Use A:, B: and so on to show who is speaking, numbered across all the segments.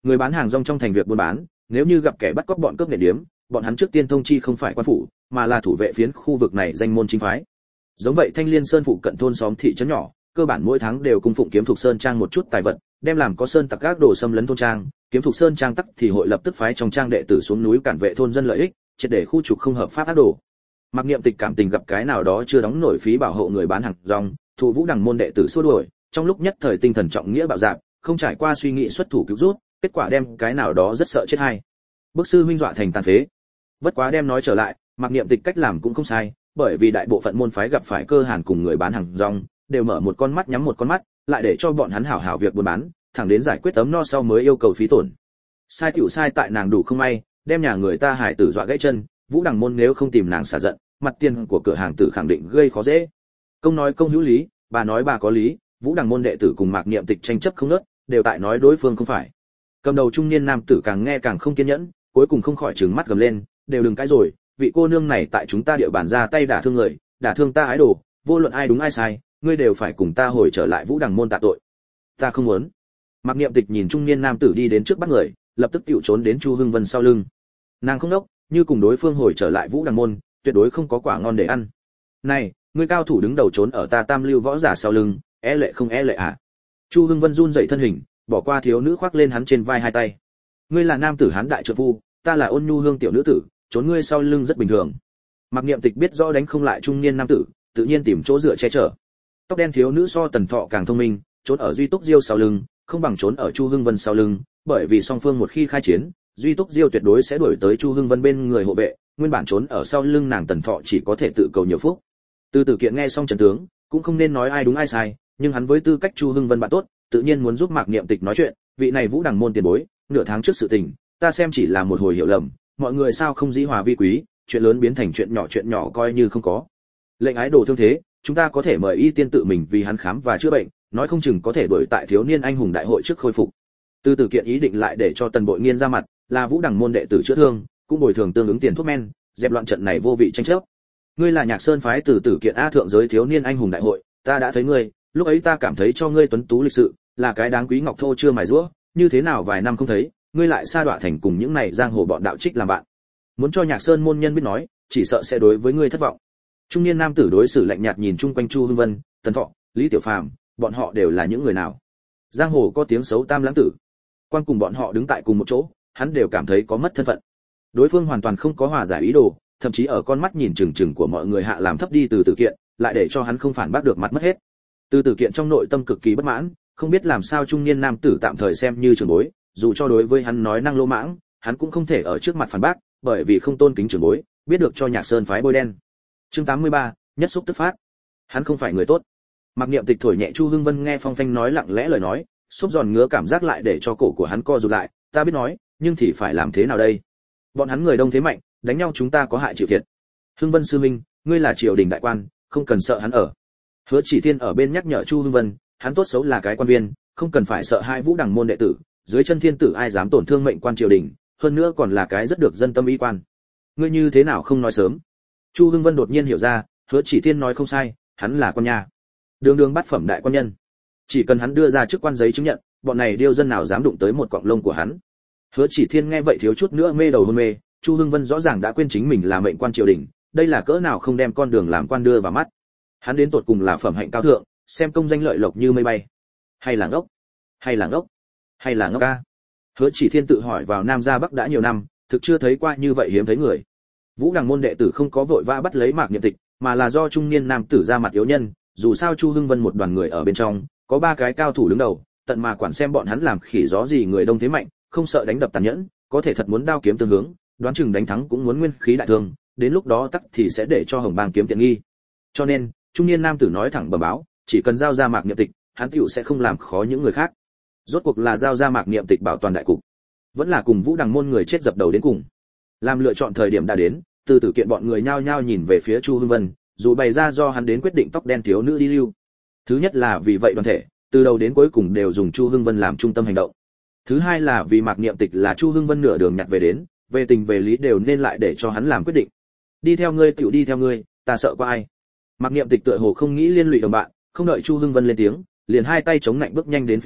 A: Người bán hàng rong trong thành việc buôn bán, nếu như gặp kẻ bắt cóc bọn cướp nghề điếm, bọn hắn trước tiên thông chi không phải quan phủ, mà là thủ vệ phiến khu vực này danh môn chính phái. Giống vậy Thanh Liên Sơn phụ cận thôn xóm thị trấn nhỏ, cơ bản mỗi tháng đều cung phụng Kiếm Thục Sơn trang một chút tài vật, đem làm có sơn tặc gác đồ xâm lấn thôn trang, Kiếm Thục Sơn trang tắc thì hội lập tức phái trong trang đệ tử xuống núi cản vệ thôn dân lợi ích, triệt để khu trục không hợp pháp ác đồ. Mặc Niệm Tịch cảm tình gặp cái nào đó chưa đóng nổi phí bảo hộ người bán hàng rong, thủ vũ đằng môn đệ tử xua đuổi, trong lúc nhất thời tinh thần trọng nghĩa bạo dạn, không trải qua suy nghĩ xuất thủ cứu rút, kết quả đem cái nào đó rất sợ chết hay. Bức sư huynh dọa thành tàn phế. Bất quá đem nói trở lại, Mặc Niệm Tịch cách làm cũng không sai, bởi vì đại bộ phận môn phái gặp phải cơ hàn cùng người bán hàng rong, đều mở một con mắt nhắm một con mắt, lại để cho bọn hắn hảo hảo việc buôn bán, thẳng đến giải quyết ấm no sau mới yêu cầu phí tổn. Sai tiểu sai tại nàng đủ không may, đem nhà người ta hải tử dọa gãy chân, vũ đằng môn nếu không tìm nàng xả giận, mặt tiền của cửa hàng tử khẳng định gây khó dễ. Công nói công hữu lý, bà nói bà có lý, vũ đằng môn đệ tử cùng Mạc Niệm Tịch tranh chấp không ngớt, đều tại nói đối phương không phải. Cầm đầu trung niên nam tử càng nghe càng không kiên nhẫn, cuối cùng không khỏi trừng mắt gầm lên, đều đừng cãi rồi, vị cô nương này tại chúng ta địa bàn ra tay đả thương người, đả thương ta ái đồ, vô luận ai đúng ai sai, ngươi đều phải cùng ta hồi trở lại vũ đằng môn tạ tội. Ta không muốn. Mạc Niệm Tịch nhìn trung niên nam tử đi đến trước bắt người, lập tức tiểu trốn đến Chu Hưng Vân sau lưng. Nàng không đốc, như cùng đối phương hồi trở lại vũ đằng môn, tuyệt đối không có quả ngon để ăn. Này, ngươi cao thủ đứng đầu trốn ở ta tam lưu võ giả sau lưng, e lệ không e lệ à? Chu Hưng Vân run rẩy thân hình, bỏ qua thiếu nữ khoác lên hắn trên vai hai tay. Ngươi là nam tử hán đại trượng phu, ta là ôn nhu hương tiểu nữ tử, trốn ngươi sau lưng rất bình thường. Mạc Niệm Tịch biết rõ đánh không lại trung niên nam tử, tự nhiên tìm chỗ dựa che chở. Tóc đen thiếu nữ so Tần Thọ càng thông minh, trốn ở Duy Túc Diêu sau lưng, không bằng trốn ở Chu Hưng Vân sau lưng, bởi vì song phương một khi khai chiến, Duy Túc Diêu tuyệt đối sẽ đuổi tới Chu Hưng Vân bên người hộ vệ, nguyên bản trốn ở sau lưng nàng Tần Thọ chỉ có thể tự cầu nhiều phúc. Từ Tử Kiện nghe xong trận tướng, cũng không nên nói ai đúng ai sai, nhưng hắn với tư cách Chu Hưng Vân bạn tốt, tự nhiên muốn giúp Mạc Niệm Tịch nói chuyện, vị này Vũ Đằng môn tiền bối, nửa tháng trước sự tình, ta xem chỉ là một hồi hiểu lầm, mọi người sao không dĩ hòa vi quý, chuyện lớn biến thành chuyện nhỏ coi như không có. Lệnh ái đồ thương thế, chúng ta có thể mời y tiên tự mình vì hắn khám và chữa bệnh, nói không chừng có thể đuổi tại thiếu niên anh hùng đại hội trước khôi phục. Từ Tử Kiện ý định lại để cho Tần Bội Nghiên ra mặt, là Vũ Đằng môn đệ tử chữa thương, cũng bồi thường tương ứng tiền thuốc men, dẹp loạn trận này vô vị tranh chấp. Ngươi là Nhạc Sơn phái Từ Tử Kiện a thượng giới thiếu niên anh hùng đại hội, ta đã thấy ngươi, lúc ấy ta cảm thấy cho ngươi tuấn tú lịch sự, là cái đáng quý ngọc thô chưa mài giũa, như thế nào vài năm không thấy, ngươi lại sa đọa thành cùng những này giang hồ bọn đạo trích làm bạn. Muốn cho Nhạc Sơn môn nhân biết nói, chỉ sợ sẽ đối với ngươi thất vọng. Trung niên nam tử đối xử lạnh nhạt nhìn chung quanh Chu Hưng Vân, Tần Thọ, Lý Tiểu Phàm, bọn họ đều là những người nào? Giang hồ có tiếng xấu tam lãng tử. Quan cùng bọn họ đứng tại cùng một chỗ, hắn đều cảm thấy có mất thân phận. Đối phương hoàn toàn không có hòa giải ý đồ, thậm chí ở con mắt nhìn chừng của mọi người hạ làm thấp đi Từ Tử Kiện, lại để cho hắn không phản bác được mặt mất hết. Từ Tử Kiện trong nội tâm cực kỳ bất mãn, không biết làm sao trung niên nam tử tạm thời xem như trưởng bối, dù cho đối với hắn nói năng lỗ mãng, hắn cũng không thể ở trước mặt phản bác, bởi vì không tôn kính trưởng bối, biết được cho Nhạc Sơn phái bôi đen. Chương 83, nhất xúc tức phát. Hắn không phải người tốt. Mạc Niệm Tịch thổi nhẹ Chu Hưng Vân nghe phong phanh nói lặng lẽ lời nói, xúc giòn ngứa cảm giác lại để cho cổ của hắn co rụt lại, ta biết nói, nhưng thì phải làm thế nào đây? Bọn hắn người đông thế mạnh, đánh nhau chúng ta có hại chịu thiệt. Hưng Vân sư minh, ngươi là triều đình đại quan, không cần sợ hắn ở. Hứa Chỉ Thiên ở bên nhắc nhở Chu Hưng Vân, hắn tốt xấu là cái quan viên, không cần phải sợ hai Vũ Đằng môn đệ tử, dưới chân thiên tử ai dám tổn thương mệnh quan triều đình, hơn nữa còn là cái rất được dân tâm y quan. Ngươi như thế nào không nói sớm? Chu Hưng Vân đột nhiên hiểu ra, Hứa Chỉ Thiên nói không sai, hắn là quan nha, đường đường bát phẩm đại quan nhân. Chỉ cần hắn đưa ra chức quan giấy chứng nhận, bọn này điêu dân nào dám đụng tới một cọng lông của hắn. Hứa Chỉ Thiên nghe vậy thiếu chút nữa mê đầu hôn mê, Chu Hưng Vân rõ ràng đã quên chính mình là mệnh quan triều đình, đây là cỡ nào không đem con đường làm quan đưa vào mắt. Hắn đến tột cùng là phẩm hạnh cao thượng, xem công danh lợi lộc như mây bay, hay là ngốc, hay là ngốc, hay là ngốc ca. Hứa Chỉ Thiên tự hỏi vào Nam ra Bắc đã nhiều năm, thực chưa thấy qua như vậy hiếm thấy người. Vũ Đằng môn đệ tử không có vội vã bắt lấy Mạc Niệm Tịch, mà là do trung niên nam tử ra mặt yếu nhân, dù sao Chu Hưng Vân một đoàn người ở bên trong, có 3 cái cao thủ đứng đầu, tận mà quản xem bọn hắn làm khỉ gió gì người đông thế mạnh, không sợ đánh đập tàn nhẫn, có thể thật muốn đao kiếm tương hướng, đoán chừng đánh thắng cũng muốn nguyên khí đại thương, đến lúc đó tắc thì sẽ để cho Hồng Bang kiếm tiện nghi. Cho nên, trung niên nam tử nói thẳng bẩm báo, chỉ cần giao ra Mạc Niệm Tịch, hắn tiểu sẽ không làm khó những người khác. Rốt cuộc là giao ra Mạc Niệm Tịch bảo toàn đại cục, vẫn là cùng Vũ Đằng môn người chết dập đầu đến cùng. Làm lựa chọn thời điểm đã đến, Từ Tử Kiện bọn người nhao nhao nhìn về phía Chu Hưng Vân, dù bày ra do hắn đến quyết định tóc đen thiếu nữ đi lưu. Thứ nhất là vì vậy đoàn thể, từ đầu đến cuối cùng đều dùng Chu Hưng Vân làm trung tâm hành động. Thứ hai là vì Mạc Niệm Tịch là Chu Hưng Vân nửa đường nhặt về đến, về tình về lý đều nên lại để cho hắn làm quyết định. Đi theo ngươi tiểu đi theo ngươi, ta sợ có ai. Mạc Niệm Tịch tựa hồ không nghĩ liên lụy đồng bạn, không đợi Chu Hưng Vân lên tiếng, liền hai tay chống nạnh bước nhanh đến phía trước,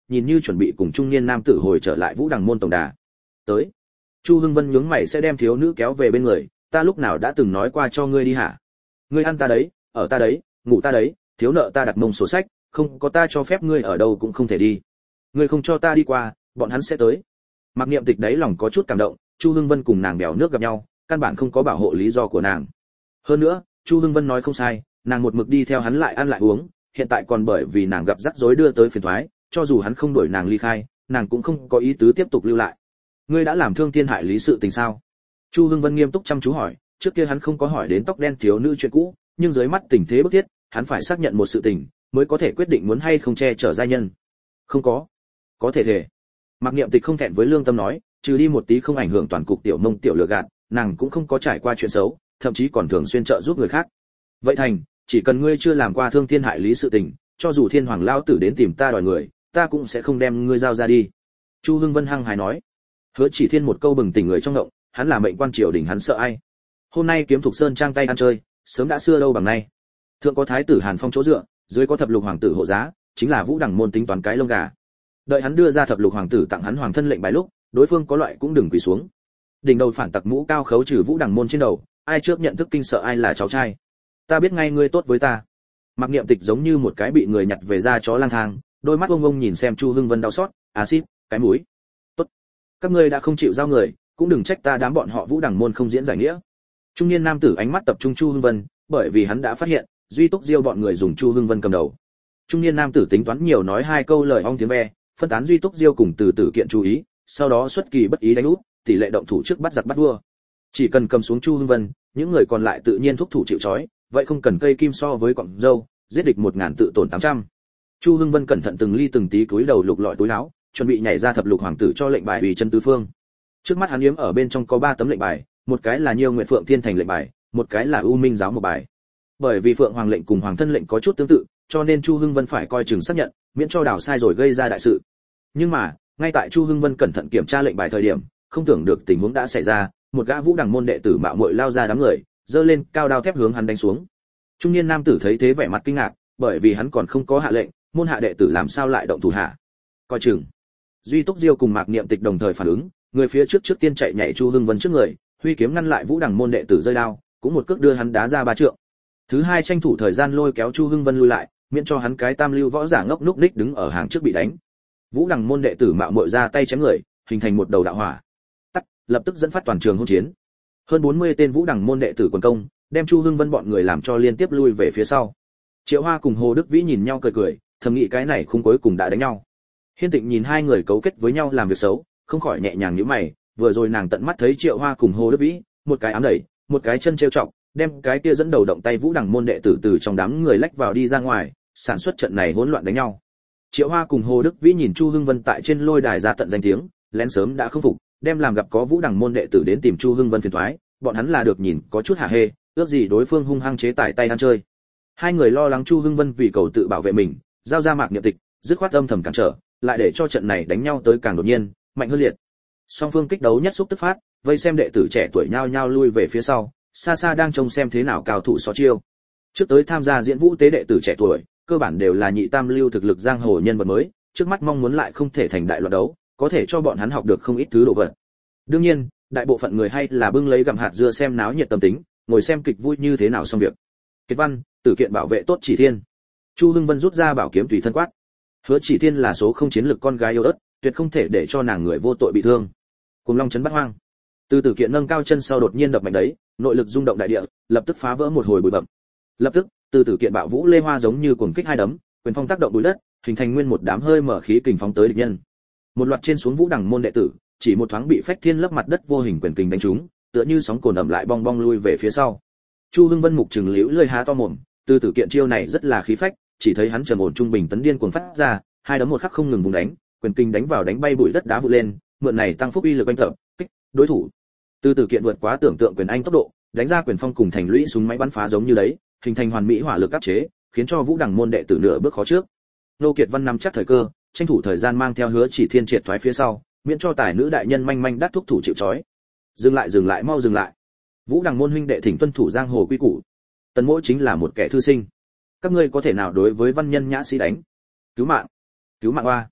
A: nhìn như chuẩn bị cùng trung niên nam tử hồi trở lại Vũ Đằng môn tổng đà. Tới. Chu Hưng Vân nhướng mày sẽ đem thiếu nữ kéo về bên người, ta lúc nào đã từng nói qua cho ngươi đi hả? Ngươi ăn ta đấy, ở ta đấy, ngủ ta đấy, thiếu nợ ta đặt mông sổ sách, không có ta cho phép ngươi ở đâu cũng không thể đi. Ngươi không cho ta đi qua, bọn hắn sẽ tới. Mặc Niệm Tịch đấy lòng có chút cảm động, Chu Hưng Vân cùng nàng bèo nước gặp nhau, căn bản không có bảo hộ lý do của nàng. Hơn nữa, Chu Hưng Vân nói không sai, nàng một mực đi theo hắn lại ăn lại uống, hiện tại còn bởi vì nàng gặp rắc rối đưa tới phiền toái, cho dù hắn không đuổi nàng ly khai, nàng cũng không có ý tứ tiếp tục lưu lại. Ngươi đã làm thương thiên hại lý sự tình sao? Chu Hưng Vân nghiêm túc chăm chú hỏi, trước kia hắn không có hỏi đến tóc đen thiếu nữ chuyện cũ, nhưng dưới mắt tình thế bức thiết, hắn phải xác nhận một sự tình, mới có thể quyết định muốn hay không che chở giai nhân. Không có thể thể. Mặc Niệm Tịch không thẹn với lương tâm nói, trừ đi một tí không ảnh hưởng toàn cục tiểu mông tiểu lừa gạt, nàng cũng không có trải qua chuyện xấu, thậm chí còn thường xuyên trợ giúp người khác. Vậy thành, chỉ cần ngươi chưa làm qua thương thiên hại lý sự tình, cho dù thiên hoàng lao tử đến tìm ta đòi người, ta cũng sẽ không đem ngươi giao ra đi. Chu Hưng Vân hăng hái nói. Hứa Chỉ Thiên một câu bừng tỉnh người trong động, hắn là mệnh quan triều đình hắn sợ ai? Hôm nay kiếm Thục Sơn trang tay ăn chơi, sớm đã xưa đâu bằng nay. Thượng có thái tử Hàn Phong chỗ dựa, dưới có thập lục hoàng tử hộ giá, chính là Vũ Đằng môn tính toán cái lông gà. Đợi hắn đưa ra thập lục hoàng tử tặng hắn hoàng thân lệnh bài lúc, đối phương có loại cũng đừng quỳ xuống. Đỉnh đầu phản tặc mũ cao khấu trừ Vũ Đằng môn trên đầu, ai trước nhận thức kinh sợ ai là cháu trai. Ta biết ngay ngươi tốt với ta. Mặc Niệm Tịch giống như một cái bị người nhặt về ra chó lang thang, đôi mắt ông ông nhìn xem Chu Hưng Vân đau xót, axit, cái mũi. Tốt, các ngươi đã không chịu giao người, cũng đừng trách ta đám bọn họ Vũ Đằng môn không diễn giải nghĩa. Trung niên nam tử ánh mắt tập trung Chu Hưng Vân, bởi vì hắn đã phát hiện, Duy Túc Diêu bọn người dùng Chu Hưng Vân cầm đầu. Trung niên nam tử tính toán nhiều nói hai câu lời ong tiếng ve, phân tán Duy Túc Diêu cùng từ tử kiện chú ý, sau đó xuất kỳ bất ý đánh úp, tỷ lệ động thủ trước bắt giặc bắt vua. Chỉ cần cầm xuống Chu Hưng Vân, những người còn lại tự nhiên thúc thủ chịu trói, vậy không cần cây kim so với cọng dâu, giết địch 1000 tự tổn 800. Chu Hưng Vân cẩn thận từng ly từng tí cúi đầu lục lọi túi áo, chuẩn bị nhảy ra thập lục hoàng tử cho lệnh bài ủy chân tứ phương. Trước mắt hắn yếm ở bên trong có 3 tấm lệnh bài, một cái là Nhiêu Nguyện Phượng Thiên Thành lệnh bài, một cái là U Minh giáo một bài. Bởi vì Phượng Hoàng lệnh cùng Hoàng thân lệnh có chút tương tự, cho nên Chu Hưng Vân phải coi chừng xác nhận, miễn cho đào sai rồi gây ra đại sự. Nhưng mà, ngay tại Chu Hưng Vân cẩn thận kiểm tra lệnh bài thời điểm, không tưởng được tình huống đã xảy ra, một gã Vũ Đằng môn đệ tử mạo muội lao ra đám người, giơ lên cao đao thép hướng hắn đánh xuống. Trung niên nam tử thấy thế vẻ mặt kinh ngạc, bởi vì hắn còn không có hạ lệnh, môn hạ đệ tử làm sao lại động thủ hạ? Coi chừng. Duy Túc Diêu cùng Mạc Niệm Tịch đồng thời phản ứng, người phía trước tiên chạy nhảy Chu Hưng Vân trước người, huy kiếm ngăn lại Vũ Đằng môn đệ tử rơi đao, cũng một cước đưa hắn đá ra 3 trượng. Thứ hai tranh thủ thời gian lôi kéo Chu Hưng Vân lui lại, miễn cho hắn cái tam lưu võ giả ngốc núc ních đứng ở hàng trước bị đánh. Vũ Đằng môn đệ tử mạo muội ra tay chém người, hình thành một đầu đạo hỏa. Tắt, lập tức dẫn phát toàn trường hỗn chiến. Hơn 40 tên Vũ Đằng môn đệ tử quần công, đem Chu Hưng Vân bọn người làm cho liên tiếp lui về phía sau. Triệu Hoa cùng Hồ Đức Vĩ nhìn nhau cười cười, thầm nghĩ cái này khung cuối cùng đã đánh nhau. Hiên Tịnh nhìn hai người cấu kết với nhau làm việc xấu, không khỏi nhẹ nhàng nhíu mày, vừa rồi nàng tận mắt thấy Triệu Hoa cùng Hồ Đức Vĩ, một cái ám đẩy, một cái chân trêu chọc, đem cái kia dẫn đầu động tay Vũ Đằng môn đệ tử từ trong đám người lách vào đi ra ngoài, sản xuất trận này hỗn loạn đánh nhau. Triệu Hoa cùng Hồ Đức Vĩ nhìn Chu Hưng Vân tại trên lôi đài ra tận danh tiếng, lén sớm đã không phục, đem làm gặp có Vũ Đằng môn đệ tử đến tìm Chu Hưng Vân phiền toái, bọn hắn là được nhìn có chút hả hê, ước gì đối phương hung hăng chế tài tay ăn chơi. Hai người lo lắng Chu Hưng Vân vì cầu tự bảo vệ mình, giao ra Mạc Niệm Tịch, dứt khoát âm thầm cản trở, lại để cho trận này đánh nhau tới càng đột nhiên, mạnh hơn liệt. Song phương kích đấu nhất xúc tức phát, vây xem đệ tử trẻ tuổi nhao nhao lui về phía sau, xa xa đang trông xem thế nào cao thủ so chiêu. Trước tới tham gia diễn vũ tế đệ tử trẻ tuổi, cơ bản đều là nhị tam lưu thực lực giang hồ nhân vật mới, trước mắt mong muốn lại không thể thành đại loạn đấu, có thể cho bọn hắn học được không ít thứ đồ vật. Đương nhiên, đại bộ phận người hay là bưng lấy gặm hạt dưa xem náo nhiệt tâm tính, ngồi xem kịch vui như thế nào xong việc. Kết văn, tử kiện bảo vệ tốt Chỉ Thiên. Chu Hưng Vân rút ra bảo kiếm tùy thân quát. Hứa Chỉ Thiên là số không chiến lực con gái yêu ớt, tuyệt không thể để cho nàng người vô tội bị thương. Cùng Long chấn bắt hoang. Từ tử kiện nâng cao chân sau đột nhiên đập mạnh đấy, nội lực rung động đại địa, lập tức phá vỡ một hồi bụi bặm. Lập tức, từ tử kiện bạo vũ lê hoa giống như cuồng kích hai đấm, quyền phong tác động bụi đất, hình thành nguyên một đám hơi mở khí kình phóng tới địch nhân. Một loạt trên xuống Vũ Đằng môn đệ tử, chỉ một thoáng bị phách thiên lấp mặt đất vô hình quyền kình đánh trúng, tựa như sóng cồn ầm lại bong bong lui về phía sau. Chu Hưng Vân mục trừng liễu lơi há to mồm, từ tử kiện chiêu này rất là khí phách, chỉ thấy hắn trầm ổn trung bình tấn điên cuồng phát ra, hai đấm một khắc không ngừng vùng đánh, quyền kinh đánh vào đánh bay bụi đất đá vụt lên, mượn này tăng phúc uy lực anh tập, kích đối thủ. Từ tử kiện vượt quá tưởng tượng quyền anh tốc độ, đánh ra quyền phong cùng thành lũy súng máy bắn phá giống như đấy, hình thành hoàn mỹ hỏa lực áp chế, khiến cho Vũ Đằng môn đệ tử nửa bước khó trước. Nô Kiệt Văn nắm chắc thời cơ, tranh thủ thời gian mang theo Hứa Chỉ Thiên triệt thoái phía sau, miễn cho tài nữ đại nhân manh manh đắc thúc thủ chịu trói. Dừng lại, mau dừng lại. Vũ Đằng môn huynh đệ thỉnh tuân thủ giang hồ quy củ. Tần Mỗ chính là một kẻ thư sinh. Các ngươi có thể nào đối với văn nhân nhã sĩ đánh? Cứu mạng oa.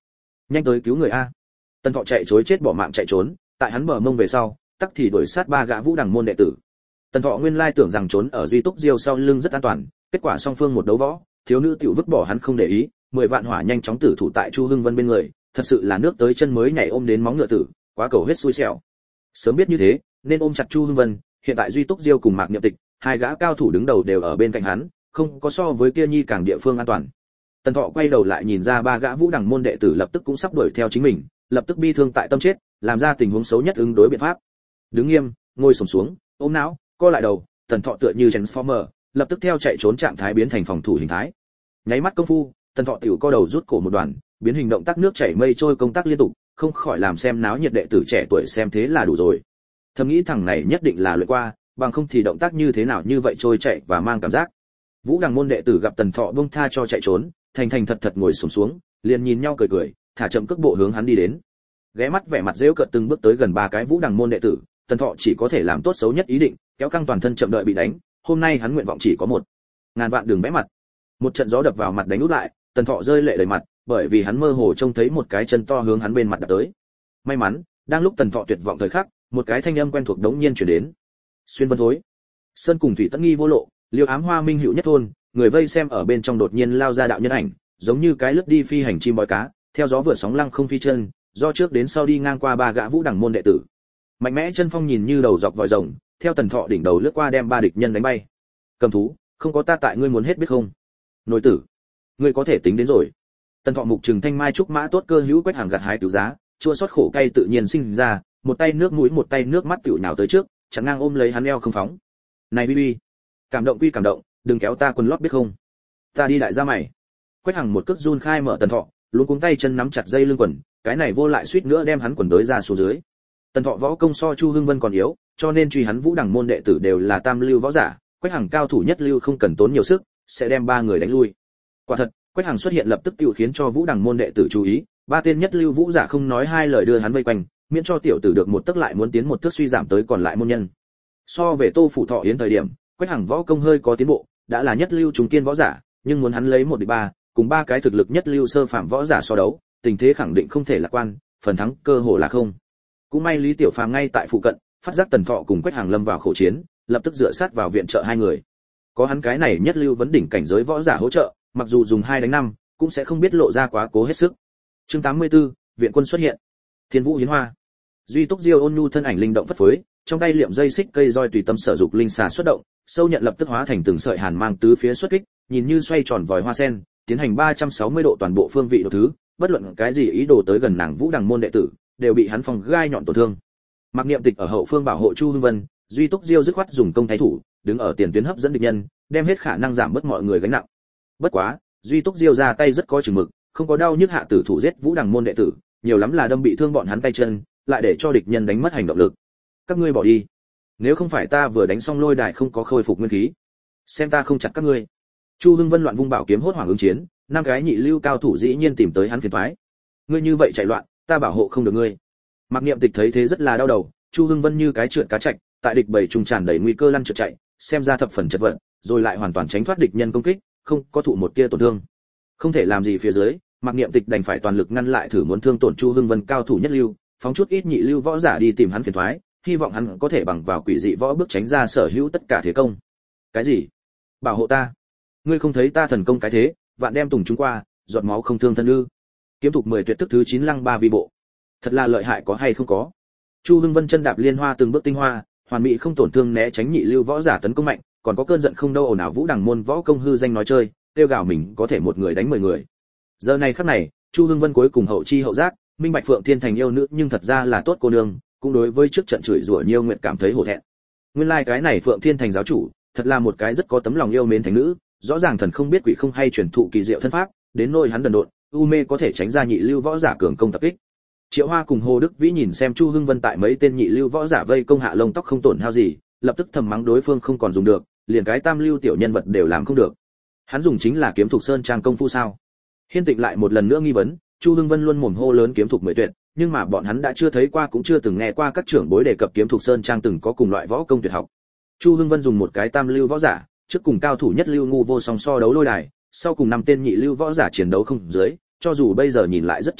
A: nhanh tới cứu người a. Tần Thọ chạy trối chết bỏ mạng chạy trốn, tại hắn bờ mông về sau, tắc thì đuổi sát ba gã vũ đằng môn đệ tử. Tần Thọ nguyên lai tưởng rằng trốn ở Duy Túc Diêu sau lưng rất an toàn, kết quả song phương một đấu võ, thiếu nữ tiểu vứt bỏ hắn không để ý, 10 vạn hỏa nhanh chóng tử thủ tại Chu Hưng Vân bên người, thật sự là nước tới chân mới nhảy ôm đến móng ngựa tử, quá cầu huyết xui xẻo. Sớm biết như thế, nên ôm chặt Chu Hưng Vân, hiện tại Duy Túc Diêu cùng Mạc Niệm Tịch, hai gã cao thủ đứng đầu đều ở bên cạnh hắn, không có so với kia nhi càng địa phương an toàn. Tần Thọ quay đầu lại nhìn ra ba gã vũ đằng môn đệ tử lập tức cũng sắp đuổi theo chính mình, lập tức bi thương tại tâm chết, làm ra tình huống xấu nhất ứng đối biện pháp. Đứng nghiêm, ngồi xổm xuống, ôm não, co lại đầu, Tần Thọ tựa như Transformer, lập tức theo chạy trốn trạng thái biến thành phòng thủ hình thái. Nháy mắt công phu, Tần Thọ tiểu co đầu rút cổ một đoàn, biến hình động tác nước chảy mây trôi công tác liên tục, không khỏi làm xem náo nhiệt đệ tử trẻ tuổi xem thế là đủ rồi. Thầm nghĩ thằng này nhất định là luyện qua, bằng không thì động tác như thế nào như vậy trôi chạy và mang cảm giác. Vũ đằng môn đệ tử gặp Tần Thọ buông tha cho chạy trốn, thành thành thật thật ngồi xổm xuống, liền nhìn nhau cười cười, thả chậm cước bộ hướng hắn đi đến. Ghé mắt vẻ mặt giễu cợt từng bước tới gần ba cái vũ đằng môn đệ tử, Tần Thọ chỉ có thể làm tốt xấu nhất ý định, kéo căng toàn thân chậm đợi bị đánh, hôm nay hắn nguyện vọng chỉ có một. Ngàn vạn đường vẽ mặt. Một trận gió đập vào mặt đánh út lại, Tần Thọ rơi lệ đầy mặt, bởi vì hắn mơ hồ trông thấy một cái chân to hướng hắn bên mặt đập tới. May mắn, đang lúc Tần Thọ tuyệt vọng thời khắc, một cái thanh âm quen thuộc đống nhiên truyền đến. Xuyên Vân Thối. Sơn cùng thủy tất nghi vô lộ, Liêu Ám Hoa Minh hữu nhất thôn, người vây xem ở bên trong đột nhiên lao ra đạo nhân ảnh, giống như cái lướt đi phi hành chim bói cá, theo gió vượt sóng lăng không phi chân, do trước đến sau đi ngang qua ba gã vũ đẳng môn đệ tử. Mạnh mẽ chân phong nhìn như đầu dọc vòi rồng, theo Tần Thọ đỉnh đầu lướt qua đem ba địch nhân đánh bay. Cầm thú, không có ta tại ngươi muốn hết biết không? Nội tử, ngươi có thể tính đến rồi. Tần Thọ mục trừng thanh mai trúc mã tốt cơ hữu quét hàng gặt hái cứu giá, chua xót khổ cay tự nhiên sinh ra, một tay nước mũi một tay nước mắt tiểu nhào tới trước, chặn ngang ôm lấy hắn eo không phóng. Này Bibi, cảm động quy cảm động, đừng kéo ta quần lót biết không? Ta đi đại gia mày. Quét hàng một cước run khai mở Tần Thọ, luống cuống tay chân nắm chặt dây lưng quần, cái này vô lại suýt nữa đem hắn quần đới ra xuống dưới. Tần Thọ võ công so Chu Hưng Vân còn yếu, cho nên truy hắn vũ đẳng môn đệ tử đều là tam lưu võ giả, Quách Hằng cao thủ nhất lưu không cần tốn nhiều sức, sẽ đem ba người đánh lui. Quả thật, Quách Hằng xuất hiện lập tức tiêu khiến cho vũ đẳng môn đệ tử chú ý, ba tên nhất lưu vũ giả không nói hai lời đưa hắn vây quanh, miễn cho tiểu tử được một tức lại muốn tiến một thước suy giảm tới còn lại môn nhân. So về Tô Phủ Thọ Yến thời điểm, Quách Hằng võ công hơi có tiến bộ, đã là nhất lưu trung kiên võ giả, nhưng muốn hắn lấy một địch ba, cùng ba cái thực lực nhất lưu sơ phạm võ giả so đấu, tình thế khẳng định không thể lạc quan, phần thắng cơ hồ là không. Cũng may Lý Tiểu Phàm ngay tại phụ cận, phát giác Tần Thọ cùng Quách Hằng lâm vào khổ chiến, lập tức dựa sát vào viện trợ hai người. Có hắn cái này nhất lưu vấn đỉnh cảnh giới võ giả hỗ trợ, mặc dù dùng 2 đánh 5, cũng sẽ không biết lộ ra quá cố hết sức. Chương 84, viện quân xuất hiện. Thiên Vũ Hiến Hoa. Duy Túc Diêu ôn nhu thân ảnh linh động phất phới, trong tay liệm dây xích cây roi tùy tâm sở dục linh xà xuất động, sâu nhận lập tức hóa thành từng sợi hàn mang tứ phía xuất kích, nhìn như xoay tròn vòi hoa sen, tiến hành 360 độ toàn bộ phương vị độ thứ, bất luận cái gì ý đồ tới gần nàng vũ đằng môn đệ tử, đều bị hắn phòng gai nhọn tổn thương. Mạc Niệm Tịch ở hậu phương bảo hộ Chu Hưng Vân, Duy Túc Diêu dứt khoát dùng công thái thủ, đứng ở tiền tuyến hấp dẫn địch nhân, đem hết khả năng giảm bớt mọi người gánh nặng. Bất quá, Duy Túc Diêu ra tay rất có chừng mực, không có đau nhức hạ tử thủ giết vũ đằng môn đệ tử, nhiều lắm là đâm bị thương bọn hắn tay chân, lại để cho địch nhân đánh mất hành động lực. Các ngươi bỏ đi. Nếu không phải ta vừa đánh xong lôi đài không có khôi phục nguyên khí, xem ta không chặt các ngươi. Chu Hưng Vân loạn vung bảo kiếm hốt hoảng ứng chiến, 5 cái nhị lưu cao thủ dĩ nhiên tìm tới hắn phiền toái. Ngươi như vậy chạy loạn, ta bảo hộ không được ngươi. Mạc Niệm Tịch thấy thế rất là đau đầu, Chu Hưng Vân như cái trượt cá trạch, tại địch bầy trùng tràn đầy nguy cơ lăn trượt chạy, xem ra thập phần chật vật, rồi lại hoàn toàn tránh thoát địch nhân công kích, không có thụ một tia tổn thương. Không thể làm gì phía dưới, Mạc Niệm Tịch đành phải toàn lực ngăn lại thử muốn thương tổn Chu Hưng Vân cao thủ nhất lưu, phóng chút ít nhị lưu võ giả đi tìm hắn phiền toái, hy vọng hắn có thể bằng vào quỷ dị võ bước tránh ra sở hữu tất cả thế công. Cái gì? Bảo hộ ta? Ngươi không thấy ta thần công cái thế, vạn đem tùng chúng qua, giọt máu không thương thân ư? Kiếm tục 10 tuyệt thức thứ 9 lăng ba vi bộ. Thật là lợi hại có hay không có? Chu Hưng Vân chân đạp liên hoa từng bước tinh hoa, hoàn mỹ không tổn thương né tránh nhị lưu võ giả tấn công mạnh, còn có cơn giận không đâu ồn ào vũ đằng môn võ công hư danh nói chơi, tiêu gào mình có thể một người đánh 10 người. Giờ này khắc này, Chu Hưng Vân cuối cùng hậu chi hậu giác, minh bạch Phượng Thiên Thành yêu nữ nhưng thật ra là tốt cô nương, cũng đối với trước trận chửi rủa Nhiêu Nguyệt cảm thấy hổ thẹn. Nguyên lai cái này Phượng Thiên Thành giáo chủ, thật là một cái rất có tấm lòng yêu mến thành nữ, rõ ràng thần không biết quỷ không hay truyền thụ kỳ diệu thân pháp, đến nỗi hắn đần độn, u mê có thể tránh ra nhị lưu võ giả cường công tập kích. Triệu Hoa cùng Hồ Đức Vĩ nhìn xem Chu Hưng Vân tại mấy tên nhị lưu võ giả vây công hạ lông tóc không tổn hao gì, lập tức thầm mắng đối phương không còn dùng được, liền cái tam lưu tiểu nhân vật đều làm không được. Hắn dùng chính là kiếm thuộc sơn trang công phu sao? Hiên Tịnh lại một lần nữa nghi vấn, Chu Hưng Vân luôn mồm hô lớn kiếm thuộc 10 tuyệt, nhưng mà bọn hắn đã chưa thấy qua cũng chưa từng nghe qua các trưởng bối đề cập kiếm thuộc sơn trang từng có cùng loại võ công tuyệt học. Chu Hưng Vân dùng một cái tam lưu võ giả, trước cùng cao thủ nhất lưu ngu vô song so đấu lôi đài, sau cùng 5 tên nhị lưu võ giả chiến đấu không dưới, cho dù bây giờ nhìn lại rất chật vật,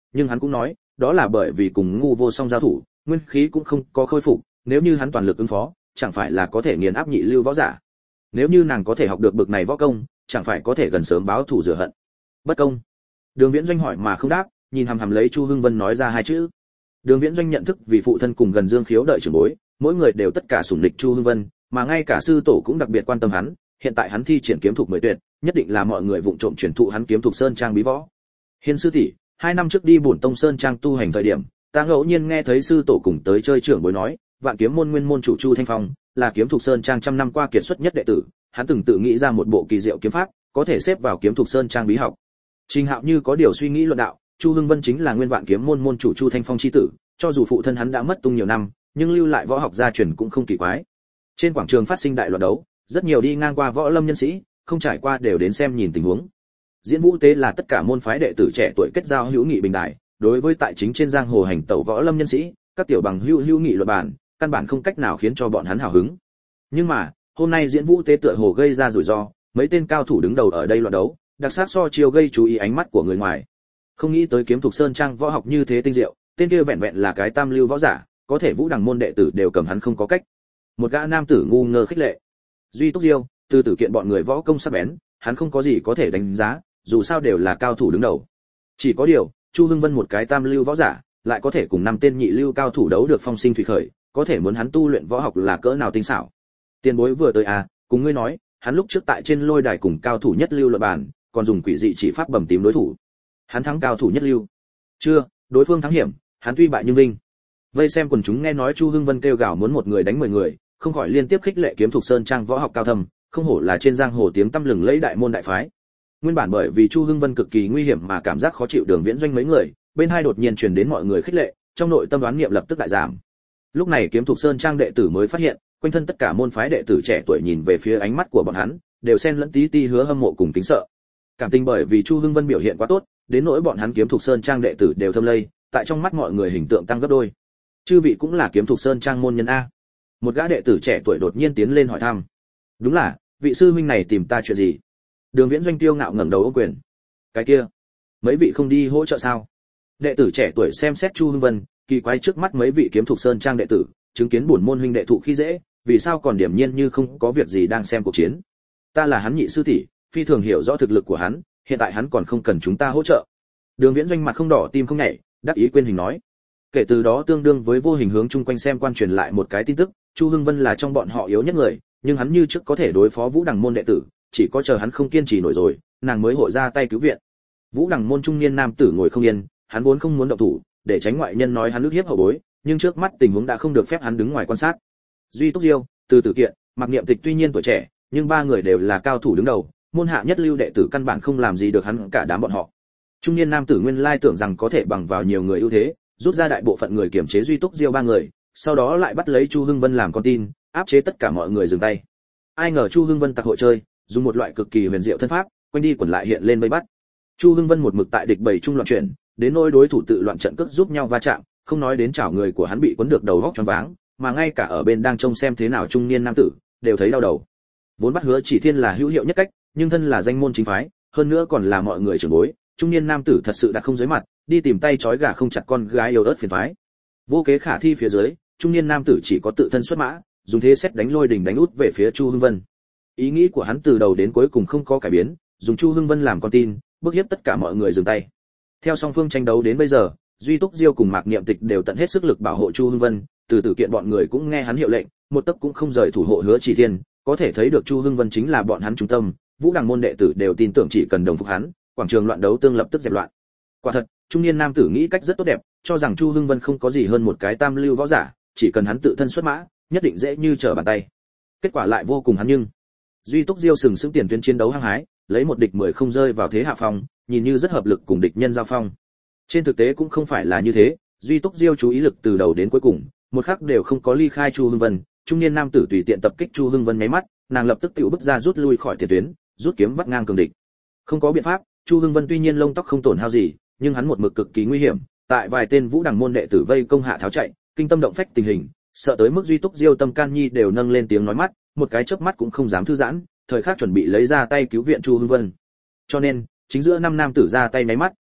A: nhưng hắn cũng nói, đó là bởi vì cùng ngu vô song giao thủ, nguyên khí cũng không có khôi phục, nếu như hắn toàn lực ứng phó, chẳng phải là có thể nghiền áp nhị lưu võ giả. Nếu như nàng có thể học được bực này võ công, chẳng phải có thể gần sớm báo thù rửa hận. Bất công. Đường Viễn Doanh hỏi mà không đáp, nhìn hằm hằm lấy Chu Hưng Vân nói ra hai chữ. Đường Viễn Doanh nhận thức vì phụ thân cùng gần Dương Khiếu đợi trưởng bối, mỗi người đều tất cả sủng địch Chu Hưng Vân, mà ngay cả sư tổ cũng đặc biệt quan tâm hắn, hiện tại hắn thi triển kiếm thuật mới tuyệt, nhất định là mọi người vụng trộm truyền thụ hắn kiếm thuật sơn trang bí võ. Hiên sư tỷ, 2 năm trước đi Bổn Tông Sơn trang tu hành thời điểm, ta ngẫu nhiên nghe thấy sư tổ cùng tới chơi trưởng bối nói, Vạn Kiếm môn nguyên môn chủ Chu Thanh Phong là kiếm thuật sơn trang trăm năm qua kiệt xuất nhất đệ tử, hắn từng tự nghĩ ra một bộ kỳ diệu kiếm pháp, có thể xếp vào kiếm thuật sơn trang bí học. Trình Hạo như có điều suy nghĩ luận đạo, Chu Hưng Vân chính là nguyên Vạn Kiếm môn môn chủ Chu Thanh Phong chi tử, cho dù phụ thân hắn đã mất tung nhiều năm, nhưng lưu lại võ học gia truyền cũng không kỳ quái. Trên quảng trường phát sinh đại loạn đấu, rất nhiều đi ngang qua võ lâm nhân sĩ, không trải qua đều đến xem nhìn tình huống. Diễn Vũ Tế là tất cả môn phái đệ tử trẻ tuổi kết giao hữu nghị bình đại, đối với tại chính trên giang hồ hành tẩu võ lâm nhân sĩ, các tiểu bằng hữu nghị luận bàn, căn bản không cách nào khiến cho bọn hắn hào hứng. Nhưng mà, hôm nay Diễn Vũ Tế tựa hồ gây ra rủi ro, mấy tên cao thủ đứng đầu ở đây loạn đấu, đặc sắc so chiêu gây chú ý ánh mắt của người ngoài. Không nghĩ tới kiếm thuật sơn trang võ học như thế tinh diệu, tên kia vẹn vẹn là cái tam lưu võ giả, có thể Vũ Đằng môn đệ tử đều cầm hắn không có cách. Một gã nam tử ngu ngơ khích lệ. Duy Túc Diêu, từ tử kiện bọn người võ công sắc bén, hắn không có gì có thể đánh giá, dù sao đều là cao thủ đứng đầu. Chỉ có điều, Chu Hưng Vân một cái tam lưu võ giả, lại có thể cùng 5 tên nhị lưu cao thủ đấu được phong sinh thủy khởi, có thể muốn hắn tu luyện võ học là cỡ nào tinh xảo. Tiền bối vừa tới à, cùng ngươi nói, hắn lúc trước tại trên lôi đài cùng cao thủ nhất lưu luận bàn, còn dùng quỷ dị chỉ pháp bầm tím đối thủ. Hắn thắng cao thủ nhất lưu. Chưa, đối phương thắng hiểm, hắn tuy bại nhưng vinh. Vây xem quần chúng nghe nói Chu Hưng Vân kêu gào muốn một người đánh 10 người, không khỏi liên tiếp khích lệ kiếm thuật sơn trang võ học cao thâm, không hổ là trên giang hồ tiếng tăm lừng lẫy đại môn đại phái. Nguyên bản bởi vì Chu Hưng Vân cực kỳ nguy hiểm mà cảm giác khó chịu Đường Viễn Doanh mấy người, bên hai đột nhiên truyền đến mọi người khích lệ, trong nội tâm đoán niệm lập tức đại giảm. Lúc này kiếm thuật sơn trang đệ tử mới phát hiện, quanh thân tất cả môn phái đệ tử trẻ tuổi nhìn về phía ánh mắt của bọn hắn, đều xen lẫn tí hứa hâm mộ cùng kính sợ. Cảm tình bởi vì Chu Hưng Vân biểu hiện quá tốt, đến nỗi bọn hắn kiếm thuật sơn trang đệ tử đều thâm lây, tại trong mắt mọi người hình tượng tăng gấp đôi. Chư vị cũng là kiếm thuật sơn trang môn nhân a? Một gã đệ tử trẻ tuổi đột nhiên tiến lên hỏi thăm. Đúng là, vị sư huynh này tìm ta chuyện gì? Đường Viễn Doanh tiêu ngạo ngẩng đầu ôm quyền. Cái kia, mấy vị không đi hỗ trợ sao? Đệ tử trẻ tuổi xem xét Chu Hưng Vân, kỳ quái trước mắt mấy vị kiếm thuật sơn trang đệ tử, chứng kiến bổn môn huynh đệ thụ khi dễ, vì sao còn điềm nhiên như không có việc gì đang xem cuộc chiến? Ta là hắn nhị sư tỷ, phi thường hiểu rõ thực lực của hắn, hiện tại hắn còn không cần chúng ta hỗ trợ. Đường Viễn Doanh mặt không đỏ tim không nhảy, đáp ý quên hình nói. Kể từ đó tương đương với vô hình hướng chung quanh xem quan truyền lại một cái tin tức, Chu Hưng Vân là trong bọn họ yếu nhất người, nhưng hắn như trước có thể đối phó Vũ Đằng môn đệ tử, chỉ có chờ hắn không kiên trì nổi rồi, nàng mới hội ra tay cứu viện. Vũ Đằng môn trung niên nam tử ngồi không yên, hắn vốn không muốn động thủ, để tránh ngoại nhân nói hắn ức hiếp hậu bối, nhưng trước mắt tình huống đã không được phép hắn đứng ngoài quan sát. Duy Túc Diêu, Từ Tử Kiện, Mạc Niệm Tịch tuy nhiên tuổi trẻ, nhưng ba người đều là cao thủ đứng đầu, môn hạ nhất lưu đệ tử căn bản không làm gì được hắn cả đám bọn họ. Trung niên nam tử nguyên lai tưởng rằng có thể bằng vào nhiều người ưu thế, rút ra đại bộ phận người kiểm chế Duy Túc Diêu ba người, sau đó lại bắt lấy Chu Hưng Vân làm con tin, áp chế tất cả mọi người dừng tay. Ai ngờ Chu Hưng Vân tặc hội chơi, dùng một loại cực kỳ huyền diệu thân pháp, quanh đi quẩn lại hiện lên vây bắt. Chu Hưng Vân một mực tại địch bầy trung loạn chuyển, đến nỗi đối thủ tự loạn trận cước giúp nhau va chạm, không nói đến chảo người của hắn bị cuốn được đầu góc choáng váng, mà ngay cả ở bên đang trông xem thế nào trung niên nam tử, đều thấy đau đầu. Vốn bắt Hứa Chỉ Thiên là hữu hiệu nhất cách, nhưng thân là danh môn chính phái, hơn nữa còn là mọi người trưởng bối, trung niên nam tử thật sự đã không dưới mặt, đi tìm tay trói gà không chặt con gái yêu ớt phiền toái. Vô kế khả thi phía dưới, trung niên nam tử chỉ có tự thân xuất mã, dùng thế xét đánh lôi đình đánh út về phía Chu Hưng Vân. Ý nghĩ của hắn từ đầu đến cuối cùng không có cải biến, dùng Chu Hưng Vân làm con tin, bức hiếp tất cả mọi người dừng tay. Theo song phương tranh đấu đến bây giờ, Duy Túc Diêu cùng Mạc Niệm Tịch đều tận hết sức lực bảo hộ Chu Hưng Vân, từ Tử Kiện bọn người cũng nghe hắn hiệu lệnh, một tấc cũng không rời thủ hộ Hứa Chỉ Thiên, có thể thấy được Chu Hưng Vân chính là bọn hắn trung tâm, Vũ Đằng môn đệ tử đều tin tưởng chỉ cần đồng phục hắn, quảng trường loạn đấu tương lập tức dẹp loạn. Quả thật, trung niên nam tử nghĩ cách rất tốt đẹp, cho rằng Chu Hưng Vân không có gì hơn một cái tam lưu võ giả, chỉ cần hắn tự thân xuất mã, nhất định dễ như trở bàn tay. Kết quả lại vô cùng hắn nhưng Duy Túc Diêu sừng sững tiền tuyến chiến đấu hăng hái, lấy một địch 10 không rơi vào thế hạ phong, nhìn như rất hợp lực cùng địch nhân giao phong. Trên thực tế cũng không phải là như thế, Duy Túc Diêu chú ý lực từ đầu đến cuối cùng, một khắc đều không có ly khai Chu Hưng Vân, trung niên nam tử tùy tiện tập kích Chu Hưng Vân nháy mắt, nàng lập tức tiểu bức ra rút lui khỏi tiền tuyến, rút kiếm vắt ngang cường địch. Không có biện pháp, Chu Hưng Vân tuy nhiên lông tóc không tổn hao gì, nhưng hắn một mực cực kỳ nguy hiểm, tại vài tên Vũ Đằng môn đệ tử vây công hạ tháo chạy, kinh tâm động phách tình hình, sợ tới mức Duy Túc Diêu tâm can nhi đều nâng lên tiếng nói mắt, một cái chớp mắt cũng không dám thư giãn, thời khắc chuẩn bị lấy ra tay cứu viện Chu Hưng Vân. Cho nên, chính giữa năm nam tử ra tay nháy mắt,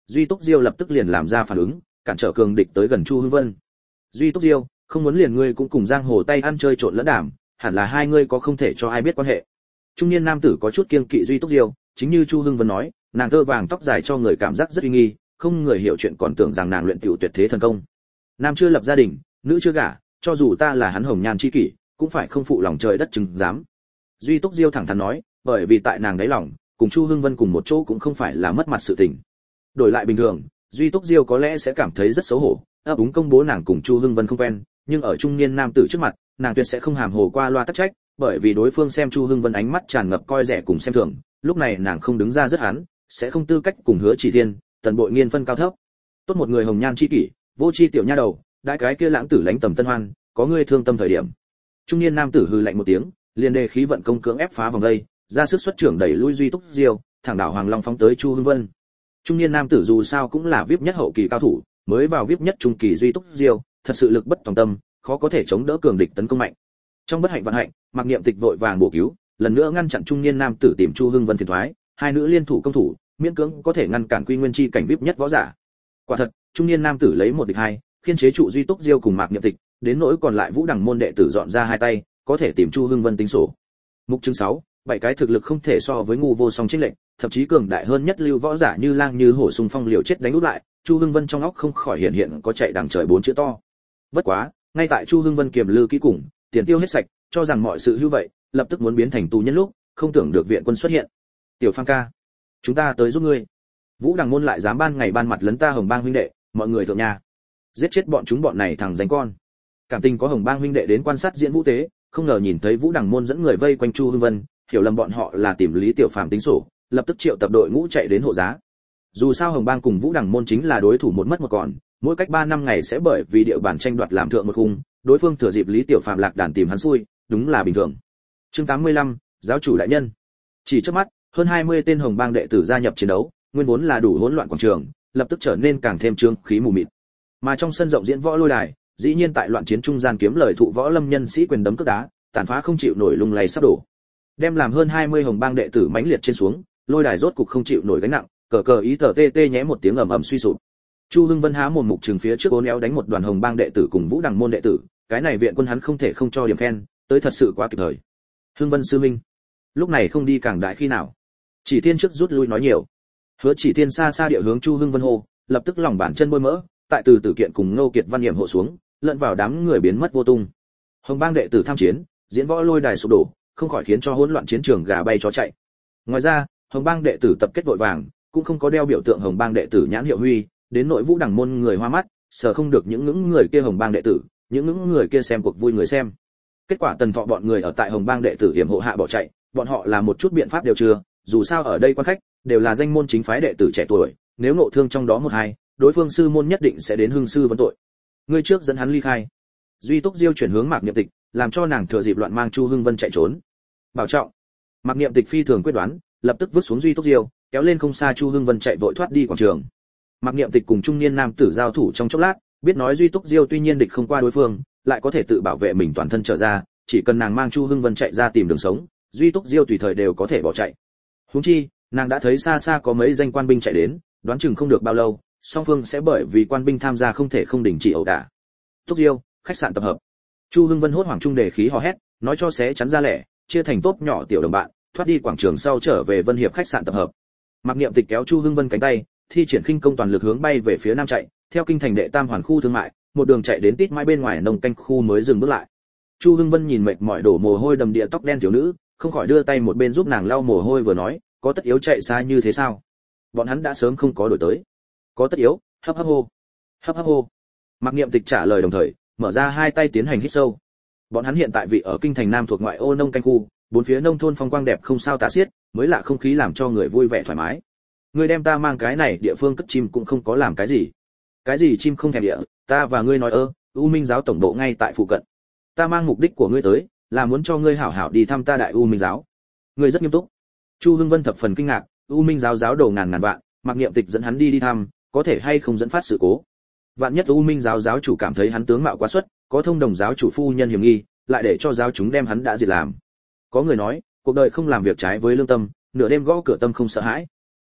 A: Duy Túc Diêu lập tức liền làm ra phản ứng, cản trở cường địch tới gần Chu Hưng Vân. Duy Túc Diêu, không muốn liền ngươi cũng cùng giang hồ tay ăn chơi trộn lẫn đảm, hẳn là hai ngươi có không thể cho ai biết quan hệ. Trung niên nam tử có chút kiêng kỵ Duy Túc Diêu, chính như Chu Hưng Vân nói, nàng tơ vàng tóc dài cho người cảm giác rất uy nghi, không người hiểu chuyện còn tưởng rằng nàng luyện tiểu tuyệt thế thần công. Nam chưa lập gia đình, nữ chưa gả, cho dù ta là hắn hồng nhan chi kỷ, cũng phải không phụ lòng trời đất chứng dám. Duy Túc Diêu thẳng thắn nói, bởi vì tại nàng đáy lòng, cùng Chu Hưng Vân cùng một chỗ cũng không phải là mất mặt sự tình. Đổi lại bình thường, Duy Túc Diêu có lẽ sẽ cảm thấy rất xấu hổ, ấp úng công bố nàng cùng Chu Hưng Vân không quen, nhưng ở trung niên nam tử trước mặt, nàng tuyệt sẽ không hàm hồ qua loa tắc trách, bởi vì đối phương xem Chu Hưng Vân ánh mắt tràn ngập coi rẻ cùng xem thường, lúc này nàng không đứng ra rất hắn, sẽ không tư cách cùng Hứa Chỉ Thiên, Tần Bội Nghiên phân cao thấp. Tốt một người hồng nhan chi kỷ, vô chi tiểu nha đầu, đại cái kia lãng tử lánh tầm tân hoan, có ngươi thương tâm thời điểm. Trung niên nam tử hừ lạnh một tiếng, liền đề khí vận công cưỡng ép phá vòng vây, ra sức xuất trưởng đẩy lui Duy Túc Diêu, thẳng đảo Hoàng Long phóng tới Chu Hưng Vân. Trung niên nam tử dù sao cũng là VIP nhất hậu kỳ cao thủ, mới vào VIP nhất trung kỳ Duy Túc Diêu, thật sự lực bất tòng tâm, khó có thể chống đỡ cường địch tấn công mạnh. Trong bất hạnh vận hạnh, Mạc Niệm Tịch vội vàng bổ cứu, lần nữa ngăn chặn trung niên nam tử tìm Chu Hưng Vân phiền toái, hai nữ liên thủ công thủ, miễn cưỡng có thể ngăn cản Quy Nguyên chi cảnh VIP nhất võ giả. Quả thật, trung niên nam tử lấy một địch hai, khiên chế trụ Duy Túc Diêu cùng Mạc Niệm Tịch, đến nỗi còn lại Vũ Đằng môn đệ tử dọn ra hai tay, có thể tìm Chu Hưng Vân tính sổ. Mục chương 6, bảy cái thực lực không thể so với ngu vô song chênh lệnh, thậm chí cường đại hơn nhất lưu võ giả như lang như hổ xung phong liều chết đánh úp lại, Chu Hưng Vân trong óc không khỏi hiện có chạy đằng trời bốn chữ to. Bất quá, ngay tại Chu Hưng Vân kiềm lư kỹ cùng, tiền tiêu hết sạch, cho rằng mọi sự hữu vậy, lập tức muốn biến thành tù nhân lúc, không tưởng được viện quân xuất hiện. Tiểu Phang ca, chúng ta tới giúp ngươi. Vũ Đằng môn lại dám ban ngày ban mặt lấn ta Hồng Bang huynh đệ, mọi người thượng nhà. Giết chết bọn này thằng ránh con. Cảm tình có Hồng Bang huynh đệ đến quan sát diễn vũ tế, không ngờ nhìn thấy Vũ Đằng môn dẫn người vây quanh Chu Hưng Vân, hiểu lầm bọn họ là tìm Lý Tiểu Phàm tính sổ, lập tức triệu tập đội ngũ chạy đến hộ giá. Dù sao Hồng Bang cùng Vũ Đằng môn chính là đối thủ một mất một còn, mỗi cách 3 năm ngày sẽ bởi vì địa bàn tranh đoạt làm thượng một khung, đối phương thừa dịp Lý Tiểu Phàm lạc đàn tìm hắn xui, đúng là bình thường. Chương 85, giáo chủ đại nhân. Chỉ trước mắt, hơn 20 tên Hồng Bang đệ tử gia nhập chiến đấu, nguyên vốn là đủ hỗn loạn quảng trường, lập tức trở nên càng thêm trương khí mù mịt. Mà trong sân rộng diễn võ lôi đài, dĩ nhiên tại loạn chiến trung gian kiếm lời thụ võ lâm nhân sĩ quyền đấm cước đá, tàn phá không chịu nổi lung lay sắp đổ. Đem làm hơn 20 Hồng Bang đệ tử mãnh liệt trên xuống, lôi đài rốt cục không chịu nổi gánh nặng, cờ cờ ý tờ tê tê nhé một tiếng ầm ầm suy sụp. Chu Hưng Vân há mồm mục trường phía trước ố néo đánh một đoàn Hồng Bang đệ tử cùng Vũ Đằng môn đệ tử, cái này viện quân hắn không thể không cho điểm khen, tới thật sự quá kịp thời. Hưng Vân sư minh, lúc này không đi càng đại khi nào? Chỉ Thiên trước rút lui nói nhiều. Hứa Chỉ Thiên xa xa địa hướng Chu Hưng Vân hô, lập tức lòng bàn chân bôi mỡ, tại từ tử kiện cùng Ngô Kiệt Văn Niệm hộ xuống, lẫn vào đám người biến mất vô tung. Hồng Bang đệ tử tham chiến, diễn võ lôi đài sụp đổ, không khỏi khiến cho hỗn loạn chiến trường gà bay chó chạy. Ngoài ra, Hồng Bang đệ tử tập kết vội vàng, cũng không có đeo biểu tượng Hồng Bang đệ tử nhãn hiệu huy, đến nội Vũ Đằng môn người hoa mắt, sợ không được những người kia Hồng Bang đệ tử, những người kia xem cuộc vui người xem. Kết quả Tần Thọ bọn người ở tại Hồng Bang đệ tử yểm hộ hạ bỏ chạy, bọn họ làm một chút biện pháp đều chưa, dù sao ở đây quan khách đều là danh môn chính phái đệ tử trẻ tuổi, nếu ngộ thương trong đó một hai, đối phương sư môn nhất định sẽ đến hưng sư vấn tội. Ngươi trước dẫn hắn ly khai. Duy Túc Diêu chuyển hướng Mạc Niệm Tịch, làm cho nàng thừa dịp loạn mang Chu Hưng Vân chạy trốn. Bảo trọng. Mạc Niệm Tịch phi thường quyết đoán, lập tức vứt xuống Duy Túc Diêu, kéo lên không xa Chu Hưng Vân chạy vội thoát đi quảng trường. Mạc Niệm Tịch cùng trung niên nam tử giao thủ trong chốc lát, biết nói Duy Túc Diêu tuy nhiên địch không qua đối phương, lại có thể tự bảo vệ mình toàn thân trở ra, chỉ cần nàng mang Chu Hưng Vân chạy ra tìm đường sống, Duy Túc Diêu tùy thời đều có thể bỏ chạy. Huống chi, nàng đã thấy xa xa có mấy danh quan binh chạy đến, đoán chừng không được bao lâu, song phương sẽ bởi vì quan binh tham gia không thể không đình chỉ ẩu đả. Túc Diêu, khách sạn tập hợp. Chu Hưng Vân hốt hoảng trung đề khí hò hét, nói cho xé chắn ra lẻ, chia thành tốp nhỏ tiểu đồng bạn, thoát đi quảng trường sau trở về Vân Hiệp khách sạn tập hợp. Mạc Niệm Tịch kéo Chu Hưng Vân cánh tay, thi triển khinh công toàn lực hướng bay về phía nam chạy, theo kinh thành đệ tam hoàn khu thương mại, một đường chạy đến tít mãi bên ngoài nông canh khu mới dừng bước lại. Chu Hưng Vân nhìn mệt mỏi đổ mồ hôi đầm địa tóc đen thiếu nữ, không khỏi đưa tay một bên giúp nàng lau mồ hôi vừa nói, có tất yếu chạy xa như thế sao? Bọn hắn đã sớm không có đổi tới. Có tất yếu, hấp hấp hô. Hấp hấp hô. Mạc Niệm Tịch trả lời đồng thời, mở ra hai tay tiến hành hít sâu. Bọn hắn hiện tại vị ở kinh thành nam thuộc ngoại ô nông canh khu, bốn phía nông thôn phong quang đẹp không sao tả xiết, mới lạ không khí làm cho người vui vẻ thoải mái. Ngươi đem ta mang cái này địa phương cất chim cũng không có làm cái gì. Cái gì chim không thèm địa, ta và ngươi nói U Minh giáo tổng bộ ngay tại phụ cận. Ta mang mục đích của ngươi tới, là muốn cho ngươi hảo hảo đi thăm ta đại U Minh giáo. Ngươi rất nghiêm túc. Chu Hưng Vân thập phần kinh ngạc, U Minh giáo giáo đầu ngàn vạn, Mạc Niệm Tịch dẫn hắn đi thăm, có thể hay không dẫn phát sự cố. Vạn nhất U Minh giáo giáo chủ cảm thấy hắn tướng mạo quá xuất, có thông đồng giáo chủ phu nhân hiểm nghi, lại để cho giáo chúng đem hắn đã diệt làm. Có người nói, cuộc đời không làm việc trái với lương tâm, nửa đêm gõ cửa tâm không sợ hãi.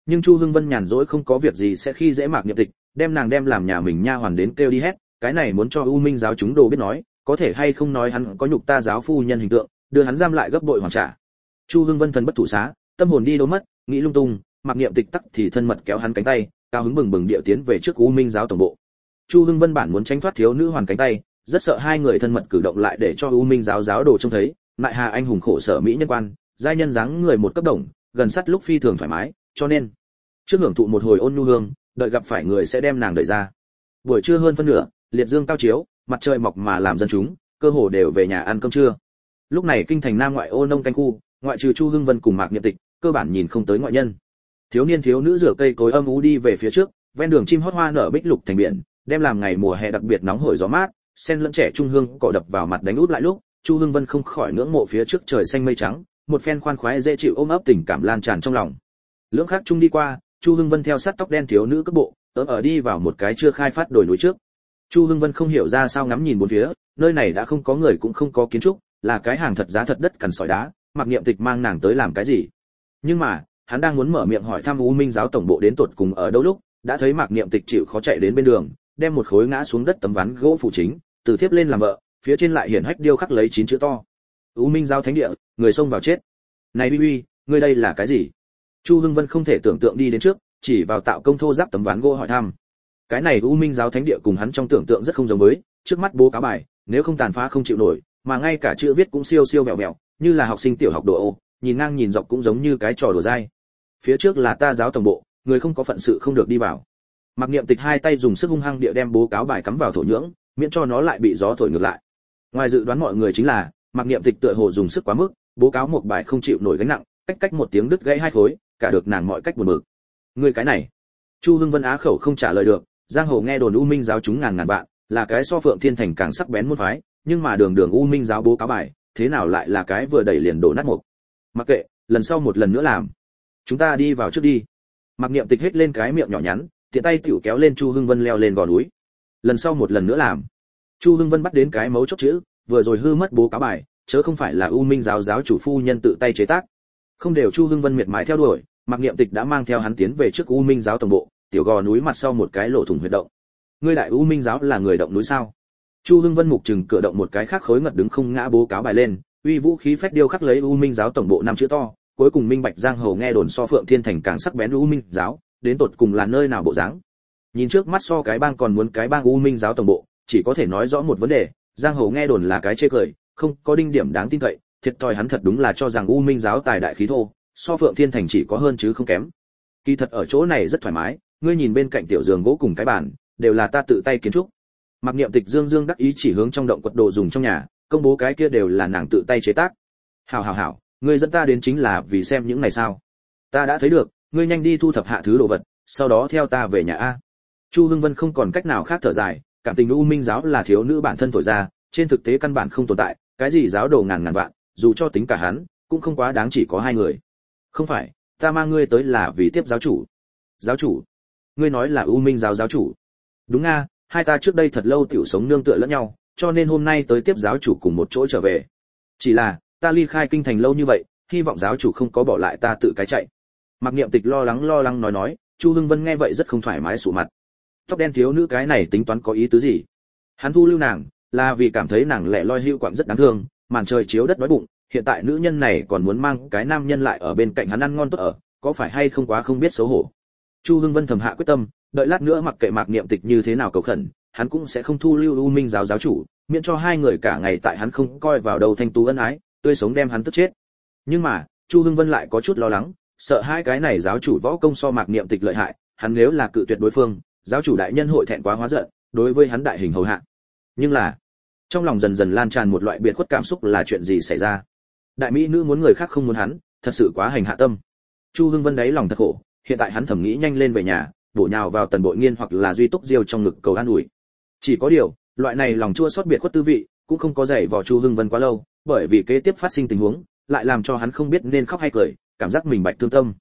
A: Nhưng Chu Hưng Vân nhàn rỗi không có việc gì sẽ khi dễ Mạc Niệm Tịch, đem nàng đem làm nhà mình nha hoàn đến kêu đi hết, cái này muốn cho U Minh giáo chúng đồ biết nói, có thể hay không nói hắn có nhục ta giáo phu nhân hình tượng, đưa hắn giam lại gấp bội hoàn trả. Chu Hưng Vân thần bất thủ xá, tâm hồn đi đâu mất, nghĩ lung tung, Mạc Niệm Tịch tắc thì thân mật kéo hắn cánh tay, cao hứng bừng bừng điệu tiến về trước U Minh giáo tổng bộ. Chu Hưng Vân bản muốn tránh thoát thiếu nữ hoàn cánh tay, rất sợ hai người thân mật cử động lại để cho U Minh giáo giáo đồ trông thấy, lại hà anh hùng khổ sở mỹ nhân quan, giai nhân dáng người một cấp đồng, gần sát lúc phi thường thoải mái, cho nên trước hưởng thụ một hồi ôn nhu hương, đợi gặp phải người sẽ đem nàng đẩy ra. Buổi trưa hơn phân nửa, liệt dương cao chiếu, mặt trời mọc mà làm dân chúng cơ hồ đều về nhà ăn cơm trưa. Lúc này kinh thành nam ngoại ô nông canh khu, ngoại trừ Chu Hưng Vân cùng Mạc Niệm Tịch, cơ bản nhìn không tới ngoại nhân. Thiếu niên thiếu nữ rửa cây cối âm u đi về phía trước, ven đường chim hót hoa nở bích lục thành biển, đem làm ngày mùa hè đặc biệt nóng hổi gió mát, sen lẫn trẻ trung hương cỏ đập vào mặt đánh út lại lúc, Chu Hưng Vân không khỏi ngưỡng mộ phía trước trời xanh mây trắng, một phen khoan khoái dễ chịu ôm ấp tình cảm lan tràn trong lòng. Lưỡng khắc chung đi qua, Chu Hưng Vân theo sát tóc đen thiếu nữ cước bộ, ở đi vào một cái chưa khai phát đồi núi trước. Chu Hưng Vân không hiểu ra sao ngắm nhìn bốn phía, nơi này đã không có người cũng không có kiến trúc, là cái hàng thật giá thật đất cằn sỏi đá, Mạc Niệm Tịch mang nàng tới làm cái gì? Nhưng mà, hắn đang muốn mở miệng hỏi thăm U Minh giáo tổng bộ đến tột cùng ở đâu lúc, đã thấy Mạc Niệm Tịch chịu khó chạy đến bên đường, đem một khối ngã xuống đất tấm ván gỗ phủ chính, từ thiếp lên làm vợ, phía trên lại hiển hách điêu khắc lấy 9 chữ to. U Minh giáo thánh địa, người xông vào chết. Này uy uy, ngươi đây là cái gì? Chu Hưng Vân không thể tưởng tượng đi đến trước, chỉ vào tạo công thô giáp tấm ván gỗ hỏi thăm. Cái này U Minh giáo thánh địa cùng hắn trong tưởng tượng rất không giống với, trước mắt bố cáo bài, nếu không tàn phá không chịu nổi, mà ngay cả chữ viết cũng siêu siêu vẹo vẹo, như là học sinh tiểu học đồ ô, nhìn ngang nhìn dọc cũng giống như cái trò đùa dai. Phía trước là ta giáo tổng bộ, người không có phận sự không được đi vào. Mạc Niệm Tịch hai tay dùng sức hung hăng địa đem bố cáo bài cắm vào thổ nhưỡng, miễn cho nó lại bị gió thổi ngược lại. Ngoài dự đoán mọi người chính là, Mạc Niệm Tịch tựa hồ dùng sức quá mức, bố cáo một bài không chịu nổi gánh nặng, cách một tiếng đứt gãy hai khối, cả được nàng mọi cách buồn bực. Người cái này, Chu Hưng Vân á khẩu không trả lời được, giang hồ nghe đồn U Minh giáo chúng ngàn vạn, là cái so Phượng Thiên Thành càng sắc bén môn phái, nhưng mà đường đường U Minh giáo bố cáo bài, thế nào lại là cái vừa đẩy liền đổ nát mục. Mặc kệ, lần sau một lần nữa làm. Chúng ta đi vào trước đi. Mạc Niệm Tịch hết lên cái miệng nhỏ nhắn, tiện tay tiểu kéo lên Chu Hưng Vân leo lên gò núi. Lần sau một lần nữa làm. Chu Hưng Vân bắt đến cái mấu chốt chữ, vừa rồi hư mất bố cáo bài, chớ không phải là U Minh giáo giáo chủ phu nhân tự tay chế tác. Không đều Chu Hưng Vân miệt mài theo đuổi, Mạc Niệm Tịch đã mang theo hắn tiến về trước U Minh giáo tổng bộ, tiểu gò núi mặt sau một cái lỗ thủng huyệt động. Ngươi đại U Minh giáo là người động núi sao? Chu Hưng Vân mục trừng cửa động một cái khác khối ngật đứng không ngã bố cáo bài lên, uy vũ khí phách điêu khắc lấy U Minh giáo tổng bộ năm chữ to, cuối cùng minh bạch giang hồ nghe đồn so Phượng Thiên Thành càng sắc bén U Minh giáo, đến tột cùng là nơi nào bộ dáng. Nhìn trước mắt so cái bang còn muốn cái bang U Minh giáo tổng bộ, chỉ có thể nói rõ một vấn đề, giang hồ nghe đồn là cái chê cười, không có đinh điểm đáng tin cậy, thiệt thòi hắn thật đúng là cho rằng U Minh giáo tài đại khí thô, so Phượng Thiên Thành chỉ có hơn chứ không kém. Kỳ thật ở chỗ này rất thoải mái, ngươi nhìn bên cạnh tiểu giường gỗ cùng cái bàn, đều là ta tự tay kiến trúc. Mạc Niệm Tịch dương dương đắc ý chỉ hướng trong động quật đồ dùng trong nhà, công bố cái kia đều là nàng tự tay chế tác. Hảo, ngươi dẫn ta đến chính là vì xem những này sao? Ta đã thấy được, ngươi nhanh đi thu thập hạ thứ đồ vật, sau đó theo ta về nhà a. Chu Hưng Vân không còn cách nào khác thở dài, cảm tình U Minh giáo là thiếu nữ bản thân thổi ra, trên thực tế căn bản không tồn tại, cái gì giáo đồ ngàn vạn, dù cho tính cả hắn, cũng không quá đáng chỉ có hai người. Không phải, ta mang ngươi tới là vì tiếp giáo chủ. Giáo chủ? Ngươi nói là U Minh giáo giáo chủ? Đúng a, hai ta trước đây thật lâu tiểu sống nương tựa lẫn nhau, cho nên hôm nay tới tiếp giáo chủ cùng một chỗ trở về. Chỉ là, ta ly khai kinh thành lâu như vậy, hy vọng giáo chủ không có bỏ lại ta tự cái chạy. Mạc Niệm Tịch lo lắng nói, Chu Hưng Vân nghe vậy rất không thoải mái sụ mặt. Tóc đen thiếu nữ cái này tính toán có ý tứ gì? Hắn thu lưu nàng, là vì cảm thấy nàng lẻ loi hữu quạng rất đáng thương, màn trời chiếu đất đói bụng, hiện tại nữ nhân này còn muốn mang cái nam nhân lại ở bên cạnh hắn ăn ngon tốt ở, có phải hay không quá không biết xấu hổ. Chu Hưng Vân thầm hạ quyết tâm, đợi lát nữa mặc kệ Mạc Niệm Tịch như thế nào cầu khẩn, hắn cũng sẽ không thu lưu U Minh giáo giáo chủ, miễn cho hai người cả ngày tại hắn không coi vào đầu thanh tú ân ái, tươi sống đem hắn tức chết. Nhưng mà, Chu Hưng Vân lại có chút lo lắng, sợ hai cái này giáo chủ võ công so Mạc Niệm Tịch lợi hại, hắn nếu là cự tuyệt đối phương, giáo chủ đại nhân hội thẹn quá hóa giận, đối với hắn đại hình hầu hạ. Nhưng là, trong lòng dần dần lan tràn một loại biệt khuất cảm xúc là chuyện gì xảy ra? Đại mỹ nữ muốn người khác không muốn hắn, thật sự quá hành hạ tâm. Chu Hưng Vân đáy lòng thật khổ, hiện tại hắn thầm nghĩ nhanh lên về nhà, bổ nhào vào Tần Bội Nghiên hoặc là Duy Túc Diêu trong ngực cầu an ủi. Chỉ có điều, loại này lòng chua xót biệt khuất tư vị, cũng không có dày vò Chu Hưng Vân quá lâu, bởi vì kế tiếp phát sinh tình huống, lại làm cho hắn không biết nên khóc hay cười, cảm giác mình bạch thương tâm.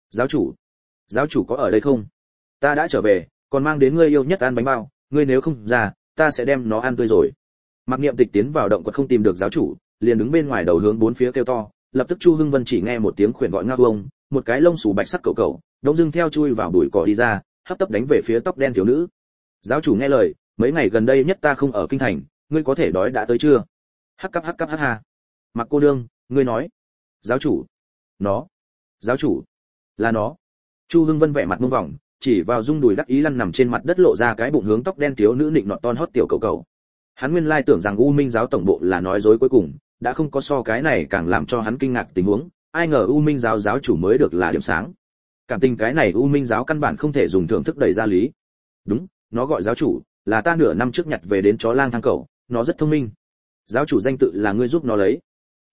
A: Giáo chủ có ở đây không? Ta đã trở về, còn mang đến ngươi yêu nhất ăn bánh bao, ngươi nếu không ra, ta sẽ đem nó ăn tươi rồi. Mạc Niệm Tịch tiến vào động quật không tìm được giáo chủ, liền đứng bên ngoài đầu hướng bốn phía kêu to, lập tức Chu Hưng Vân chỉ nghe một tiếng khuyển gọi ngao ông, một cái lông xù bạch sắc cẩu cẩu, đông dưng theo chui vào bụi cỏ đi ra, hấp tấp đánh về phía tóc đen thiếu nữ. Giáo chủ nghe lời, mấy ngày gần đây nhất ta không ở kinh thành, ngươi có thể đói đã tới chưa? Hắc cắp hắc ha. Mặc cô nương, ngươi nói. Giáo chủ. Nó. Giáo chủ. Là nó. Chu Hưng Vân vẻ mặt muông vòng, chỉ vào dung đùi đắc ý lăn nằm trên mặt đất lộ ra cái bụng hướng tóc đen thiếu nữ nịnh nọt ton hót tiểu cầu cầu. Hắn nguyên lai tưởng rằng U Minh giáo tổng bộ là nói dối cuối cùng, đã không có so cái này càng làm cho hắn kinh ngạc tình huống, ai ngờ U Minh giáo giáo chủ mới được là điểm sáng. Cảm tình cái này U Minh giáo căn bản không thể dùng thưởng thức đẩy ra lý. Đúng, nó gọi giáo chủ, là ta nửa năm trước nhặt về đến chó lang thang cẩu, nó rất thông minh. Giáo chủ danh tự là ngươi giúp nó lấy.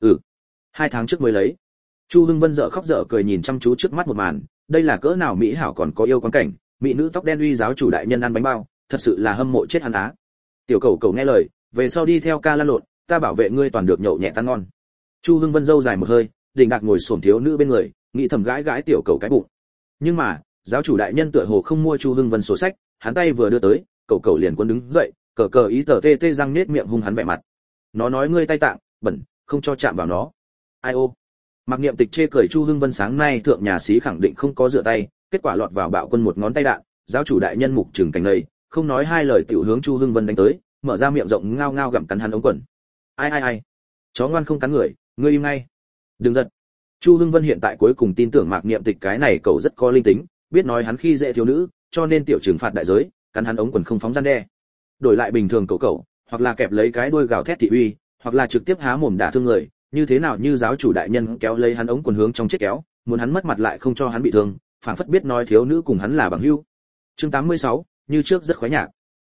A: 2 tháng trước mới lấy. Chu Hưng Vân dở khóc dở cười nhìn chăm chú trước mắt một màn, đây là cỡ nào mỹ hảo còn có yêu quang cảnh, mỹ nữ tóc đen uy giáo chủ đại nhân ăn bánh bao, thật sự là hâm mộ chết hắn á. Tiểu cầu cầu nghe lời, về sau đi theo ca lăn lộn, ta bảo vệ ngươi toàn được nhậu nhẹ tan ngon. Chu Hưng Vân dâu dài một hơi, đỉnh đạc ngồi xổm thiếu nữ bên người, nghĩ thầm gãi gãi tiểu cầu cái bụng. Nhưng mà, giáo chủ đại nhân tựa hồ không mua Chu Hưng Vân sổ sách, hắn tay vừa đưa tới, cầu cầu liền quân đứng dậy, cờ cờ ý tờ tê tê răng nết miệng hung hắn vẻ mặt. Nó nói ngươi tay tạng bẩn, không cho chạm vào nó. Ai ô. Mặc Niệm Tịch chê cười Chu Hưng Vân sáng nay thượng nhà sĩ khẳng định không có rửa tay, kết quả lọt vào bạo quân một ngón tay đạn, giáo chủ đại nhân mục trừng cảnh lầy, không nói hai lời tiểu hướng Chu Hưng Vân đánh tới, mở ra miệng rộng ngao ngao gặm cắn hắn ống quần. Ai. Chó ngoan không cắn người, ngươi im ngay. Đừng giận. Chu Hưng Vân hiện tại cuối cùng tin tưởng Mạc Niệm Tịch cái này cậu rất có linh tính, biết nói hắn khi dễ thiếu nữ, cho nên tiểu trừng phạt đại giới, cắn hắn ống quần không phóng gian đe. Đổi lại bình thường cậu, hoặc là kẹp lấy cái đuôi gào thét thị uy, hoặc là trực tiếp há mồm đả thương người, như thế nào như giáo chủ đại nhân kéo lấy hắn ống quần hướng trong chết kéo, muốn hắn mất mặt lại không cho hắn bị thương, phảng phất biết nói thiếu nữ cùng hắn là bằng hữu. Chương 86, như trước rất khoái nhạc.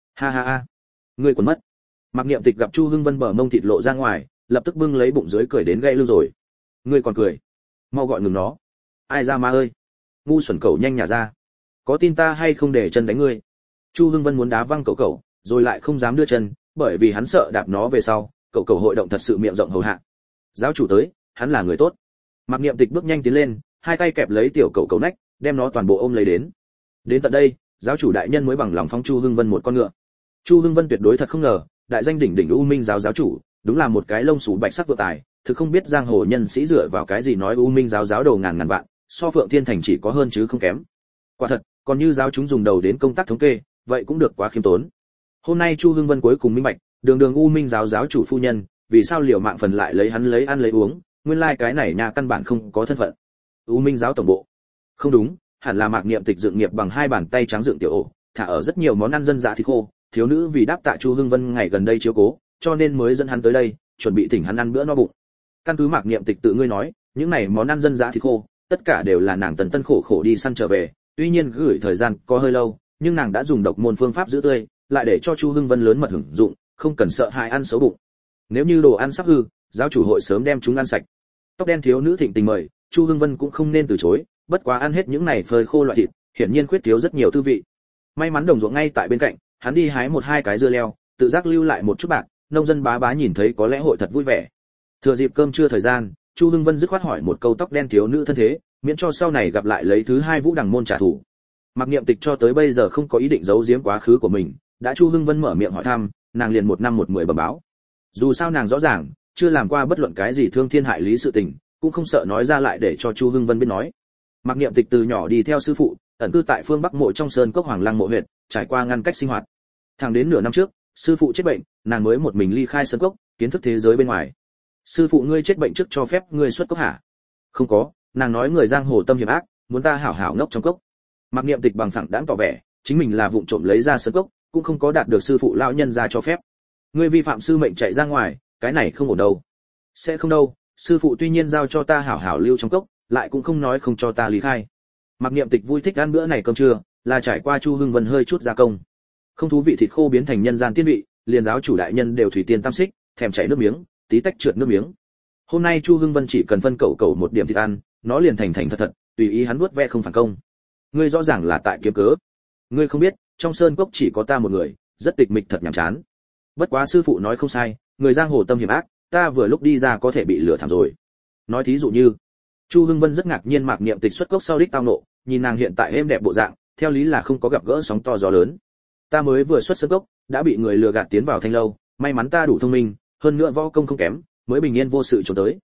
A: Ha. Ngươi quần mất. Mạc Niệm Tịch gặp Chu Hưng Vân bờ mông thịt lộ ra ngoài, lập tức bưng lấy bụng dưới cười đến gãy lưng rồi. Ngươi còn cười? Mau gọi ngừng nó. Ai ra ma ơi. Ngu xuẩn cẩu nhanh nhả ra. Có tin ta hay không để chân đánh ngươi? Chu Hưng Vân muốn đá văng cậu, rồi lại không dám đưa chân, bởi vì hắn sợ đạp nó về sau, cậu hội động thật sự miệng rộng hầu hạ. Giáo chủ tới, hắn là người tốt. Mạc Niệm Tịch bước nhanh tiến lên, hai tay kẹp lấy tiểu cậu nách, đem nó toàn bộ ôm lấy đến. Đến tận đây, giáo chủ đại nhân mới bằng lòng phóng Chu Hưng Vân một con ngựa. Chu Hưng Vân tuyệt đối thật không ngờ, đại danh đỉnh đỉnh U Minh giáo giáo chủ, đúng là một cái lông xù bạch sắc vượng tài, thực không biết giang hồ nhân sĩ dựa vào cái gì nói U Minh giáo giáo đầu ngàn ngàn vạn, so Phượng Thiên Thành chỉ có hơn chứ không kém. Quả thật, còn như giáo chúng dùng đầu đến công tác thống kê, vậy cũng được quá khiêm tốn. Hôm nay Chu Hưng Vân cuối cùng minh bạch, đường U Minh giáo giáo chủ phu nhân, vì sao liều mạng phần lại lấy hắn lấy ăn lấy uống, nguyên lai cái này nhà căn bản không có thân phận. U Minh giáo tổng bộ. Không đúng, hẳn là Mạc Niệm Tịch dựng nghiệp bằng hai bàn tay trắng dựng tiểu ổ, thả ở rất nhiều món ăn dân dã thịt khô, thiếu nữ vì đáp tạ Chu Hưng Vân ngày gần đây chiếu cố, cho nên mới dẫn hắn tới đây, chuẩn bị thỉnh hắn ăn bữa no bụng. Căn cứ Mạc Niệm Tịch tự ngươi nói, những này món ăn dân dã thịt khô, tất cả đều là nàng tần tân khổ khổ đi săn trở về, tuy nhiên gửi thời gian có hơi lâu, nhưng nàng đã dùng độc môn phương pháp giữ tươi, lại để cho Chu Hưng Vân lớn mật hưởng dụng, không cần sợ hại ăn xấu bụng. Nếu như đồ ăn sắp hư, giáo chủ hội sớm đem chúng ăn sạch. Tóc đen thiếu nữ thịnh tình mời, Chu Hưng Vân cũng không nên từ chối, bất quá ăn hết những này phơi khô loại thịt, hiển nhiên khuyết thiếu rất nhiều tư vị. May mắn đồng ruộng ngay tại bên cạnh, hắn đi hái một hai cái dưa leo, tự giác lưu lại một chút bạc, nông dân bá bá nhìn thấy có lẽ hội thật vui vẻ. Thừa dịp cơm trưa thời gian, Chu Hưng Vân dứt khoát hỏi một câu tóc đen thiếu nữ thân thế, miễn cho sau này gặp lại lấy thứ hai Vũ Đằng môn trả thù. Mạc Niệm Tịch cho tới bây giờ không có ý định giấu giếm quá khứ của mình, đã Chu Hưng Vân mở miệng hỏi thăm, nàng liền một năm một mười bẩm báo. Dù sao nàng rõ ràng, chưa làm qua bất luận cái gì thương thiên hại lý sự tình, cũng không sợ nói ra lại để cho Chu Hưng Vân biết nói. Mạc Niệm Tịch từ nhỏ đi theo sư phụ, ẩn cư tại phương Bắc mộ trong sơn cốc Hoàng Lăng mộ huyệt, trải qua ngăn cách sinh hoạt. Thẳng đến nửa năm trước, sư phụ chết bệnh, nàng mới một mình ly khai sơn cốc, kiến thức thế giới bên ngoài. Sư phụ ngươi chết bệnh trước cho phép ngươi xuất cốc hả? Không có, nàng nói người giang hồ tâm hiểm ác, muốn ta hảo hảo ngốc trong cốc. Mạc Niệm Tịch bằng phẳng đãng tỏ vẻ, chính mình là vụng trộm lấy ra sơn cốc, cũng không có đạt được sư phụ lão nhân ra cho phép. Ngươi vi phạm sư mệnh chạy ra ngoài, cái này không ổn đâu. Sẽ không đâu, sư phụ tuy nhiên giao cho ta hảo hảo lưu trong cốc, lại cũng không nói không cho ta lý khai. Mạc Niệm Tịch vui thích ăn bữa này cơm trưa, là trải qua Chu Hưng Vân hơi chút gia công. Không thú vị thịt khô biến thành nhân gian tiên vị, liền giáo chủ đại nhân đều thủy tiên tam xích, thèm chảy nước miếng, tí tách trượt nước miếng. Hôm nay Chu Hưng Vân chỉ cần phân cậu một điểm thịt ăn, nó liền thành thành thật thật, tùy ý hắn vuốt ve không phản công. Ngươi rõ ràng là tại kiếm cớ. Ngươi không biết, trong sơn cốc chỉ có ta một người, rất tịch mịch thật nhàm chán. Bất quá sư phụ nói không sai, người giang hồ tâm hiểm ác, ta vừa lúc đi ra có thể bị lừa thảm rồi. Nói thí dụ như, Chu Hưng Vân rất ngạc nhiên Mạc Niệm Tịch xuất cốc sau đích tao nộ, nhìn nàng hiện tại êm đẹp bộ dạng, theo lý là không có gặp gỡ sóng to gió lớn. Ta mới vừa xuất sơn cốc, đã bị người lừa gạt tiến vào thanh lâu, may mắn ta đủ thông minh, hơn nữa võ công không kém, mới bình yên vô sự trốn tới.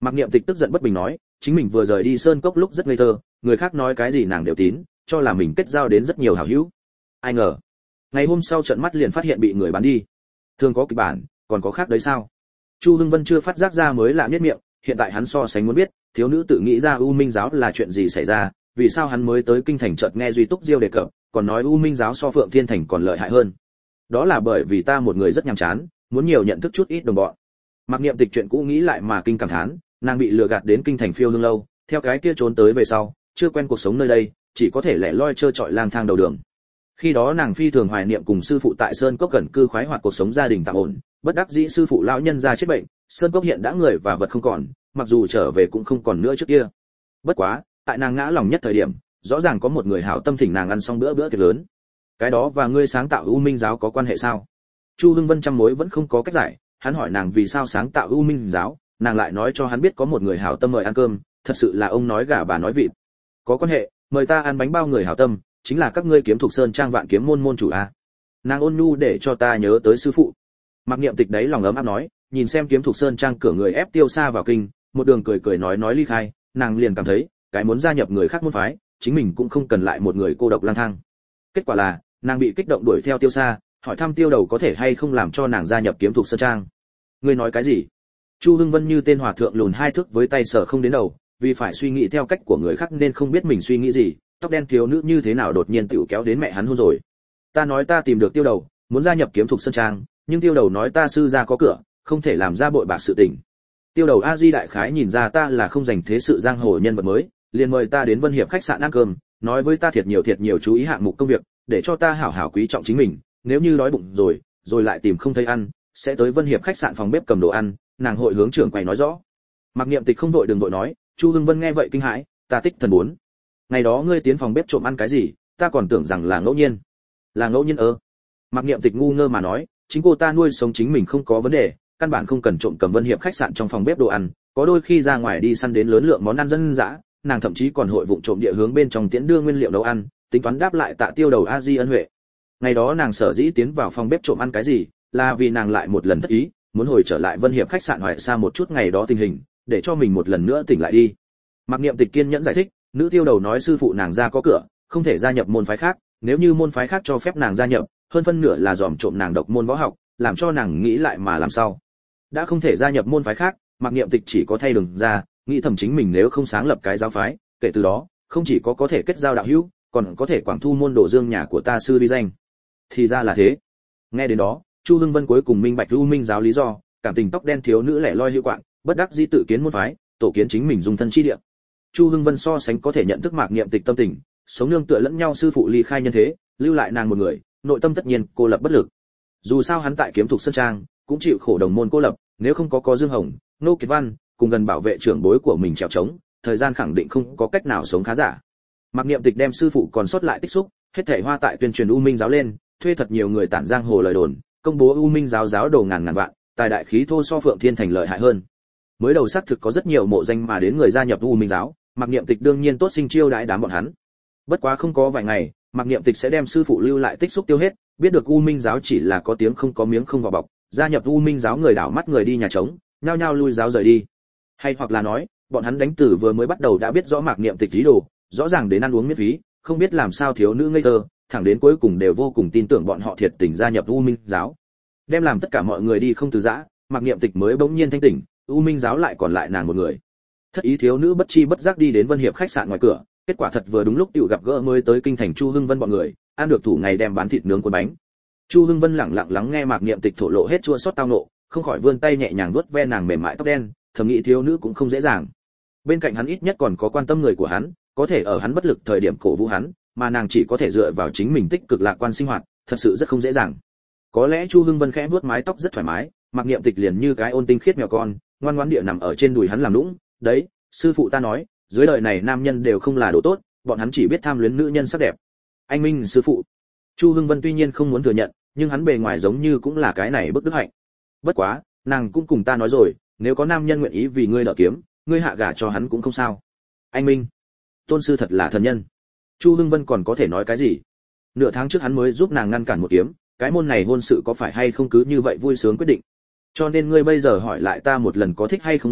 A: Mạc Niệm Tịch tức giận bất bình nói, chính mình vừa rời đi sơn cốc lúc rất ngây thơ, người khác nói cái gì nàng đều tín, cho là mình kết giao đến rất nhiều hảo hữu. Ai ngờ, ngày hôm sau trận mắt liền phát hiện bị người bán đi. Thường có kịch bản, còn có khác đấy sao? Chu Hưng Vân chưa phát giác ra mới lạ nhất miệng, hiện tại hắn so sánh muốn biết, thiếu nữ tự nghĩ ra U Minh giáo là chuyện gì xảy ra, vì sao hắn mới tới kinh thành chợt nghe Duy Túc Diêu đề cập, còn nói U Minh giáo so Phượng Thiên Thành còn lợi hại hơn. Đó là bởi vì ta một người rất nhàm chán, muốn nhiều nhận thức chút ít đồng bọn. Mạc Niệm Tịch chuyện cũ nghĩ lại mà kinh cảm thán, nàng bị lừa gạt đến kinh thành phiêu hương lâu, theo cái kia trốn tới về sau, chưa quen cuộc sống nơi đây, chỉ có thể lẻ loi trơ trọi lang thang đầu đường. Khi đó nàng phi thường hoài niệm cùng sư phụ tại sơn cốc gần cư khoái hoạt cuộc sống gia đình tạm ổn, bất đắc dĩ sư phụ lão nhân ra chết bệnh, sơn cốc hiện đã người và vật không còn, mặc dù trở về cũng không còn nữa trước kia. Bất quá, tại nàng ngã lòng nhất thời điểm, rõ ràng có một người hảo tâm thỉnh nàng ăn xong bữa tiệc lớn. Cái đó và ngươi sáng tạo U Minh giáo có quan hệ sao? Chu Hưng Vân trăm mối vẫn không có cách giải, hắn hỏi nàng vì sao sáng tạo U Minh giáo, nàng lại nói cho hắn biết có một người hảo tâm mời ăn cơm, thật sự là ông nói gà bà nói vịt. Có quan hệ, mời ta ăn bánh bao người hảo tâm, chính là các ngươi Kiếm Thục Sơn Trang Vạn Kiếm môn môn chủ a. Nàng ôn nhu để cho ta nhớ tới sư phụ. Mạc Niệm Tịch đấy lòng ấm áp nói, nhìn xem Kiếm Thục Sơn Trang cửa người ép Tiêu Sa vào kinh, một đường cười cười nói ly khai, nàng liền cảm thấy, cái muốn gia nhập người khác môn phái, chính mình cũng không cần lại một người cô độc lang thang. Kết quả là, nàng bị kích động đuổi theo Tiêu Sa, hỏi thăm Tiêu Đầu có thể hay không làm cho nàng gia nhập Kiếm Thục Sơn Trang. Ngươi nói cái gì? Chu Hưng Vân như tên hòa thượng lùn hai thước với tay sở không đến đầu, vì phải suy nghĩ theo cách của người khác nên không biết mình suy nghĩ gì, tóc đen thiếu nữ như thế nào đột nhiên tiểu kéo đến mẹ hắn hôn rồi. Ta nói ta tìm được Tiêu Đầu, muốn gia nhập Kiếm Thục Sơn Trang, nhưng Tiêu Đầu nói ta sư gia có cửa, không thể làm ra bội bạc sự tình. Tiêu Đầu A Di đại khái nhìn ra ta là không dành thế sự giang hồ nhân vật mới, liền mời ta đến Vân Hiệp khách sạn ăn cơm, nói với ta thiệt nhiều chú ý hạng mục công việc, để cho ta hảo hảo quý trọng chính mình, nếu như đói bụng rồi lại tìm không thấy ăn, sẽ tới Vân Hiệp khách sạn phòng bếp cầm đồ ăn, nàng hội hướng trưởng quầy nói rõ. Mạc Niệm Tịch không vội đừng vội nói, Chu Hưng Vân nghe vậy kinh hãi, ta tích thần bốn. Ngày đó ngươi tiến phòng bếp trộm ăn cái gì, ta còn tưởng rằng là ngẫu nhiên. Là ngẫu nhiên ơ? Mạc Niệm Tịch ngu ngơ mà nói, chính cô ta nuôi sống chính mình không có vấn đề, căn bản không cần trộm cầm Vân Hiệp khách sạn trong phòng bếp đồ ăn, có đôi khi ra ngoài đi săn đến lớn lượng món ăn dân dã, nàng thậm chí còn hội vụng trộm địa hướng bên trong tiễn đưa nguyên liệu nấu ăn, tính toán đáp lại tạ Tiêu Đầu A Di ân huệ. Ngày đó nàng sở dĩ tiến vào phòng bếp trộm ăn cái gì, là vì nàng lại một lần thất ý, muốn hồi trở lại Vân Hiệp khách sạn hoài xa một chút ngày đó tình hình, để cho mình một lần nữa tỉnh lại đi. Mạc Niệm Tịch kiên nhẫn giải thích, nữ Tiêu Đầu nói sư phụ nàng ra có cửa, không thể gia nhập môn phái khác, nếu như môn phái khác cho phép nàng gia nhập, hơn phân nửa là dòm trộm nàng độc môn võ học, làm cho nàng nghĩ lại mà làm sao. Đã không thể gia nhập môn phái khác, Mạc Niệm Tịch chỉ có thay đường ra, nghĩ thầm chính mình nếu không sáng lập cái giáo phái, kể từ đó, không chỉ có thể kết giao đạo hữu, còn có thể quảng thu môn đồ dương nhà của ta sư đi danh. Thì ra là thế. Nghe đến đó, Chu Hưng Vân cuối cùng minh bạch U Minh giáo lý do, cảm tình tóc đen thiếu nữ lẻ loi hữu quạng, bất đắc dĩ tự kiến môn phái, tổ kiến chính mình dùng thân chi địa. Chu Hưng Vân so sánh có thể nhận thức Mạc Niệm Tịch tâm tình, sống nương tựa lẫn nhau sư phụ ly khai nhân thế, lưu lại nàng một người, nội tâm tất nhiên cô lập bất lực. Dù sao hắn tại Kiếm Thục Sơn Trang, cũng chịu khổ đồng môn cô lập, nếu không có Dương Hồng, Nô Kiệt Văn, cùng gần bảo vệ trưởng bối của mình trèo trống, thời gian khẳng định không có cách nào sống khá giả. Mạc Niệm Tịch đem sư phụ còn sót lại tích xúc, hết thảy hoa tại tuyên truyền U Minh giáo lên, thuê thật nhiều người tản giang hồ lời đồn, công bố U Minh giáo giáo đồ ngàn vạn, tài đại khí thô so Phượng Thiên Thành lợi hại hơn. Mới đầu xác thực có rất nhiều mộ danh mà đến người gia nhập U Minh giáo, Mạc Niệm Tịch đương nhiên tốt sinh chiêu đãi đám bọn hắn. Bất quá không có vài ngày, Mạc Niệm Tịch sẽ đem sư phụ lưu lại tích xúc tiêu hết, biết được U Minh giáo chỉ là có tiếng không có miếng không vào bọc, gia nhập U Minh giáo người đảo mắt người đi nhà trống, nhao nhao lui giáo rời đi. Hay hoặc là nói, bọn hắn đánh tử vừa mới bắt đầu đã biết rõ Mạc Niệm Tịch ý đồ, rõ ràng đến ăn uống miễn phí, không biết làm sao thiếu nữ ngây thơ, thẳng đến cuối cùng đều vô cùng tin tưởng bọn họ thiệt tình gia nhập U Minh giáo. Đem làm tất cả mọi người đi không từ giã, Mạc Niệm Tịch mới bỗng nhiên thanh tỉnh, U Minh giáo lại còn lại nàng một người. Thất ý thiếu nữ bất chi bất giác đi đến Vân Hiệp khách sạn ngoài cửa, kết quả thật vừa đúng lúc tiểu gặp gỡ mới tới kinh thành Chu Hưng Vân bọn người, ăn được thủ ngày đem bán thịt nướng cuốn bánh. Chu Hưng Vân lặng lặng lắng nghe Mạc Niệm Tịch thổ lộ hết chua xót tao nộ, không khỏi vươn tay nhẹ nhàng vuốt ve nàng mềm mại tóc đen, thầm nghĩ thiếu nữ cũng không dễ dàng. Bên cạnh hắn ít nhất còn có quan tâm người của hắn, có thể ở hắn bất lực thời điểm cổ vũ hắn, mà nàng chỉ có thể dựa vào chính mình tích cực lạc quan sinh hoạt, thật sự rất không dễ dàng. Có lẽ Chu Hưng Vân khẽ vuốt mái tóc rất thoải mái, Mạc Niệm Tịch liền như cái ôn tinh khiết mèo con, ngoan ngoãn địa nằm ở trên đùi hắn làm nũng, "Đấy, sư phụ ta nói, dưới đời này nam nhân đều không là đồ tốt, bọn hắn chỉ biết tham luyến nữ nhân sắc đẹp." Anh minh sư phụ. Chu Hưng Vân tuy nhiên không muốn thừa nhận, nhưng hắn bề ngoài giống như cũng là cái này bức đức hạnh. Bất quá, nàng cũng cùng ta nói rồi, nếu có nam nhân nguyện ý vì ngươi đỡ kiếm, ngươi hạ gả cho hắn cũng không sao. Anh minh, tôn sư thật là thần nhân. Chu Hưng Vân còn có thể nói cái gì? Nửa tháng trước hắn mới giúp nàng ngăn cản một kiếm, cái môn này hôn sự có phải hay không cứ như vậy vui sướng quyết định. Cho nên ngươi bây giờ hỏi lại ta một lần có thích hay không ngươi,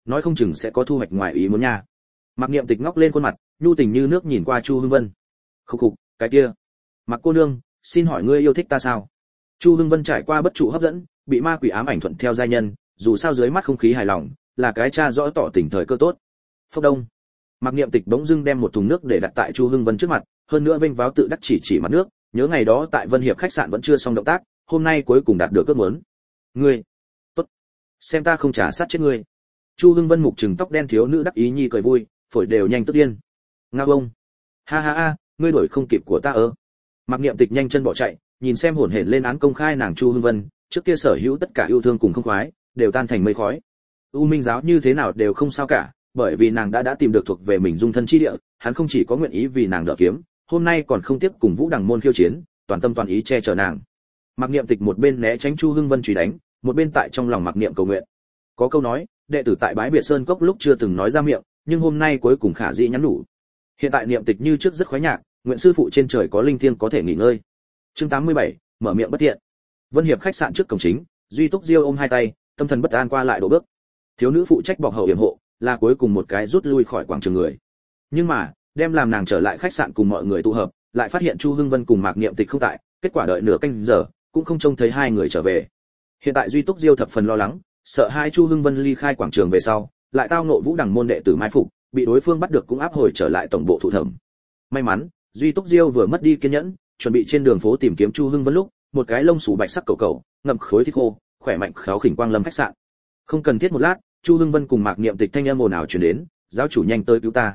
A: nói không chừng sẽ có thu hoạch ngoài ý muốn nha. Mạc Niệm Tịch ngóc lên khuôn mặt, nhu tình như nước nhìn qua Chu Hưng Vân. Khục khục, cái kia, Mạc cô nương, xin hỏi ngươi yêu thích ta sao? Chu Hưng Vân trải qua bất trụ hấp dẫn, bị ma quỷ ám ảnh thuận theo giai nhân, dù sao dưới mắt không khí hài lòng, là cái cha rõ tỏ tình thời cơ tốt. Phốc đông. Mạc Niệm Tịch bỗng dưng đem một thùng nước để đặt tại Chu Hưng Vân trước mặt, hơn nữa vênh váo tự đắc chỉ mặt nước, nhớ ngày đó tại Vân Hiệp khách sạn vẫn chưa xong động tác, hôm nay cuối cùng đạt được ước muốn. Ngươi, tốt, xem ta không trả sát chết ngươi. Chu Hưng Vân mục trừng tóc đen thiếu nữ đắc ý nhi cười vui, phổi đều nhanh tức điên. Nga bông, ha ha ha, ngươi đuổi không kịp của ta ơ. Mạc Niệm Tịch nhanh chân bỏ chạy, nhìn xem hổn hển lên án công khai nàng Chu Hưng Vân, trước kia sở hữu tất cả yêu thương cùng không khoái, đều tan thành mây khói. U Minh giáo như thế nào đều không sao cả, bởi vì nàng đã tìm được thuộc về mình dung thân chi địa, hắn không chỉ có nguyện ý vì nàng đỡ kiếm, hôm nay còn không tiếp cùng Vũ Đằng môn khiêu chiến, toàn tâm toàn ý che chở nàng. Mạc Niệm Tịch một bên né tránh Chu Hưng Vân truy đánh, một bên tại trong lòng Mạc Niệm cầu nguyện. Có câu nói, đệ tử tại Bái Biệt Sơn cốc lúc chưa từng nói ra miệng, nhưng hôm nay cuối cùng khả dĩ nhắn nhủ. Hiện tại Niệm Tịch như trước rất khoái nhạc, nguyện sư phụ trên trời có linh thiêng có thể nghỉ ngơi. Chương 87, mở miệng bất thiện. Vân Hiệp khách sạn trước cổng chính, Duy Túc Diêu ôm hai tay, tâm thần bất an qua lại đổ bước. Thiếu nữ phụ trách bọc hậu yểm hộ, là cuối cùng một cái rút lui khỏi quảng trường người. Nhưng mà, đem làm nàng trở lại khách sạn cùng mọi người tụ hợp, lại phát hiện Chu Hưng Vân cùng Mạc Niệm Tịch không tại, kết quả đợi nửa canh giờ, cũng không trông thấy hai người trở về. Hiện tại Duy Túc Diêu thập phần lo lắng, sợ hai Chu Hưng Vân ly khai quảng trường về sau, lại tao ngộ Vũ Đằng môn đệ tử mai phục, bị đối phương bắt được cũng áp hồi trở lại tổng bộ thụ thẩm. May mắn, Duy Túc Diêu vừa mất đi kiên nhẫn, chuẩn bị trên đường phố tìm kiếm Chu Hưng Vân lúc, một cái lông xù bạch sắc cầu cầu, ngậm khối thịt khô, khỏe mạnh khéo khỉnh quang lâm khách sạn. Không cần thiết một lát, Chu Hưng Vân cùng Mạc Niệm Tịch thanh âm ồn ào truyền đến, giáo chủ nhanh tới cứu ta.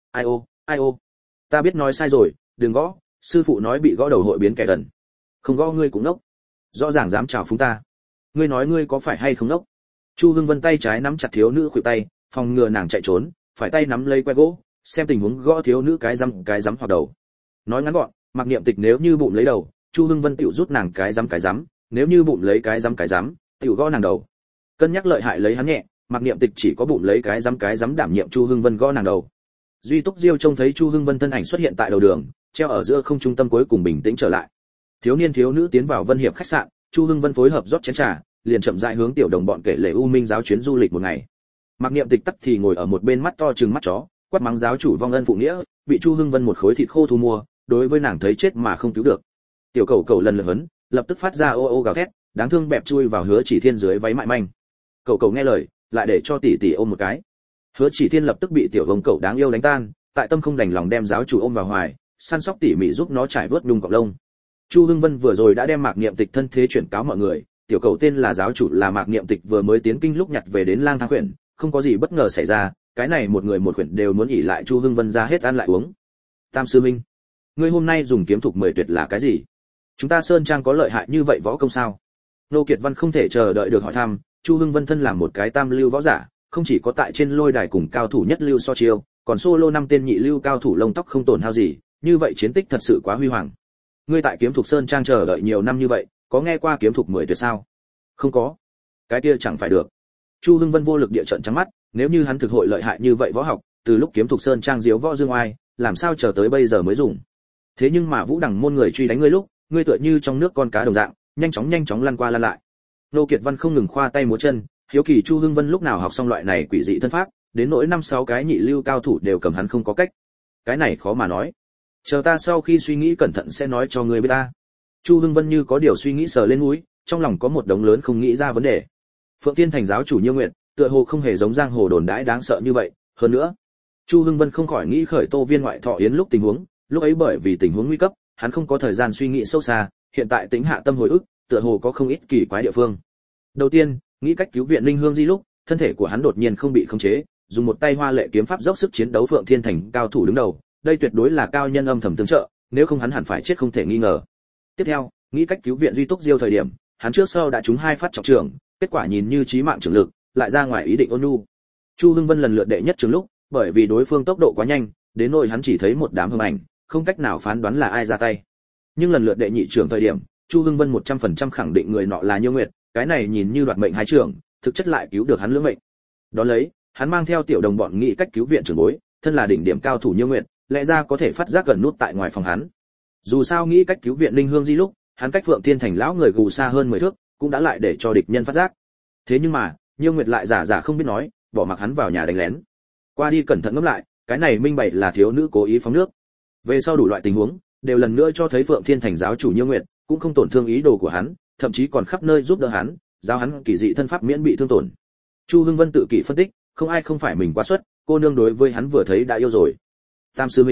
A: Ai ô, ta biết nói sai rồi, đừng gõ, sư phụ nói bị gõ đầu hội biến kẻ đần. Không gõ ngươi cũng ngốc. Rõ ràng dám chào phúng ta. Ngươi nói ngươi có phải hay không ngốc? Chu Hưng Vân tay trái nắm chặt thiếu nữ khuỷu tay, phòng ngừa nàng chạy trốn, phải tay nắm lấy que gỗ, xem tình huống gõ thiếu nữ cái rắm hoặc đầu. Nói ngắn gọn, Mạc Niệm Tịch nếu như bụng lấy đầu, Chu Hưng Vân tiểu rút nàng cái rắm, nếu như bụng lấy cái rắm, tiểu gõ nàng đầu. Cân nhắc lợi hại lấy hắn nhẹ, Mạc Niệm Tịch chỉ có bụng lấy cái rắm đảm nhiệm Chu Hưng Vân gõ nàng đầu. Duy Túc Diêu trông thấy Chu Hưng Vân thân ảnh xuất hiện tại đầu đường, treo ở giữa không trung tâm cuối cùng bình tĩnh trở lại. Thiếu niên thiếu nữ tiến vào Vân Hiệp khách sạn, Chu Hưng Vân phối hợp rót chén trà, liền chậm rãi hướng tiểu đồng bọn kể lể U Minh giáo chuyến du lịch một ngày. Mạc Niệm Tịch tắc thì ngồi ở một bên mắt to trừng mắt chó, quát mắng giáo chủ vong ân phụ nghĩa, bị Chu Hưng Vân một khối thịt khô thu mua, đối với nàng thấy chết mà không cứu được. Tiểu cầu cầu lần lượt hấn, lập tức phát ra ô ô gào thét, đáng thương bẹp chui vào Hứa Chỉ Thiên dưới váy mại manh. Cầu cầu nghe lời, lại để cho tỷ tỷ ôm một cái. Hứa Chỉ Thiên lập tức bị tiểu vông cẩu đáng yêu đánh tan, tại tâm không đành lòng đem giáo chủ ôm vào hoài, săn sóc tỉ mỉ giúp nó trải vớt nhung cọng lông. Chu Hưng Vân vừa rồi đã đem Mạc Niệm Tịch thân thế chuyển cáo mọi người, tiểu cầu tên là giáo chủ là Mạc Niệm Tịch vừa mới tiến kinh lúc nhặt về đến lang thang quyển, không có gì bất ngờ xảy ra, cái này một người một quyển đều muốn ỉ lại Chu Hưng Vân ra hết ăn lại uống. Tam sư minh, ngươi hôm nay dùng kiếm thục 10 tuyệt là cái gì? Chúng ta sơn trang có lợi hại như vậy võ công sao? Nô Kiệt Văn không thể chờ đợi được hỏi thăm, Chu Hưng Vân thân là một cái tam lưu võ giả, không chỉ có tại trên lôi đài cùng cao thủ nhất lưu so chiêu, còn solo 5 tên nhị lưu cao thủ lông tóc không tổn hao gì, như vậy chiến tích thật sự quá huy hoàng. Ngươi tại kiếm thục sơn trang chờ đợi nhiều năm như vậy, có nghe qua kiếm thục 10 tuyệt sao? Không có. Cái kia chẳng phải được. Chu Hưng Vân vô lực địa trận trắng mắt, nếu như hắn thực hội lợi hại như vậy võ học, từ lúc kiếm thục sơn trang diếu võ dương oai, làm sao chờ tới bây giờ mới dùng? Thế nhưng mà Vũ Đằng môn người truy đánh ngươi lúc, ngươi tựa như trong nước con cá đồng dạng, nhanh chóng lăn qua lăn lại. Nô Kiệt Văn không ngừng khoa tay múa chân, hiếu kỳ Chu Hưng Vân lúc nào học xong loại này quỷ dị thân pháp, đến nỗi 5-6 cái nhị lưu cao thủ đều cầm hắn không có cách. Cái này khó mà nói. Chờ ta sau khi suy nghĩ cẩn thận sẽ nói cho ngươi biết ta. Chu Hưng Vân như có điều suy nghĩ sờ lên mũi, trong lòng có một đống lớn không nghĩ ra vấn đề. Phượng Tiên Thành giáo chủ Nhiêu Nguyệt, tựa hồ không hề giống giang hồ đồn đãi đáng sợ như vậy, hơn nữa, Chu Hưng Vân không khỏi nghĩ khởi Tô Viên ngoại thọ yến lúc tình huống, lúc ấy bởi vì tình huống nguy cấp, hắn không có thời gian suy nghĩ sâu xa, hiện tại tính hạ tâm hồi ức, tựa hồ có không ít kỳ quái địa phương. Đầu tiên, nghĩ cách cứu viện Linh Hương Di lúc, thân thể của hắn đột nhiên không bị khống chế, dùng một tay hoa lệ kiếm pháp dốc sức chiến đấu Phượng Thiên Thành cao thủ đứng đầu, đây tuyệt đối là cao nhân âm thầm tương trợ, nếu không hắn hẳn phải chết không thể nghi ngờ. Tiếp theo, nghĩ cách cứu viện Duy Túc Diêu thời điểm, hắn trước sau đã trúng 2 phát trọng trường, kết quả nhìn như chí mạng trường lực, lại ra ngoài ý định ôn nhu. Chu Hưng Vân lần lượt đệ nhất trường lúc, bởi vì đối phương tốc độ quá nhanh, đến nỗi hắn chỉ thấy một đám hư ảnh, không cách nào phán đoán là ai ra tay. Nhưng lần lượt đệ nhị trường thời điểm, Chu Hưng Vân 100% khẳng định người nọ là Nhiêu Nguyệt, cái này nhìn như đoạt mệnh hai trường, thực chất lại cứu được hắn lưỡng mệnh. Đó lấy, hắn mang theo tiểu đồng bọn nghĩ cách cứu viện trưởng bối, thân là đỉnh điểm cao thủ Nhiêu Nguyệt, lẽ ra có thể phát giác gần nút tại ngoài phòng hắn. Dù sao nghĩ cách cứu viện Linh Hương Di lúc, hắn cách Phượng Tiên Thành lão người gù xa hơn 10 thước, cũng đã lại để cho địch nhân phát giác. Thế nhưng mà, Nhiêu Nguyệt lại giả không biết nói, bỏ mặc hắn vào nhà đánh lén. Qua đi cẩn thận ngẫm lại, cái này minh bạch là thiếu nữ cố ý phóng nước. Về sau đủ loại tình huống, đều lần nữa cho thấy Phượng Thiên Thành giáo chủ Nhiêu Nguyệt cũng không tổn thương ý đồ của hắn, thậm chí còn khắp nơi giúp đỡ hắn, giáo hắn kỳ dị thân pháp miễn bị thương tổn. Chu Hưng Vân tự kỷ phân tích, không ai không phải mình quá xuất, cô nương đối với hắn vừa thấy đã yêu rồi. Tam sư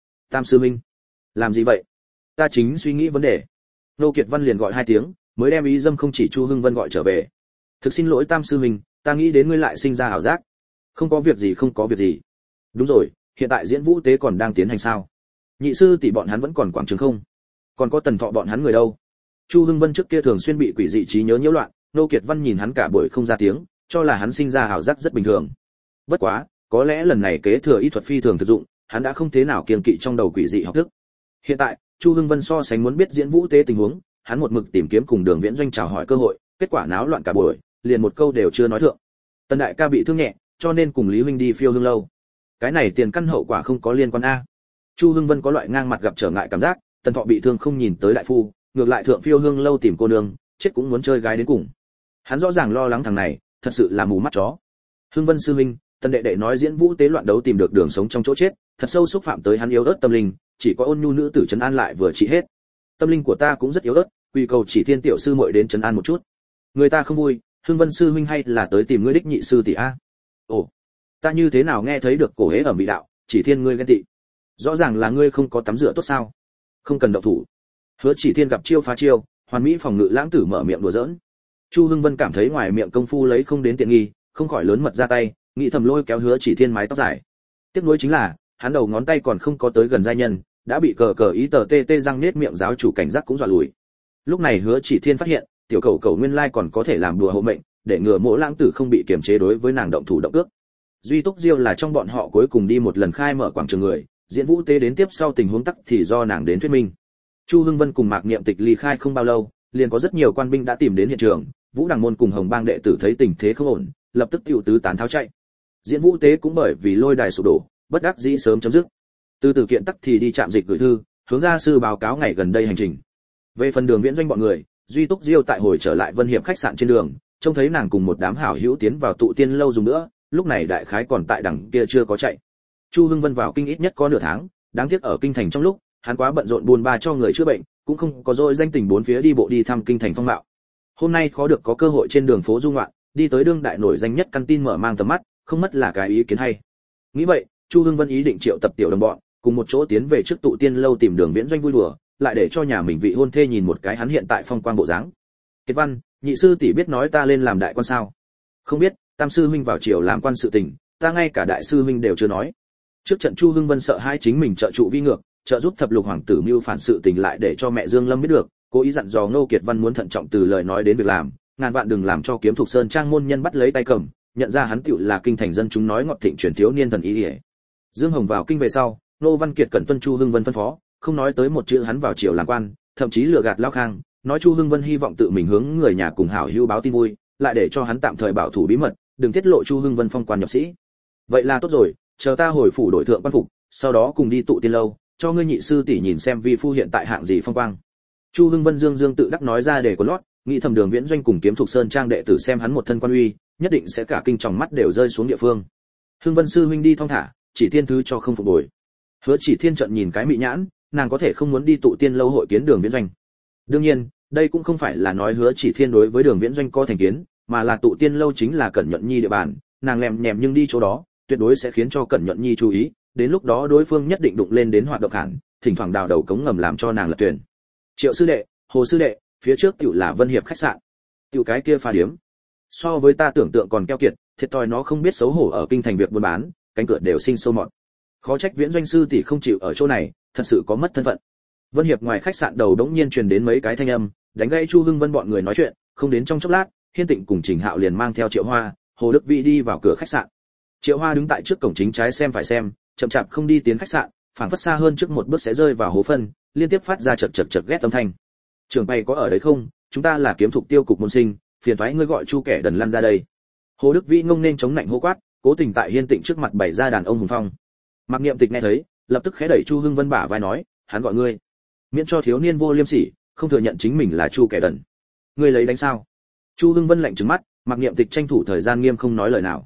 A: minh, làm gì vậy? Ta chính suy nghĩ vấn đề. Nô Kiệt Văn liền gọi 2 tiếng, mới đem ý dâm không chỉ Chu Hưng Vân gọi trở về. Thực xin lỗi Tam sư minh, ta nghĩ đến ngươi lại sinh ra ảo giác. Không có việc gì. Đúng rồi, hiện tại diễn vũ tế còn đang tiến hành sao? Nhị sư tỷ bọn hắn vẫn còn quảng trường không? Còn có Tần Thọ bọn hắn người đâu? Chu Hưng Vân trước kia thường xuyên bị quỷ dị trí nhớ nhiễu loạn, Nô Kiệt Văn nhìn hắn cả buổi không ra tiếng, cho là hắn sinh ra ảo giác rất bình thường. Bất quá, có lẽ lần này kế thừa y thuật phi thường thực dụng, hắn đã không thế nào kiêng kỵ trong đầu quỷ dị học thức. Hiện tại, Chu Hưng Vân so sánh muốn biết diễn vũ tế tình huống, hắn một mực tìm kiếm cùng Đường Viễn Doanh chào hỏi cơ hội, kết quả náo loạn cả buổi, liền một câu đều chưa nói thượng. Tần đại ca bị thương nhẹ, cho nên cùng Lý huynh đi Phiêu Hương lâu. Cái này tiền căn hậu quả không có liên quan a. Chu Hưng Vân có loại ngang mặt gặp trở ngại cảm giác, Tần Thọ bị thương không nhìn tới đại phu, ngược lại thượng Phiêu Hương lâu tìm cô nương, chết cũng muốn chơi gái đến cùng. Hắn rõ ràng lo lắng thằng này, thật sự là mù mắt chó. Hưng Vân sư huynh, Tần đệ đệ nói diễn vũ tế loạn đấu tìm được đường sống trong chỗ chết, thật sâu xúc phạm tới hắn yếu ớt tâm linh, chỉ có ôn nhu nữ tử trấn an lại vừa trị hết. Tâm linh của ta cũng rất yếu ớt, quy cầu chỉ thiên tiểu sư muội đến trấn an một chút. Người ta không vui, Hưng Vân sư huynh hay là tới tìm ngươi đích nhị sư tỷ a? Ồ, ta như thế nào nghe thấy được cổ hế ở vị đạo, chỉ thiên ngươi ghen tị. Rõ ràng là ngươi không có tắm rửa tốt sao? Không cần động thủ. Hứa Chỉ Thiên gặp chiêu phá chiêu, hoàn mỹ phòng ngự lãng tử mở miệng đùa giỡn. Chu Hưng Vân cảm thấy ngoài miệng công phu lấy không đến tiện nghi, không khỏi lớn mật ra tay, nghĩ thầm lôi kéo Hứa Chỉ Thiên mái tóc dài. Tiếc nuối chính là, hắn đầu ngón tay còn không có tới gần giai nhân, đã bị cờ ý tờ tê tê răng nết miệng giáo chủ cảnh giác cũng dọa lùi. Lúc này Hứa Chỉ Thiên phát hiện, tiểu cầu nguyên lai còn có thể làm đùa hộ mệnh, để ngừa Mộ Lãng Tử không bị kiềm chế đối với nàng động thủ động cước. Duy Túc Diêu là trong bọn họ cuối cùng đi một lần khai mở quảng trường người, diễn vũ tế đến tiếp sau tình huống tắc thì do nàng đến thuyết minh. Chu Hưng Vân cùng Mạc Niệm Tịch ly khai không bao lâu, liền có rất nhiều quan binh đã tìm đến hiện trường, Vũ Đằng môn cùng Hồng Bang đệ tử thấy tình thế không ổn, lập tức tiêu tứ tán tháo chạy. Diễn vũ tế cũng bởi vì lôi đài sụp đổ, bất đắc dĩ sớm chấm dứt. Từ từ kiện tắc thì đi trạm dịch gửi thư, hướng gia sư báo cáo ngày gần đây hành trình. Về phần Đường Viễn Doanh bọn người, Duy Túc Diêu tại hồi trở lại Vân Hiệp khách sạn trên đường, trông thấy nàng cùng một đám hảo hữu tiến vào tụ tiên lâu dùng nữa, lúc này đại khái còn tại đằng kia chưa có chạy. Chu Hưng Vân vào kinh ít nhất có nửa tháng, đáng tiếc ở kinh thành trong lúc, hắn quá bận rộn buôn ba cho người chữa bệnh, cũng không có dội danh tình bốn phía đi bộ đi thăm kinh thành phong mạo. Hôm nay khó được có cơ hội trên đường phố du ngoạn, đi tới đương đại nổi danh nhất căn tin mở mang tầm mắt, không mất là cái ý kiến hay. Nghĩ vậy, Chu Hưng Vân ý định triệu tập tiểu đồng bọn, cùng một chỗ tiến về trước tụ tiên lâu tìm Đường Viễn Doanh vui đùa, lại để cho nhà mình vị hôn thê nhìn một cái hắn hiện tại phong quang bộ dáng. Kiệt Văn, nhị sư tỷ biết nói ta lên làm đại quan sao? Không biết, tam sư huynh vào triều làm quan sự tình, ta ngay cả đại sư huynh đều chưa nói. Trước trận Chu Hưng Vân sợ hai chính mình trợ trụ vi ngược, trợ giúp thập lục hoàng tử mưu phản sự tình lại để cho mẹ Dương Lâm biết được, cố ý dặn dò Ngô Kiệt Văn muốn thận trọng từ lời nói đến việc làm, ngàn vạn đừng làm cho Kiếm Thục Sơn trang môn nhân bắt lấy tay cầm, nhận ra hắn tựu là kinh thành dân chúng nói ngọt thịnh truyền thiếu niên thần ý. Dương Hồng vào kinh về sau, Ngô Văn Kiệt cẩn tuân Chu Hưng Vân phân phó, không nói tới một chữ hắn vào triều làm quan, thậm chí lừa gạt Lão Khang, nói Chu Hưng Vân hy vọng tự mình hướng người nhà cùng hảo hữu báo tin vui, lại để cho hắn tạm thời bảo thủ bí mật, đừng tiết lộ Chu Hưng Vân phong quan nhập sĩ. Vậy là tốt rồi, chờ ta hồi phủ đổi thượng quan phục, sau đó cùng đi tụ tiên lâu, cho ngươi nhị sư tỷ nhìn xem vi phu hiện tại hạng gì phong quang. Chu Hưng Vân dương tự đắc nói ra để của lót, nghĩ thầm Đường Viễn Doanh cùng Kiếm Thục Sơn trang đệ tử xem hắn một thân quan uy, nhất định sẽ cả kinh tròng mắt đều rơi xuống địa phương. Hưng Vân sư huynh đi thong thả, chỉ thiên thứ cho không phục bồi. Hứa Chỉ Thiên trận nhìn cái mị nhãn, nàng có thể không muốn đi tụ tiên lâu hội kiến Đường Viễn Doanh. Đương nhiên, đây cũng không phải là nói Hứa Chỉ Thiên đối với Đường Viễn Doanh có thành kiến, mà là tụ tiên lâu chính là Cẩn Nhuận Nhi địa bàn, nàng lèm nhèm nhưng đi chỗ đó, tuyệt đối sẽ khiến cho Cẩn Nhuận Nhi chú ý, đến lúc đó đối phương nhất định đụng lên đến hoạt động hẳn, thỉnh thoảng đào đầu cống ngầm làm cho nàng lật tuyển. Triệu sư đệ, Hồ sư đệ, phía trước tiểu là Vân Hiệp khách sạn. Tiểu cái kia pha điếm. So với ta tưởng tượng còn keo kiệt, thiệt thòi nó không biết xấu hổ ở kinh thành việc buôn bán, cánh cửa đều sinh sâu mọt. Khó trách Viễn Doanh sư tỷ không chịu ở chỗ này, thật sự có mất thân phận. Vân Hiệp ngoài khách sạn đầu đống nhiên truyền đến mấy cái thanh âm, đánh gãy Chu Hưng Vân bọn người nói chuyện, không đến trong chốc lát, Hiên Tịnh cùng Trình Hạo liền mang theo Triệu Hoa, Hồ Đức Vĩ đi vào cửa khách sạn. Triệu Hoa đứng tại trước cổng chính trái xem phải xem, chậm chạp không đi tiến khách sạn, phảng phất xa hơn trước một bước sẽ rơi vào hố phân, liên tiếp phát ra chật ghét âm thanh. Trưởng bày có ở đấy không? Chúng ta là Kiếm Thục Tiêu cục môn sinh, phiền toái ngươi gọi Chu kẻ đần lăn ra đây. Hồ Đức Vĩ ngông nên chống nạnh hô quát, cố tình tại Hiên Tịnh trước mặt bày ra đàn ông hùng phong. Mạc Niệm Tịch nghe thấy, lập tức khẽ đẩy Chu Hưng Vân bả vai nói, hắn gọi ngươi, miễn cho thiếu niên vô liêm sỉ, không thừa nhận chính mình là Chu kẻ đần. Ngươi lấy đánh sao? Chu Hưng Vân lạnh trừng mắt, Mạc Niệm Tịch tranh thủ thời gian nghiêm không nói lời nào.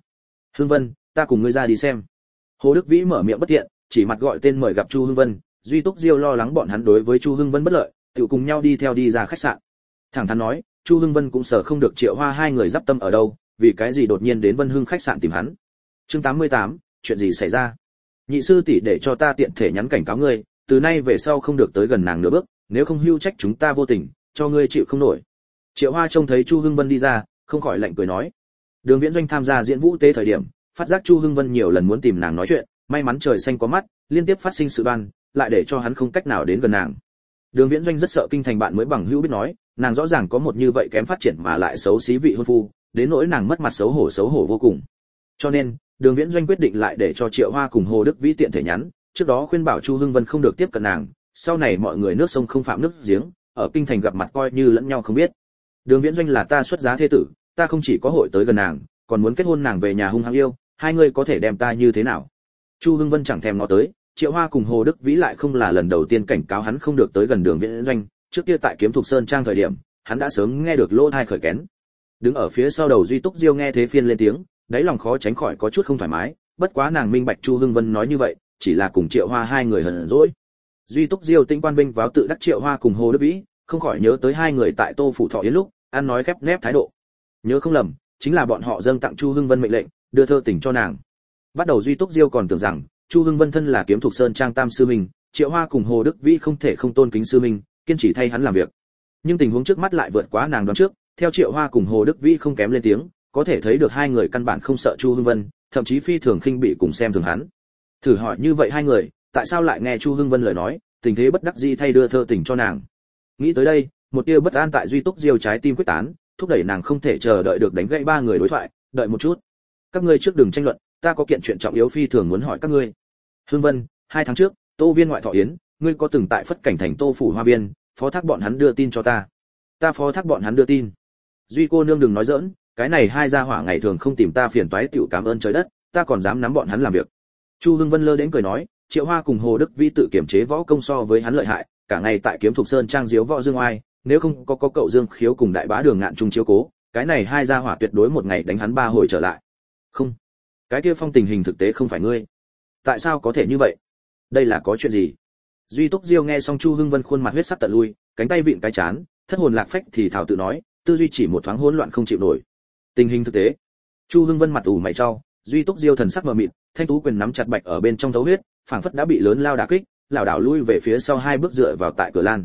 A: Hưng Vân, ta cùng ngươi ra đi xem. Hồ Đức Vĩ mở miệng bất tiện, chỉ mặt gọi tên mời gặp Chu Hưng Vân. Duy Túc Diêu lo lắng bọn hắn đối với Chu Hưng Vân bất lợi, tự cùng nhau đi theo đi ra khách sạn. Thẳng thắn nói, Chu Hưng Vân cũng sợ không được Triệu Hoa hai người giáp tâm ở đâu, vì cái gì đột nhiên đến Vân Hưng khách sạn tìm hắn. Chương 88, chuyện gì xảy ra? Nhị sư tỷ để cho ta tiện thể nhắn cảnh cáo ngươi, từ nay về sau không được tới gần nàng nửa bước, nếu không hưu trách chúng ta vô tình, cho ngươi chịu không nổi. Triệu Hoa trông thấy Chu Hưng Vân đi ra, không khỏi lạnh cười nói. Đường Viễn Doanh tham gia diễn vũ tế thời điểm, phát giác Chu Hưng Vân nhiều lần muốn tìm nàng nói chuyện, may mắn trời xanh có mắt, liên tiếp phát sinh sự đoan, lại để cho hắn không cách nào đến gần nàng. Đường Viễn Doanh rất sợ kinh thành bạn mới bằng hữu biết nói, nàng rõ ràng có một như vậy kém phát triển mà lại xấu xí vị hôn phu, đến nỗi nàng mất mặt xấu hổ vô cùng. Cho nên, Đường Viễn Doanh quyết định lại để cho Triệu Hoa cùng Hồ Đức Vĩ tiện thể nhắn, trước đó khuyên bảo Chu Hưng Vân không được tiếp cận nàng, sau này mọi người nước sông không phạm nước giếng, ở kinh thành gặp mặt coi như lẫn nhau không biết. Đường Viễn Doanh là ta xuất giá thế tử, ta không chỉ có hội tới gần nàng, còn muốn kết hôn nàng về nhà hung hăng yêu, hai người có thể đem ta như thế nào? Chu Hưng Vân chẳng thèm ngó tới, Triệu Hoa cùng Hồ Đức Vĩ lại không là lần đầu tiên cảnh cáo hắn không được tới gần Đường Viễn Doanh, trước kia tại Kiếm Thục Sơn trang thời điểm, hắn đã sớm nghe được lỗ tai khởi kén. Đứng ở phía sau đầu Duy Túc Diêu nghe thế phiên lên tiếng, đáy lòng khó tránh khỏi có chút không thoải mái, bất quá nàng minh bạch Chu Hưng Vân nói như vậy, chỉ là cùng Triệu Hoa hai người hờn dỗi. Duy Túc Diêu tinh quan binh vào tự đắc Triệu Hoa cùng Hồ Đức Vĩ, không khỏi nhớ tới hai người tại Tô phủ Thọ Yến lúc, ăn nói khép nép thái độ. Nhớ không lầm, chính là bọn họ dâng tặng Chu Hưng Vân mệnh lệnh, đưa thơ tình cho nàng. Bắt đầu Duy Túc Diêu còn tưởng rằng Chu Hưng Vân thân là Kiếm Thục Sơn trang tam sư minh, Triệu Hoa cùng Hồ Đức Vĩ không thể không tôn kính sư minh, kiên trì thay hắn làm việc. Nhưng tình huống trước mắt lại vượt quá nàng đoán trước, theo Triệu Hoa cùng Hồ Đức Vĩ không kém lên tiếng, có thể thấy được hai người căn bản không sợ Chu Hưng Vân, thậm chí phi thường khinh bị cùng xem thường hắn. Thử hỏi như vậy hai người, tại sao lại nghe Chu Hưng Vân lời nói, tình thế bất đắc dĩ thay đưa thơ tình cho nàng. Nghĩ tới đây, một tia bất an tại Duy Túc Diêu trái tim quyết tán, thúc đẩy nàng không thể chờ đợi được đánh gãy ba người đối thoại, đợi một chút. Các ngươi trước đừng tranh luận, ta có kiện chuyện trọng yếu phi thường muốn hỏi các ngươi. Hưng Vân, 2 tháng trước, Tô Viên ngoại thọ yến, ngươi có từng tại Phất Cảnh thành Tô phủ Hoa viên, phó thác bọn hắn đưa tin cho ta. Ta phó thác bọn hắn đưa tin. Duy cô nương đừng nói giỡn, cái này hai gia hỏa ngày thường không tìm ta phiền toái tiểu cảm ơn trời đất, ta còn dám nắm bọn hắn làm việc. Chu Hưng Vân lơ đến cười nói, Triệu Hoa cùng Hồ Đức Vĩ tự kiểm chế võ công so với hắn lợi hại, cả ngày tại Kiếm Thục Sơn trang diếu võ dương oai, nếu không có cậu Dương Khiếu cùng đại bá Đường Ngạn chung chiếu cố, cái này hai gia hỏa tuyệt đối một ngày đánh hắn 3 hồi trở lại. Không, cái kia Phong tình hình thực tế không phải ngươi. Tại sao có thể như vậy? Đây là có chuyện gì? Duy Túc Diêu nghe xong Chu Hưng Vân khuôn mặt huyết sắc tận lui, cánh tay vịn cái chán, thất hồn lạc phách thì thảo tự nói, tư duy chỉ một thoáng hỗn loạn không chịu nổi. Tình hình thực tế. Chu Hưng Vân mặt ủ mày chau, Duy Túc Diêu thần sắc mờ mịt, thanh tú quyền nắm chặt bạch ở bên trong thấu huyết, phảng phất đã bị lớn lao đả kích, lảo đảo lui về phía sau 2 bước dựa vào tại cửa lan.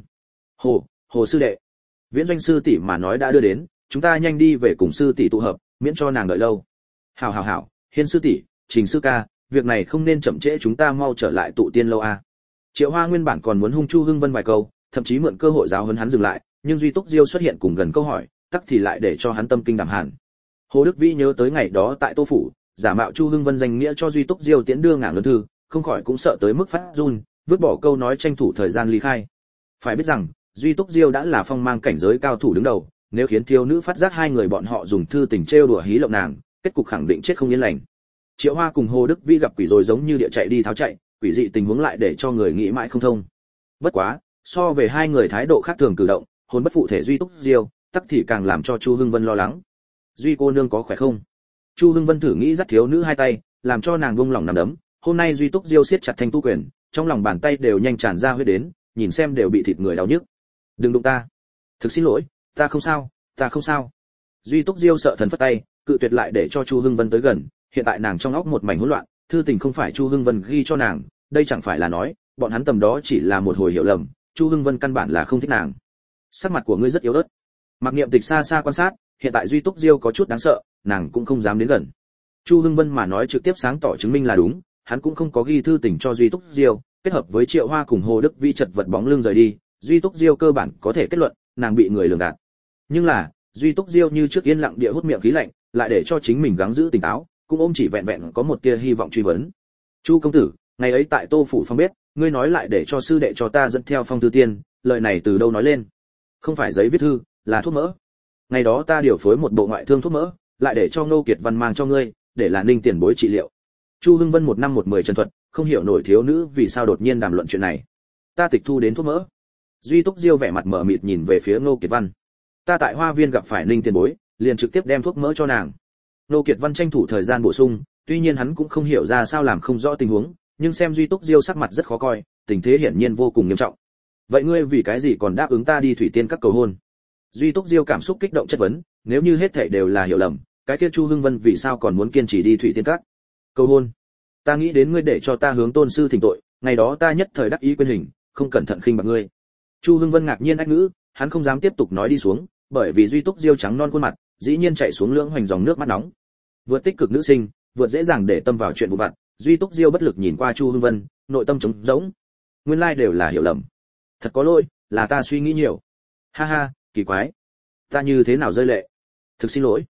A: Hồ sư đệ, Viễn Doanh sư tỷ mà nói đã đưa đến, chúng ta nhanh đi về cùng sư tỷ tụ hợp, miễn cho nàng đợi lâu. Hảo, Hiên sư tỷ, Trình sư ca, việc này không nên chậm trễ, chúng ta mau trở lại tụ tiên lâu a. Triệu Hoa nguyên bản còn muốn hung Chu Hưng Vân vài câu, thậm chí mượn cơ hội giáo huấn hắn dừng lại, nhưng Duy Túc Diêu xuất hiện cùng gần câu hỏi, tắc thì lại để cho hắn tâm kinh đảm hàn. Hồ Đức Vĩ nhớ tới ngày đó tại Tô phủ, giả mạo Chu Hưng Vân danh nghĩa cho Duy Túc Diêu tiễn đưa ngảng lớn thư, không khỏi cũng sợ tới mức phát run, vứt bỏ câu nói tranh thủ thời gian ly khai. Phải biết rằng, Duy Túc Diêu đã là phong mang cảnh giới cao thủ đứng đầu, nếu khiến thiếu nữ phát giác hai người bọn họ dùng thư tình trêu đùa hí lộng nàng, kết cục khẳng định chết không yên lành. Triệu Hoa cùng Hồ Đức Vĩ gặp quỷ rồi giống như địa chạy đi tháo chạy, quỷ dị tình huống lại để cho người nghĩ mãi không thông. Bất quá, so về hai người thái độ khác thường cử động, hồn bất phụ thể Duy Túc Diêu, tắc thì càng làm cho Chu Hưng Vân lo lắng. Duy cô nương có khỏe không? Chu Hưng Vân thử nghĩ dắt thiếu nữ hai tay, làm cho nàng buông lòng nắm đấm. Hôm nay Duy Túc Diêu siết chặt thanh tu quyền, trong lòng bàn tay đều nhanh tràn ra huyết đến, nhìn xem đều bị thịt người đau nhức. Đừng đụng ta. Thực xin lỗi, ta không sao. Duy Túc Diêu sợ thần phất tay, cự tuyệt lại để cho Chu Hưng Vân tới gần. Hiện tại nàng trong óc một mảnh hỗn loạn, thư tình không phải Chu Hưng Vân ghi cho nàng, đây chẳng phải là nói, bọn hắn tầm đó chỉ là một hồi hiểu lầm, Chu Hưng Vân căn bản là không thích nàng. Sắc mặt của ngươi rất yếu ớt. Mặc Niệm Tịch xa xa quan sát, hiện tại Duy Túc Diêu có chút đáng sợ, nàng cũng không dám đến gần. Chu Hưng Vân mà nói trực tiếp sáng tỏ chứng minh là đúng, hắn cũng không có ghi thư tình cho Duy Túc Diêu, kết hợp với Triệu Hoa cùng Hồ Đức Vĩ chật vật bóng lưng rời đi, Duy Túc Diêu cơ bản có thể kết luận, nàng bị người lường gạt. Nhưng là, Duy Túc Diêu như trước yên lặng địa hút miệng khí lạnh, lại để cho chính mình gắng giữ tỉnh táo, cũng ôm chỉ vẹn vẹn có một tia hy vọng truy vấn. Chu công tử, ngày ấy tại Tô phủ phong bếp, ngươi nói lại để cho sư đệ cho ta dẫn theo phong thư tiên, lời này từ đâu nói lên? Không phải giấy viết thư, là thuốc mỡ. Ngày đó ta điều phối một bộ ngoại thương thuốc mỡ, lại để cho Ngô Kiệt Văn mang cho ngươi, để là Ninh tiền bối trị liệu. Chu Hưng Vân 1 năm 1 10 trần thuật, không hiểu nổi thiếu nữ vì sao đột nhiên đàm luận chuyện này. Ta tịch thu đến thuốc mỡ. Duy Túc Diêu vẻ mặt mở mịt nhìn về phía Ngô Kiệt Văn. Ta tại Hoa viên gặp phải Ninh tiền bối, liền trực tiếp đem thuốc mỡ cho nàng. Ngô Kiệt Văn tranh thủ thời gian bổ sung, tuy nhiên hắn cũng không hiểu ra sao làm không rõ tình huống, nhưng xem Duy Túc Diêu sắc mặt rất khó coi, tình thế hiển nhiên vô cùng nghiêm trọng. Vậy ngươi vì cái gì còn đáp ứng ta đi thủy tiên các cầu hôn? Duy Túc Diêu cảm xúc kích động chất vấn, nếu như hết thảy đều là hiểu lầm, cái kia Chu Hưng Vân vì sao còn muốn kiên trì đi thủy tiên các? Cầu hôn? Ta nghĩ đến ngươi để cho ta hướng tôn sư thỉnh tội, ngày đó ta nhất thời đắc ý quên hình, không cẩn thận khinh bạc ngươi. Chu Hưng Vân ngạc nhiên ách ngữ, hắn không dám tiếp tục nói đi xuống, bởi vì Duy Túc Diêu trắng non khuôn mặt, dĩ nhiên chảy xuống lưỡng hoành dòng nước mắt nóng. Vượt tích cực nữ sinh, vượt dễ dàng để tâm vào chuyện vụ vặt, Duy Túc Diêu bất lực nhìn qua Chu Hưng Vân, nội tâm trống rỗng. Nguyên lai đều là hiểu lầm. Thật có lỗi, là ta suy nghĩ nhiều. Ha ha, kỳ quái. Ta như thế nào rơi lệ? Thực xin lỗi.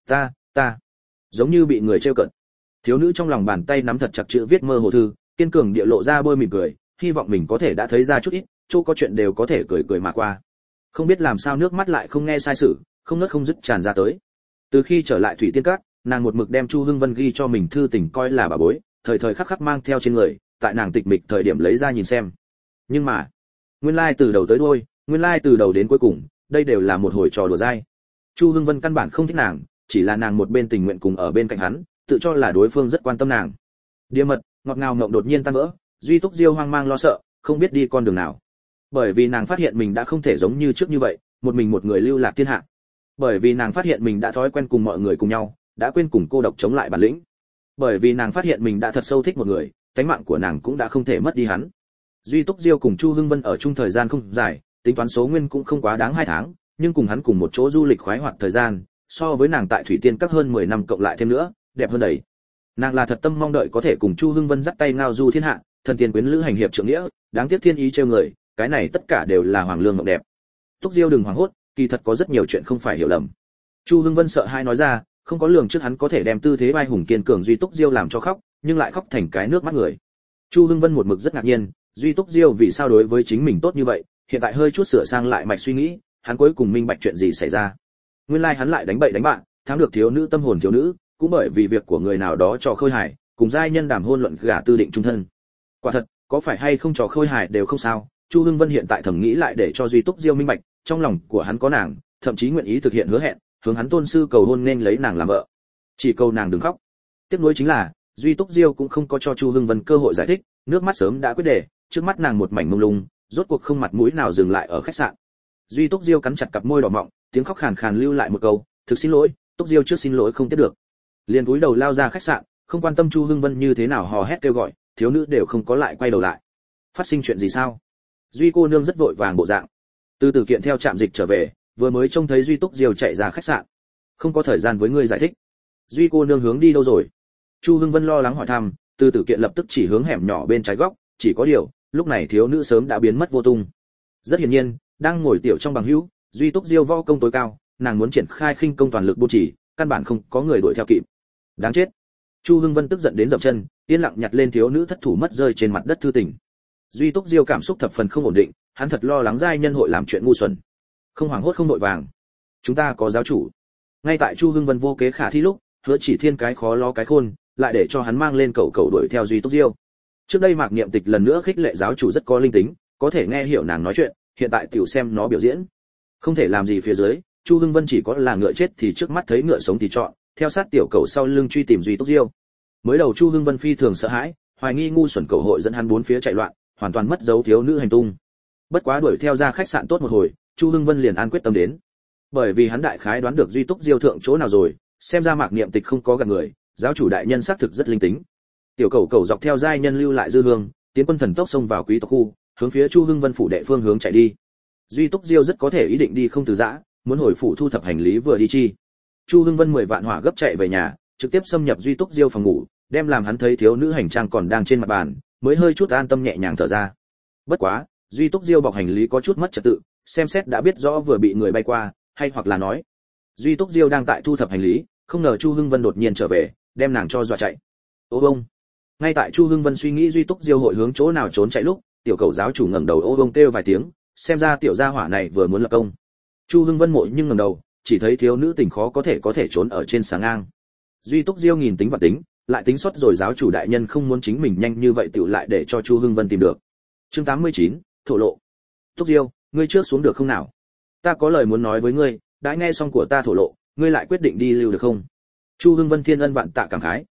A: Ta giống như bị người trêu cợt. Thiếu nữ trong lòng bàn tay nắm thật chặt chữ viết mơ hồ thư, kiên cường địa lộ ra bôi mỉm cười, hy vọng mình có thể đã thấy ra chút ít, chỗ có chuyện đều có thể cười cười mà qua. Không biết làm sao nước mắt lại không nghe sai sự, không ngớt không dứt tràn ra tới. Từ khi trở lại thủy tiên các, nàng một mực đem Chu Hưng Vân ghi cho mình thư tình coi là bà bối, thời thời khắc khắc mang theo trên người, tại nàng tịch mịch thời điểm lấy ra nhìn xem. Nhưng mà, nguyên lai từ đầu tới đuôi, nguyên lai từ đầu đến cuối cùng, đây đều là một hồi trò đùa dai. Chu Hưng Vân căn bản không thích nàng, chỉ là nàng một bên tình nguyện cùng ở bên cạnh hắn, tự cho là đối phương rất quan tâm nàng. Địa mật, ngọt ngào ngộng đột nhiên tan vỡ, Duy Túc Diêu hoang mang lo sợ, không biết đi con đường nào. Bởi vì nàng phát hiện mình đã không thể giống như trước như vậy, một mình một người lưu lạc thiên hạ. Bởi vì nàng phát hiện mình đã thói quen cùng mọi người cùng nhau, đã quên cùng cô độc chống lại bản lĩnh. Bởi vì nàng phát hiện mình đã thật sâu thích một người, tánh mạng của nàng cũng đã không thể mất đi hắn. Duy Túc Diêu cùng Chu Hưng Vân ở chung thời gian không dài, tính toán số nguyên cũng không quá đáng 2 tháng, nhưng cùng hắn cùng một chỗ du lịch khoái hoạt thời gian, so với nàng tại thủy tiên các hơn 10 năm cộng lại thêm nữa, đẹp hơn đầy. Nàng là thật tâm mong đợi có thể cùng Chu Hưng Vân dắt tay ngao du thiên hạ, thần tiên quyến lữ hành hiệp trượng nghĩa, đáng tiếc thiên ý trêu người, cái này tất cả đều là hoàng lương ngọc đẹp. Túc Diêu đừng hoảng hốt, kỳ thật có rất nhiều chuyện không phải hiểu lầm. Chu Hưng Vân sợ hai nói ra, không có lường trước hắn có thể đem tư thế vai hùng kiên cường Duy Túc Diêu làm cho khóc, nhưng lại khóc thành cái nước mắt người. Chu Hưng Vân một mực rất ngạc nhiên, Duy Túc Diêu vì sao đối với chính mình tốt như vậy, hiện tại hơi chút sửa sang lại mạch suy nghĩ, hắn cuối cùng minh bạch chuyện gì xảy ra. Nguyên lai hắn lại đánh bậy đánh bạn, thắng được thiếu nữ tâm hồn thiếu nữ, cũng bởi vì việc của người nào đó trò khôi hài, cùng giai nhân đàm hôn luận gả tư định chung thân. Quả thật, có phải hay không trò khôi hài đều không sao, Chu Hưng Vân hiện tại thầm nghĩ lại để cho Duy Túc Diêu minh bạch, trong lòng của hắn có nàng, thậm chí nguyện ý thực hiện hứa hẹn, hướng hắn tôn sư cầu hôn nên lấy nàng làm vợ. Chỉ cầu nàng đừng khóc. Tiếc nuối chính là, Duy Túc Diêu cũng không có cho Chu Hưng Vân cơ hội giải thích, nước mắt sớm đã quyết đề, trước mắt nàng một mảnh mông lung, rốt cuộc không mặt mũi nào dừng lại ở khách sạn. Duy Túc Diêu cắn chặt cặp môi đỏ mọng, tiếng khóc khàn khàn lưu lại một câu, "Thực xin lỗi." Túc Diêu trước xin lỗi không tiếp được, liền cúi đầu lao ra khách sạn, không quan tâm Chu Hưng Vân như thế nào hò hét kêu gọi, thiếu nữ đều không có lại quay đầu lại. Phát sinh chuyện gì sao? Duy cô nương rất vội vàng bộ dạng. Từ từ kiện theo trạm dịch trở về, vừa mới trông thấy Duy Túc Diêu chạy ra khách sạn. Không có thời gian với ngươi giải thích. Duy cô nương hướng đi đâu rồi? Chu Hưng Vân lo lắng hỏi thăm, từ từ kiện lập tức chỉ hướng hẻm nhỏ bên trái góc, chỉ có điều, lúc này thiếu nữ sớm đã biến mất vô tung. Rất hiển nhiên, đang ngồi tiểu trong bằng hữu, Duy Túc Diêu võ công tối cao, nàng muốn triển khai khinh công toàn lực buôn chỉ, căn bản không có người đuổi theo kịp. Đáng chết. Chu Hưng Vân tức giận đến dậm chân, yên lặng nhặt lên thiếu nữ thất thủ mất rơi trên mặt đất thư tình. Duy Túc Diêu cảm xúc thập phần không ổn định, hắn thật lo lắng giai nhân hội làm chuyện ngu xuẩn. Không hoảng hốt không nội vàng. Chúng ta có giáo chủ. Ngay tại Chu Hưng Vân vô kế khả thi lúc, Hứa Chỉ Thiên cái khó lo cái khôn, lại để cho hắn mang lên cầu đuổi theo Duy Túc Diêu. Trước đây Mạc Niệm Tịch lần nữa khích lệ giáo chủ rất có linh tính, có thể nghe hiểu nàng nói chuyện, hiện tại tiểu xem nó biểu diễn. Không thể làm gì phía dưới, Chu Hưng Vân chỉ có là ngựa chết thì trước mắt thấy ngựa sống thì chọn, theo sát tiểu cầu sau lưng truy tìm Duy Túc Diêu. Mới đầu Chu Hưng Vân phi thường sợ hãi, hoài nghi ngu xuẩn cầu hội dẫn hắn bốn phía chạy loạn, hoàn toàn mất dấu thiếu nữ hành tung. Bất quá đuổi theo ra khách sạn tốt một hồi, Chu Hưng Vân liền an quyết tâm đến. Bởi vì hắn đại khái đoán được Duy Túc Diêu thượng chỗ nào rồi, xem ra Mạc Niệm Tịch không có gạt người, giáo chủ đại nhân xác thực rất linh tính. Tiểu cầu dọc theo giai nhân lưu lại dư hương, tiến quân thần tốc xông vào quý tộc khu, hướng phía Chu Hưng Vân phủ đệ phương hướng chạy đi. Duy Túc Diêu rất có thể ý định đi không từ giã, muốn hồi phủ thu thập hành lý vừa đi chi. Chu Hưng Vân 10 vạn hỏa gấp chạy về nhà, trực tiếp xâm nhập Duy Túc Diêu phòng ngủ, đem làm hắn thấy thiếu nữ hành trang còn đang trên mặt bàn, mới hơi chút an tâm nhẹ nhàng thở ra. Bất quá, Duy Túc Diêu bọc hành lý có chút mất trật tự, xem xét đã biết rõ vừa bị người bay qua, hay hoặc là nói, Duy Túc Diêu đang tại thu thập hành lý, không ngờ Chu Hưng Vân đột nhiên trở về, đem nàng cho dọa chạy. Ô bông. Ngay tại Chu Hưng Vân suy nghĩ Duy Túc Diêu hội hướng chỗ nào trốn chạy lúc, tiểu cầu giáo chủ ngẩng đầu ô bông kêu vài tiếng, xem ra tiểu gia hỏa này vừa muốn lập công. Chu Hưng Vân mội nhưng ngẩng đầu, chỉ thấy thiếu nữ tình khó có thể trốn ở trên sáng ngang. Duy Túc Diêu nghìn tính và tính, lại tính sót rồi giáo chủ đại nhân không muốn chính mình nhanh như vậy tiểu lại để cho Chu Hưng Vân tìm được. Chương 89, thổ lộ. Túc Diêu, ngươi trước xuống được không nào? Ta có lời muốn nói với ngươi, đã nghe xong của ta thổ lộ, ngươi lại quyết định đi lưu được không? Chu Hưng Vân thiên ân vạn tạ cảm khái,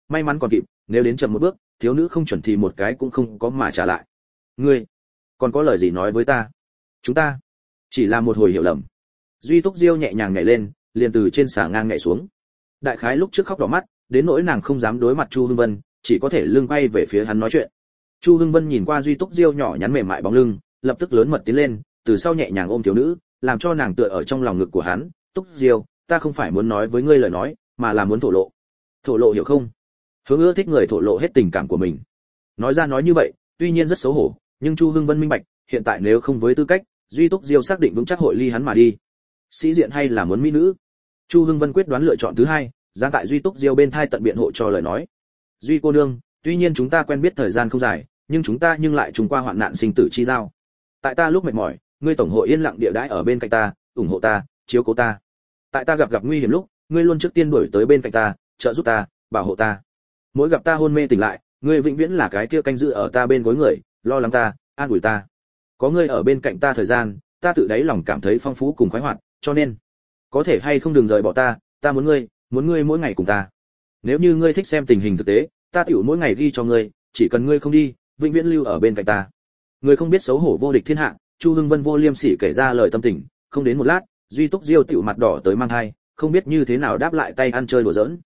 A: may mắn còn kịp, nếu đến chậm một bước, thiếu nữ không chuẩn thì một cái cũng không có mà trả lại. Ngươi còn có lời gì nói với ta? Chúng ta chỉ là một hồi hiểu lầm. Duy Túc Diêu nhẹ nhàng nhảy lên, liền từ trên xà ngang nhảy xuống. Đại khái lúc trước khóc đỏ mắt, đến nỗi nàng không dám đối mặt Chu Hưng Vân, chỉ có thể lưng quay về phía hắn nói chuyện. Chu Hưng Vân nhìn qua Duy Túc Diêu nhỏ nhắn mềm mại bóng lưng, lập tức lớn mật tiến lên, từ sau nhẹ nhàng ôm thiếu nữ, làm cho nàng tựa ở trong lòng ngực của hắn. Túc Diêu, ta không phải muốn nói với ngươi lời nói, mà là muốn thổ lộ. Thổ lộ hiểu không? Hướng ưa thích người thổ lộ hết tình cảm của mình. Nói ra nói như vậy, tuy nhiên rất xấu hổ, nhưng Chu Hưng Vân minh bạch, hiện tại nếu không với tư cách, Duy Túc Diêu xác định vững chắc hội ly hắn mà đi. Sĩ diện hay là muốn mỹ nữ? Chu Hưng Vân quyết đoán lựa chọn thứ hai, giang tại Duy Túc Diêu bên thai tận biện hộ cho lời nói. Duy cô nương, tuy nhiên chúng ta quen biết thời gian không dài, nhưng chúng ta nhưng lại trùng qua hoạn nạn sinh tử chi giao. Tại ta lúc mệt mỏi, ngươi tổng hội yên lặng địa đãi ở bên cạnh ta, ủng hộ ta, chiếu cố ta. Tại ta gặp nguy hiểm lúc, ngươi luôn trước tiên đuổi tới bên cạnh ta, trợ giúp ta, bảo hộ ta. Mỗi gặp ta hôn mê tỉnh lại, ngươi vĩnh viễn là cái kia canh giữ ở ta bên gối người, lo lắng ta, an ủi ta. Có ngươi ở bên cạnh ta thời gian, ta tự đáy lòng cảm thấy phong phú cùng khoái hoạt, cho nên, có thể hay không đừng rời bỏ ta muốn ngươi mỗi ngày cùng ta. Nếu như ngươi thích xem tình hình thực tế, ta tiểu mỗi ngày ghi cho ngươi, chỉ cần ngươi không đi, vĩnh viễn lưu ở bên cạnh ta. Ngươi không biết xấu hổ vô địch thiên hạ, Chu Hưng Vân vô liêm sỉ kể ra lời tâm tình, không đến một lát, Duy Túc Diêu tiểu mặt đỏ tới mang hai, không biết như thế nào đáp lại tay ăn chơi đùa giỡn.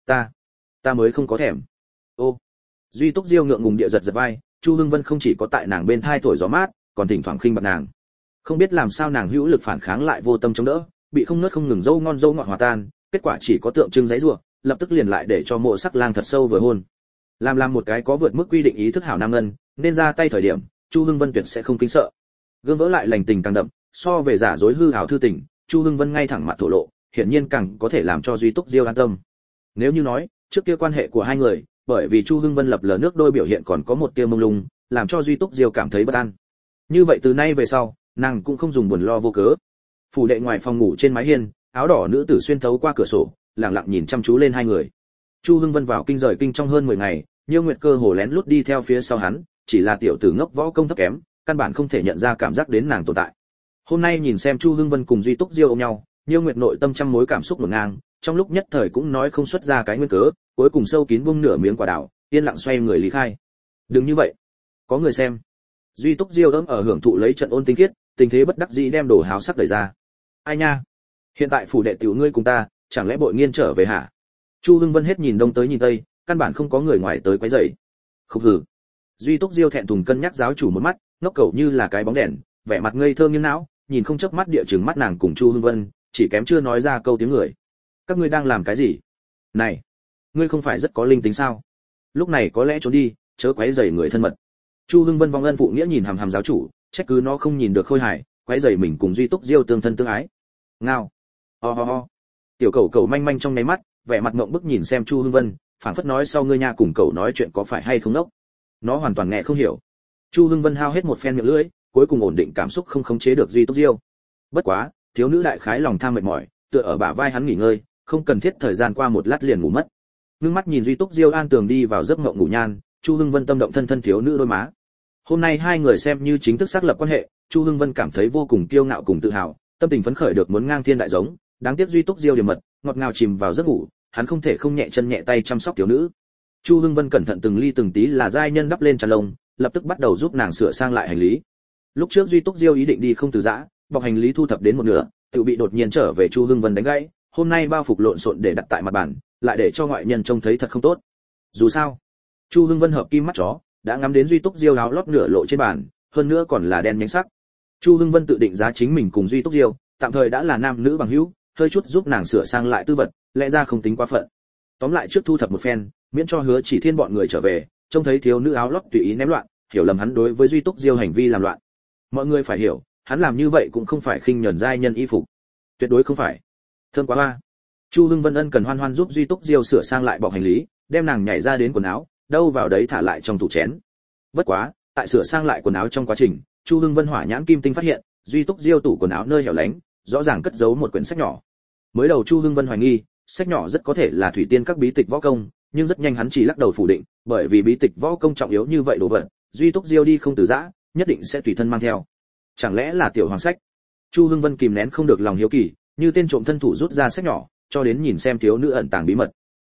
A: Ta mới không có thèm. Ô. Duy Túc Diêu ngượng ngùng địa giật giật vai, Chu Hưng Vân không chỉ có tại nàng bên thai thổi gió mát, còn thỉnh thoảng khinh bạc nàng. Không biết làm sao nàng hữu lực phản kháng lại vô tâm chống đỡ, bị không nớt không ngừng dâu ngon dâu ngọt hòa tan, kết quả chỉ có tượng trưng giấy rủa, lập tức liền lại để cho Mộ Sắc Lang thật sâu vừa hôn. Làm một cái có vượt mức quy định ý thức hảo nam ngân, nên ra tay thời điểm, Chu Hưng Vân tuyệt sẽ không kinh sợ. Gương vỡ lại lành tình càng đậm, so về giả dối hư ảo thư tình, Chu Hưng Vân ngay thẳng mặt thổ lộ, hiển nhiên càng có thể làm cho Duy Túc Diêu an tâm. Nếu như nói, trước kia quan hệ của hai người, bởi vì Chu Hưng Vân lập lờ nước đôi biểu hiện còn có một tia mông lung, làm cho Duy Túc Diêu cảm thấy bất an. Như vậy từ nay về sau, nàng cũng không dùng buồn lo vô cớ. Phủ đệ ngoài phòng ngủ trên mái hiên, áo đỏ nữ tử xuyên thấu qua cửa sổ, lặng lặng nhìn chăm chú lên hai người. Chu Hưng Vân vào kinh rời kinh trong hơn 10 ngày, Nhiêu Nguyệt cơ hồ lén lút đi theo phía sau hắn, chỉ là tiểu tử ngốc võ công thấp kém, căn bản không thể nhận ra cảm giác đến nàng tồn tại. Hôm nay nhìn xem Chu Hưng Vân cùng Duy Túc Diêu ôm nhau, Nhiêu Nguyệt nội tâm trăm mối cảm xúc hỗn ngang, trong lúc nhất thời cũng nói không xuất ra cái nguyên cớ, cuối cùng sâu kín buông nửa miếng quả đào, yên lặng xoay người lý khai. Đừng như vậy, có người xem. Duy Túc Diêu ấm ở hưởng thụ lấy trận ôn tinh khiết, tình thế bất đắc dĩ đem đồ háo sắc đẩy ra. Ai nha, hiện tại phủ đệ tiểu ngươi cùng ta, chẳng lẽ bội nghiên trở về hả? Chu Hưng Vân hết nhìn đông tới nhìn tây, căn bản không có người ngoài tới quấy rầy. Khục hử. Duy Túc Diêu thẹn thùng cân nhắc giáo chủ một mắt, ngốc cầu như là cái bóng đèn, vẻ mặt ngây thơ nghiêng não, nhìn không chớp mắt địa chừng mắt nàng cùng Chu Hưng Vân, chỉ kém chưa nói ra câu tiếng người. Các ngươi đang làm cái gì? Này, ngươi không phải rất có linh tính sao? Lúc này có lẽ trốn đi, chớ quấy rầy người thân mật. Chu Hưng Vân vong ân phụ nghĩa nhìn hàm hàm giáo chủ, trách cứ nó không nhìn được khôi hài, quấy rầy mình cùng Duy Túc Diêu tương thân tương ái. Ngao. Ho. Tiểu cẩu cẩu manh manh trong nháy mắt, vẻ mặt ngượng bức nhìn xem Chu Hưng Vân, phảng phất nói sau ngươi nha cùng cậu nói chuyện có phải hay không nốc. Nó hoàn toàn nghe không hiểu. Chu Hưng Vân hao hết một phen miệng lưỡi, cuối cùng ổn định cảm xúc không khống chế được Duy Túc Diêu. Bất quá, thiếu nữ đại khái lòng tham mệt mỏi, tựa ở bả vai hắn nghỉ ngơi, không cần thiết thời gian qua một lát liền ngủ mất. Ngưng mắt nhìn Duy Túc Diêu an tường đi vào giấc mộng ngủ nhan, Chu Hưng Vân tâm động thân thiếu nữ đôi má. Hôm nay hai người xem như chính thức xác lập quan hệ, Chu Hưng Vân cảm thấy vô cùng kiêu ngạo cùng tự hào, tâm tình phấn khởi được muốn ngang thiên đại giống, đáng tiếc Duy Túc Diêu điểm mật, ngọt ngào chìm vào giấc ngủ, hắn không thể không nhẹ chân nhẹ tay chăm sóc thiếu nữ. Chu Hưng Vân cẩn thận từng ly từng tí là giai nhân đắp lên chăn lông, lập tức bắt đầu giúp nàng sửa sang lại hành lý. Lúc trước Duy Túc Diêu ý định đi không từ giã, bọc hành lý thu thập đến một nửa, tự bị đột nhiên trở về Chu Hưng Vân đánh gãy, hôm nay bao phục lộn xộn để đặt tại mặt bàn, lại để cho ngoại nhân trông thấy thật không tốt. Dù sao, Chu Hưng Vân hợp kim mắt chó, đã ngắm đến Duy Túc Diêu áo lót nửa lộ trên bàn, hơn nữa còn là đen nhánh sắc. Chu Hưng Vân tự định giá chính mình cùng Duy Túc Diêu, tạm thời đã là nam nữ bằng hữu, hơi chút giúp nàng sửa sang lại tư vật, lẽ ra không tính quá phận. Tóm lại trước thu thập một phen, miễn cho Hứa Chỉ Thiên bọn người trở về, trông thấy thiếu nữ áo lót tùy ý ném loạn, hiểu lầm hắn đối với Duy Túc Diêu hành vi làm loạn. Mọi người phải hiểu, hắn làm như vậy cũng không phải khinh nhẫn giai nhân y phục, tuyệt đối không phải. Thơm quá ba. Chu Hưng Vân ân cần hoan hoan giúp Duy Túc Diêu sửa sang lại bọc hành lý, đem nàng nhảy ra đến quần áo, đâu vào đấy thả lại trong tủ chén. Bất quá, tại sửa sang lại quần áo trong quá trình, Chu Hưng Vân hỏa nhãn kim tinh phát hiện, Duy Túc Diêu tủ quần áo nơi hẻo lánh, rõ ràng cất giấu một quyển sách nhỏ. Mới đầu Chu Hưng Vân hoài nghi, sách nhỏ rất có thể là thủy tiên các bí tịch võ công, nhưng rất nhanh hắn chỉ lắc đầu phủ định, bởi vì bí tịch võ công trọng yếu như vậy đồ vật, Duy Túc Diêu đi không từ giã, nhất định sẽ tùy thân mang theo. Chẳng lẽ là tiểu hoàng sách? Chu Hưng Vân kìm nén không được lòng hiếu kỳ, như tên trộm thân thủ rút ra sách nhỏ, cho đến nhìn xem thiếu nữ ẩn tàng bí mật.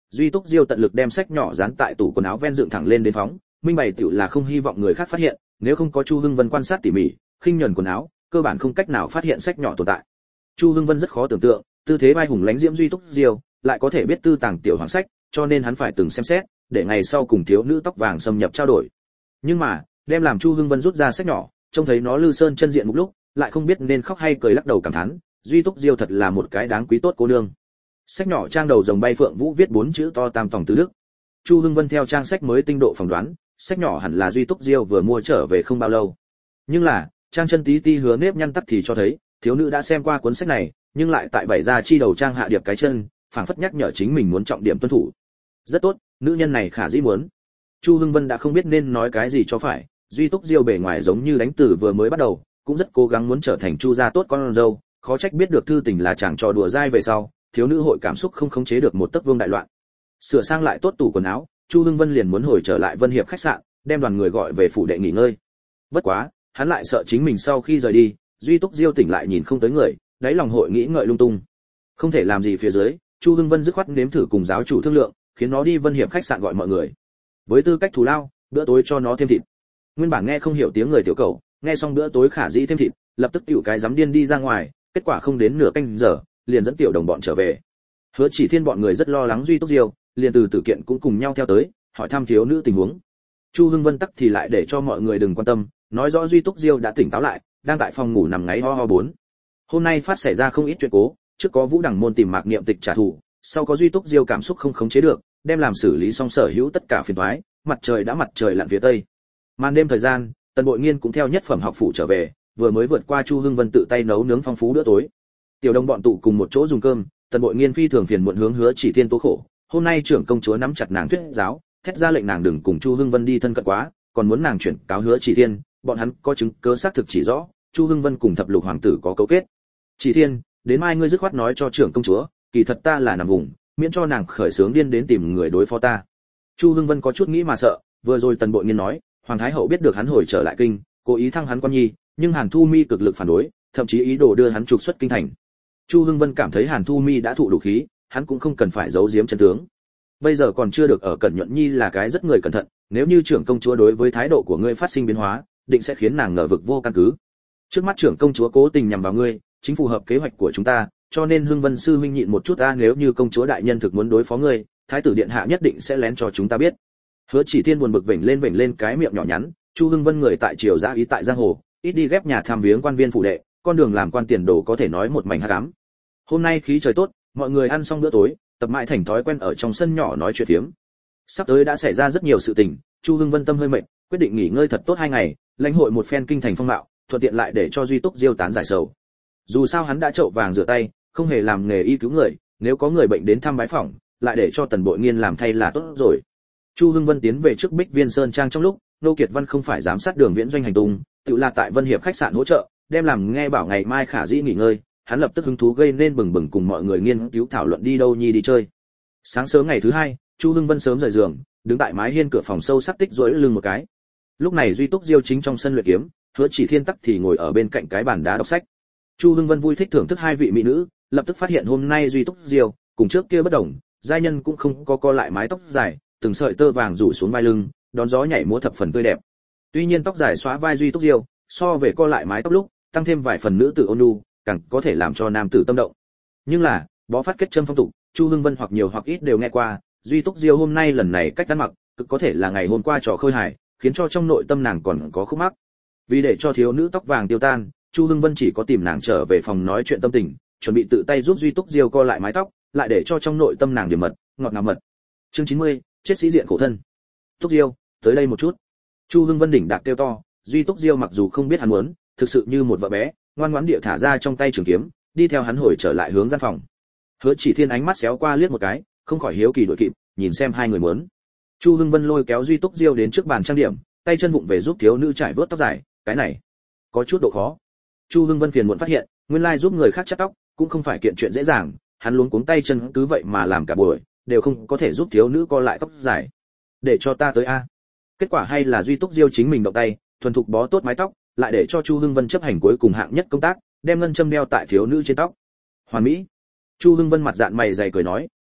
A: Duy Túc Diêu tận lực đem sách nhỏ dán tại tủ quần áo ven dựng thẳng lên đến phóng, minh bày tiểu là không hy vọng người khác phát hiện, nếu không có Chu Hưng Vân quan sát tỉ mỉ, khinh nhẫn quần áo, cơ bản không cách nào phát hiện sách nhỏ tồn tại. Chu Hưng Vân rất khó tưởng tượng, tư thế vai hùng lãnh diễm Duy Túc Diêu lại có thể biết tư tàng tiểu hoàng sách, cho nên hắn phải từng xem xét, để ngày sau cùng thiếu nữ tóc vàng xâm nhập trao đổi. Nhưng mà, đem làm Chu Hưng Vân rút ra sách nhỏ, trông thấy nó lư sơn chân diện một lúc, lại không biết nên khóc hay cười lắc đầu cảm thán, Duy Túc Diêu thật là một cái đáng quý tốt cô nương. Sách nhỏ trang đầu rồng bay phượng vũ viết 4 chữ to tam tòng tứ đức. Chu Hưng Vân theo trang sách mới tinh độ phỏng đoán, sách nhỏ hẳn là Duy Túc Diêu vừa mua trở về không bao lâu. Nhưng là, trang chân tí ti hứa nếp nhăn tắt thì cho thấy, thiếu nữ đã xem qua cuốn sách này, nhưng lại tại bảy ra chi đầu trang hạ điệp cái chân, phảng phất nhắc nhở chính mình muốn trọng điểm tuân thủ. Rất tốt, nữ nhân này khả dĩ muốn. Chu Hưng Vân đã không biết nên nói cái gì cho phải, Duy Túc Diêu bề ngoài giống như đánh tử vừa mới bắt đầu, cũng rất cố gắng muốn trở thành Chu gia tốt con dâu, khó trách biết được thư tình là chàng trò đùa dai về sau, thiếu nữ hội cảm xúc không khống chế được một tấc vương đại loạn. Sửa sang lại tốt tủ quần áo, Chu Hưng Vân liền muốn hồi trở lại Vân Hiệp khách sạn, đem đoàn người gọi về phủ đệ nghỉ ngơi. Bất quá, hắn lại sợ chính mình sau khi rời đi, Duy Túc Diêu tỉnh lại nhìn không tới người, đáy lòng hội nghĩ ngợi lung tung. Không thể làm gì phía dưới, Chu Hưng Vân dứt khoát nếm thử cùng giáo chủ thương lượng, khiến nó đi Vân Hiệp khách sạn gọi mọi người. Với tư cách thù lao, bữa tối cho nó thêm thịt. Nguyên bản nghe không hiểu tiếng người tiểu cầu, nghe xong bữa tối khả dĩ thêm thịt, lập tức tiểu cái dám điên đi ra ngoài, kết quả không đến nửa canh giờ, liền dẫn tiểu đồng bọn trở về. Hứa Chỉ Thiên bọn người rất lo lắng Duy Túc Diêu, liền từ tử kiện cũng cùng nhau theo tới, hỏi thăm thiếu nữ tình huống. Chu Hưng Vân tắc thì lại để cho mọi người đừng quan tâm, nói rõ Duy Túc Diêu đã tỉnh táo lại, đang tại phòng ngủ nằm ngáy ho ho bốn. Hôm nay phát xảy ra không ít chuyện cố, trước có Vũ Đẳng môn tìm Mạc Niệm Tịch trả thù, sau có Duy Túc Diêu cảm xúc không khống chế được, đem làm xử lý xong sở hữu tất cả phiền toái, mặt trời lặn phía tây. Màn đêm thời gian, Tần Bội Nghiên cũng theo nhất phẩm học phủ trở về, vừa mới vượt qua Chu Hưng Vân tự tay nấu nướng phong phú bữa tối. Tiểu đồng bọn tụ cùng một chỗ dùng cơm, Tần Bội Nghiên phi thường phiền muộn hướng Hứa Chỉ Thiên tố khổ, hôm nay trưởng công chúa nắm chặt nàng thuyết giáo, thét ra lệnh nàng đừng cùng Chu Hưng Vân đi thân cận quá, còn muốn nàng chuyển cáo Hứa Chỉ Thiên, bọn hắn có chứng cứ xác thực chỉ rõ, Chu Hưng Vân cùng thập lục hoàng tử có cấu kết. Chỉ Thiên, đến mai ngươi dứt khoát nói cho trưởng công chúa, kỳ thật ta là nằm vùng, miễn cho nàng khởi sướng điên đến tìm người đối phó ta. Chu Hưng Vân có chút nghĩ mà sợ, vừa rồi Tần Bội Nghiên nói, hoàng thái hậu biết được hắn hồi trở lại kinh, cố ý thăng hắn quan nhi, nhưng Hàn Thu Mi cực lực phản đối, thậm chí ý đồ đưa hắn trục xuất kinh thành. Chu Hưng Vân cảm thấy Hàn Thu Mi đã thụ đủ khí, hắn cũng không cần phải giấu giếm chân tướng. Bây giờ còn chưa được ở Cẩn Nhuận Nhi là cái rất người cẩn thận, nếu như trưởng công chúa đối với thái độ của ngươi phát sinh biến hóa, định sẽ khiến nàng ngờ vực vô căn cứ. Trước mắt trưởng công chúa cố tình nhằm vào ngươi, chính phù hợp kế hoạch của chúng ta, cho nên Hưng Vân sư huynh nhịn một chút ta, nếu như công chúa đại nhân thực muốn đối phó ngươi, thái tử điện hạ nhất định sẽ lén cho chúng ta biết. Hứa Chỉ Thiên buồn bực vểnh lên cái miệng nhỏ nhắn, Chu Hưng Vân người tại triều giã ý tại giang hồ, ít đi ghép nhà tham viếng quan viên phủ đệ, con đường làm quan tiền đồ có thể nói một mảnh hắc ám. Hôm nay khí trời tốt, mọi người ăn xong bữa tối, tập mãi thành thói quen ở trong sân nhỏ nói chuyện phiếm. Sắp tới đã xảy ra rất nhiều sự tình, Chu Hưng Vân tâm hơi mệt, quyết định nghỉ ngơi thật tốt 2 ngày, lãnh hội một phen kinh thành phong mạo, thuận tiện lại để cho Duy Túc Diêu tán giải sầu. Dù sao hắn đã chậu vàng rửa tay, không hề làm nghề y cứu người, nếu có người bệnh đến thăm bái phỏng, lại để cho Tần Bội Nghiên làm thay là tốt rồi. Chu Hưng Vân tiến về trước Bích Viên Sơn trang trong lúc, Nô Kiệt Văn không phải giám sát Đường Viễn doanh hành tung, tự là tại Vân Hiệp khách sạn hỗ trợ, đem làm nghe bảo ngày mai khả dĩ nghỉ ngơi, hắn lập tức hứng thú gây nên bừng bừng cùng mọi người nghiên cứu thảo luận đi đâu nhi đi chơi. Sáng sớm ngày thứ 2, Chu Hưng Vân sớm rời giường, đứng tại mái hiên cửa phòng sâu sắc tích duỗi lưng một cái. Lúc này Duy Túc Diêu chính trong sân luyện kiếm, Hứa Chỉ Thiên tắc thì ngồi ở bên cạnh cái bàn đá đọc sách. Chu Hưng Vân vui thích thưởng thức hai vị mỹ nữ, lập tức phát hiện hôm nay Duy Túc Diêu cùng trước kia bất đồng, giai nhân cũng không có co lại mái tóc dài, từng sợi tơ vàng rủ xuống vai lưng, đón gió nhảy múa thập phần tươi đẹp. Tuy nhiên tóc dài xóa vai Duy Túc Diêu, so về co lại mái tóc lúc, tăng thêm vài phần nữ tử ôn nhu, càng có thể làm cho nam tử tâm động. Nhưng là, bó phát kết châm phong tục, Chu Hưng Vân hoặc nhiều hoặc ít đều nghe qua, Duy Túc Diêu hôm nay lần này cách ăn mặc, cực có thể là ngày hôm qua trò khơi hài, khiến cho trong nội tâm nàng còn có khúc mắc. Vì để cho thiếu nữ tóc vàng tiêu tan, Chu Hưng Vân chỉ có tìm nàng trở về phòng nói chuyện tâm tình, chuẩn bị tự tay giúp Duy Túc Diêu co lại mái tóc, lại để cho trong nội tâm nàng điểm mật, ngọt ngào mật. Chương 90, chết sĩ diện khổ thân. Túc Diêu, tới đây một chút. Chu Hưng Vân đỉnh đạc kêu to, Duy Túc Diêu mặc dù không biết hắn muốn, thực sự như một vợ bé, ngoan ngoãn địa thả ra trong tay trường kiếm, đi theo hắn hồi trở lại hướng gian phòng. Hứa Chỉ Thiên ánh mắt xéo qua liếc một cái, không khỏi hiếu kỳ đội kịp, nhìn xem hai người muốn. Chu Hưng Vân lôi kéo Duy Túc Diêu đến trước bàn trang điểm, tay chân vụng về giúp thiếu nữ trải vớt tóc dài, cái này có chút độ khó. Chu Hưng Vân phiền muộn phát hiện, nguyên lai giúp người khác chắt tóc cũng không phải kiện chuyện dễ dàng, hắn luống cuống tay chân cứ vậy mà làm cả buổi, đều không có thể giúp thiếu nữ co lại tóc dài. Để cho ta tới a. Kết quả hay là Duy Túc Diêu chính mình động tay, thuần thục bó tốt mái tóc, lại để cho Chu Hưng Vân chấp hành cuối cùng hạng nhất công tác, đem ngân châm đeo tại thiếu nữ trên tóc. Hoàn mỹ. Chu Hưng Vân mặt dạn mày dày cười nói,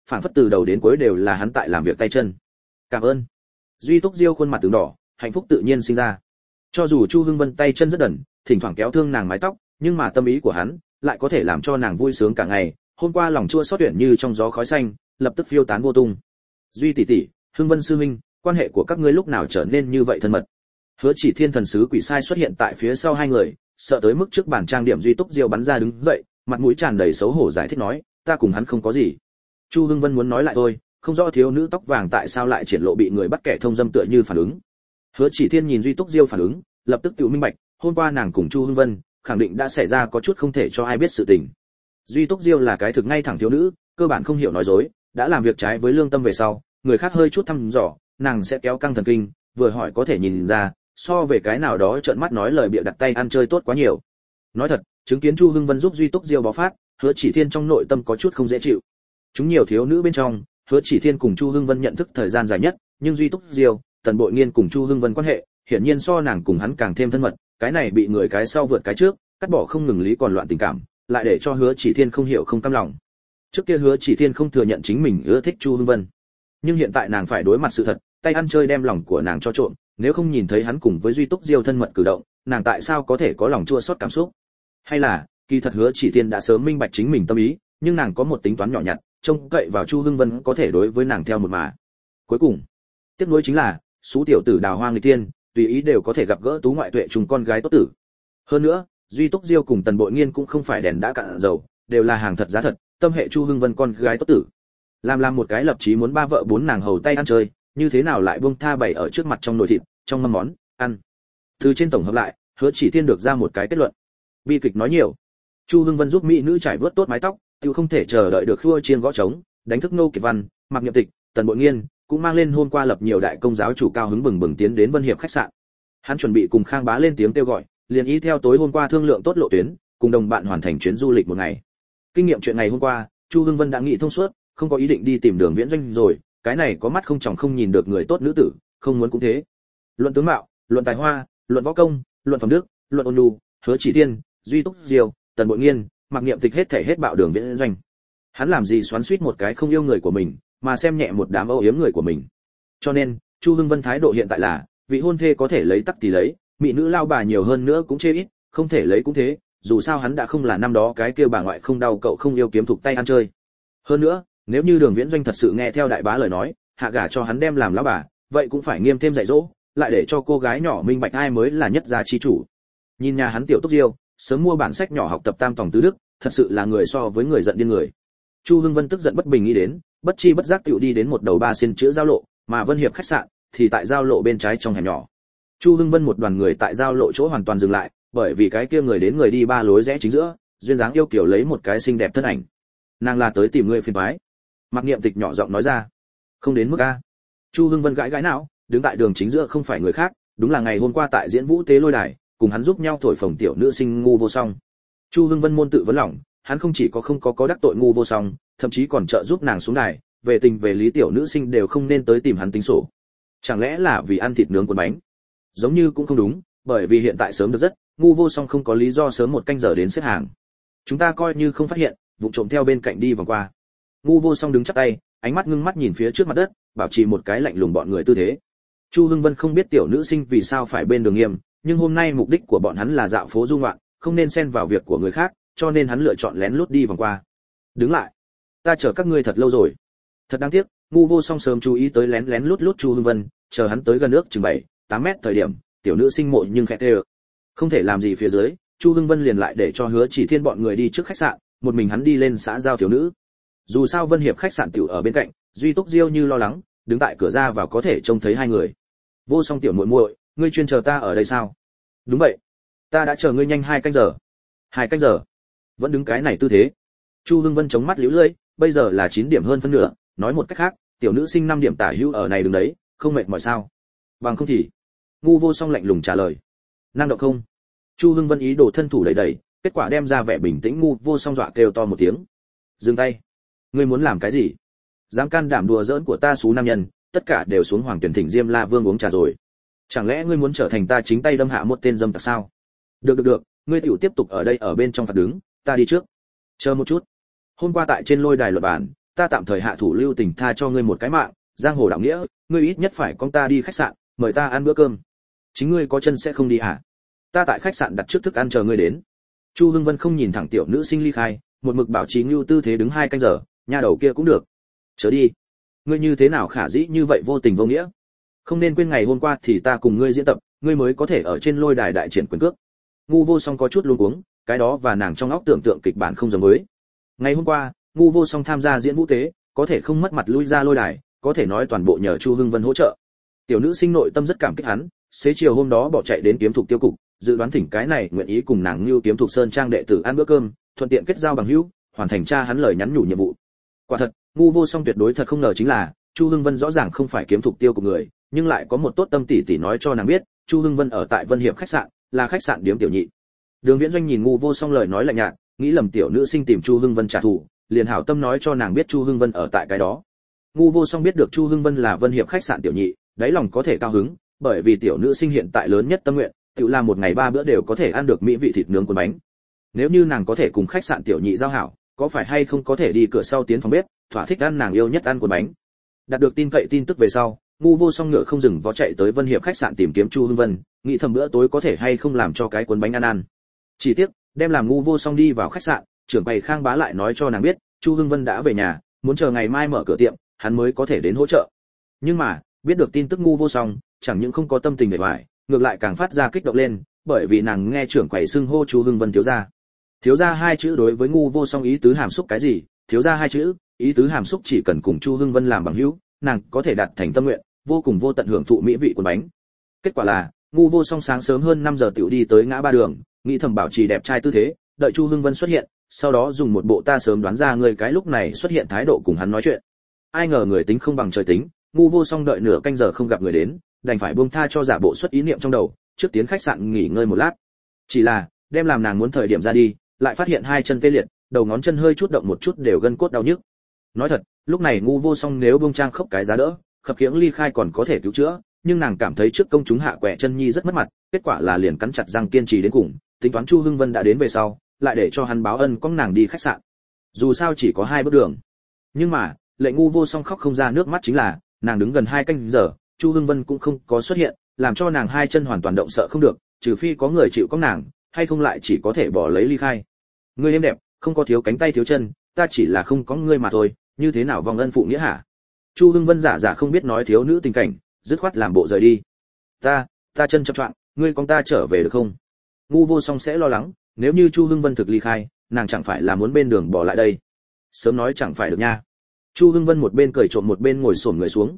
A: phảng phất từ đầu đến cuối đều là hắn tại làm việc tay chân. Cảm ơn. Duy Túc Diêu khuôn mặt từng đỏ, hạnh phúc tự nhiên sinh ra. Cho dù Chu Hưng Vân tay chân rất đần, thỉnh thoảng kéo thương nàng mái tóc, nhưng mà tâm ý của hắn lại có thể làm cho nàng vui sướng cả ngày. Hôm qua lòng chua xót tuyển như trong gió khói xanh, lập tức phiêu tán vô tung. Duy tỷ tỷ, Hưng Vân sư huynh, quan hệ của các ngươi lúc nào trở nên như vậy thân mật? Hứa Chỉ Thiên thần sứ quỷ sai xuất hiện tại phía sau hai người, sợ tới mức trước bàn trang điểm Duy Túc Diêu bắn ra đứng dậy, mặt mũi tràn đầy xấu hổ giải thích nói, ta cùng hắn không có gì. Chu Hưng Vân muốn nói lại thôi, không rõ thiếu nữ tóc vàng tại sao lại triển lộ bị người bắt kẻ thông dâm tựa như phản ứng. Hứa Chỉ Thiên nhìn Duy Túc Diêu phản ứng, lập tức tự minh bạch, hôm qua nàng cùng Chu Hưng Vân khẳng định đã xảy ra có chút không thể cho ai biết sự tình. Duy Túc Diêu là cái thực ngay thẳng thiếu nữ, cơ bản không hiểu nói dối, đã làm việc trái với lương tâm về sau, người khác hơi chút thăm dò, nàng sẽ kéo căng thần kinh, vừa hỏi có thể nhìn ra, so về cái nào đó trợn mắt nói lời bịa đặt tay ăn chơi tốt quá nhiều. Nói thật, chứng kiến Chu Hưng Vân giúp Duy Túc Diêu bó phát, Hứa Chỉ Thiên trong nội tâm có chút không dễ chịu. Chúng nhiều thiếu nữ bên trong, Hứa Chỉ Thiên cùng Chu Hưng Vân nhận thức thời gian dài nhất, nhưng Duy Túc Diêu, Tần Bội Nghiên cùng Chu Hưng Vân quan hệ, hiển nhiên so nàng cùng hắn càng thêm thân mật, cái này bị người cái sau vượt cái trước, cắt bỏ không ngừng lý còn loạn tình cảm, lại để cho Hứa Chỉ Thiên không hiểu không cam lòng. Trước kia Hứa Chỉ Thiên không thừa nhận chính mình ưa thích Chu Hưng Vân, nhưng hiện tại nàng phải đối mặt sự thật, tay ăn chơi đem lòng của nàng cho trộn, nếu không nhìn thấy hắn cùng với Duy Túc Diêu thân mật cử động, nàng tại sao có thể có lòng chua xót cảm xúc? Hay là, kỳ thật Hứa Chỉ Thiên đã sớm minh bạch chính mình tâm ý, nhưng nàng có một tính toán nhỏ nhặt, trông cậy vào Chu Hưng Vân có thể đối với nàng theo một mà. Cuối cùng, tiếc nuối chính là, số tiểu tử đào hoa người tiên, tùy ý đều có thể gặp gỡ tú ngoại tuệ trùng con gái tốt tử. Hơn nữa, Duy Túc Diêu cùng Tần Bội Nghiên cũng không phải đèn đã cạn dầu, đều là hàng thật giá thật, tâm hệ Chu Hưng Vân con gái tốt tử. Làm một cái lập chí muốn ba vợ bốn nàng hầu tay ăn chơi, như thế nào lại buông tha bày ở trước mặt trong nồi thịt, trong mâm món ăn. Từ trên tổng hợp lại, Hứa Chỉ Thiên được ra một cái kết luận. Bi kịch nói nhiều. Chu Hưng Vân giúp mỹ nữ trải vớt tốt mái tóc, tiêu không thể chờ đợi được khua chiên gõ trống, đánh thức Nô Kiệt Văn, Mạc Niệm Tịch, Tần Bội Nghiên, cũng mang lên hôm qua lập nhiều đại công giáo chủ cao hứng bừng bừng tiến đến Vân Hiệp khách sạn. Hắn chuẩn bị cùng Khang Bá lên tiếng kêu gọi, liền ý theo tối hôm qua thương lượng tốt lộ tuyến, cùng đồng bạn hoàn thành chuyến du lịch một ngày. Kinh nghiệm chuyện ngày hôm qua, Chu Hưng Vân đã nghĩ thông suốt, không có ý định đi tìm Đường Viễn Doanh rồi, cái này có mắt không tròng không nhìn được người tốt nữ tử, không muốn cũng thế. Luận tướng mạo, luận tài hoa, luận võ công, luận phẩm đức, luận ôn nhu, Hứa Chỉ Thiên, Duy Túc Diêu, Tần Bội Nghiên, Mạc Niệm Tịch hết thể hết bạo Đường Viễn Doanh. Hắn làm gì xoắn xuýt một cái không yêu người của mình, mà xem nhẹ một đám âu yếm người của mình. Cho nên, Chu Hưng Vân thái độ hiện tại là, vị hôn thê có thể lấy tắc thì lấy, mỹ nữ lao bà nhiều hơn nữa cũng chê ít, không thể lấy cũng thế, dù sao hắn đã không là năm đó cái kia bà ngoại không đau cậu không yêu kiếm thuộc tay ăn chơi. Hơn nữa, nếu như Đường Viễn Doanh thật sự nghe theo đại bá lời nói, hạ gả cho hắn đem làm lão bà, vậy cũng phải nghiêm thêm dạy dỗ, lại để cho cô gái nhỏ minh bạch ai mới là nhất gia chi chủ. Nhìn nhà hắn tiểu Túc Diêu, sớm mua bản sách nhỏ học tập tam tòng tứ đức, thật sự là người so với người giận điên người. Chu Hưng Vân tức giận bất bình nghĩ đến, bất chi bất giác tựu đi đến một đầu ba xin chữ giao lộ, mà Vân Hiệp khách sạn thì tại giao lộ bên trái trong hẻm nhỏ. Chu Hưng Vân một đoàn người tại giao lộ chỗ hoàn toàn dừng lại, bởi vì cái kia người đến người đi ba lối rẽ chính giữa, duyên dáng yêu kiều lấy một cái xinh đẹp thân ảnh. Nàng là tới tìm ngươi phiền toái. Mạc Niệm Tịch nhỏ giọng nói ra. Không đến mức a. Chu Hưng Vân gãi gãi não, đứng tại đường chính giữa không phải người khác, đúng là ngày hôm qua tại diễn vũ tế lôi đài, cùng hắn giúp nhau thổi phồng tiểu nữ sinh ngu vô song. Chu Hưng Vân môn tự vấn lòng, hắn không chỉ không có đắc tội ngu vô song, thậm chí còn trợ giúp nàng xuống đài, về tình về lý tiểu nữ sinh đều không nên tới tìm hắn tính sổ. Chẳng lẽ là vì ăn thịt nướng cuốn bánh? Giống như cũng không đúng, bởi vì hiện tại sớm được rất, ngu vô song không có lý do sớm một canh giờ đến xếp hàng. Chúng ta coi như không phát hiện, vụng trộm theo bên cạnh đi vòng qua. Ngu vô song đứng chắp tay, ánh mắt ngưng mắt nhìn phía trước mặt đất, bảo trì một cái lạnh lùng bọn người tư thế. Chu Hưng Vân không biết tiểu nữ sinh vì sao phải bên đường nghiêm, nhưng hôm nay mục đích của bọn hắn là dạo phố du ngoạn, không nên xen vào việc của người khác, cho nên hắn lựa chọn lén lút đi vòng qua. Đứng lại, ta chờ các ngươi thật lâu rồi. Thật đáng tiếc, ngu vô song sớm chú ý tới lén lén lút lút Chu Hưng Vân, chờ hắn tới gần nước chừng 7-8 mét thời điểm, tiểu nữ sinh mộ nhưng khẽ tê. Không thể làm gì phía dưới, Chu Hưng Vân liền lại để cho Hứa Chỉ Thiên bọn người đi trước khách sạn, một mình hắn đi lên xã giao thiếu nữ. Dù sao Vân Hiệp khách sạn tiểu ở bên cạnh, Duy Túc Diêu như lo lắng, đứng tại cửa ra vào có thể trông thấy hai người. Vô Song tiểu muội muội, ngươi chuyên chờ ta ở đây sao? Đúng vậy, ta đã chờ ngươi nhanh 2 canh giờ. 2 canh giờ? Vẫn đứng cái này tư thế. Chu Hưng Vân chống mắt liễu lưỡi, bây giờ là 9 điểm hơn phân nửa, nói một cách khác, tiểu nữ sinh 5 điểm tả hữu ở này đứng đấy, không mệt mỏi sao? Bằng không thì. Ngu Vô Song lạnh lùng trả lời. Năng động không? Chu Hưng Vân ý đồ thân thủ đẩy đẩy, kết quả đem ra vẻ bình tĩnh. Ngu Vô Song dọa kêu to một tiếng. Dừng tay. Ngươi muốn làm cái gì? Dám can đảm đùa giỡn của ta xú nam nhân, tất cả đều xuống Hoàng Tuyển Thỉnh Diêm La Vương uống trà rồi. Chẳng lẽ ngươi muốn trở thành ta chính tay đâm hạ một tên dâm tặc sao? Được, ngươi tiểu tiếp tục ở đây ở bên trong phạt đứng, ta đi trước. Chờ một chút. Hôm qua tại trên lôi đài luận bản, ta tạm thời hạ thủ lưu tình tha cho ngươi một cái mạng, giang hồ đạo nghĩa, ngươi ít nhất phải con ta đi khách sạn, mời ta ăn bữa cơm. Chính ngươi có chân sẽ không đi hả? Ta tại khách sạn đặt trước thức ăn chờ ngươi đến. Chu Hưng Vân không nhìn thẳng tiểu nữ sinh ly khai, một mực bảo trì ngưu tư thế đứng 2 canh giờ, nha đầu kia cũng được. Chớ đi. Ngươi như thế nào khả dĩ như vậy vô tình vô nghĩa? Không nên quên ngày hôm qua thì ta cùng ngươi diễn tập, ngươi mới có thể ở trên lôi đài đại triển quyền cước. Ngu Vô Song có chút luống cuống, cái đó và nàng trong óc tưởng tượng kịch bản không giống với. Ngày hôm qua, Ngu Vô Song tham gia diễn vũ tế, có thể không mất mặt lui ra lôi đài, có thể nói toàn bộ nhờ Chu Hưng Vân hỗ trợ. Tiểu nữ sinh nội tâm rất cảm kích hắn, xế chiều hôm đó bỏ chạy đến kiếm thục tiêu cục, dự đoán thỉnh cái này nguyện ý cùng nàng Nưu kiếm thục sơn trang đệ tử ăn bữa cơm, thuận tiện kết giao bằng hữu, hoàn thành cha hắn lời nhắn nhủ nhiệm vụ. Quả thật, Ngu Vô Song tuyệt đối thật không ngờ chính là, Chu Hưng Vân rõ ràng không phải kiếm thục tiêu cục người, nhưng lại có một tốt tâm tỷ tỷ nói cho nàng biết, Chu Hưng Vân ở tại Vân Hiệp khách sạn, là khách sạn điếm tiểu nhị. Đường Viễn Doanh nhìn Ngu Vô Song lời nói lạnh nhạt, nghĩ lầm tiểu nữ sinh tìm Chu Hưng Vân trả thù, liền hảo tâm nói cho nàng biết Chu Hưng Vân ở tại cái đó. Ngu Vô Song biết được Chu Hưng Vân là Vân Hiệp khách sạn tiểu nhị, đáy lòng có thể cao hứng, bởi vì tiểu nữ sinh hiện tại lớn nhất tâm nguyện, tự làm một ngày 3 bữa đều có thể ăn được mỹ vị thịt nướng cuốn bánh. Nếu như nàng có thể cùng khách sạn tiểu nhị giao hảo, có phải hay không có thể đi cửa sau tiến phòng bếp, thỏa thích ăn nàng yêu nhất ăn cuốn bánh. Đạt được tin cậy tin tức về sau, Ngu Vô Song ngựa không dừng vó chạy tới Vân Hiệp khách sạn tìm kiếm Chu Hưng Vân, nghĩ thầm bữa tối có thể hay không làm cho cái cuốn bánh ăn. Chỉ tiếc, đem làm Ngu Vô Song đi vào khách sạn, trưởng quầy Khang Bá lại nói cho nàng biết, Chu Hưng Vân đã về nhà, muốn chờ ngày mai mở cửa tiệm, hắn mới có thể đến hỗ trợ. Nhưng mà, biết được tin tức Ngu Vô Song, chẳng những không có tâm tình để hoài, ngược lại càng phát ra kích động lên, bởi vì nàng nghe trưởng quầy xưng hô Chu Hưng Vân thiếu gia. Thiếu gia 2 chữ đối với Ngu Vô Song ý tứ hàm xúc cái gì? Thiếu gia 2 chữ, ý tứ hàm xúc chỉ cần cùng Chu Hưng Vân làm bằng hữu, nàng có thể đạt thành tâm nguyện, vô cùng vô tận hưởng thụ mỹ vị cuốn bánh. Kết quả là, Ngu Vô Song sáng sớm hơn 5 giờ tiểu đi tới ngã ba đường, nghĩ thầm bảo trì đẹp trai tư thế, đợi Chu Hưng Vân xuất hiện, sau đó dùng một bộ ta sớm đoán ra người cái lúc này xuất hiện thái độ cùng hắn nói chuyện. Ai ngờ người tính không bằng trời tính, Ngu Vô Song đợi nửa canh giờ không gặp người đến, đành phải buông tha cho giả bộ xuất ý niệm trong đầu, trước tiến khách sạn nghỉ ngơi một lát. Chỉ là, đem làm nàng muốn thời điểm ra đi, lại phát hiện 2 chân tê liệt, đầu ngón chân hơi chút động một chút đều gân cốt đau nhức. Nói thật, lúc này Ngu Vô Song nếu buông trang khốc cái giá đỡ, khập khiễng ly khai còn có thể cứu chữa, nhưng nàng cảm thấy trước công chúng hạ quẻ chân nhi rất mất mặt, kết quả là liền cắn chặt răng kiên trì đến cùng, tính toán Chu Hưng Vân đã đến về sau, lại để cho hắn báo ân con nàng đi khách sạn. Dù sao chỉ có 2 bước đường. Nhưng mà, lệnh Ngu Vô Song khóc không ra nước mắt chính là, nàng đứng gần 2 canh giờ, Chu Hưng Vân cũng không có xuất hiện, làm cho nàng 2 chân hoàn toàn động sợ không được, trừ phi có người chịu có nàng, hay không lại chỉ có thể bỏ lấy ly khai. Ngươi em đẹp, không có thiếu cánh tay thiếu chân, ta chỉ là không có ngươi mà thôi, như thế nào vong ân phụ nghĩa hả? Chu Hưng Vân giả giả không biết nói thiếu nữ tình cảnh, dứt khoát làm bộ rời đi. Ta chân chập choạng, ngươi con ta trở về được không? Ngu Vô Song sẽ lo lắng, nếu như Chu Hưng Vân thực ly khai, nàng chẳng phải là muốn bên đường bỏ lại đây. Sớm nói chẳng phải được nha. Chu Hưng Vân một bên cười trộm một bên ngồi xổm người xuống,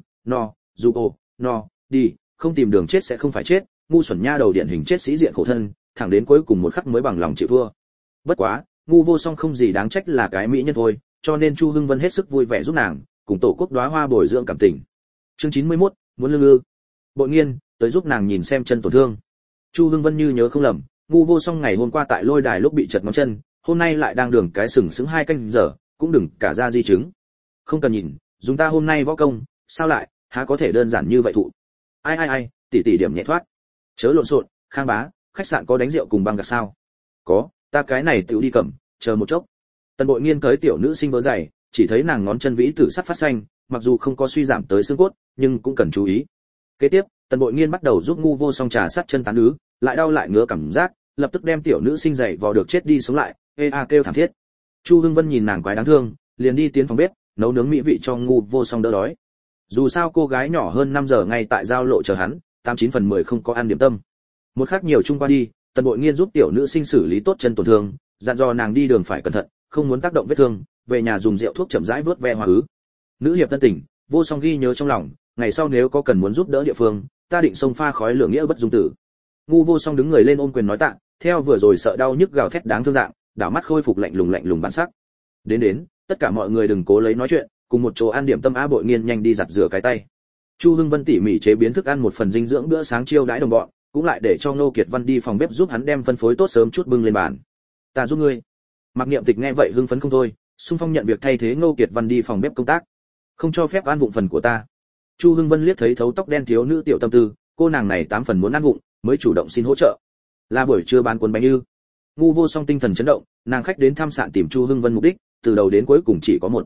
A: đi, không tìm đường chết sẽ không phải chết, ngu xuẩn nha đầu điển hình chết sĩ diện khổ thân, thẳng đến cuối cùng một khắc mới bằng lòng chịu thua. Bất quá, Ngu Vô Song không gì đáng trách là cái mỹ nhân thôi, cho nên Chu Hưng Vân hết sức vui vẻ giúp nàng, cùng tổ quốc đóa hoa bồi dưỡng cảm tình. Chương 91, muốn lương ư? Bội Nghiên tới giúp nàng nhìn xem chân tổn thương. Chu Hưng Vân như nhớ không lầm, Ngu Vô Song ngày hôm qua tại lôi đài lúc bị chật ngón chân, hôm nay lại đang đường cái sừng sững 2 canh giờ, cũng đừng cả ra di chứng. Không cần nhìn, dùng ta hôm nay võ công, sao lại, há có thể đơn giản như vậy thụ. Ai, tỷ tỷ điểm nhẹ thoát. Chớ lộn xộn, Khang Bá, khách sạn có đánh rượu cùng băng gạc sao? Có, ta cái này tiểu đi cầm, chờ một chốc. Tần Bội Nghiên tới tiểu nữ sinh vớ giày, chỉ thấy nàng ngón chân vĩ tử sắt phát xanh, mặc dù không có suy giảm tới xương cốt, nhưng cũng cần chú ý. Kế tiếp, Tần Bội Nghiên bắt đầu giúp Ngu Vô Song trà sát chân tán ứ, lại đau lại ngứa cảm giác, lập tức đem tiểu nữ sinh dậy vò được chết đi sống lại, kêu thảm thiết. Chu Hưng Vân nhìn nàng quái đáng thương, liền đi tiến phòng bếp, nấu nướng mỹ vị cho Ngu Vô Song đỡ đói. Dù sao cô gái nhỏ hơn 5 giờ ngay tại giao lộ chờ hắn, 89 phần 10 không có ăn điểm tâm. Một khắc nhiều chung qua đi, Tần Bội Nghiên giúp tiểu nữ sinh xử lý tốt chân tổn thương, dặn dò nàng đi đường phải cẩn thận, không muốn tác động vết thương, về nhà dùng rượu thuốc chậm rãi vớt ve hòa ứ. Nữ hiệp tân tình, Vô Song ghi nhớ trong lòng, ngày sau nếu có cần muốn giúp đỡ địa phương, ta định xông pha khói lửa nghĩa bất dung tử. Ngu Vô Song đứng người lên ôm quyền nói tạ, theo vừa rồi sợ đau nhức gào thét đáng thương dạng, đảo mắt khôi phục lạnh lùng bản sắc. Đến, tất cả mọi người đừng cố lấy nói chuyện, cùng một chỗ ăn điểm tâm. Á Bội Nghiên nhanh đi giặt rửa cái tay. Chu Hưng Vân tỉ mỉ chế biến thức ăn một phần dinh dưỡng bữa sáng chiêu đãi đồng bọn, cũng lại để cho Ngô Kiệt Văn đi phòng bếp giúp hắn đem phân phối tốt sớm chút bưng lên bàn. Ta giúp ngươi. Mạc Niệm Tịch nghe vậy hưng phấn không thôi, xung phong nhận việc thay thế Ngô Kiệt Văn đi phòng bếp công tác. Không cho phép ăn vụng phần của ta. Chu Hưng Vân liếc thấy thấu tóc đen thiếu nữ tiểu tâm tư, cô nàng này 8 phần muốn ăn vụng, mới chủ động xin hỗ trợ. Là buổi trưa bán cuốn bánh ư? Ngu Vô Song tinh thần chấn động, nàng khách đến thăm sạn tìm Chu Hưng Vân mục đích, từ đầu đến cuối cùng chỉ có một.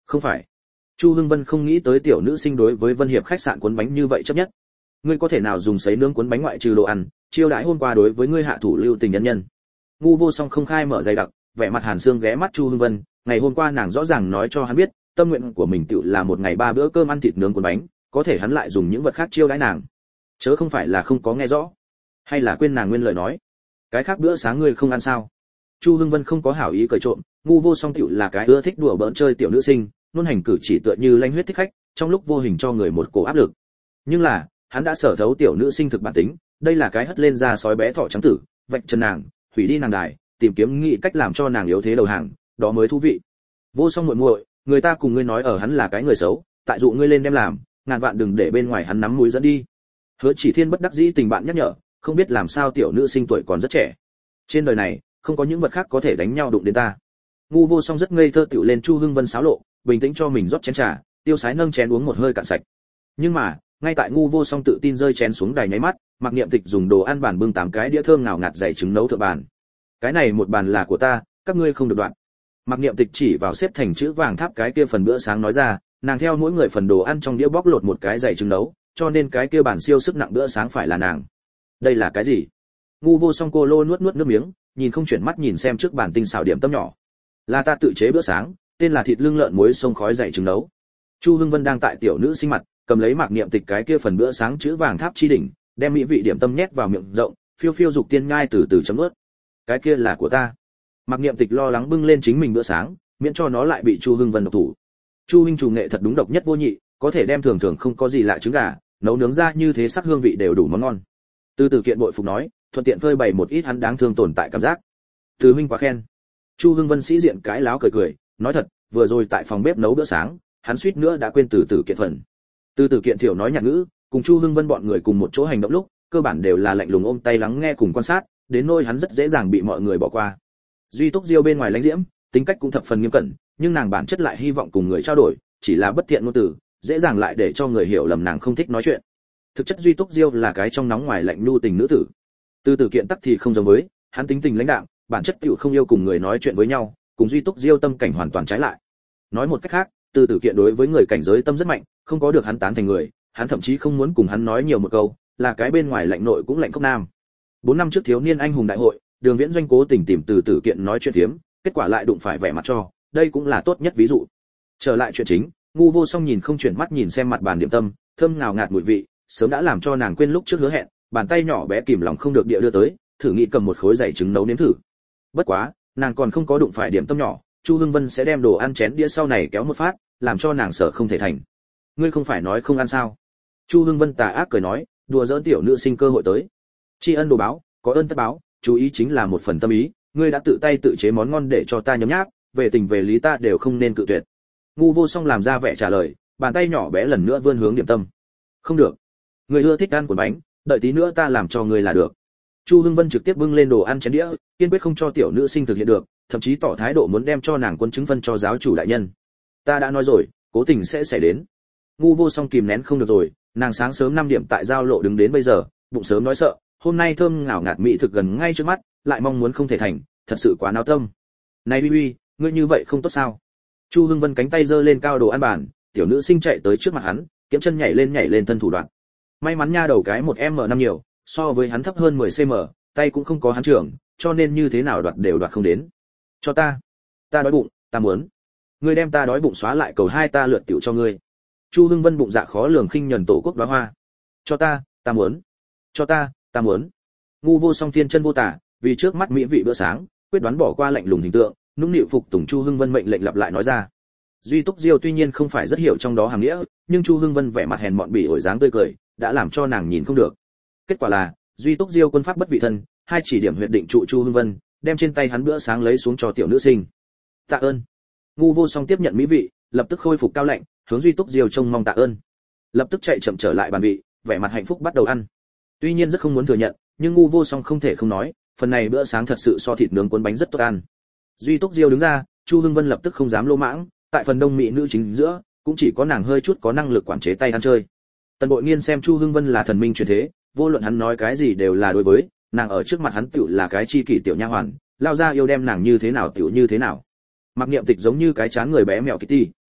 A: Không phải. Chu Hưng Vân không nghĩ tới tiểu nữ sinh đối với Vân Hiệp khách sạn cuốn bánh như vậy chấp nhất. Ngươi có thể nào dùng sấy nướng cuốn bánh ngoại trừ đồ ăn, chiêu đãi hôm qua đối với ngươi hạ thủ lưu tình nhân nhân. Ngu Vô Song không khai mở dày đặc, vẻ mặt hàn xương ghé mắt Chu Hưng Vân, ngày hôm qua nàng rõ ràng nói cho hắn biết, tâm nguyện của mình tựu là một ngày 3 bữa cơm ăn thịt nướng cuốn bánh, có thể hắn lại dùng những vật khác chiêu đãi nàng. Chớ không phải là không có nghe rõ, hay là quên nàng nguyên lời nói. Cái khác bữa sáng ngươi không ăn sao? Chu Hưng Vân không có hảo ý cười trộm, Ngu Vô Song tựu là cái ưa thích đùa bỡn chơi tiểu nữ sinh, luôn hành cử chỉ tựa như lanh huyết thích khách, trong lúc vô hình cho người một cổ áp lực. Nhưng là, hắn đã sở thấu tiểu nữ sinh thực bản tính, đây là cái hất lên ra sói bé thỏ trắng tử, vạch chân nàng, hủy đi nàng đài, tìm kiếm nghị cách làm cho nàng yếu thế đầu hàng, đó mới thú vị. Vô Song muội muội, người ta cùng ngươi nói ở hắn là cái người xấu, tại dụ ngươi lên đem làm, ngàn vạn đừng để bên ngoài hắn nắm mũi dẫn đi. Hứa Chỉ Thiên bất đắc dĩ tình bạn nhắc nhở, không biết làm sao tiểu nữ sinh tuổi còn rất trẻ. Trên đời này, không có những vật khác có thể đánh nhau đụng đến ta. Ngu Vô Song rất ngây thơ tiểu lên Chu Hưng Vân xáo lộ, bình tĩnh cho mình rót chén trà, tiêu sái nâng chén uống một hơi cạn sạch. Nhưng mà, ngay tại Ngu Vô Song tự tin rơi chén xuống đài nháy mắt, Mạc Niệm Tịch dùng đồ ăn bàn bưng 8 cái đĩa thơm ngào ngạt dày trứng nấu thượng bàn. Cái này một bàn là của ta, các ngươi không được đoạn. Mạc Niệm Tịch chỉ vào xếp thành chữ vàng tháp cái kia phần bữa sáng nói ra, nàng theo mỗi người phần đồ ăn trong đĩa bóc lột một cái dày trứng nấu, cho nên cái kia bản siêu sức nặng bữa sáng phải là nàng. Đây là cái gì? Ngu Vô Song cô lô nuốt nuốt nước miếng, nhìn không chuyển mắt nhìn xem trước bàn tinh xảo điểm tâm nhỏ. Là ta tự chế bữa sáng, tên là thịt lương lợn muối sông khói dày trứng nấu. Chu Hưng Vân đang tại tiểu nữ sinh mặt, cầm lấy Mạc Niệm Tịch cái kia phần bữa sáng chữ vàng tháp chi đỉnh, đem mỹ vị điểm tâm nhét vào miệng rộng, phiêu phiêu dục tiên nhai từ từ chấm nuốt. Cái kia là của ta. Mạc Niệm Tịch lo lắng bưng lên chính mình bữa sáng, miễn cho nó lại bị Chu Hưng Vân độc thủ. Chu huynh chủ nghệ thật đúng độc nhất vô nhị, có thể đem thường thường không có gì lạ trứng gà, nấu nướng ra như thế sắc hương vị đều đủ món ngon. Từ Từ Kiện bội phục nói, thuận tiện phơi bày một ít hắn đáng thương tồn tại cảm giác. Từ huynh quá khen. Chu Hưng Vân sĩ diện cái láo cười cười, nói thật, vừa rồi tại phòng bếp nấu bữa sáng, hắn suýt nữa đã quên Từ Từ Kiện phần. Từ Từ Kiện thiểu nói nhạt ngữ, cùng Chu Hưng Vân bọn người cùng một chỗ hành động lúc, cơ bản đều là lạnh lùng ôm tay lắng nghe cùng quan sát, đến nỗi hắn rất dễ dàng bị mọi người bỏ qua. Duy Túc Diêu bên ngoài lãnh diễm, tính cách cũng thập phần nghiêm cẩn, nhưng nàng bản chất lại hy vọng cùng người trao đổi, chỉ là bất thiện ngôn từ, dễ dàng lại để cho người hiểu lầm nàng không thích nói chuyện. Thực chất Duy Túc Diêu là cái trong nóng ngoài lạnh nhu tình nữ tử. Từ Từ Kiện tắc thì không giống với, hắn tính tình lãnh đạm, bản chất tiểu không yêu cùng người nói chuyện với nhau, cùng Duy Túc Diêu tâm cảnh hoàn toàn trái lại. Nói một cách khác, Từ Từ Kiện đối với người cảnh giới tâm rất mạnh, không có được hắn tán thành người, hắn thậm chí không muốn cùng hắn nói nhiều một câu, là cái bên ngoài lạnh nội cũng lạnh cốc nam. 4 năm trước thiếu niên anh hùng đại hội, Đường Viễn Doanh cố tình tìm Từ Từ Kiện nói chuyện phiếm, kết quả lại đụng phải vẻ mặt cho, đây cũng là tốt nhất ví dụ. Trở lại chuyện chính, Ngu Vô Song nhìn không chuyển mắt nhìn xem mặt bàn điểm tâm, thơm ngào ngạt mùi vị, sớm đã làm cho nàng quên lúc trước hứa hẹn, bàn tay nhỏ bé kìm lòng không được địa đưa tới, thử nghĩ cầm một khối dày trứng nấu nếm thử. Bất quá, nàng còn không có đụng phải điểm tâm nhỏ, Chu Hưng Vân sẽ đem đồ ăn chén đĩa sau này kéo một phát, làm cho nàng sợ không thể thành. Ngươi không phải nói không ăn sao? Chu Hưng Vân tà ác cười nói, đùa giỡn tiểu nữ sinh cơ hội tới. Tri ân đồ báo, có ơn tất báo, chú ý chính là một phần tâm ý, ngươi đã tự tay tự chế món ngon để cho ta nhấm nháp, về tình về lý ta đều không nên cự tuyệt. Ngu Vô Song làm ra vẻ trả lời, bàn tay nhỏ bé lần nữa vươn hướng điểm tâm. Không được, ngươi ưa thích ăn cuốn bánh, đợi tí nữa ta làm cho ngươi là được. Chu Hưng Vân trực tiếp bưng lên đồ ăn chén đĩa, kiên quyết không cho tiểu nữ sinh thực hiện được, thậm chí tỏ thái độ muốn đem cho nàng quân chứng phân cho giáo chủ đại nhân. Ta đã nói rồi, cố tình sẽ xảy đến. Ngu Vô Song kìm nén không được rồi, nàng sáng sớm 5 điểm tại giao lộ đứng đến bây giờ, bụng sớm nói sợ, hôm nay thơm ngào ngạt mỹ thực gần ngay trước mắt, lại mong muốn không thể thành, thật sự quá náo tâm. Này Uy Uy, ngươi như vậy không tốt sao? Chu Hưng Vân cánh tay giơ lên cao đồ ăn bàn, tiểu nữ sinh chạy tới trước mặt hắn, kiếm chân nhảy lên thân thủ đoạn. May mắn nha đầu cái 1m5 nhiều, so với hắn thấp hơn 10 cm, tay cũng không có hắn trưởng, cho nên như thế nào đoạt đều đoạt không đến. Cho ta đói bụng, ta muốn. Ngươi đem ta đói bụng xóa lại cầu hai ta lượt tiểu cho ngươi. Chu Hưng Vân bụng dạ khó lường khinh nhẫn tổ quốc đóa hoa. Cho ta muốn. Cho ta muốn. Ngu Vô Song thiên chân vô tả, vì trước mắt mỹ vị bữa sáng, quyết đoán bỏ qua lạnh lùng hình tượng, nũng nịu phục tùng Chu Hưng Vân mệnh lệnh lặp lại nói ra. Duy Túc Diêu tuy nhiên không phải rất hiểu trong đó hàm nghĩa, nhưng Chu Hưng Vân vẻ mặt hèn mọn bỉ ổi dáng tươi cười, đã làm cho nàng nhìn không được. Kết quả là, Duy Túc Diêu quân pháp bất vị thân, hai chỉ điểm huyệt định trụ Chu Hưng Vân, đem trên tay hắn bữa sáng lấy xuống cho tiểu nữ sinh. Tạ ơn. Ngu Vô Song tiếp nhận mỹ vị, lập tức khôi phục cao lạnh, hướng Duy Túc Diêu trông mong tạ ơn. Lập tức chạy chậm trở lại bàn vị, vẻ mặt hạnh phúc bắt đầu ăn. Tuy nhiên rất không muốn thừa nhận, nhưng Ngu Vô Song không thể không nói, phần này bữa sáng thật sự so thịt nướng cuốn bánh rất tốt ăn. Duy Túc Diêu đứng ra, Chu Hưng Vân lập tức không dám lô mãng, tại phần đông mỹ nữ chính giữa, cũng chỉ có nàng hơi chút có năng lực quản chế tay ăn chơi. Tần Bội Nghiên xem Chu Hưng Vân là thần minh truyền thế, vô luận hắn nói cái gì đều là đối với, nàng ở trước mặt hắn tựu là cái chi kỷ tiểu nha hoàn, lao ra yêu đem nàng như thế nào tựu như thế nào. Mặc Niệm Tịch giống như cái chán người bé mèo Kitty,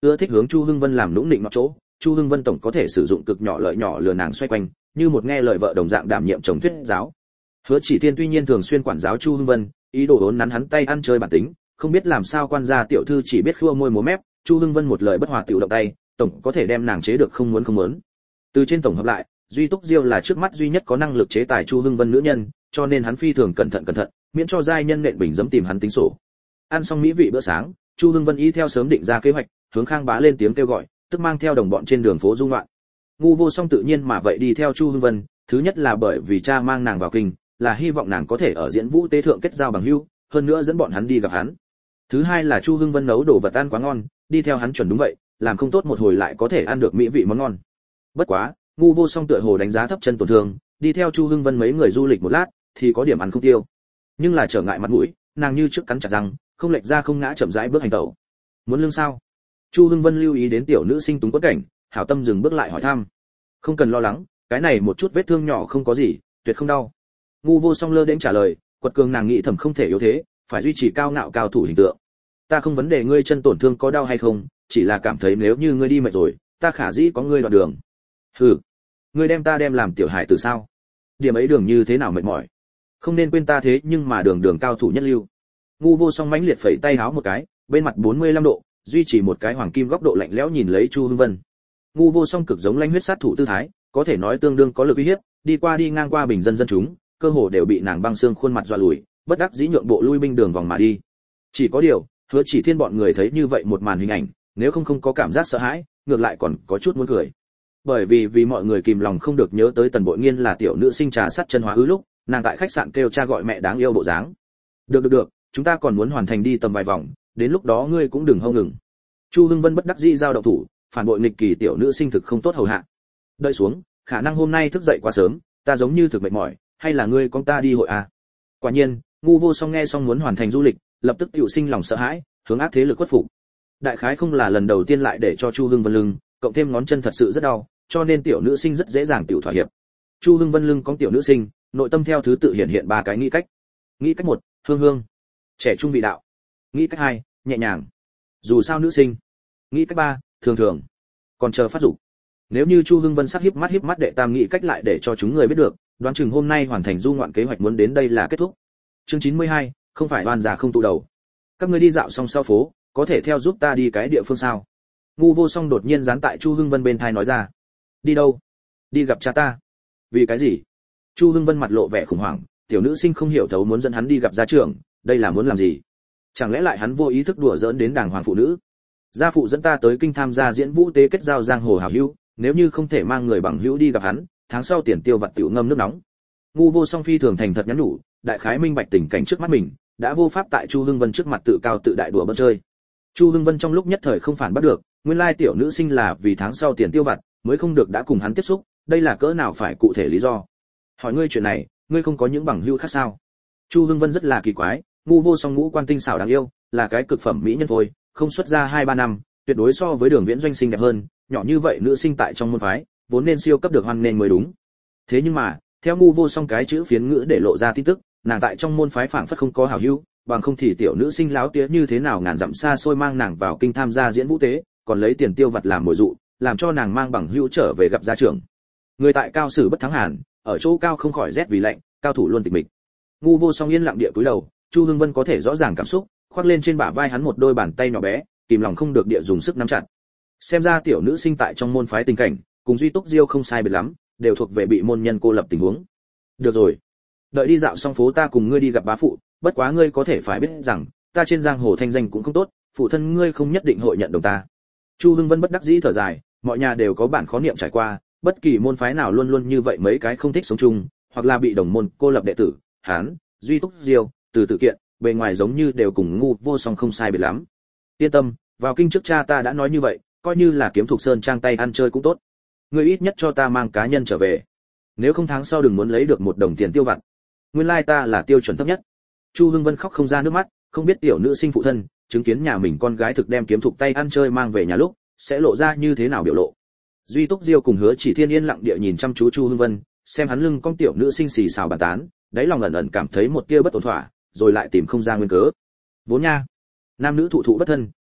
A: ưa thích hướng Chu Hưng Vân làm nũng nịnh nọt chỗ, Chu Hưng Vân tổng có thể sử dụng cực nhỏ lợi nhỏ lừa nàng xoay quanh, như một nghe lời vợ đồng dạng đảm nhiệm chồng thuyết giáo. Hứa Chỉ Thiên tuy nhiên thường xuyên quản giáo Chu Hưng Vân, ý đồ uốn nắn hắn tay ăn chơi bản tính, không biết làm sao quan gia tiểu thư chỉ biết khua môi múa mép, Chu Hưng Vân một lời bất hòa tiểu động tay, tổng có thể đem nàng chế được không muốn. Từ trên tổng hợp lại, Duy Túc Diêu là trước mắt duy nhất có năng lực chế tài Chu Hưng Vân nữ nhân, cho nên hắn phi thường cẩn thận, miễn cho giai nhân nện bình dẫm tìm hắn tính sổ. Ăn xong mỹ vị bữa sáng, Chu Hưng Vân y theo sớm định ra kế hoạch, hướng Khang Bá lên tiếng kêu gọi, tức mang theo đồng bọn trên đường phố du ngoạn. Ngu Vô Song tự nhiên mà vậy đi theo Chu Hưng Vân, thứ nhất là bởi vì cha mang nàng vào kinh, là hy vọng nàng có thể ở Diễn Vũ tế thượng kết giao bằng hữu, hơn nữa dẫn bọn hắn đi gặp hắn. Thứ hai là Chu Hưng Vân nấu đồ vật ăn quá ngon, đi theo hắn chuẩn đúng vậy, làm không tốt một hồi lại có thể ăn được mỹ vị món ngon. Bất quá, Ngu Vô Song tựa hồ đánh giá thấp chân tổn thương, đi theo Chu Hưng Vân mấy người du lịch một lát, thì có điểm ăn không tiêu. Nhưng là trở ngại mặt mũi, nàng như trước cắn chặt răng, không lệch ra không ngã chậm rãi bước hành tẩu. Muốn lương sao? Chu Hưng Vân lưu ý đến tiểu nữ sinh túng quẫn cảnh, hảo tâm dừng bước lại hỏi thăm. Không cần lo lắng, cái này một chút vết thương nhỏ không có gì, tuyệt không đau. Ngu Vô Song lơ đễnh trả lời, quật cường nàng nghĩ thầm không thể yếu thế, phải duy trì cao ngạo cao thủ hình tượng. Ta không vấn đề ngươi chân tổn thương có đau hay không, chỉ là cảm thấy nếu như ngươi đi mệt rồi, ta khả dĩ có ngươi đoạn đường. Hừ, ngươi đem ta đem làm tiểu hải tử sao? Điểm ấy đường như thế nào mệt mỏi? Không nên quên ta thế nhưng mà đường cao thủ nhất lưu. Ngu Vô Song mãnh liệt phẩy tay háo một cái, bên mặt 45 độ, duy trì một cái hoàng kim góc độ lạnh lẽo nhìn lấy Chu Hưng Vân. Ngu Vô Song cực giống lãnh huyết sát thủ tư thái, có thể nói tương đương có lực uy hiếp, đi ngang qua bình dân chúng, cơ hồ đều bị nàng băng xương khuôn mặt dọa lùi, bất đắc dĩ nhượng bộ lui binh đường vòng mà đi. Chỉ có điều, Hứa Chỉ Thiên bọn người thấy như vậy một màn hình ảnh, nếu không có cảm giác sợ hãi, ngược lại còn có chút muốn cười. Bởi vì mọi người kìm lòng không được nhớ tới Tần Bội Nghiên là tiểu nữ sinh trà sắt chân hóa ứ lúc, nàng tại khách sạn kêu cha gọi mẹ đáng yêu bộ dáng. Được, chúng ta còn muốn hoàn thành đi tầm vài vòng, đến lúc đó ngươi cũng đừng hâu ngừng. Chu Hưng Vân bất đắc dĩ giao động thủ, phản bội nghịch kỳ tiểu nữ sinh thực không tốt hầu hạ. Đợi xuống, khả năng hôm nay thức dậy quá sớm, ta giống như thực mệt mỏi, hay là ngươi con ta đi hội à? Quả nhiên, Ngu Vô Song nghe xong muốn hoàn thành du lịch, lập tức tiểu sinh lòng sợ hãi, hướng ác thế lực khuất phục. Đại khái không là lần đầu tiên lại để cho Chu Hưng Vân lưng, cộng thêm ngón chân thật sự rất đau, cho nên tiểu nữ sinh rất dễ dàng tiểu thỏa hiệp. Chu Hưng Vân lưng có tiểu nữ sinh, nội tâm theo thứ tự hiện ba cái nghĩ cách. Nghĩ cách 1, hương, trẻ trung vị đạo. Nghĩ cách 2, nhẹ nhàng. Dù sao nữ sinh. Nghĩ cách 3, thường. Còn chờ phát dục. Nếu như Chu Hưng Vân sắc hiếp mắt đệ tam nghĩ cách lại để cho chúng người biết được, đoán chừng hôm nay hoàn thành du ngoạn kế hoạch muốn đến đây là kết thúc. Chương 92, không phải oan già không tụ đầu. Các ngươi đi dạo xong sau phố, có thể theo giúp ta đi cái địa phương sao? Ngu Vô Song đột nhiên dán tại Chu Hưng Vân bên tai nói ra. Đi đâu? Đi gặp cha ta. Vì cái gì? Chu Hưng Vân mặt lộ vẻ khủng hoảng, tiểu nữ sinh không hiểu thấu muốn dẫn hắn đi gặp gia trưởng, đây là muốn làm gì? Chẳng lẽ lại hắn vô ý thức đùa giỡn đến đàng hoàng phụ nữ? Gia phụ dẫn ta tới kinh tham gia diễn vũ tế kết giao giang hồ hảo hữu, nếu như không thể mang người bằng hữu đi gặp hắn, tháng sau tiền tiêu vặt tiểu ngâm nước nóng. Ngu Vô Song phi thường thành thật nhắn nhủ, đại khái minh bạch tình cảnh trước mắt mình, đã vô pháp tại Chu Hưng Vân trước mặt tự cao tự đại đùa bỡn chơi. Chu Hưng Vân trong lúc nhất thời không phản bắt được, nguyên lai tiểu nữ sinh là vì tháng sau tiền tiêu vặt mới không được đã cùng hắn tiếp xúc, đây là cỡ nào phải cụ thể lý do. Hỏi ngươi chuyện này, ngươi không có những bằng hữu khác sao? Chu Hưng Vân rất là kỳ quái, Ngu Vô Song ngũ quan tinh xảo đáng yêu, là cái cực phẩm mỹ nhân phôi, không xuất ra 2-3 năm, tuyệt đối so với Đường Viễn Doanh xinh đẹp hơn, nhỏ như vậy nữ sinh tại trong môn phái, vốn nên siêu cấp được hoan nghênh mới đúng. Thế nhưng mà, theo Ngu Vô Song cái chữ phiến ngữ để lộ ra tin tức, nàng tại trong môn phái phảng phất không có hảo hữu, bằng không thì tiểu nữ sinh láo tía như thế nào ngàn dặm xa xôi mang nàng vào kinh tham gia diễn vũ tế, còn lấy tiền tiêu vặt làm mồi dụ, làm cho nàng mang bằng hữu trở về gặp gia trưởng. Người tại cao sử bất thắng hàn, ở chỗ cao không khỏi rét vì lạnh, cao thủ luôn tịch mịch. Ngu Vô Song yên lặng địa cúi đầu, Chu Hưng Vân có thể rõ ràng cảm xúc, khoác lên trên bả vai hắn một đôi bàn tay nhỏ bé, kìm lòng không được địa dùng sức nắm chặt. Xem ra tiểu nữ sinh tại trong môn phái tình cảnh, cùng Duy Túc Diêu không sai biệt lắm, đều thuộc về bị môn nhân cô lập tình huống. Được rồi, đợi đi dạo xong phố ta cùng ngươi đi gặp bá phụ, bất quá ngươi có thể phải biết rằng, ta trên giang hồ thanh danh cũng không tốt, phụ thân ngươi không nhất định hội nhận đồng ta. Chu Hưng Vân bất đắc dĩ thở dài, mọi nhà đều có bản khó niệm trải qua, bất kỳ môn phái nào luôn luôn như vậy mấy cái không thích sống chung, hoặc là bị đồng môn cô lập đệ tử, Hán, Duy Túc Diêu, từ tự kiện, bề ngoài giống như đều cùng Ngu Vô Song không sai biệt lắm. Yên tâm, vào kinh trước cha ta đã nói như vậy, coi như là kiếm thuộc sơn trang tay ăn chơi cũng tốt. Ngươi ít nhất cho ta mang cá nhân trở về. Nếu không tháng sau đừng muốn lấy được 1 đồng tiền tiêu vặt. Nguyên lai ta là tiêu chuẩn thấp nhất. Chu Hưng Vân khóc không ra nước mắt, không biết tiểu nữ sinh phụ thân, chứng kiến nhà mình con gái thực đem kiếm thuộc tay ăn chơi mang về nhà lúc, sẽ lộ ra như thế nào biểu lộ. Duy Túc Diêu cùng Hứa Chỉ Thiên yên lặng địa nhìn chăm chú Chu Hưng Vân, xem hắn lưng con tiểu nữ sinh xì xào bàn tán, đáy lòng ẩn ẩn cảm thấy một tia bất ổn thỏa, rồi lại tìm không ra nguyên cớ. Vốn nha, nam nữ thụ thụ bất thân,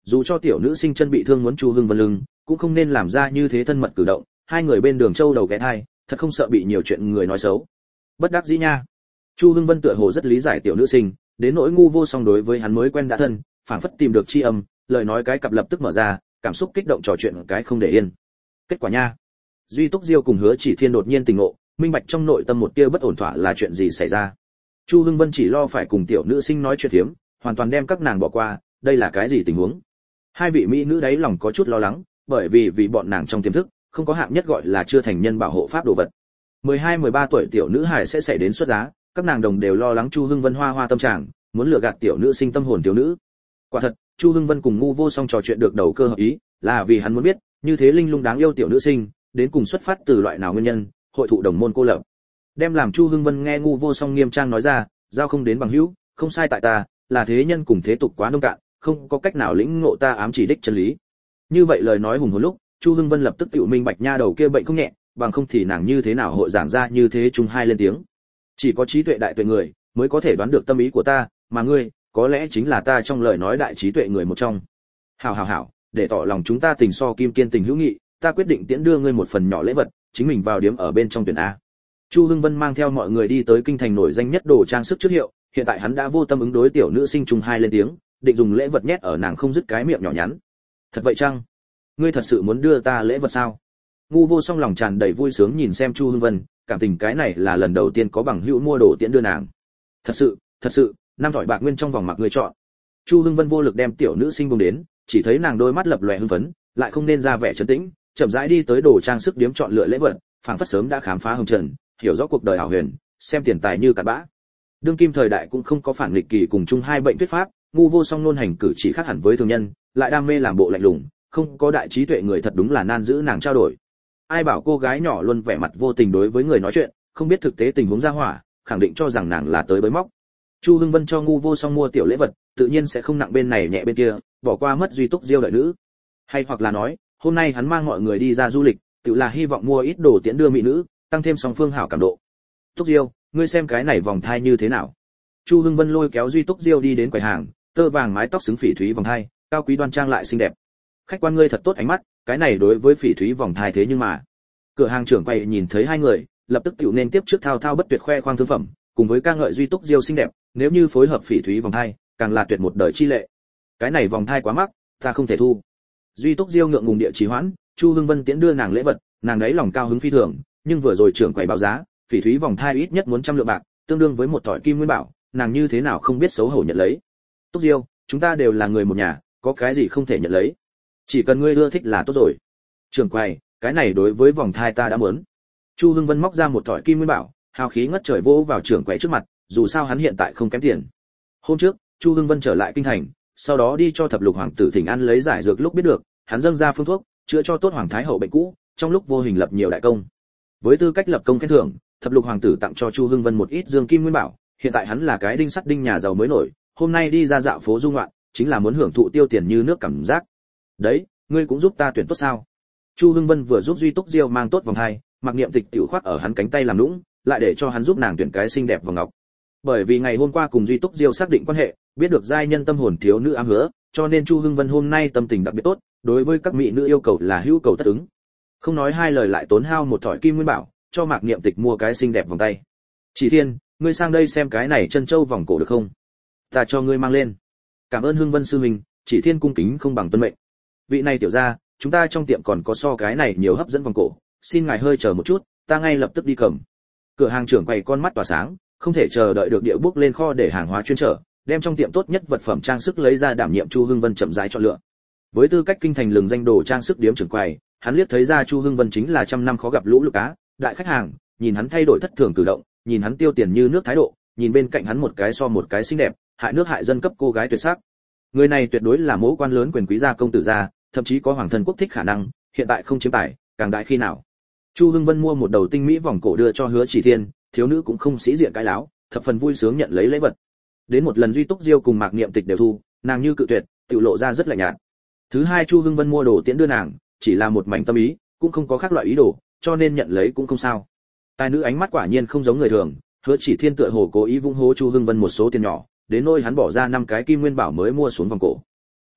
A: dù cho tiểu nữ sinh chân bị thương muốn Chu Hưng Vân lưng, cũng không nên làm ra như thế thân mật cử động, hai người bên đường châu đầu ghé thai, thật không sợ bị nhiều chuyện người nói xấu. Bất đắc dĩ nha. Chu Hưng Vân tựa hồ rất lý giải tiểu nữ sinh, đến nỗi ngu vô song đối với hắn mới quen đã thân, phảng phất tìm được chi âm, lời nói cái cặp lập tức mở ra, cảm xúc kích động trò chuyện cái không để yên. Kết quả nha. Duy Túc Diêu cùng Hứa Chỉ Thiên đột nhiên tỉnh ngộ, minh bạch trong nội tâm một tia bất ổn thỏa là chuyện gì xảy ra. Chu Hưng Vân chỉ lo phải cùng tiểu nữ sinh nói chuyện thiếm, hoàn toàn đem các nàng bỏ qua, đây là cái gì tình huống? Hai vị mỹ nữ đấy lòng có chút lo lắng, bởi vì bọn nàng trong tiềm thức không có hạng nhất gọi là chưa thành nhân bảo hộ pháp đồ vật. 12-13 tuổi tiểu nữ hài sẽ xảy đến xuất giá, các nàng đồng đều lo lắng Chu Hưng Vân hoa tâm trạng, muốn lừa gạt tiểu nữ sinh tâm hồn tiểu nữ. Quả thật, Chu Hưng Vân cùng ngu vô song trò chuyện được đầu cơ hợp ý, là vì hắn muốn biết, như thế linh lung đáng yêu tiểu nữ sinh, đến cùng xuất phát từ loại nào nguyên nhân, hội thụ đồng môn cô lập. Đem làm Chu Hưng Vân nghe ngu vô song nghiêm trang nói ra, giao không đến bằng hữu, không sai tại ta, là thế nhân cùng thế tục quá nông cạn, không có cách nào lĩnh ngộ ta ám chỉ đích chân lý. Như vậy lời nói hùng hồn lúc, Chu Hưng Vân lập tức tự minh bạch nha đầu kia bệnh không nhẹ, bằng không thì nàng như thế nào hội giảng ra như thế chung hai lên tiếng. Chỉ có trí tuệ đại tuệ người mới có thể đoán được tâm ý của ta, mà ngươi, có lẽ chính là ta trong lời nói đại trí tuệ người một trong. Hảo, để tỏ lòng chúng ta tình so kim kiên tình hữu nghị, ta quyết định tiễn đưa ngươi một phần nhỏ lễ vật, chính mình vào điếm ở bên trong tuyển a. Chu Hưng Vân mang theo mọi người đi tới kinh thành nổi danh nhất đồ trang sức trước hiệu, hiện tại hắn đã vô tâm ứng đối tiểu nữ sinh chung hai lên tiếng, định dùng lễ vật nhét ở nàng không dứt cái miệng nhỏ nhắn. Thật vậy chăng? Ngươi thật sự muốn đưa ta lễ vật sao? Ngu vô song lòng tràn đầy vui sướng nhìn xem Chu Hưng Vân, cảm tình cái này là lần đầu tiên có bằng hữu mua đồ tiễn đưa nàng. Thật sự, năm thỏi bạc nguyên trong vòng mặc ngươi chọn. Chu Hưng Vân vô lực đem tiểu nữ sinh buông đến, chỉ thấy nàng đôi mắt lập lòe hưng phấn, lại không nên ra vẻ trấn tĩnh, chậm rãi đi tới đồ trang sức điếm chọn lựa lễ vật, phảng phất sớm đã khám phá hồng trần, hiểu rõ cuộc đời ảo huyền, xem tiền tài như cát bã. Đương kim thời đại cũng không có phản nghịch kỳ cùng chung hai bệnh thuyết pháp, ngu vô song luôn hành cử chỉ khác hẳn với thường nhân, lại đam mê làm bộ lạnh lùng, không có đại trí tuệ người thật đúng là nan giữ nàng trao đổi. Ai bảo cô gái nhỏ luôn vẻ mặt vô tình đối với người nói chuyện, không biết thực tế tình huống ra hỏa, khẳng định cho rằng nàng là tới bới móc. Chu Hưng Vân cho ngu vô song mua tiểu lễ vật, tự nhiên sẽ không nặng bên này nhẹ bên kia, bỏ qua mất Duy Túc Diêu đợi nữ. Hay hoặc là nói, hôm nay hắn mang mọi người đi ra du lịch, tự là hy vọng mua ít đồ tiễn đưa mỹ nữ, tăng thêm song phương hảo cảm độ. Túc Diêu, ngươi xem cái này vòng thai như thế nào? Chu Hưng Vân lôi kéo Duy Túc Diêu đi đến quầy hàng, tơ vàng mái tóc xứng phỉ thúy vòng thai, cao quý đoan trang lại xinh đẹp. Khách quan ngươi thật tốt ánh mắt, cái này đối với phỉ thúy vòng thai thế nhưng mà. Cửa hàng trưởng quầy nhìn thấy hai người, lập tức tiểu nên tiếp trước thao thao bất tuyệt khoe khoang thương phẩm, cùng với ca ngợi Duy Túc Diêu xinh đẹp, nếu như phối hợp phỉ thúy vòng thai, càng là tuyệt một đời chi lệ. Cái này vòng thai quá mắc, ta không thể thu. Duy Túc Diêu ngượng ngùng địa trì hoãn, Chu Hưng Vân tiễn đưa nàng lễ vật, nàng đấy lòng cao hứng phi thường, nhưng vừa rồi trưởng quầy báo giá, phỉ thúy vòng thai ít nhất muốn 100 lượng bạc, tương đương với một thỏi kim nguyên bảo, nàng như thế nào không biết xấu hổ nhận lấy. Túc Diêu, chúng ta đều là người một nhà, có cái gì không thể nhận lấy? Chỉ cần ngươi ưa thích là tốt rồi. Trưởng quầy, cái này đối với vòng thai ta đã muốn. Chu Hưng Vân móc ra một thỏi kim nguyên bảo, hào khí ngất trời vỗ vào trưởng quầy trước mặt, dù sao hắn hiện tại không kém tiền. Hôm trước, Chu Hưng Vân trở lại kinh thành, sau đó đi cho thập lục hoàng tử thỉnh an lấy giải dược lúc biết được, hắn dâng ra phương thuốc, chữa cho tốt hoàng thái hậu bệnh cũ, trong lúc vô hình lập nhiều đại công. Với tư cách lập công khen thưởng, thập lục hoàng tử tặng cho Chu Hưng Vân một ít dương kim nguyên bảo, hiện tại hắn là cái đinh sắt đinh nhà giàu mới nổi, hôm nay đi ra dạo phố du ngoạn, chính là muốn hưởng thụ tiêu tiền như nước cảm giác. Đấy, ngươi cũng giúp ta tuyển tốt sao? Chu Hưng Vân vừa giúp Duy Túc Diêu mang tốt vòng hai, Mặc Niệm Tịch tiểu khoác ở hắn cánh tay làm nũng, lại để cho hắn giúp nàng tuyển cái xinh đẹp vòng ngọc. Bởi vì ngày hôm qua cùng Duy Túc Diêu xác định quan hệ, biết được giai nhân tâm hồn thiếu nữ ám hứa, cho nên Chu Hưng Vân hôm nay tâm tình đặc biệt tốt, đối với các mỹ nữ yêu cầu là hữu cầu tất ứng. Không nói hai lời lại tốn hao một thỏi kim nguyên bảo, cho Mạc Niệm Tịch mua cái xinh đẹp vòng tay. Chỉ Thiên, ngươi sang đây xem cái này chân châu vòng cổ được không? Ta cho ngươi mang lên. Cảm ơn Hưng Vân sư huynh, Chỉ Thiên cung kính không bằng tuân mệnh. Vị này tiểu gia, chúng ta trong tiệm còn có so cái này nhiều hấp dẫn vòng cổ, xin ngài hơi chờ một chút, ta ngay lập tức đi cầm. Cửa hàng trưởng quầy con mắt tỏa sáng, không thể chờ đợi được địa bước lên kho để hàng hóa chuyên trở, đem trong tiệm tốt nhất vật phẩm trang sức lấy ra đảm nhiệm Chu Hưng Vân chậm rãi chọn lựa. Với tư cách kinh thành lừng danh đồ trang sức điếm trưởng quầy, hắn liếc thấy ra Chu Hưng Vân chính là trăm năm khó gặp lũ lụt cá, đại khách hàng, nhìn hắn thay đổi thất thường cử động, nhìn hắn tiêu tiền như nước thái độ, nhìn bên cạnh hắn một cái so một cái xinh đẹp, hại nước hại dân cấp cô gái tuyệt sắc. Người này tuyệt đối là mẫu quan lớn quyền quý gia công tử gia, thậm chí có hoàng thân quốc thích khả năng, hiện tại không chiếm tài, càng đại khi nào. Chu Hưng Vân mua một đầu tinh mỹ vòng cổ đưa cho Hứa Chỉ Thiên, thiếu nữ cũng không sĩ diện cái láo, thập phần vui sướng nhận lấy lễ vật. Đến một lần Duy Túc Diêu cùng Mạc Niệm Tịch đều thu, nàng như cự tuyệt, tự lộ ra rất lạnh nhạt. Thứ hai Chu Hưng Vân mua đồ tiễn đưa nàng, chỉ là một mảnh tâm ý, cũng không có khác loại ý đồ, cho nên nhận lấy cũng không sao. Tài nữ ánh mắt quả nhiên không giống người thường, Hứa Chỉ Thiên tựa hồ cố ý vung hố Chu Hưng Vân một số tiền nhỏ, đến nỗi hắn bỏ ra 5 cái kim nguyên bảo mới mua xuống vòng cổ. Quả thật,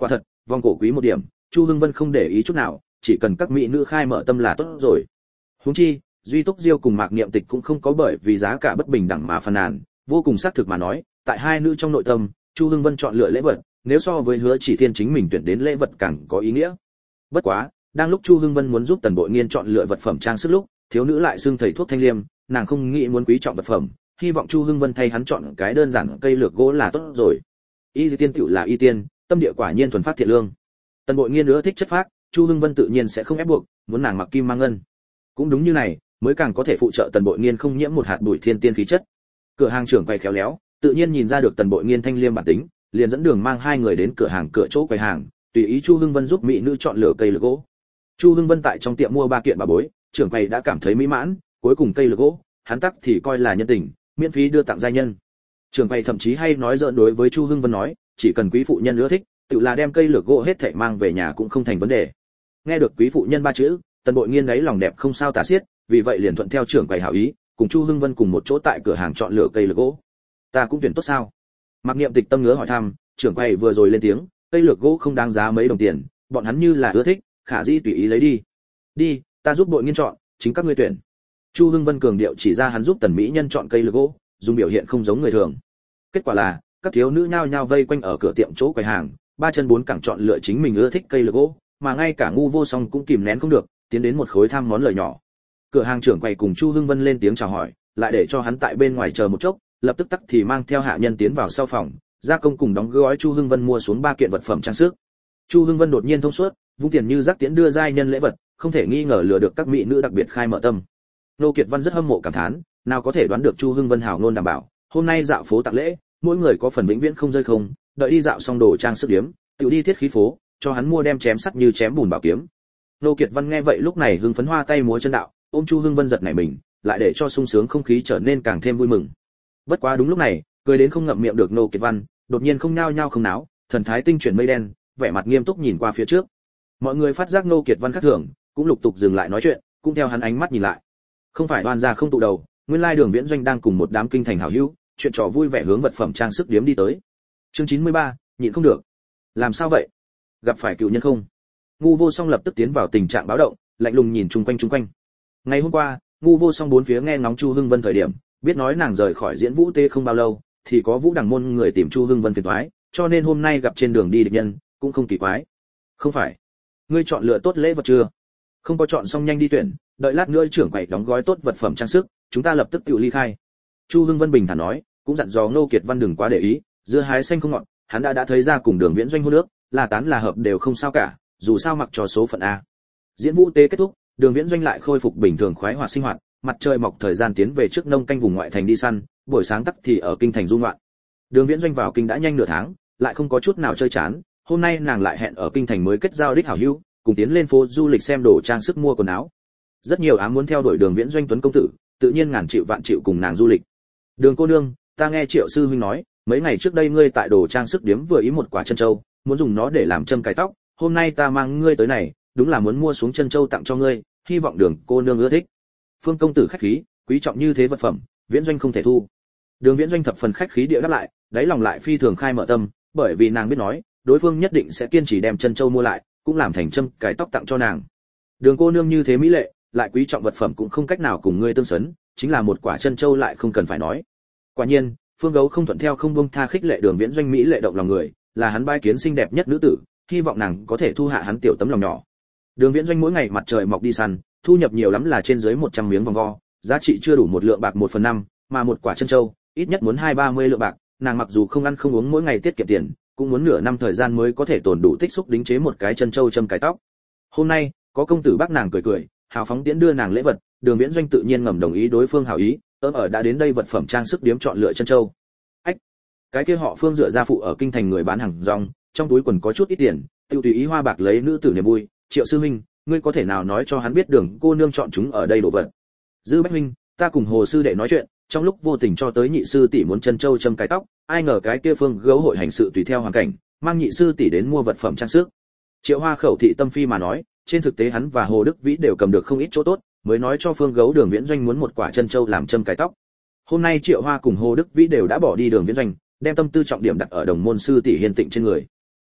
A: vòng cổ quý một điểm, Chu Hưng Vân không để ý chút nào, chỉ cần các mỹ nữ khai mở tâm là tốt rồi. Huống chi, Duy Túc Diêu cùng Mạc Niệm Tịch cũng không có bởi vì giá cả bất bình đẳng mà phàn nàn, vô cùng xác thực mà nói, tại hai nữ trong nội tâm, Chu Hưng Vân chọn lựa lễ vật, nếu so với Hứa Chỉ Thiên chính mình tuyển đến lễ vật càng có ý nghĩa. Bất quá, đang lúc Chu Hưng Vân muốn giúp Tần Bội Nghiên chọn lựa vật phẩm trang sức lúc, thiếu nữ lại xưng thầy thuốc thanh liêm, nàng không nghĩ muốn quý trọng vật phẩm, hy vọng Chu Hưng Vân thay hắn chọn cái đơn giản cây lược gỗ là tốt rồi. Y Tiên tiểu là y tiên, tâm địa quả nhiên thuần phát thiện lương. Tần Bội Nghiên nữa thích chất phác, Chu Hưng Vân tự nhiên sẽ không ép buộc, muốn nàng mặc kim mang ngân. Cũng đúng như này, mới càng có thể phụ trợ Tần Bội Nghiên không nhiễm một hạt bụi thiên tiên khí chất. Cửa hàng trưởng quầy khéo léo, tự nhiên nhìn ra được Tần Bội Nghiên thanh liêm bản tính, liền dẫn đường mang hai người đến cửa hàng cửa chỗ quầy hàng, tùy ý Chu Hưng Vân giúp mỹ nữ chọn lựa cây lược gỗ. Chu Hưng Vân tại trong tiệm mua 3 kiện bà bối, trưởng quầy đã cảm thấy mỹ mãn, cuối cùng cây lược gỗ, hắn tắc thì coi là nhân tình, miễn phí đưa tặng giai nhân. Trưởng quầy thậm chí hay nói giỡn đối với Chu Hưng Vân nói, chỉ cần quý phụ nhân ưa thích, tự là đem cây lược gỗ hết thảy mang về nhà cũng không thành vấn đề. Nghe được quý phụ nhân 3 chữ, Tần Bội Nghiên đấy lòng đẹp không sao tả xiết, vì vậy liền thuận theo trưởng quầy hảo ý, cùng Chu Hưng Vân cùng một chỗ tại cửa hàng chọn lựa cây lược gỗ. Ta cũng tuyển tốt sao? Mạc Niệm Tịch tâm ngứa hỏi thăm, trưởng quầy vừa rồi lên tiếng, cây lược gỗ không đáng giá mấy đồng tiền, bọn hắn như là ưa thích, khả dĩ tùy ý lấy đi. Đi, ta giúp Bội Nghiên chọn, chính các ngươi tuyển. Chu Hưng Vân cường điệu chỉ ra hắn giúp Tần mỹ nhân chọn cây lược gỗ, dùng biểu hiện không giống người thường. Kết quả là, các thiếu nữ nhao nhao vây quanh ở cửa tiệm chỗ quầy hàng, 3 chân 4 cẳng chọn lựa chính mình ưa thích cây lược gỗ, mà ngay cả Ngu Vô Song cũng kìm nén không được, tiến đến một khối tham món lời nhỏ. Cửa hàng trưởng quầy cùng Chu Hưng Vân lên tiếng chào hỏi, lại để cho hắn tại bên ngoài chờ một chốc, lập tức tắc thì mang theo hạ nhân tiến vào sau phòng, gia công cùng đóng gói Chu Hưng Vân mua xuống 3 kiện vật phẩm trang sức. Chu Hưng Vân đột nhiên thông suốt, vung tiền như rác tiễn đưa giai nhân lễ vật, không thể nghi ngờ lừa được các mỹ nữ đặc biệt khai mở tâm. Nô Kiệt Văn rất hâm mộ cảm thán, nào có thể đoán được Chu Hưng Vân hảo ngôn đảm bảo, hôm nay dạo phố tặng lễ, mỗi người có phần vĩnh viễn không rơi không, đợi đi dạo xong đồ trang sức điếm, tự đi thiết khí phố, cho hắn mua đem chém sắt như chém bùn bảo kiếm. Nô Kiệt Văn nghe vậy lúc này hưng phấn hoa tay múa chân đạo, ôm Chu Hưng Vân giật nảy mình, lại để cho sung sướng không khí trở nên càng thêm vui mừng. Bất quá đúng lúc này, cười đến không ngậm miệng được Nô Kiệt Văn, đột nhiên không nhao nhao không náo, thần thái tinh chuyển mây đen, vẻ mặt nghiêm túc nhìn qua phía trước. Mọi người phát giác Nô Kiệt Văn khác thường, cũng lục tục dừng lại nói chuyện, cũng theo hắn ánh mắt nhìn lại. Không phải oan gia không tụ đầu, nguyên lai Đường Viễn Doanh đang cùng một đám kinh thành hảo hữu, chuyện trò vui vẻ hướng vật phẩm trang sức điếm đi tới. Chương 93, nhịn không được. Làm sao vậy? Gặp phải cựu nhân không? Ngu Vô Song lập tức tiến vào tình trạng báo động, lạnh lùng nhìn chung quanh. Ngày hôm qua, Ngu Vô Song bốn phía nghe ngóng Chu Hưng Vân thời điểm, biết nói nàng rời khỏi Diễn Vũ Tế không bao lâu, thì có Vũ Đằng môn người tìm Chu Hưng Vân phiền toái, cho nên hôm nay gặp trên đường đi địch nhân, cũng không kỳ quái. Không phải, ngươi chọn lựa tốt lễ vật chưa? Không có chọn xong nhanh đi tuyển, đợi lát nữa trưởng quầy đóng gói tốt vật phẩm trang sức, chúng ta lập tức tự ly khai. Chu Hưng Vân bình thản nói, cũng dặn dò Ngô Kiệt Văn đừng quá để ý, dưa hái xanh không ngọt, hắn đã thấy ra cùng Đường Viễn Doanh hôn nước, là tán là hợp đều không sao cả, dù sao mặc cho số phận a. Diễn Vũ Tế kết thúc, Đường Viễn Doanh lại khôi phục bình thường khoái hoạt sinh hoạt, mặt trời mọc thời gian tiến về trước nông canh vùng ngoại thành đi săn, buổi sáng tắc thì ở kinh thành du ngoạn. Đường Viễn Doanh vào kinh đã nhanh nửa tháng, lại không có chút nào chơi chán, hôm nay nàng lại hẹn ở kinh thành mới kết giao đích hảo hữu, cùng tiến lên phố du lịch xem đồ trang sức mua quần áo. Rất nhiều ám muốn theo đuổi Đường Viễn Doanh tuấn công tử, tự nhiên ngàn chịu vạn chịu cùng nàng du lịch. Đường cô nương, ta nghe Triệu sư huynh nói, mấy ngày trước đây ngươi tại đồ trang sức điếm vừa ý một quả chân châu, muốn dùng nó để làm châm cài tóc, hôm nay ta mang ngươi tới này, đúng là muốn mua xuống chân châu tặng cho ngươi, hy vọng Đường cô nương ưa thích. Phương công tử khách khí, quý trọng như thế vật phẩm, Viễn Doanh không thể thu. Đường Viễn Doanh thập phần khách khí địa đáp lại, đáy lòng lại phi thường khai mở tâm, bởi vì nàng biết nói, đối phương nhất định sẽ kiên trì đem chân châu mua lại, cũng làm thành châm cài tóc tặng cho nàng. Đường cô nương như thế mỹ lệ, lại quý trọng vật phẩm cũng không cách nào cùng ngươi tương xứng, chính là một quả chân châu lại không cần phải nói. Quả nhiên, Phương Gấu không thuận theo không buông tha khích lệ Đường Viễn Doanh mỹ lệ động lòng người, là hắn bái kiến xinh đẹp nhất nữ tử, hy vọng nàng có thể thu hạ hắn tiểu tấm lòng nhỏ. Đường Viễn Doanh mỗi ngày mặt trời mọc đi săn, thu nhập nhiều lắm là trên dưới 100 miếng vòng vo, giá trị chưa đủ 1 lượng bạc 1/5, mà một quả chân châu, ít nhất muốn 20-30 lượng bạc, nàng mặc dù không ăn không uống mỗi ngày tiết kiệm tiền, cũng muốn nửa năm thời gian mới có thể tồn đủ tích xúc đính chế một cái chân châu châm cài tóc. Hôm nay, có công tử bác nàng cười cười, hào phóng tiễn đưa nàng lễ vật, Đường Viễn Doanh tự nhiên ngầm đồng ý đối phương hảo ý, ở đã đến đây vật phẩm trang sức điếm chọn lựa chân châu. Ách, cái kia họ Phương dựa ra phụ ở kinh thành người bán hàng rong, trong túi quần có chút ít tiền, tiêu tùy ý hoa bạc lấy nữ tử niềm vui. Triệu sư huynh, ngươi có thể nào nói cho hắn biết Đường cô nương chọn chúng ở đây đồ vật? Dư Bách huynh, ta cùng Hồ sư đệ nói chuyện, trong lúc vô tình cho tới nhị sư tỷ muốn chân châu châm cái tóc, ai ngờ cái kia Phương Gấu hội hành sự tùy theo hoàn cảnh, mang nhị sư tỷ đến mua vật phẩm trang sức. Triệu Hoa khẩu thị tâm phi mà nói, trên thực tế hắn và Hồ Đức Vĩ đều cầm được không ít chỗ tốt, mới nói cho Phương Gấu Đường Viễn Doanh muốn một quả chân châu làm châm cái tóc. Hôm nay Triệu Hoa cùng Hồ Đức Vĩ đều đã bỏ đi Đường Viễn Doanh, đem tâm tư trọng điểm đặt ở đồng môn sư tỷ Hiên Tịnh trên người.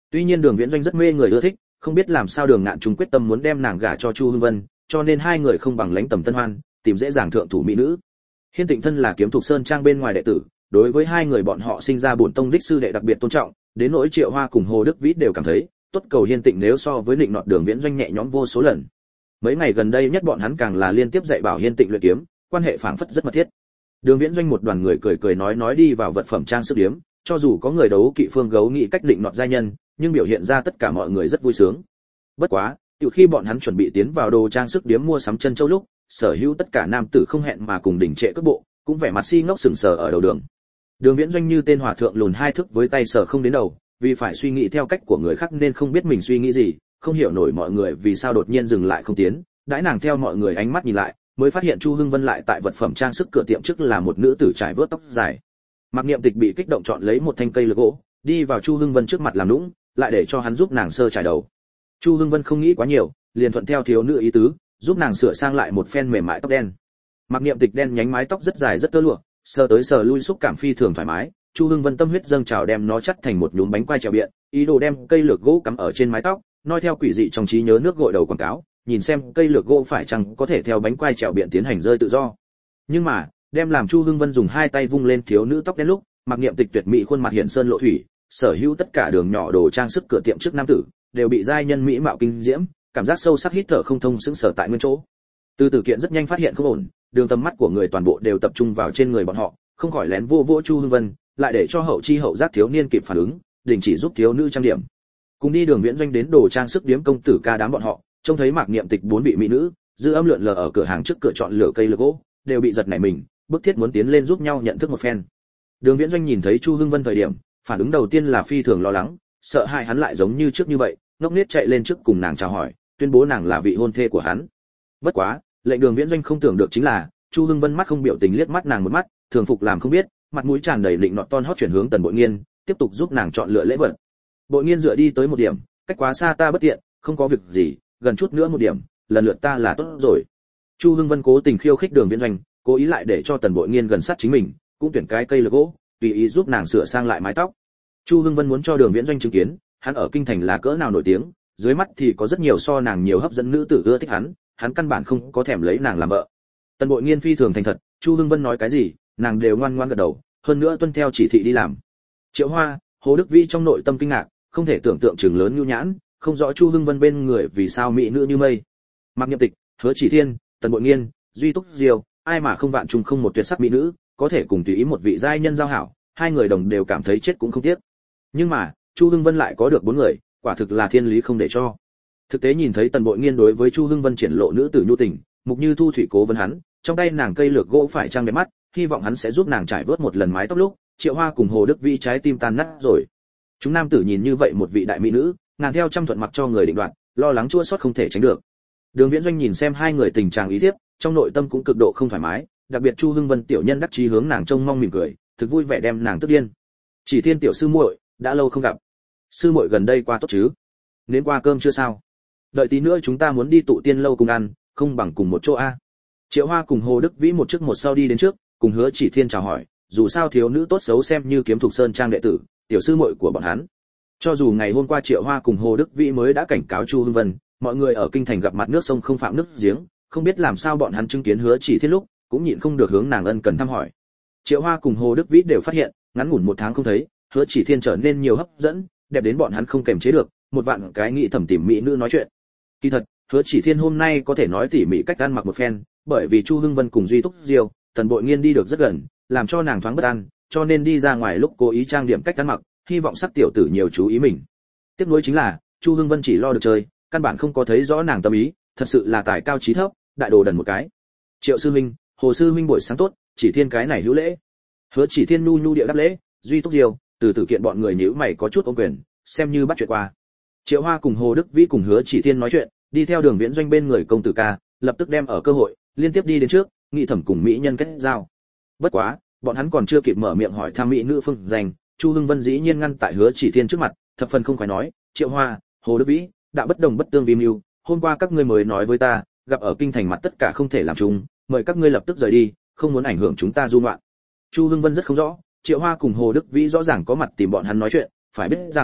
A: Tuy nhiên Đường Viễn Doanh rất mê người ưa thích, không biết làm sao Đường Ngạn Trung quyết tâm muốn đem nàng gả cho Chu Hưng Vân, cho nên hai người không bằng lánh tầm tân hoan, tìm dễ dàng thượng thủ mỹ nữ. Hiên Tịnh thân là Kiếm Thục Sơn trang bên ngoài đệ tử, đối với hai người bọn họ sinh ra bổn tông đích sư đệ đặc biệt tôn trọng, đến nỗi Triệu Hoa cùng Hồ Đức Vĩ đều cảm thấy, tốt cầu Hiên Tịnh nếu so với định nọt Đường Viễn Doanh nhẹ nhõm vô số lần. Mấy ngày gần đây nhất bọn hắn càng là liên tiếp dạy bảo Hiên Tịnh luyện kiếm, quan hệ phảng phất rất mật thiết. Đường Viễn Doanh một đoàn người cười cười nói đi vào vật phẩm trang sức điếm, cho dù có người đấu kỵ Phương Gấu nghĩ cách định nọt giai nhân, nhưng biểu hiện ra tất cả mọi người rất vui sướng. Bất quá, từ khi bọn hắn chuẩn bị tiến vào đồ trang sức điếm mua sắm chân châu lúc, sở hữu tất cả nam tử không hẹn mà cùng đỉnh trệ cước bộ, cũng vẻ mặt si ngốc sững sờ ở đầu đường. Đường Viễn Doanh như tên hòa thượng lùn hai thước với tay sờ không đến đầu, vì phải suy nghĩ theo cách của người khác nên không biết mình suy nghĩ gì, không hiểu nổi mọi người vì sao đột nhiên dừng lại không tiến. Đãi nàng theo mọi người ánh mắt nhìn lại, mới phát hiện Chu Hưng Vân lại tại vật phẩm trang sức cửa tiệm trước là một nữ tử trải vớt tóc dài. Mạc Niệm Tịch bị kích động chọn lấy một thanh cây lược gỗ, đi vào Chu Hưng Vân trước mặt làm nũng, lại để cho hắn giúp nàng sơ trải đầu. Chu Hưng Vân không nghĩ quá nhiều, liền thuận theo thiếu nữ ý tứ, giúp nàng sửa sang lại một phen mềm mại tóc đen. Mạc Niệm Tịch đen nhánh mái tóc rất dài rất tơ lụa, sờ tới sờ lui xúc cảm phi thường thoải mái. Chu Hưng Vân tâm huyết dâng trào đem nó chắt thành một nhúm bánh quai trèo biện, ý đồ đem cây lược gỗ cắm ở trên mái tóc, noi theo quỷ dị trong trí nhớ nước gội đầu quảng cáo, nhìn xem cây lược gỗ phải chăng có thể theo bánh quai trèo biện tiến hành rơi tự do. Nhưng mà, đem làm Chu Hưng Vân dùng hai tay vung lên thiếu nữ tóc đen lúc, Mạc Niệm Tịch tuyệt mỹ khuôn mặt hiện sơn lộ thủy, sở hữu tất cả đường nhỏ đồ trang sức cửa tiệm trước nam tử đều bị giai nhân mỹ mạo kinh diễm, cảm giác sâu sắc hít thở không thông sững sờ tại nguyên chỗ. Từ từ kiện rất nhanh phát hiện không ổn, đường tầm mắt của người toàn bộ đều tập trung vào trên người bọn họ, không khỏi lén vô vỗ Chu Hưng Vân, lại để cho hậu chi hậu giác thiếu niên kịp phản ứng, đình chỉ giúp thiếu nữ trang điểm. Cùng đi Đường Viễn Doanh đến đồ trang sức điếm công tử ca đám bọn họ, trông thấy Mạc Niệm Tịch bốn vị mỹ nữ, dư âm lượn lờ ở cửa hàng trước cửa chọn lựa cây lược gỗ, đều bị giật nảy mình, bức thiết muốn tiến lên giúp nhau nhận thức một phen. Đường Viễn Doanh nhìn thấy Chu Hưng Vân thời điểm, phản ứng đầu tiên là phi thường lo lắng, sợ hại hắn lại giống như trước như vậy, ngốc nghếch chạy lên trước cùng nàng chào hỏi, tuyên bố nàng là vị hôn thê của hắn. Bất quá, lệnh Đường Viễn Doanh không tưởng được chính là, Chu Hưng Vân mắt không biểu tình liếc mắt nàng một mắt, thường phục làm không biết, mặt mũi tràn đầy định nọt ton hót chuyển hướng Tần Bội Nghiên, tiếp tục giúp nàng chọn lựa lễ vật. Bội Nghiên dựa đi tới một điểm, cách quá xa ta bất tiện, không có việc gì, gần chút nữa một điểm, lần lượt ta là tốt rồi. Chu Hưng Vân cố tình khiêu khích Đường Viễn Doanh, cố ý lại để cho Tần Bội Nghiên gần sát chính mình, cũng tuyển cái cây lược gỗ, tùy ý giúp nàng sửa sang lại mái tóc. Chu Hưng Vân muốn cho Đường Viễn Doanh chứng kiến, hắn ở kinh thành là cỡ nào nổi tiếng, dưới mắt thì có rất nhiều so nàng nhiều hấp dẫn nữ tử ưa thích hắn căn bản không có thèm lấy nàng làm vợ. Tần Bội Nghiên phi thường thành thật, Chu Hưng Vân nói cái gì, nàng đều ngoan ngoãn gật đầu, hơn nữa tuân theo chỉ thị đi làm. Triệu Hoa, Hồ Đức Vĩ trong nội tâm kinh ngạc, không thể tưởng tượng chừng lớn nhu nhãn, không rõ Chu Hưng Vân bên người vì sao mỹ nữ như mây. Mạc Niệm Tịch, Hứa Chỉ Thiên, Tần Bội Nghiên, Duy Túc Diêu, ai mà không vạn trùng không một tuyệt sắc mỹ nữ, có thể cùng tùy ý một vị giai nhân giao hảo, hai người đồng đều cảm thấy chết cũng không tiếc. Nhưng mà, Chu Hưng Vân lại có được bốn người, quả thực là thiên lý không để cho. Thực tế nhìn thấy Tần Bội Nghiên đối với Chu Hưng Vân triển lộ nữ tử nhu tình, Mục Như Thu thủy cố vấn hắn, trong tay nàng cây lược gỗ phải trang đẹp mắt, hy vọng hắn sẽ giúp nàng trải vớt một lần mái tóc lúc, Triệu Hoa cùng Hồ Đức Vĩ trái tim tan nát rồi. Chúng nam tử nhìn như vậy một vị đại mỹ nữ, ngàn theo trăm thuận mặc cho người định đoạt, lo lắng chua xót không thể tránh được. Đường Viễn Doanh nhìn xem hai người tình trạng ý thiếp, trong nội tâm cũng cực độ không thoải mái, đặc biệt Chu Hưng Vân tiểu nhân đắc chí hướng nàng trông mong mỉm cười, thực vui vẻ đem nàng tức điên. Chỉ Thiên tiểu sư muội, đã lâu không gặp. Sư muội gần đây qua tốt chứ? Đến qua cơm chưa sao? Đợi tí nữa chúng ta muốn đi tụ tiên lâu cùng ăn, không bằng cùng một chỗ a. Triệu Hoa cùng Hồ Đức Vĩ một trước một sau đi đến trước, cùng Hứa Chỉ Thiên chào hỏi, dù sao thiếu nữ tốt xấu xem như Kiếm Thục Sơn trang đệ tử, tiểu sư muội của bọn hắn. Cho dù ngày hôm qua Triệu Hoa cùng Hồ Đức Vĩ mới đã cảnh cáo Chu Hưng Vân, mọi người ở kinh thành gặp mặt nước sông không phạm nước giếng, không biết làm sao bọn hắn chứng kiến Hứa Chỉ Thiên lúc, cũng nhịn không được hướng nàng ân cần thăm hỏi. Triệu Hoa cùng Hồ Đức Vĩ đều phát hiện, ngắn ngủn một tháng không thấy, Hứa Chỉ Thiên trở nên nhiều hấp dẫn, đẹp đến bọn hắn không kềm chế được, một vạn cái nghĩ thầm tìm mỹ nữ nói chuyện. Kỳ thật, Hứa Chỉ Thiên hôm nay có thể nói tỉ mỉ cách ăn mặc một phen, bởi vì Chu Hưng Vân cùng Duy Túc Diêu, Tần Bội Nghiên đi được rất gần, làm cho nàng thoáng bất an, cho nên đi ra ngoài lúc cố ý trang điểm cách ăn mặc, hy vọng sắc tiểu tử nhiều chú ý mình. Tiếc nuối chính là, Chu Hưng Vân chỉ lo được chơi, căn bản không có thấy rõ nàng tâm ý, thật sự là tài cao trí thấp, đại đồ đần một cái. Triệu sư huynh, Hồ sư huynh buổi sáng tốt, Chỉ Thiên cái này hữu lễ. Hứa Chỉ Thiên nhu nhu địa đáp lễ, Duy Túc Diêu, từ từ kiện bọn người nhíu mày có chút ôm quyền, xem như bắt chuyện qua. Triệu Hoa cùng Hồ Đức Vĩ cùng Hứa Chỉ Thiên nói chuyện, đi theo Đường Viễn Doanh bên người công tử ca, lập tức đem ở cơ hội, liên tiếp đi đến trước, nghị thẩm cùng mỹ nhân kết giao. Bất quá, bọn hắn còn chưa kịp mở miệng hỏi thăm mỹ nữ phương danh, Chu Hưng Vân dĩ nhiên ngăn tại Hứa Chỉ Thiên trước mặt, thập phần không phải nói, Triệu Hoa, Hồ Đức Vĩ, đã bất đồng bất tương vi mưu, hôm qua các ngươi mới nói với ta, gặp ở kinh thành mặt tất cả không thể làm chung, mời các ngươi lập tức rời đi, không muốn ảnh hưởng chúng ta du ngoạn. Chu Hưng Vân rất không rõ, Triệu Hoa cùng Hồ Đức Vĩ rõ ràng có mặt tìm bọn hắn nói chuyện, phải biết rằng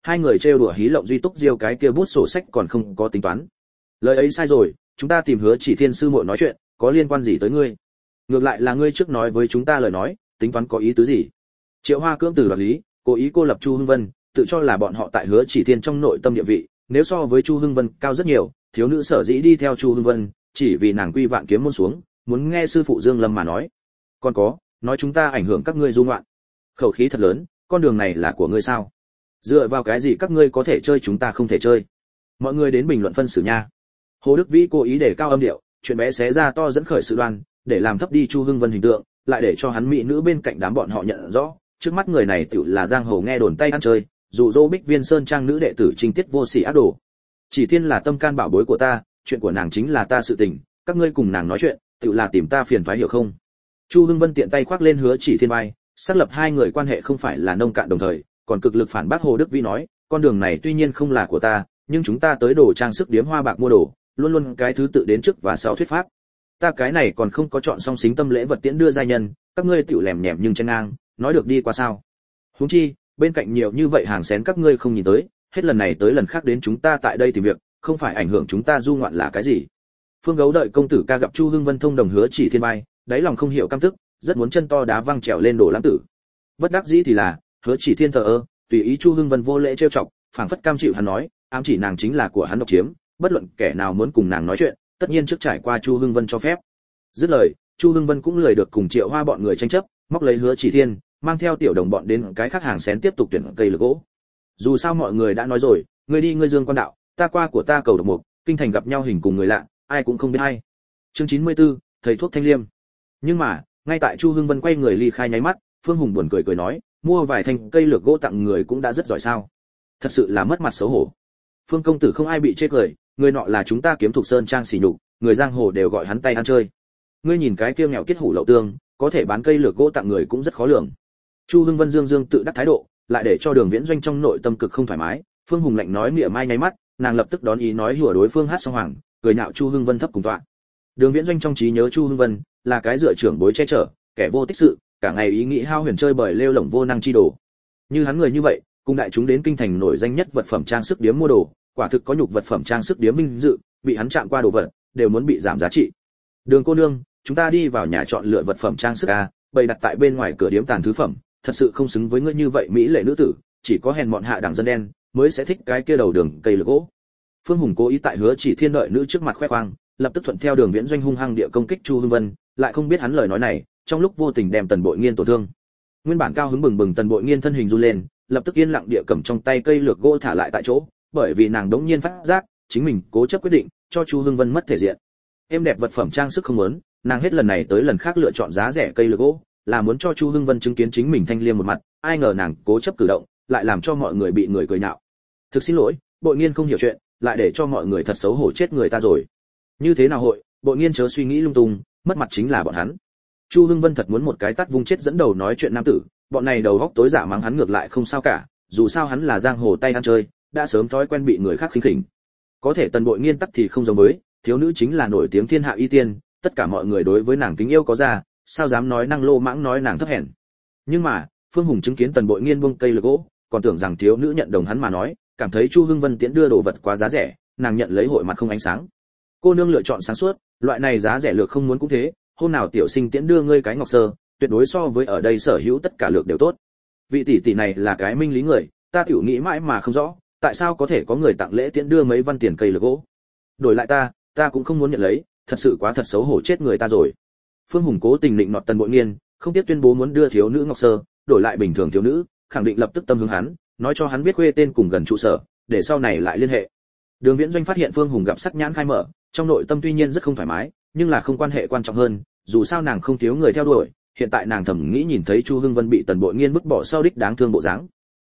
A: hai người trêu đùa hí lộng duy túc diêu cái kia bút sổ sách còn không có tính toán. Lời ấy sai rồi, chúng ta tìm Hứa Chỉ Thiên sư muội nói chuyện, có liên quan gì tới ngươi? Ngược lại là ngươi trước nói với chúng ta lời nói, tính toán có ý tứ gì? Triệu Hoa cưỡng từ đoạt lý, cố ý cô lập Chu Hưng Vân, tự cho là bọn họ tại Hứa Chỉ Thiên trong nội tâm địa vị, nếu so với Chu Hưng Vân cao rất nhiều, thiếu nữ sở dĩ đi theo Chu Hưng Vân, chỉ vì nàng quy vạn kiếm môn xuống, muốn nghe sư phụ Dương Lâm mà nói. Còn có, nói chúng ta ảnh hưởng các ngươi du ngoạn. Khẩu khí thật lớn, con đường này là của ngươi sao? Dựa vào cái gì các ngươi có thể chơi chúng ta không thể chơi? Mọi người đến bình luận phân xử nha. Hồ Đức Vĩ cố ý để cao âm điệu, chuyện bé xé ra to dẫn khởi sự đoan, để làm thấp đi Chu Hưng Vân hình tượng, lại để cho hắn mỹ nữ bên cạnh đám bọn họ nhận rõ, trước mắt người này tựu là giang hồ nghe đồn tay ăn chơi, dụ dỗ Bích Viên Sơn trang nữ đệ tử Trinh Tiết vô sỉ ác đồ. Chỉ Thiên là tâm can bảo bối của ta, chuyện của nàng chính là ta sự tình, các ngươi cùng nàng nói chuyện, tựu là tìm ta phiền toái hiểu không? Chu Hưng Vân tiện tay khoác lên Hứa Chỉ Thiên vai, xác lập hai người quan hệ không phải là nông cạn đồng thời, còn cực lực phản bác Hồ Đức Vĩ nói, con đường này tuy nhiên không là của ta, nhưng chúng ta tới đồ trang sức điếm hoa bạc mua đồ, luôn luôn cái thứ tự đến trước và sau thuyết pháp. Ta cái này còn không có chọn xong xính tâm lễ vật tiễn đưa giai nhân, các ngươi tiểu lèm nhèm nhưng chen ngang, nói được đi qua sao? Huống chi, bên cạnh nhiều như vậy hàng xén các ngươi không nhìn tới, hết lần này tới lần khác đến chúng ta tại đây tìm việc, không phải ảnh hưởng chúng ta du ngoạn là cái gì? Phương Gấu đợi công tử ca gặp Chu Hưng Vân thông đồng Hứa Chỉ Thiên bay, đáy lòng không hiểu căm tức, rất muốn chân to đá văng trèo lên đổ lãng tử. Bất đắc dĩ thì là, Hứa Chỉ Thiên thờ ơ, tùy ý Chu Hưng Vân vô lễ trêu chọc, phảng phất cam chịu hắn nói, ám chỉ nàng chính là của hắn độc chiếm, bất luận kẻ nào muốn cùng nàng nói chuyện, tất nhiên trước trải qua Chu Hưng Vân cho phép. Dứt lời, Chu Hưng Vân cũng lười được cùng Triệu Hoa bọn người tranh chấp, móc lấy Hứa Chỉ Thiên, mang theo tiểu đồng bọn đến cái khác hàng xén tiếp tục tuyển cây lược gỗ. Dù sao mọi người đã nói rồi, ngươi đi ngươi dương quan đạo, ta qua của ta cầu độc mục, kinh thành gặp nhau hình cùng người lạ, ai cũng không biết hay. Chương 94, thầy thuốc Thanh Liêm. Nhưng mà, ngay tại Chu Hưng Vân quay người ly khai nháy mắt, Phương Hùng buồn cười cười nói, mua vài thanh cây lược gỗ tặng người cũng đã rất giỏi sao? Thật sự là mất mặt xấu hổ. Phương công tử không ai bị chê cười, người nọ là chúng ta Kiếm Thục Sơn trang xỉ nhục, người giang hồ đều gọi hắn tay ăn chơi. Ngươi nhìn cái kia nghèo kiết hủ lậu tương, có thể bán cây lược gỗ tặng người cũng rất khó lường. Chu Hưng Vân dương tự đắc thái độ, lại để cho Đường Viễn Doanh trong nội tâm cực không thoải mái. Phương Hùng lạnh nói mỉa mai nháy mắt, nàng lập tức đón ý nói hùa đối phương hát xong hoàng, cười nhạo Chu Hưng Vân thấp cùng tọa. Đường Viễn Doanh trong trí nhớ Chu Hưng Vân là cái dựa trưởng bối che chở, kẻ vô tích sự, cả ngày ý nghĩ hao huyền chơi bời lêu lổng vô năng chi đồ. Như hắn người như vậy, cùng đại chúng đến kinh thành nổi danh nhất vật phẩm trang sức điếm mua đồ, quả thực có nhục vật phẩm trang sức điếm vinh dự, bị hắn chạm qua đồ vật, đều muốn bị giảm giá trị. Đường cô nương, chúng ta đi vào nhà chọn lựa vật phẩm trang sức a, bày đặt tại bên ngoài cửa điếm tàn thứ phẩm, thật sự không xứng với ngươi như vậy mỹ lệ nữ tử, chỉ có hèn mọn hạ đẳng dân đen mới sẽ thích cái kia đầu đường cây lược gỗ. Phương Hùng cố ý tại Hứa Chỉ Thiên đợi nữ trước mặt khoe khoang, lập tức thuận theo Đường Viễn Doanh hung hăng địa công kích Chu Hưng Vân, lại không biết hắn lời nói này, trong lúc vô tình đem Tần Bội Nghiên tổn thương. Nguyên bản cao hứng bừng bừng Tần Bội Nghiên thân hình run lên, lập tức yên lặng địa cầm trong tay cây lược gỗ thả lại tại chỗ, bởi vì nàng đống nhiên phát giác, chính mình cố chấp quyết định, cho Chu Hưng Vân mất thể diện. Em đẹp vật phẩm trang sức không muốn, nàng hết lần này tới lần khác lựa chọn giá rẻ cây lược gỗ, là muốn cho Chu Hưng Vân chứng kiến chính mình thanh liêm một mặt, ai ngờ nàng cố chấp cử động, lại làm cho mọi người bị người cười nhạo. Thực xin lỗi, Bội Nghiên không hiểu chuyện, lại để cho mọi người thật xấu hổ chết người ta rồi. Như thế nào hội, Bội Nghiên chớ suy nghĩ lung tung, mất mặt chính là bọn hắn. Chu Hưng Vân thật muốn một cái tát vung chết dẫn đầu nói chuyện nam tử, bọn này đầu góc tối giả mắng hắn ngược lại không sao cả, dù sao hắn là giang hồ tay ăn chơi, đã sớm thói quen bị người khác khinh khỉnh. Có thể Tần Bội Nghiên tắc thì không giống với, thiếu nữ chính là nổi tiếng thiên hạ y tiên, tất cả mọi người đối với nàng kính yêu có ra, sao dám nói năng lô mãng nói nàng thấp hèn. Nhưng mà, Phương Hùng chứng kiến Tần Bội Nghiên buông cây lược gỗ, còn tưởng rằng thiếu nữ nhận đồng hắn mà nói, cảm thấy Chu Hưng Vân tiễn đưa đồ vật quá giá rẻ, nàng nhận lấy hội mặt không ánh sáng. Cô nương lựa chọn sáng suốt, loại này giá rẻ lược không muốn cũng thế, hôm nào tiểu sinh tiễn đưa ngươi cái ngọc sơ, tuyệt đối so với ở đây sở hữu tất cả lược đều tốt. Vị tỷ tỷ này là cái minh lý người, ta tiểu nghĩ mãi mà không rõ, tại sao có thể có người tặng lễ tiễn đưa mấy văn tiền cây lược gỗ. Đổi lại ta cũng không muốn nhận lấy, thật sự quá thật xấu hổ chết người ta rồi. Phương Hùng cố tình định nọt Tần Bội Nghiên, không tiếc tuyên bố muốn đưa thiếu nữ ngọc sơ, đổi lại bình thường thiếu nữ, khẳng định lập tức tâm hướng hắn, nói cho hắn biết khuê tên cùng gần trụ sở, để sau này lại liên hệ. Đường Viễn Doanh phát hiện Phương Hùng gặp sắc nhãn khai mở, trong nội tâm tuy nhiên rất không thoải mái, nhưng là không quan hệ quan trọng hơn, dù sao nàng không thiếu người theo đuổi, hiện tại nàng thầm nghĩ nhìn thấy Chu Hưng Vân bị Tần Bội Nghiên vứt bỏ sau đích đáng thương bộ dáng.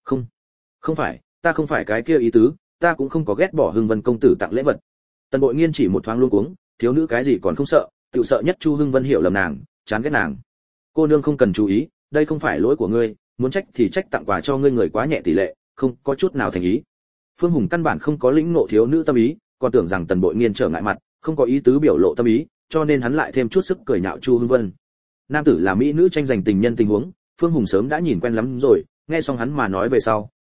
A: Không phải, ta không phải cái kia ý tứ, ta cũng không có ghét bỏ Hưng Vân công tử tặng lễ vật. Tần Bội Nghiên chỉ một thoáng luống cuống, thiếu nữ cái gì còn không sợ, tự sợ nhất Chu Hưng Vân hiểu lầm nàng, chán ghét nàng. Cô nương không cần chú ý, đây không phải lỗi của ngươi, muốn trách thì trách tặng quà cho ngươi người quá nhẹ tỷ lệ, không có chút nào thành ý. Phương Hùng căn bản không có lĩnh ngộ thiếu nữ tâm ý, còn tưởng rằng Tần Bội Nghiên trở ngại mặt, không có ý tứ biểu lộ tâm ý, cho nên hắn lại thêm chút sức cười nhạo Chu Hưng Vân. Nam tử là mỹ nữ tranh giành tình nhân tình huống, Phương Hùng sớm đã nhìn quen lắm rồi, nghe xong hắn mà nói về sau,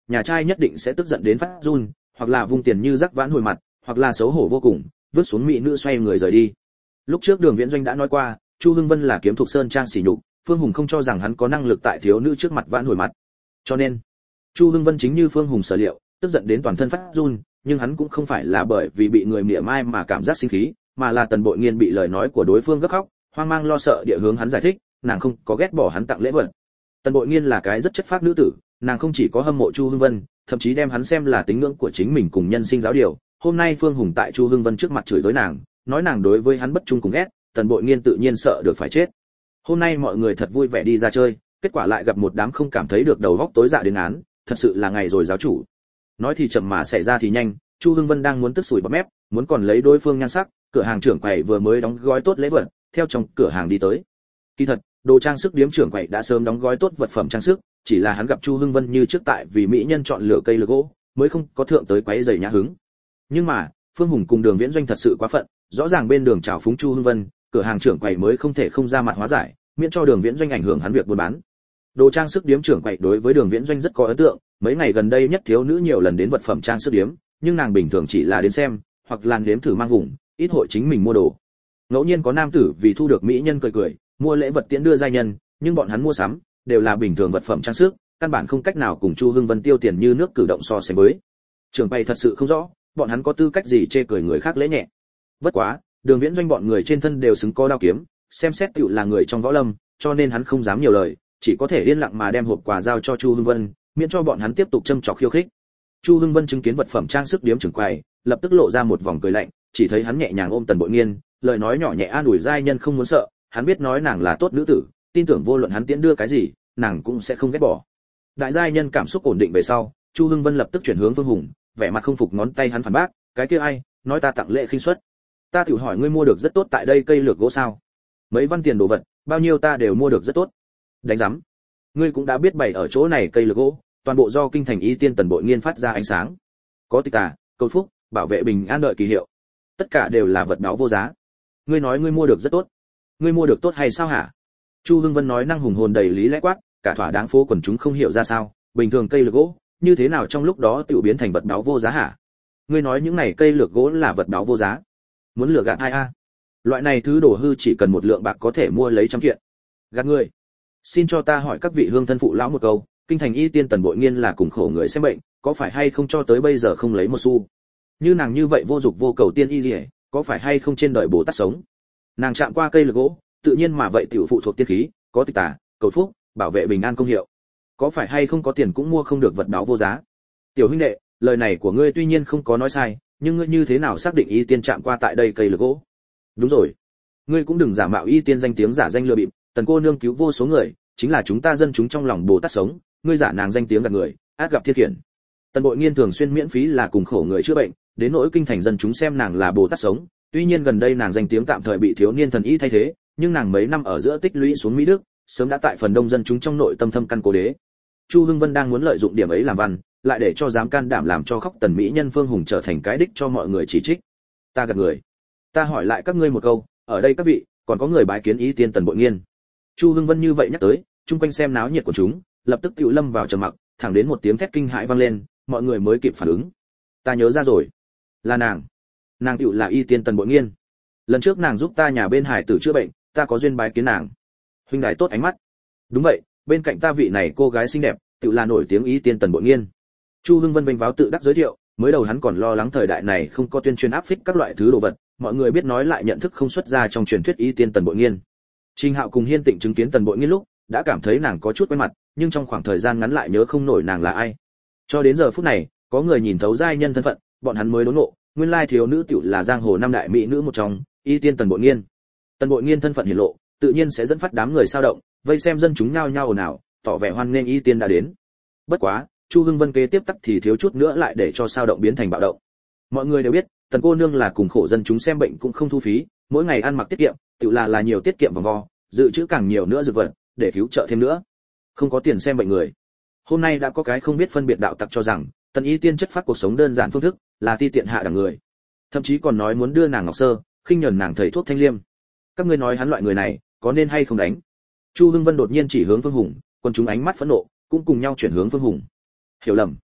A: nhà trai nhất định sẽ tức giận đến phát run, hoặc là vung tiền như rắc vãn hồi mặt, hoặc là xấu hổ vô cùng, vứt xuống mỹ nữ xoay người rời đi. Lúc trước Đường Viễn Doanh đã nói qua, Chu Hưng Vân là kiếm thuộc sơn trang sỉ nhục, Phương Hùng không cho rằng hắn có năng lực tại thiếu nữ trước mặt vãn hồi mặt. Cho nên, Chu Hưng Vân chính như Phương Hùng sở liệu, tức giận đến toàn thân phát run, nhưng hắn cũng không phải là bởi vì bị người mỉa mai mà cảm giác sinh khí, mà là Tần Bội Nghiên bị lời nói của đối phương gấp khóc, hoang mang lo sợ địa hướng hắn giải thích, nàng không có ghét bỏ hắn tặng lễ vật. Tần Bội Nghiên là cái rất chất phác nữ tử, nàng không chỉ có hâm mộ Chu Hưng Vân, thậm chí đem hắn xem là tín ngưỡng của chính mình cùng nhân sinh giáo điều. Hôm nay Phương Hùng tại Chu Hưng Vân trước mặt chửi đối nàng, nói nàng đối với hắn bất trung cùng ghét, Tần Bội Nghiên tự nhiên sợ được phải chết. Hôm nay mọi người thật vui vẻ đi ra chơi, kết quả lại gặp một đám không cảm thấy được đầu óc tối dạ đến án, thật sự là ngày rồi giáo chủ. Nói thì chậm mà xảy ra thì nhanh, Chu Hưng Vân đang muốn tức sủi bọt mép, muốn còn lấy đối phương nhan sắc, cửa hàng trưởng quầy vừa mới đóng gói tốt lễ vật, theo trong cửa hàng đi tới. Kỳ thật, đồ trang sức điếm trưởng quầy đã sớm đóng gói tốt vật phẩm trang sức, chỉ là hắn gặp Chu Hưng Vân như trước tại vì mỹ nhân chọn lựa cây lược gỗ, mới không có thượng tới quấy rầy nhã hứng. Nhưng mà, Phương Hùng cùng Đường Viễn Doanh thật sự quá phận, rõ ràng bên đường chào phúng Chu Hưng Vân, cửa hàng trưởng quầy mới không thể không ra mặt hóa giải, miễn cho Đường Viễn Doanh ảnh hưởng hắn việc buôn bán. Đồ trang sức điếm trưởng quầy đối với Đường Viễn Doanh rất có ấn tượng, mấy ngày gần đây nhất thiếu nữ nhiều lần đến vật phẩm trang sức điếm, nhưng nàng bình thường chỉ là đến xem, hoặc là nếm thử mang vùng, ít hội chính mình mua đồ. Ngẫu nhiên có nam tử vì thu được mỹ nhân cười cười, mua lễ vật tiễn đưa giai nhân, nhưng bọn hắn mua sắm đều là bình thường vật phẩm trang sức, căn bản không cách nào cùng Chu Hưng Vân tiêu tiền như nước cử động so sánh với. Trưởng quầy thật sự không rõ, bọn hắn có tư cách gì chê cười người khác lễ nhẹ. Bất quá, Đường Viễn Doanh bọn người trên thân đều xứng có đao kiếm, xem xét tựu là người trong võ lâm, cho nên hắn không dám nhiều lời, chỉ có thể yên lặng mà đem hộp quà giao cho Chu Hưng Vân, miễn cho bọn hắn tiếp tục châm chọc khiêu khích. Chu Hưng Vân chứng kiến vật phẩm trang sức điếm trưởng quầy, lập tức lộ ra một vòng cười lạnh, chỉ thấy hắn nhẹ nhàng ôm Tần Bội Nghiên, lời nói nhỏ nhẹ an ủi giai nhân không muốn sợ, hắn biết nói nàng là tốt nữ tử, tin tưởng vô luận hắn tiễn đưa cái gì, nàng cũng sẽ không ghét bỏ. Đại giai nhân cảm xúc ổn định về sau, Chu Hưng Vân lập tức chuyển hướng Phương Hùng, vẻ mặt không phục ngón tay hắn phản bác, cái kia ai, nói ta tặng lễ khinh suất. Ta tự hỏi ngươi mua được rất tốt tại đây cây lược gỗ sao? Mấy văn tiền đồ vật, bao nhiêu ta đều mua được rất tốt. Đánh rắm. Ngươi cũng đã biết bày ở chỗ này cây lược gỗ, toàn bộ do kinh thành y tiên Tần Bội Nghiên phát ra ánh sáng. Có tịch tà, cầu phúc, bảo vệ bình an đợi kỳ hiệu. Tất cả đều là vật báu vô giá. Ngươi nói ngươi mua được rất tốt. Ngươi mua được tốt hay sao hả? Chu Hưng Vân nói năng hùng hồn đầy lý lẽ quát, cả thỏa đáng phố quần chúng không hiểu ra sao, bình thường cây lược gỗ, như thế nào trong lúc đó tự biến thành vật báu vô giá hả? Ngươi nói những này cây lược gỗ là vật báu vô giá? Muốn lừa gạt ai a? Loại này thứ đồ hư chỉ cần một lượng bạc có thể mua lấy trăm kiện. Gạt ngươi. Xin cho ta hỏi các vị hương thân phụ lão một câu, kinh thành y tiên Tần Bội Nghiên là cùng khổ người xem bệnh, có phải hay không cho tới bây giờ không lấy một xu? Như nàng như vậy vô dục vô cầu tiên y liễu, có phải hay không trên đời Bồ Tát sống? Nàng chạm qua cây lược gỗ, tự nhiên mà vậy tiểu phụ thuộc tiên khí, có tịch tà, cầu phúc, bảo vệ bình an công hiệu. Có phải hay không có tiền cũng mua không được vật báu vô giá? Tiểu huynh đệ, lời này của ngươi tuy nhiên không có nói sai, nhưng ngươi như thế nào xác định y tiên chạm qua tại đây cây lược gỗ? Đúng rồi, ngươi cũng đừng giả mạo y tiên danh tiếng giả danh lừa bịp, Tần cô nương cứu vô số người, chính là chúng ta dân chúng trong lòng Bồ Tát sống, ngươi giả nàng danh tiếng gạt người, át gặp thiên khiển. Tần Bội Nghiên thường xuyên miễn phí là cùng khổ người chữa bệnh, đến nỗi kinh thành dân chúng xem nàng là Bồ Tát sống, tuy nhiên gần đây nàng danh tiếng tạm thời bị thiếu niên thần y thay thế, nhưng nàng mấy năm ở giữa tích lũy xuống mỹ đức, sớm đã tại phần đông dân chúng trong nội tâm thâm căn cố đế. Chu Hưng Vân đang muốn lợi dụng điểm ấy làm văn, lại để cho dám can đảm làm cho khóc tần mỹ nhân Phương Hùng trở thành cái đích cho mọi người chỉ trích. Ta gạt người. Ta hỏi lại các ngươi một câu, ở đây các vị, còn có người bái kiến ý tiên Tần Bội Nghiên? Chu Hưng Vân như vậy nhắc tới, chung quanh xem náo nhiệt của chúng, lập tức tiểu lâm vào trầm mặc, thẳng đến một tiếng thét kinh hãi vang lên, mọi người mới kịp phản ứng. Ta nhớ ra rồi, là nàng tiểu là y tiên Tần Bội Nghiên. Lần trước nàng giúp ta nhà bên hải tử chữa bệnh, ta có duyên bái kiến nàng. Huynh đài tốt ánh mắt. Đúng vậy, bên cạnh ta vị này cô gái xinh đẹp, tiểu là nổi tiếng y tiên Tần Bội Nghiên. Chu Hưng Vân vênh váo tự đắc giới thiệu, mới đầu hắn còn lo lắng thời đại này không có tuyên truyền áp phích các loại thứ đồ vật, mọi người biết nói lại nhận thức không xuất ra trong truyền thuyết y tiên Tần Bội Nghiên. Trình Hạo cùng Hiên Tịnh chứng kiến Tần Bội Nghiên lúc, đã cảm thấy nàng có chút quen mặt, nhưng trong khoảng thời gian ngắn lại nhớ không nổi nàng là ai. Cho đến giờ phút này, có người nhìn thấu giai nhân thân phận, bọn hắn mới đốn ngộ, nguyên lai thiếu nữ tiểu là giang hồ năm đại mỹ nữ một trong, y tiên Tần Bội Nghiên. Tần Bội Nghiên thân phận hiển lộ, tự nhiên sẽ dẫn phát đám người sao động, vây xem dân chúng nhao nhao ồn ào, tỏ vẻ hoan nghênh y tiên đã đến. Bất quá, Chu Hưng Vân kế tiếp tắc thì thiếu chút nữa lại để cho sao động biến thành bạo động. Mọi người đều biết, Tần cô nương là cùng khổ dân chúng xem bệnh cũng không thu phí, mỗi ngày ăn mặc tiết kiệm, tự là nhiều tiết kiệm vòng vo, dự trữ càng nhiều nữa dược vật, để cứu trợ thêm nữa. Không có tiền xem bệnh người. Hôm nay đã có cái không biết phân biệt đạo tặc cho rằng, Tần y tiên chất phát cuộc sống đơn giản phương thức, là ti tiện hạ đẳng người. Thậm chí còn nói muốn đưa nàng ngọc sơ, khinh nhẫn nàng thầy thuốc thanh liêm. Các ngươi nói hắn loại người này, có nên hay không đánh? Chu Hưng Vân đột nhiên chỉ hướng Phương Hùng, còn chúng ánh mắt phẫn nộ, cũng cùng nhau chuyển hướng Phương Hùng. Hiểu lầm,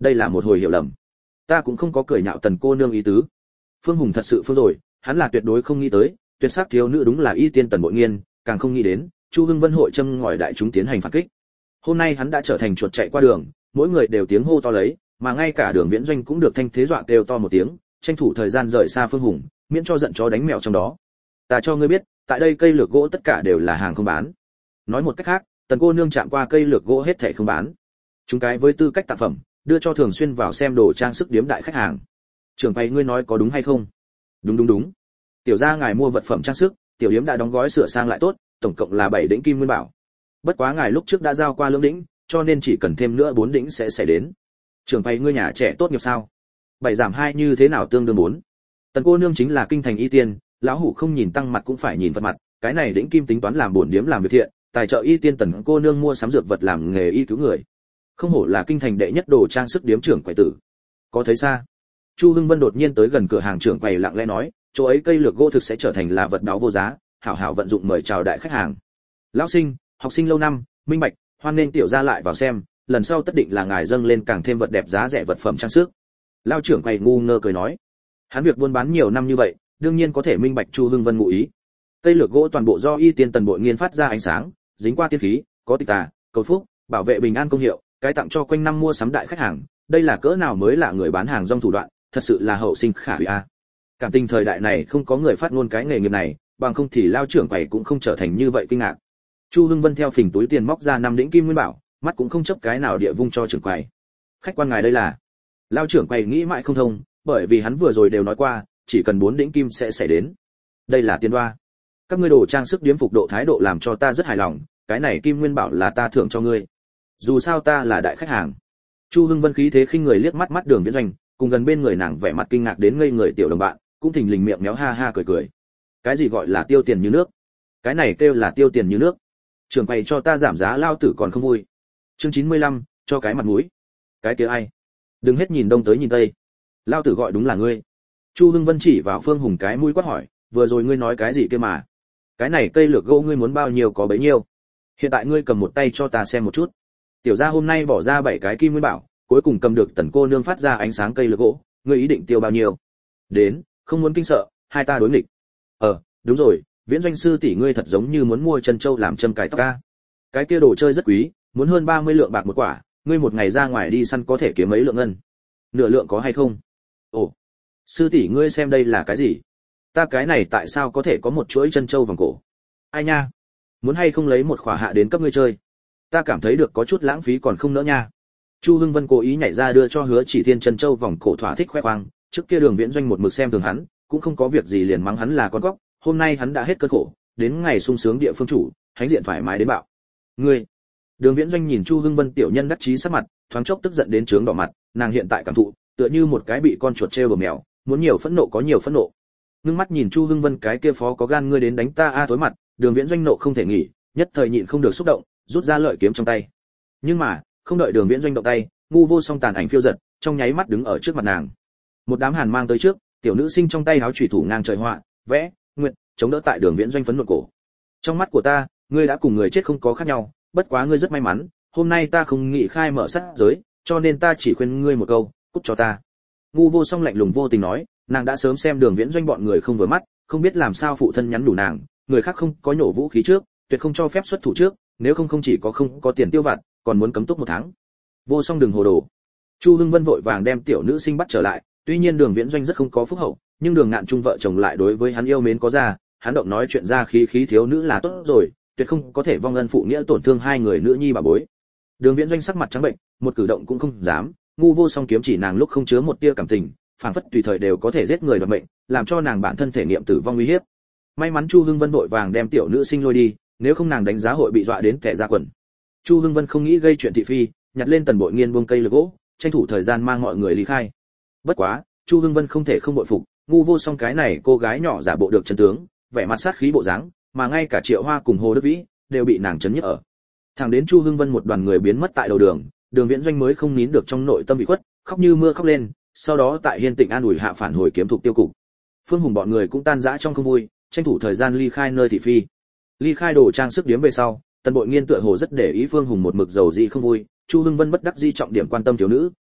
A: đây là một hồi hiểu lầm. Ta cũng không có cười nhạo Tần cô nương ý tứ. Phương Hùng thật sự phương rồi, hắn là tuyệt đối không nghĩ tới, tuyệt sắc thiếu nữ đúng là y tiên Tần Bội Nghiên, càng không nghĩ đến, Chu Hưng Vân hội châm ngòi đại chúng tiến hành phản kích. Hôm nay hắn đã trở thành chuột chạy qua đường, mỗi người đều tiếng hô to lấy, mà ngay cả Đường Viễn Doanh cũng được thanh thế dọa kêu to một tiếng, tranh thủ thời gian rời xa Phương Hùng, miễn cho giận chó đánh mèo trong đó. Ta cho ngươi biết, tại đây cây lược gỗ tất cả đều là hàng không bán. Nói một cách khác, Tần cô nương chạm qua cây lược gỗ hết thảy không bán. Chúng cái với tư cách tặng phẩm, đưa cho thường xuyên vào xem đồ trang sức điếm đại khách hàng. Trưởng quầy ngươi nói có đúng hay không? Đúng. Tiểu gia ngài mua vật phẩm trang sức, tiểu điếm đã đóng gói sửa sang lại tốt, tổng cộng là 7 đỉnh kim nguyên bảo. Bất quá ngài lúc trước đã giao qua lưỡng đỉnh, cho nên chỉ cần thêm nữa 4 đỉnh sẽ đến. Trưởng quầy ngươi nhà trẻ tốt nghiệp sao? 7 giảm 2 như thế nào tương đương 4? Tần cô nương chính là kinh thành y tiên, lão hủ không nhìn tăng mặt cũng phải nhìn vật mặt, cái này đỉnh kim tính toán làm bổn điếm làm việc thiện, tài trợ y tiên Tần cô nương mua sắm dược vật làm nghề y cứu người. Không hổ là kinh thành đệ nhất đồ trang sức điếm trưởng quầy tử. Có thấy xa? Chu Hưng Vân đột nhiên tới gần cửa hàng trưởng quầy lặng lẽ nói, chỗ ấy cây lược gỗ thực sẽ trở thành là vật báo vô giá, hảo hảo vận dụng mời chào đại khách hàng. Lão sinh, học sinh lâu năm, minh bạch, hoan nên tiểu gia lại vào xem, lần sau tất định là ngài dâng lên càng thêm vật đẹp giá rẻ vật phẩm trang sức. Lão trưởng quầy ngu ngơ cười nói, hắn việc buôn bán nhiều năm như vậy, đương nhiên có thể minh bạch Chu Hưng Vân ngụ ý. Cây lược gỗ toàn bộ do y tiên Tần Bội Nghiên phát ra ánh sáng, dính qua tiên khí, có tịch tà, cầu phúc, bảo vệ bình an công hiệu, cái tặng cho quanh năm mua sắm đại khách hàng, đây là cỡ nào mới là người bán hàng rong thủ đoạn, thật sự là hậu sinh khả hủy a. Cảm tình thời đại này không có người phát ngôn cái nghề nghiệp này, bằng không thì lao trưởng quầy cũng không trở thành như vậy kinh ngạc. Chu Hưng Vân theo phình túi tiền móc ra 5 đĩnh kim nguyên bảo, mắt cũng không chấp cái nào địa vung cho trưởng quầy. Khách quan ngài đây là? Lao trưởng quầy nghĩ mãi không thông, bởi vì hắn vừa rồi đều nói qua, chỉ cần 4 đĩnh kim sẽ đến. Đây là tiền đoa. Các ngươi đồ trang sức điếm phục độ thái độ làm cho ta rất hài lòng, cái này kim nguyên bảo là ta thưởng cho ngươi. Dù sao ta là đại khách hàng. Chu Hưng Vân khí thế khinh người liếc mắt Đường Viễn Doanh, cùng gần bên người nàng vẻ mặt kinh ngạc đến ngây người tiểu đồng bạn, cũng thình lình miệng méo ha ha cười. Cái gì gọi là tiêu tiền như nước? Cái này kêu là tiêu tiền như nước. Trưởng quầy cho ta giảm giá lao tử còn không vui. Chương 95, cho cái mặt mũi. Cái kia ai? Đừng hết nhìn đông tới nhìn tây. Lao tử gọi đúng là ngươi. Chu Hưng Vân chỉ vào Phương Hùng cái mũi quát hỏi, vừa rồi ngươi nói cái gì kia mà? Cái này cây lược gỗ ngươi muốn bao nhiêu có bấy nhiêu. Hiện tại ngươi cầm một tay cho ta xem một chút. Tiểu gia hôm nay bỏ ra 7 cái kim nguyên bảo, cuối cùng cầm được Tần cô nương phát ra ánh sáng cây lược gỗ, ngươi ý định tiêu bao nhiêu? Đến, không muốn kinh sợ, hai ta đối nghịch. Đúng rồi, Viễn Doanh sư tỷ ngươi thật giống như muốn mua chân châu làm châm cài tóc ca. Cái kia đồ chơi rất quý, muốn hơn 30 lượng bạc một quả, ngươi một ngày ra ngoài đi săn có thể kiếm mấy lượng ngân. Nửa lượng có hay không? Ồ, sư tỷ ngươi xem đây là cái gì? Ta cái này tại sao có thể có một chuỗi chân châu vòng cổ? Ai nha, muốn hay không lấy một khỏa hạ đến cấp ngươi chơi? Ta cảm thấy được có chút lãng phí còn không nỡ nha. Chu Hưng Vân cố ý nhảy ra đưa cho Hứa Chỉ Thiên chân châu vòng cổ thỏa thích khoe khoang, trước kia Đường Viễn Doanh một mực xem thường hắn, cũng không có việc gì liền mắng hắn là con góc, hôm nay hắn đã hết cơn khổ, đến ngày sung sướng địa phương chủ, hãnh diện thoải mái đến bạo. Ngươi. Đường Viễn Doanh nhìn Chu Hưng Vân tiểu nhân đắc chí sắc mặt, thoáng chốc tức giận đến trướng đỏ mặt, nàng hiện tại cảm thụ, tựa như một cái bị con chuột trêu bờ mèo, muốn nhiều phẫn nộ có nhiều phẫn nộ. Ngưng mắt nhìn Chu Hưng Vân cái kia phó có gan ngươi đến đánh ta a tối mặt, Đường Viễn Doanh nộ không thể nghỉ, nhất thời nhịn không được xúc động, rút ra lợi kiếm trong tay. Nhưng mà, không đợi Đường Viễn Doanh động tay, ngu vô song tàn ảnh phiêu giật, trong nháy mắt đứng ở trước mặt nàng. Một đám hàn mang tới trước, tiểu nữ sinh trong tay háo chủy thủ ngang trời họa, vẽ, nguyện, chống đỡ tại Đường Viễn Doanh phấn nộ cổ. Trong mắt của ta, ngươi đã cùng người chết không có khác nhau, bất quá ngươi rất may mắn, hôm nay ta không nghị khai mở sát giới, cho nên ta chỉ khuyên ngươi một câu, cút cho ta. Ngu vô song lạnh lùng vô tình nói, nàng đã sớm xem Đường Viễn Doanh bọn người không vừa mắt, không biết làm sao phụ thân nhắn đủ nàng, người khác không có nhổ vũ khí trước, tuyệt không cho phép xuất thủ trước, nếu không chỉ không có tiền tiêu vặt, còn muốn cấm túc 1 tháng. Vô song đừng hồ đồ. Chu Hưng Vân vội vàng đem tiểu nữ sinh bắt trở lại, tuy nhiên Đường Viễn Doanh rất không có phúc hậu, nhưng Đường Ngạn Trung vợ chồng lại đối với hắn yêu mến có ra, hắn động nói chuyện ra khí thiếu nữ là tốt rồi, tuyệt không có thể vong ân phụ nghĩa tổn thương hai người nữ nhi bà bối. Đường Viễn Doanh sắc mặt trắng bệnh, một cử động cũng không dám, ngu vô song kiếm chỉ nàng lúc không chứa một tia cảm tình, phảng phất tùy thời đều có thể giết người đoạt mệnh, làm cho nàng bản thân thể nghiệm tử vong nguy hiểm. May mắn Chu Hưng Vân vội vàng đem tiểu nữ sinh lôi đi, nếu không nàng đánh giá hội bị dọa đến kẻ ra quần. Chu Hưng Vân không nghĩ gây chuyện thị phi, nhặt lên Tần Bội Nghiên buông cây lược gỗ, tranh thủ thời gian mang mọi người ly khai. Bất quá, Chu Hưng Vân không thể không bội phục, ngu vô song cái này cô gái nhỏ giả bộ được chân tướng, vẻ mặt sát khí bộ dáng, mà ngay cả Triệu Hoa cùng Hồ Đức Vĩ đều bị nàng chấn nhức ở. Thẳng đến Chu Hưng Vân một đoàn người biến mất tại đầu đường, Đường Viễn Doanh mới không nín được trong nội tâm bị khuất, khóc như mưa khóc lên, sau đó tại Hiên Tịnh an ủi hạ phản hồi kiếm thuộc tiêu cục. Phương Hùng bọn người cũng tan rã trong không vui, tranh thủ thời gian ly khai nơi thị phi. Ly khai đồ trang sức điếm về sau, Tần Bội Nghiên tựa hồ rất để ý Phương Hùng một mực dầu dị không vui, Chu Hưng Vân bất đắc dĩ trọng điểm quan tâm thiếu nữ,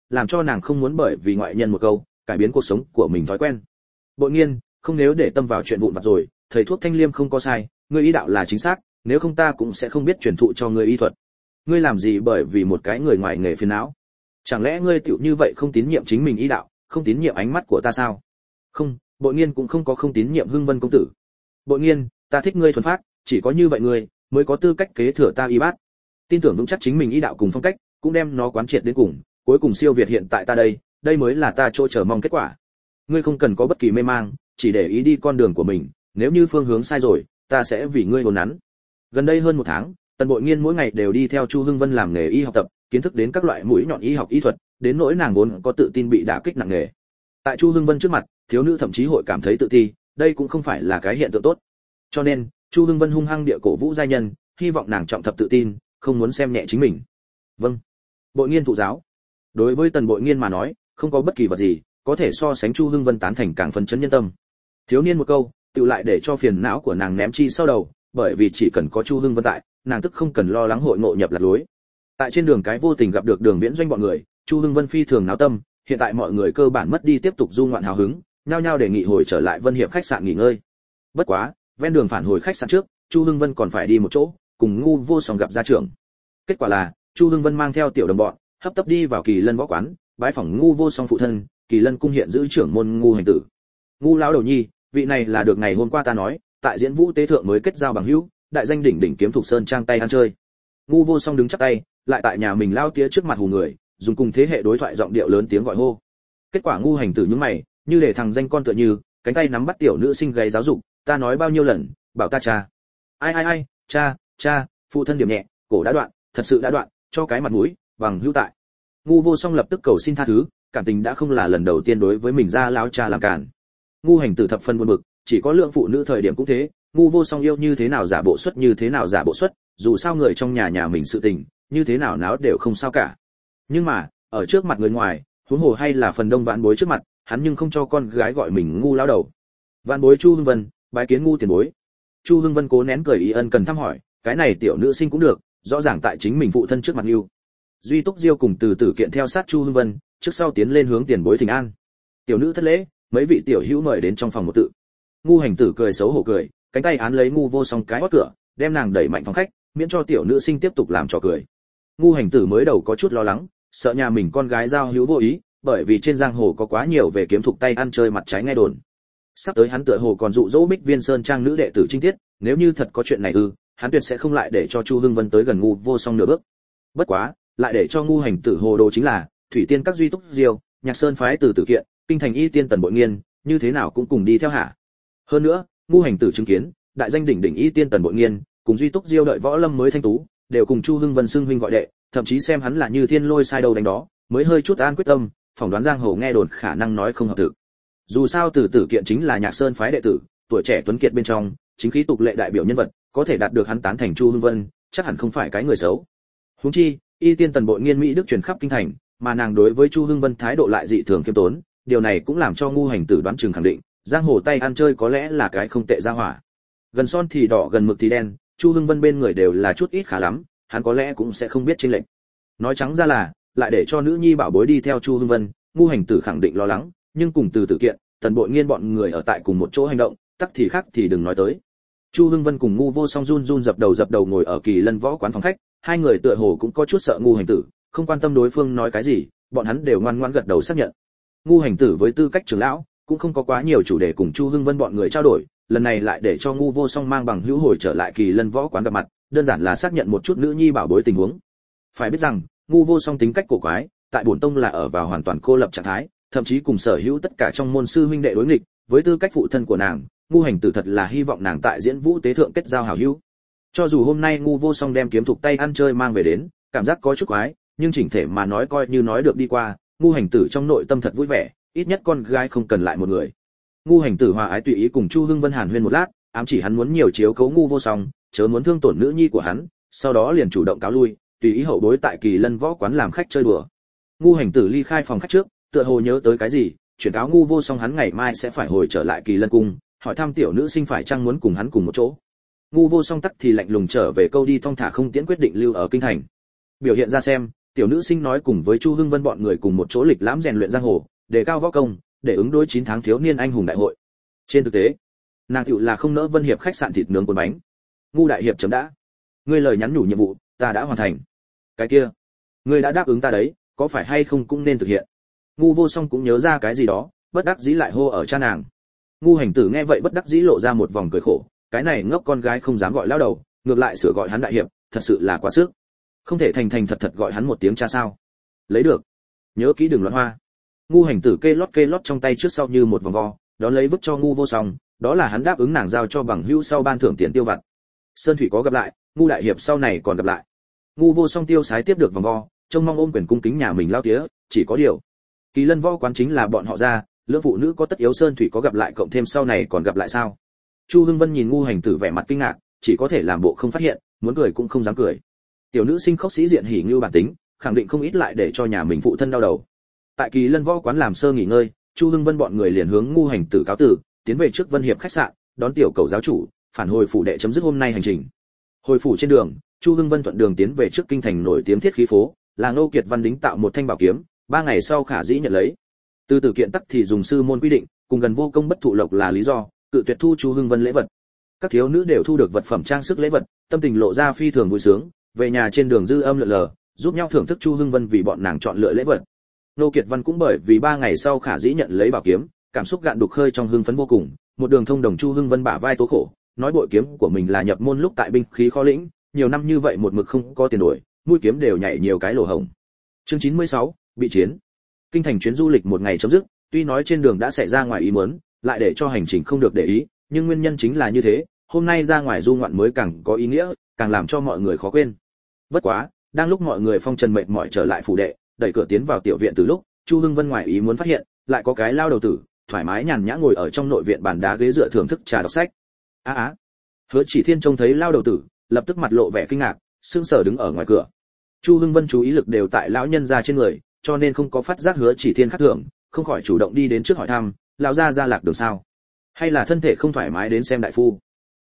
A: làm cho nàng không muốn bởi vì ngoại nhân một câu cải biến cuộc sống của mình thói quen. Bội Nghiên, không nếu để tâm vào chuyện vụn vặt rồi, thầy thuốc Thanh Liêm không có sai, ngươi y đạo là chính xác, nếu không ta cũng sẽ không biết truyền thụ cho ngươi y thuật. Ngươi làm gì bởi vì một cái người ngoài nghề phiền não? Chẳng lẽ ngươi tiểu như vậy không tín nhiệm chính mình y đạo, không tín nhiệm ánh mắt của ta sao? Không, Bội Nghiên cũng không có không tín nhiệm Hưng Vân công tử. Bội Nghiên, ta thích ngươi thuần phác, chỉ có như vậy ngươi mới có tư cách kế thừa ta y bát. Tin tưởng vững chắc chính mình y đạo cùng phong cách, cũng đem nó quán triệt đến cùng, cuối cùng siêu việt hiện tại ta đây, đây mới là ta chỗ chờ mong kết quả. Ngươi không cần có bất kỳ mê mang, chỉ để ý đi con đường của mình, nếu như phương hướng sai rồi, ta sẽ vì ngươi hồn nắn. Gần đây hơn một tháng, Tần Bội Nghiên mỗi ngày đều đi theo Chu Hưng Vân làm nghề y học tập, kiến thức đến các loại mũi nhọn y học y thuật, đến nỗi nàng vốn có tự tin bị đả kích nặng nề. Tại Chu Hưng Vân trước mặt, thiếu nữ thậm chí hội cảm thấy tự ti, đây cũng không phải là cái hiện tượng tốt. Cho nên, Chu Hưng Vân hung hăng địa cổ vũ giai nhân, hy vọng nàng trọng thập tự tin, không muốn xem nhẹ chính mình. Vâng. Bội Nghiên thụ giáo. Đối với Tần Bội Nghiên mà nói, không có bất kỳ vật gì có thể so sánh Chu Hưng Vân tán thành càng phấn chấn nhân tâm. Thiếu niên một câu, tự lại để cho phiền não của nàng ném chi sau đầu, bởi vì chỉ cần có Chu Hưng Vân tại, nàng tức không cần lo lắng hội ngộ nhập lạc lối. Tại trên đường cái vô tình gặp được Đường Viễn Doanh bọn người, Chu Hưng Vân phi thường náo tâm, hiện tại mọi người cơ bản mất đi tiếp tục du ngoạn hào hứng, nhao nhao đề nghị hồi trở lại Vân Hiệp khách sạn nghỉ ngơi. Bất quá, ven đường phản hồi khách sạn trước, Chu Hưng Vân còn phải đi một chỗ, cùng Ngu Vô Song gặp gia trưởng. Kết quả là, Chu Hưng Vân mang theo tiểu đồng bọn, hấp tấp đi vào Kỳ Lân võ quán, bái phỏng Ngu Vô Song phụ thân, Kỳ Lân cung hiện giữ trưởng môn Ngu Hành Tử. Ngu lão đầu nhi, vị này là được ngày hôm qua ta nói, tại diễn vũ tế thượng mới kết giao bằng hữu, đại danh đỉnh đỉnh kiếm thuộc sơn trang tay ăn chơi. Ngu Vô Song đứng chắp tay, lại tại nhà mình lao tía trước mặt hù người, dùng cùng thế hệ đối thoại giọng điệu lớn tiếng gọi hô. Kết quả Ngu Hành Tử nhướng mày, như để thằng danh con tựa như, cánh tay nắm bắt tiểu nữ sinh gáy giáo dục, ta nói bao nhiêu lần, bảo ta cha. Ai, cha, phụ thân điểm nhẹ, cổ đã đoạn, thật sự đã đoạn, cho cái mặt mũi, bằng hữu tại. Ngu Vô Song lập tức cầu xin tha thứ, cảm tình đã không là lần đầu tiên đối với mình ra láo cha làm cản. Ngu Hành Tử thập phân buồn bực, chỉ có lượng phụ nữ thời điểm cũng thế, Ngu Vô Song yêu như thế nào giả bộ xuất như thế nào giả bộ xuất, dù sao người trong nhà mình sự tình, như thế nào náo đều không sao cả. Nhưng mà, ở trước mặt người ngoài, huống hồ hay là phần đông vãn bối trước mặt, hắn nhưng không cho con gái gọi mình ngu lão đầu. Vãn bối Chu Hưng Vân, bái kiến Ngu tiền bối. Chu Hưng Vân cố nén cười ý ân cần thăm hỏi, cái này tiểu nữ sinh cũng được, rõ ràng tại chính mình phụ thân trước mặt yêu. Duy Túc Diêu cùng Từ Tử Kiện theo sát Chu Hưng Vân, trước sau tiến lên hướng tiền bối thỉnh an. Tiểu nữ thất lễ, mấy vị tiểu hữu mời đến trong phòng một tự. Ngu Hành Tử cười xấu hổ cười, cánh tay án lấy Ngu Vô Song cái hót cửa, đem nàng đẩy mạnh phòng khách, miễn cho tiểu nữ sinh tiếp tục làm trò cười. Ngu Hành Tử mới đầu có chút lo lắng, sợ nhà mình con gái giao hữu vô ý, bởi vì trên giang hồ có quá nhiều về kiếm thuộc tay ăn chơi mặt trái nghe đồn. Sắp tới hắn tựa hồ còn dụ dỗ Bích Viên Sơn trang nữ đệ tử Trinh Tiết, nếu như thật có chuyện này hắn tuyệt sẽ không lại để cho Chu Hưng Vân tới gần Ngu Vô Song nửa bước. Bất quá, lại để cho Ngu Hành Tử hồ đồ chính là, Thủy Tiên các Duy Túc Diêu, Nhạc Sơn phái Từ Tử Kiện, kinh thành y tiên Tần Bội Nghiên, như thế nào cũng cùng đi theo hả? Hơn nữa, Ngu Hành Tử chứng kiến, đại danh đỉnh đỉnh y tiên Tần Bội Nghiên, cùng Duy Túc Diêu đợi võ lâm mới thanh tú, đều cùng Chu Hưng Vân xưng huynh gọi đệ, thậm chí xem hắn là như thiên lôi sai đầu đánh đó, mới hơi chút an quyết tâm, phỏng đoán giang hồ nghe đồn khả năng nói không hợp thực. Dù sao Từ Tử Kiện chính là Nhạc Sơn phái đệ tử, tuổi trẻ tuấn kiệt bên trong, chính khí tục lệ đại biểu nhân vật, có thể đạt được hắn tán thành Chu Hưng Vân, chắc hẳn không phải cái người xấu. Huống chi, y tiên Tần Bội Nghiên mỹ đức truyền khắp kinh thành, mà nàng đối với Chu Hưng Vân thái độ lại dị thường khiêm tốn, điều này cũng làm cho Ngu Hành Tử đoán chừng khẳng định, giang hồ tay ăn chơi có lẽ là cái không tệ gia hỏa. Gần son thì đỏ gần mực thì đen, Chu Hưng Vân bên người đều là chút ít khá lắm, hắn có lẽ cũng sẽ không biết chênh lệch. Nói trắng ra là, lại để cho nữ nhi bảo bối đi theo Chu Hưng Vân, Ngu Hành Tử khẳng định lo lắng, nhưng cùng Từ Tử Kiện, Tần Bội Nghiên bọn người ở tại cùng một chỗ hành động, tắc thì khác thì đừng nói tới. Chu Hưng Vân cùng Ngu Vô Song run run dập đầu ngồi ở Kỳ Lân võ quán phòng khách, hai người tựa hồ cũng có chút sợ Ngu Hành Tử, không quan tâm đối phương nói cái gì, bọn hắn đều ngoan ngoãn gật đầu xác nhận. Ngu Hành Tử với tư cách trưởng lão, cũng không có quá nhiều chủ đề cùng Chu Hưng Vân bọn người trao đổi, lần này lại để cho Ngu Vô Song mang bằng hữu hồi trở lại Kỳ Lân võ quán gặp mặt, đơn giản là xác nhận một chút nữ nhi bảo bối tình huống. Phải biết rằng, Ngu Vô Song tính cách cổ quái, tại bổn tông là ở vào hoàn toàn cô lập trạng thái, thậm chí cùng sở hữu tất cả trong môn sư huynh đệ đối nghịch, với tư cách phụ thân của nàng, Ngu Hành Tử thật là hy vọng nàng tại diễn vũ tế thượng kết giao hảo hữu. Cho dù hôm nay Ngu Vô Song đem kiếm thuộc tay ăn chơi mang về đến, cảm giác có chút quái, nhưng chỉnh thể mà nói coi như nói được đi qua, Ngu Hành Tử trong nội tâm thật vui vẻ, ít nhất con gái không cần lại một người. Ngu Hành Tử hòa ái tùy ý cùng Chu Hưng Vân hàn huyên một lát, ám chỉ hắn muốn nhiều chiếu cố Ngu Vô Song, chớ muốn thương tổn nữ nhi của hắn, sau đó liền chủ động cáo lui, tùy ý hậu bối tại Kỳ Lân võ quán làm khách chơi đùa. Ngu Hành Tử ly khai phòng khách trước, tựa hồ nhớ tới cái gì, chuyển cáo Ngu Vô Song hắn ngày mai sẽ phải hồi trở lại Kỳ Lân cung, hỏi thăm tiểu nữ sinh phải chăng muốn cùng hắn cùng một chỗ. Ngu Vô Song tắc thì lạnh lùng trở về câu đi thong thả không tiễn quyết định lưu ở kinh thành. Biểu hiện ra xem, Tiểu nữ sinh nói cùng với Chu Hưng Vân bọn người cùng một chỗ lịch lãm rèn luyện giang hồ, đề cao võ công, để ứng đối 9 tháng thiếu niên anh hùng đại hội. Trên thực tế, nàng tiểu là không nỡ Vân Hiệp khách sạn thịt nướng cuốn bánh. Ngu đại hiệp chấm đã. Ngươi lời nhắn nhủ nhiệm vụ, ta đã hoàn thành. Cái kia, ngươi đã đáp ứng ta đấy, có phải hay không cũng nên thực hiện. Ngu Vô Song cũng nhớ ra cái gì đó, bất đắc dĩ lại hô ở cha nàng. Ngu Hành Tử nghe vậy bất đắc dĩ lộ ra một vòng cười khổ, cái này ngốc con gái không dám gọi lão đầu, ngược lại sửa gọi hắn đại hiệp, thật sự là quá sức. Không thể thành thành thật thật gọi hắn một tiếng cha sao? Lấy được. Nhớ kỹ đừng loạn hoa. Ngu Hành Tử kê lót trong tay trước sau như một vòng vo, đón lấy vứt cho Ngu Vô Song, đó là hắn đáp ứng nàng giao cho bằng hữu sau ban thưởng tiền tiêu vặt. Sơn thủy có gặp lại, Ngu đại hiệp sau này còn gặp lại. Ngu Vô Song tiêu sái tiếp được vòng vo, trông mong ôm quyền cung kính nhà mình lao tía, chỉ có điều, Kỳ Lân võ quán chính là bọn họ ra, lưỡng phụ nữ có tất yếu Sơn thủy có gặp lại cộng thêm sau này còn gặp lại sao? Chu Hưng Vân nhìn Ngu Hành Tử vẻ mặt kinh ngạc, chỉ có thể làm bộ không phát hiện, muốn cười cũng không dám cười. Tiểu nữ sinh khóc sĩ diện hỉ như bản tính, khẳng định không ít lại để cho nhà mình phụ thân đau đầu. Tại Kỳ Lân võ quán làm sơ nghỉ ngơi, Chu Hưng Vân bọn người liền hướng Ngu Hành Tử cáo từ, tiến về trước Vân Hiệp khách sạn, đón tiểu cầu giáo chủ, phản hồi phủ đệ chấm dứt hôm nay hành trình. Hồi phủ trên đường, Chu Hưng Vân thuận đường tiến về trước kinh thành nổi tiếng thiết khí phố, là Ngô Kiệt Văn đính tạo một thanh bảo kiếm, 3 ngày sau khả dĩ nhận lấy. Từ từ kiện tắc thì dùng sư môn quy định, cùng gần vô công bất thụ lộc là lý do, cự tuyệt thu Chu Hưng Vân lễ vật. Các thiếu nữ đều thu được vật phẩm trang sức lễ vật, tâm tình lộ ra phi thường vui sướng, về nhà trên đường dư âm lượn lờ, giúp nhau thưởng thức Chu Hưng Vân vì bọn nàng chọn lựa lễ vật. Ngô Kiệt Văn cũng bởi vì 3 ngày sau khả dĩ nhận lấy bảo kiếm, cảm xúc gạn đục khơi trong hưng phấn vô cùng, một đường thông đồng Chu Hưng Vân bả vai tố khổ, nói bội kiếm của mình là nhập môn lúc tại binh khí kho lĩnh, nhiều năm như vậy một mực không có tiền đổi, mũi kiếm đều nhảy nhiều cái lỗ hổng. Chương 96, bị chiến. Kinh thành chuyến du lịch một ngày chấm dứt, tuy nói trên đường đã xảy ra ngoài ý muốn, lại để cho hành trình không được để ý, nhưng nguyên nhân chính là như thế, hôm nay ra ngoài du ngoạn mới càng có ý nghĩa, càng làm cho mọi người khó quên. Bất quá, đang lúc mọi người phong trần mệt mỏi trở lại phủ đệ, đẩy cửa tiến vào tiểu viện từ lúc, Chu Hưng Vân ngoài ý muốn phát hiện, lại có cái lao đầu tử, thoải mái nhàn nhã ngồi ở trong nội viện bàn đá ghế dựa thưởng thức trà đọc sách. Hứa Chỉ Thiên trông thấy lao đầu tử, lập tức mặt lộ vẻ kinh ngạc, sững sờ đứng ở ngoài cửa. Chu Hưng Vân chú ý lực đều tại lão nhân gia trên người, cho nên không có phát giác Hứa Chỉ Thiên khác thường, không khỏi chủ động đi đến trước hỏi thăm, lão gia gia lạc đường sao? Hay là thân thể không thoải mái đến xem đại phu?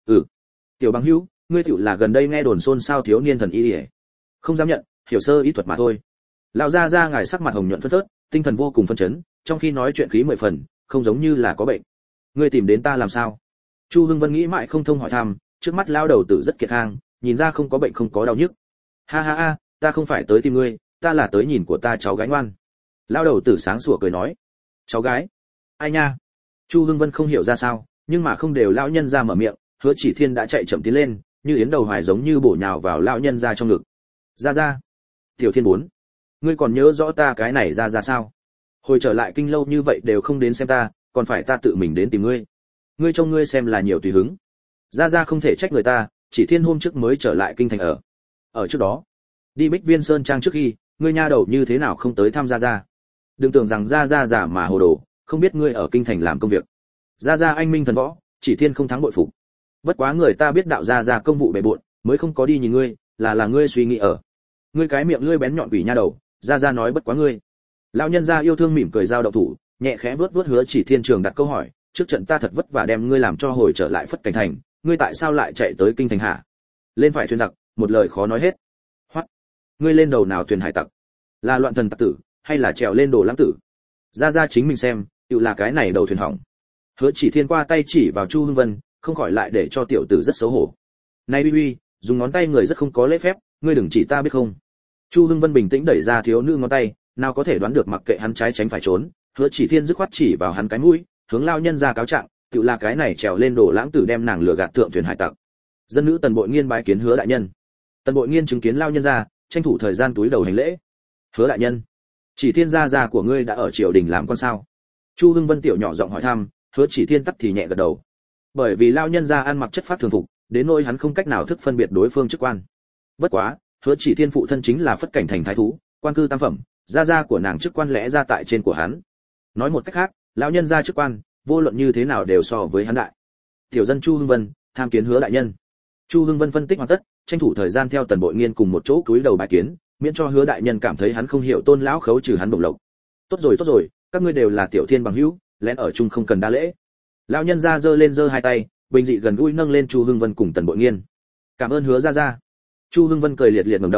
A: Tiểu bằng hữu, ngươi tiểu là gần đây nghe đồn xôn xao thiếu niên thần y ấy. Không dám nhận, hiểu sơ y thuật mà thôi. Lão gia gia ngài sắc mặt hồng nhuận phấn phớt, tinh thần vô cùng phấn chấn, trong khi nói chuyện khí 10 phần, không giống như là có bệnh. Ngươi tìm đến ta làm sao? Chu Hưng Vân nghĩ mãi không thông hỏi thăm, trước mắt lao đầu tử rất kiệt khang, nhìn ra không có bệnh không có đau nhức. Ha, ta không phải tới tìm ngươi, ta là tới nhìn của ta cháu gái ngoan. Lao đầu tử sáng sủa cười nói. Cháu gái? Ai nha? Chu Hưng Vân không hiểu ra sao, nhưng mà không đều lão nhân ra mở miệng, Hứa Chỉ Thiên đã chạy chậm tiến lên, như yến đầu hoài giống như bổ nhào vào lão nhân ra trong ngực. Ra. Tiểu Thiên 4. Ngươi còn nhớ rõ ta cái này ra sao? Hồi trở lại kinh lâu như vậy đều không đến xem ta, còn phải ta tự mình đến tìm ngươi. Ngươi trông ngươi xem là nhiều tùy hứng. Ra không thể trách người ta, Chỉ Thiên hôm trước mới trở lại kinh thành ở trước đó, đi Bích Viên Sơn trang trước khi, ngươi nha đầu như thế nào không tới thăm ra. Đừng tưởng rằng ra giả mà hồ đồ, không biết ngươi ở kinh thành làm công việc. Ra anh minh thần võ, Chỉ Thiên không thắng bội phục. Bất quá người ta biết đạo ra công vụ bề bộn, mới không có đi nhìn ngươi, là ngươi suy nghĩ ở. Ngươi cái miệng lưỡi bén nhọn quỷ nha đầu, ra nói bất quá ngươi. Lão nhân gia yêu thương mỉm cười giao động thủ, nhẹ khẽ vuốt Hứa Chỉ Thiên trường đặt câu hỏi, trước trận ta thật vất vả đem ngươi làm cho hồi trở lại Phất Cảnh thành, ngươi tại sao lại chạy tới kinh thành hả? Lên phải thuyền giặc, một lời khó nói hết. Hoắc, ngươi lên đầu nào thuyền hải tặc? Là loạn thần tặc tử, hay là trèo lên đồ lãng tử? Ra chính mình xem, tự là cái này đầu thuyền hỏng. Hứa Chỉ Thiên qua tay chỉ vào Chu Hưng Vân, không khỏi lại để cho tiểu tử rất xấu hổ. Này uy, dùng ngón tay người rất không có lễ phép, ngươi đừng chỉ ta biết không? Chu Hưng Vân bình tĩnh đẩy ra thiếu nữ ngón tay, nào có thể đoán được mặc kệ hắn trái tránh phải trốn, Hứa Chỉ Thiên dứt khoát chỉ vào hắn cái mũi, hướng lao nhân ra cáo trạng, tự là cái này trèo lên đồ lãng tử đem nàng lừa gạt thượng thuyền hải tặc. Dân nữ Tần Bội Nghiên bái kiến Hứa đại nhân. Tần Bội Nghiên chứng kiến lao nhân ra, tranh thủ thời gian túi đầu hành lễ. Hứa đại nhân, Chỉ Thiên gia của ngươi đã ở triều đình làm con sao? Chu Hưng Vân tiểu nhỏ giọng hỏi thăm, Hứa Chỉ Thiên tắt thì nhẹ gật đầu. Bởi vì lao nhân ra ăn mặc chất phát thường phục, đến nỗi hắn không cách nào thức phân biệt đối phương chức quan. Bất quá, Hứa Chỉ Thiên phụ thân chính là Phất Cảnh thành thái thú, quan cư tam phẩm, gia của nàng chức quan lẽ ra tại trên của hắn. Nói một cách khác, lão nhân gia chức quan, vô luận như thế nào đều so với hắn đại. Tiểu dân Chu Hưng Vân, tham kiến Hứa đại nhân. Chu Hưng Vân phân tích hoàn tất, tranh thủ thời gian theo Tần Bội Nghiên cùng một chỗ cúi đầu bái kiến, miễn cho Hứa đại nhân cảm thấy hắn không hiểu tôn lão khấu trừ hắn bổng lộc. Tốt rồi, các ngươi đều là tiểu thiên bằng hữu, lén ở chung không cần đa lễ. Lão nhân gia giơ hai tay, bình dị gần gũi nâng lên Chu Hưng Vân cùng Tần Bội Nghiên. Cảm ơn Hứa gia. Chu Hưng Vân cười liệt ngẩng đầu,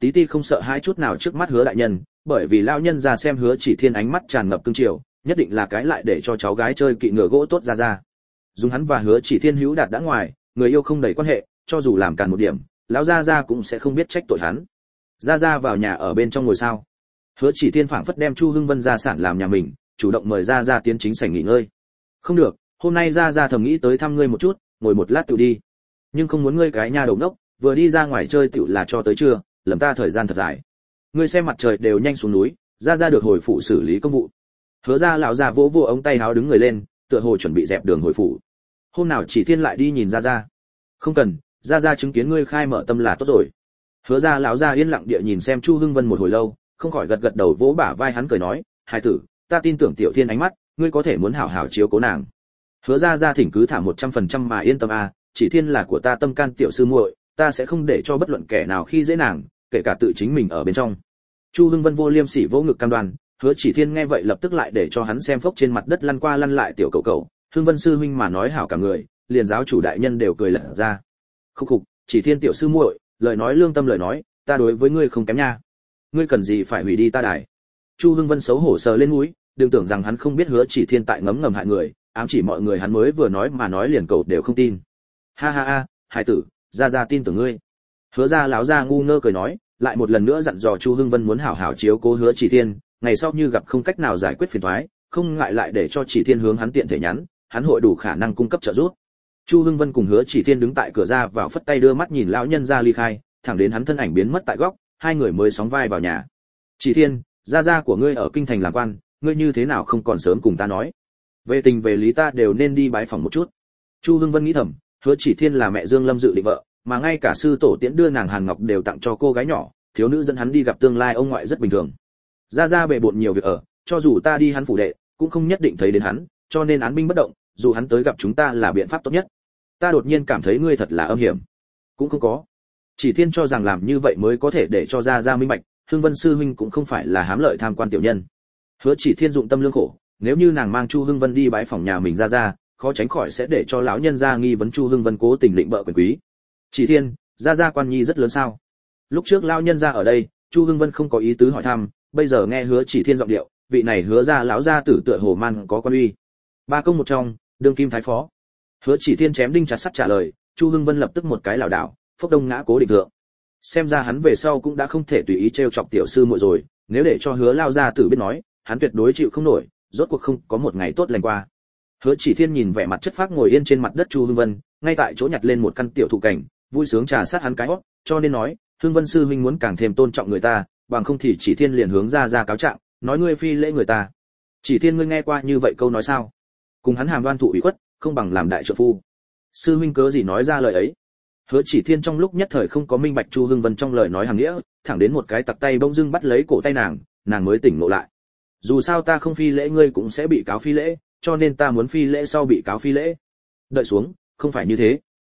A: tí ti không sợ hãi chút nào trước mắt Hứa đại nhân, bởi vì lão nhân ra xem Hứa Chỉ Thiên ánh mắt tràn ngập cương triều, nhất định là cái lại để cho cháu gái chơi kỵ ngựa gỗ tốt ra. Dùng hắn và Hứa Chỉ Thiên hữu đạt đã ngoài, người yêu không đầy quan hệ, cho dù làm càn một điểm, lão gia cũng sẽ không biết trách tội hắn. Gia vào nhà ở bên trong ngồi sao? Hứa Chỉ Thiên phảng phất đem Chu Hưng Vân gia sản làm nhà mình, chủ động mời Gia tiến chính sảnh nghỉ ngơi. Không được, hôm nay Gia thầm nghĩ tới thăm ngươi một chút, ngồi một lát tự đi. Nhưng không muốn ngươi cái nhà đầu ngốc, vừa đi ra ngoài chơi tựu là cho tới trưa, lầm ta thời gian thật dài. Ngươi xem mặt trời đều nhanh xuống núi, Gia được hồi phủ xử lý công vụ. Hứa Gia lão già vỗ vỗ ống tay áo đứng người lên, tựa hồ chuẩn bị dẹp đường hồi phủ. Hôm nào Chỉ Thiên lại đi nhìn Gia. Không cần, Gia chứng kiến ngươi khai mở tâm là tốt rồi. Hứa Gia lão già yên lặng địa nhìn xem Chu Hưng Vân một hồi lâu, không khỏi gật đầu vỗ bả vai hắn cười nói, hai tử, ta tin tưởng Tiểu Thiên ánh mắt, ngươi có thể muốn hảo hảo chiếu cố nàng. Hứa Gia thỉnh cứ thả 100% mà yên tâm a, Chỉ Thiên là của ta tâm can tiểu sư muội, ta sẽ không để cho bất luận kẻ nào khi dễ nàng, kể cả tự chính mình ở bên trong. Chu Hưng Vân vô liêm sỉ vỗ ngực cam đoan. Hứa Chỉ Thiên nghe vậy lập tức lại để cho hắn xem phốc trên mặt đất lăn qua lăn lại tiểu cậu, Hưng Vân sư huynh mà nói hảo cả người, liền giáo chủ đại nhân đều cười lật ra. Khục, Chỉ Thiên tiểu sư muội, lời nói lương tâm lời nói, ta đối với ngươi không kém nha. Ngươi cần gì phải hủy đi ta đài? Chu Hưng Vân xấu hổ sờ lên mũi, đừng tưởng rằng hắn không biết Hứa Chỉ Thiên tại ngấm ngầm hại người, ám chỉ mọi người hắn mới vừa nói mà nói liền cầu đều không tin. Ha, hải tử, Gia tin tưởng ngươi. Hứa Gia lão gia ngu ngơ cười nói, lại một lần nữa dặn dò Chu Hưng Vân muốn hảo hảo chiếu cố Hứa Chỉ Thiên, ngày sau như gặp không cách nào giải quyết phiền toái, không ngại lại để cho Chỉ Thiên hướng hắn tiện thể nhắn, hắn hội đủ khả năng cung cấp trợ giúp. Chu Hưng Vân cùng Hứa Chỉ Thiên đứng tại cửa ra vào phất tay đưa mắt nhìn lão nhân gia ly khai, thẳng đến hắn thân ảnh biến mất tại góc, hai người mới sóng vai vào nhà. Chỉ Thiên, gia của ngươi ở kinh thành làm quan, ngươi như thế nào không còn sớm cùng ta nói? Về tình về lý ta đều nên đi bái phỏng một chút. Chu Hưng Vân nghĩ thầm, Hứa Chỉ Thiên là mẹ Dương Lâm dự định vợ, mà ngay cả sư tổ tiễn đưa nàng Hàn Ngọc đều tặng cho cô gái nhỏ, thiếu nữ dẫn hắn đi gặp tương lai ông ngoại rất bình thường. Gia bề bộn nhiều việc ở, cho dù ta đi hắn phủ đệ, cũng không nhất định thấy đến hắn, cho nên án binh bất động, dù hắn tới gặp chúng ta là biện pháp tốt nhất. Ta đột nhiên cảm thấy ngươi thật là âm hiểm. Cũng không có. Chỉ Thiên cho rằng làm như vậy mới có thể để cho Gia minh bạch, Hưng Vân sư huynh cũng không phải là hám lợi tham quan tiểu nhân. Hứa Chỉ Thiên dụng tâm lương khổ, nếu như nàng mang Chu Hưng Vân đi bái phỏng nhà mình Gia, khó tránh khỏi sẽ để cho lão nhân gia nghi vấn Chu Hưng Vân cố tình định bợ quyền quý. Chỉ Thiên, Gia quan nhi rất lớn sao? Lúc trước lão nhân gia ở đây, Chu Hưng Vân không có ý tứ hỏi thăm, bây giờ nghe Hứa Chỉ Thiên giọng điệu, vị này Hứa Gia lão gia tử tựa hồ man có quan uy. Ba công một trong, đương kim thái phó. Hứa Chỉ Thiên chém đinh chặt sắt trả lời, Chu Hưng Vân lập tức một cái lảo đảo, phốc đông ngã cố định thượng. Xem ra hắn về sau cũng đã không thể tùy ý trêu chọc tiểu sư muội rồi, nếu để cho Hứa lão gia tử biết nói, hắn tuyệt đối chịu không nổi, rốt cuộc không có một ngày tốt lành qua. Hứa Chỉ Thiên nhìn vẻ mặt chất phác ngồi yên trên mặt đất Chu Hưng Vân, ngay tại chỗ nhặt lên một căn tiểu thụ cảnh, vui sướng trà sát hắn cái hót, cho nên nói, Hưng Vân sư huynh muốn càng thêm tôn trọng người ta, bằng không thì Chỉ Thiên liền hướng ra cáo trạng, nói ngươi phi lễ người ta. Chỉ Thiên ngươi nghe qua như vậy câu nói sao? Cùng hắn hàm đoan thụ ủy khuất, không bằng làm đại trợ phu. Sư huynh cớ gì nói ra lời ấy? Hứa Chỉ Thiên trong lúc nhất thời không có minh bạch Chu Hưng Vân trong lời nói hàng nghĩa, thẳng đến một cái tặc tay bỗng dưng bắt lấy cổ tay nàng mới tỉnh ngộ lại. Dù sao ta không phi lễ ngươi cũng sẽ bị cáo phi lễ, cho nên ta muốn phi lễ sau bị cáo phi lễ. Đợi xuống, không phải như thế.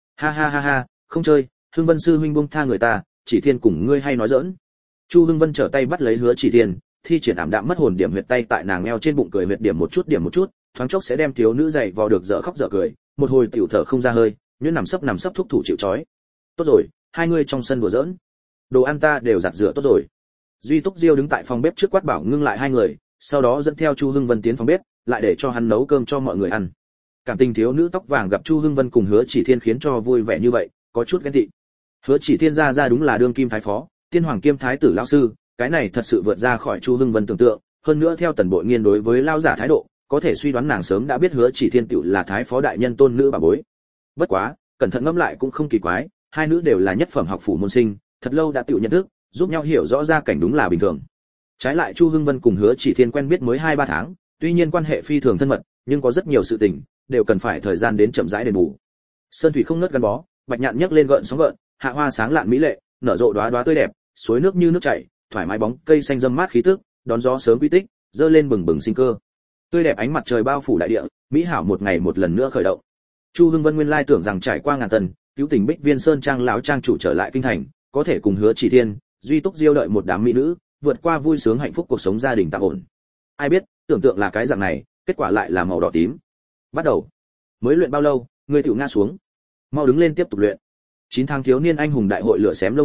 A: Ha, không chơi, Hưng Vân sư huynh buông tha người ta, Chỉ Thiên cùng ngươi hay nói giỡn. Chu Hưng Vân trở tay bắt lấy Hứa Chỉ Thiên, thi triển ảm đạm mất hồn điểm huyệt tay tại nàng eo trên bụng cười huyệt điểm một chút, thoáng chốc sẽ đem thiếu nữ dậy vào được dở khóc dở cười, một hồi tiểu thở không ra hơi, nhuyễn nằm sấp thúc thủ chịu trói. Tốt rồi, hai ngươi trong sân đùa giỡn. Đồ ăn ta đều giặt rửa tốt rồi. Duy Túc Diêu đứng tại phòng bếp trước quát bảo ngưng lại hai người, sau đó dẫn theo Chu Hưng Vân tiến phòng bếp, lại để cho hắn nấu cơm cho mọi người ăn. Cảm tình thiếu nữ tóc vàng gặp Chu Hưng Vân cùng Hứa Chỉ Thiên khiến cho vui vẻ như vậy, có chút ghen tị. Hứa Chỉ Thiên ra đúng là đương kim thái phó, tiên hoàng kiêm thái tử lão sư, cái này thật sự vượt ra khỏi Chu Hưng Vân tưởng tượng, hơn nữa theo Tần Bội Nghiên đối với lão giả thái độ, có thể suy đoán nàng sớm đã biết Hứa Chỉ Thiên tiểu là thái phó đại nhân tôn nữ bà bối. Bất quá, cẩn thận ngẫm lại cũng không kỳ quái, hai nữ đều là nhất phẩm học phủ môn sinh, thật lâu đã tiểu nhận thức, giúp nhau hiểu rõ ra cảnh đúng là bình thường. Trái lại Chu Hưng Vân cùng Hứa Chỉ Thiên quen biết mới 2-3 tháng, tuy nhiên quan hệ phi thường thân mật, nhưng có rất nhiều sự tình đều cần phải thời gian đến chậm rãi đền bù. Sơn thủy không ngớt gắn bó, bạch nhạn nhấc lên gợn sóng gợn, hạ hoa sáng lạn mỹ lệ, nở rộ đóa đóa tươi đẹp, suối nước như nước chảy, thoải mái bóng cây xanh râm mát khí tức, đón gió sớm quy tích, dơ lên bừng bừng sinh cơ. Tươi đẹp ánh mặt trời bao phủ đại địa, mỹ hảo một ngày một lần nữa khởi động. Chu Hưng Vân nguyên lai tưởng rằng trải qua ngàn tần, cứu tỉnh Bích Viên Sơn trang lão trang chủ trở lại kinh thành, có thể cùng Hứa Chỉ Thiên, Duy Túc Diêu đợi một đám mỹ nữ, vượt qua vui sướng hạnh phúc cuộc sống gia đình tạm ổn. Ai biết, tưởng tượng là cái dạng này, kết quả lại là màu đỏ tím. Bắt đầu. Mới luyện bao lâu, ngươi tiểu ngã xuống. Mau đứng lên tiếp tục luyện. 9 tháng thiếu niên anh hùng đại hội lửa xém lông mày,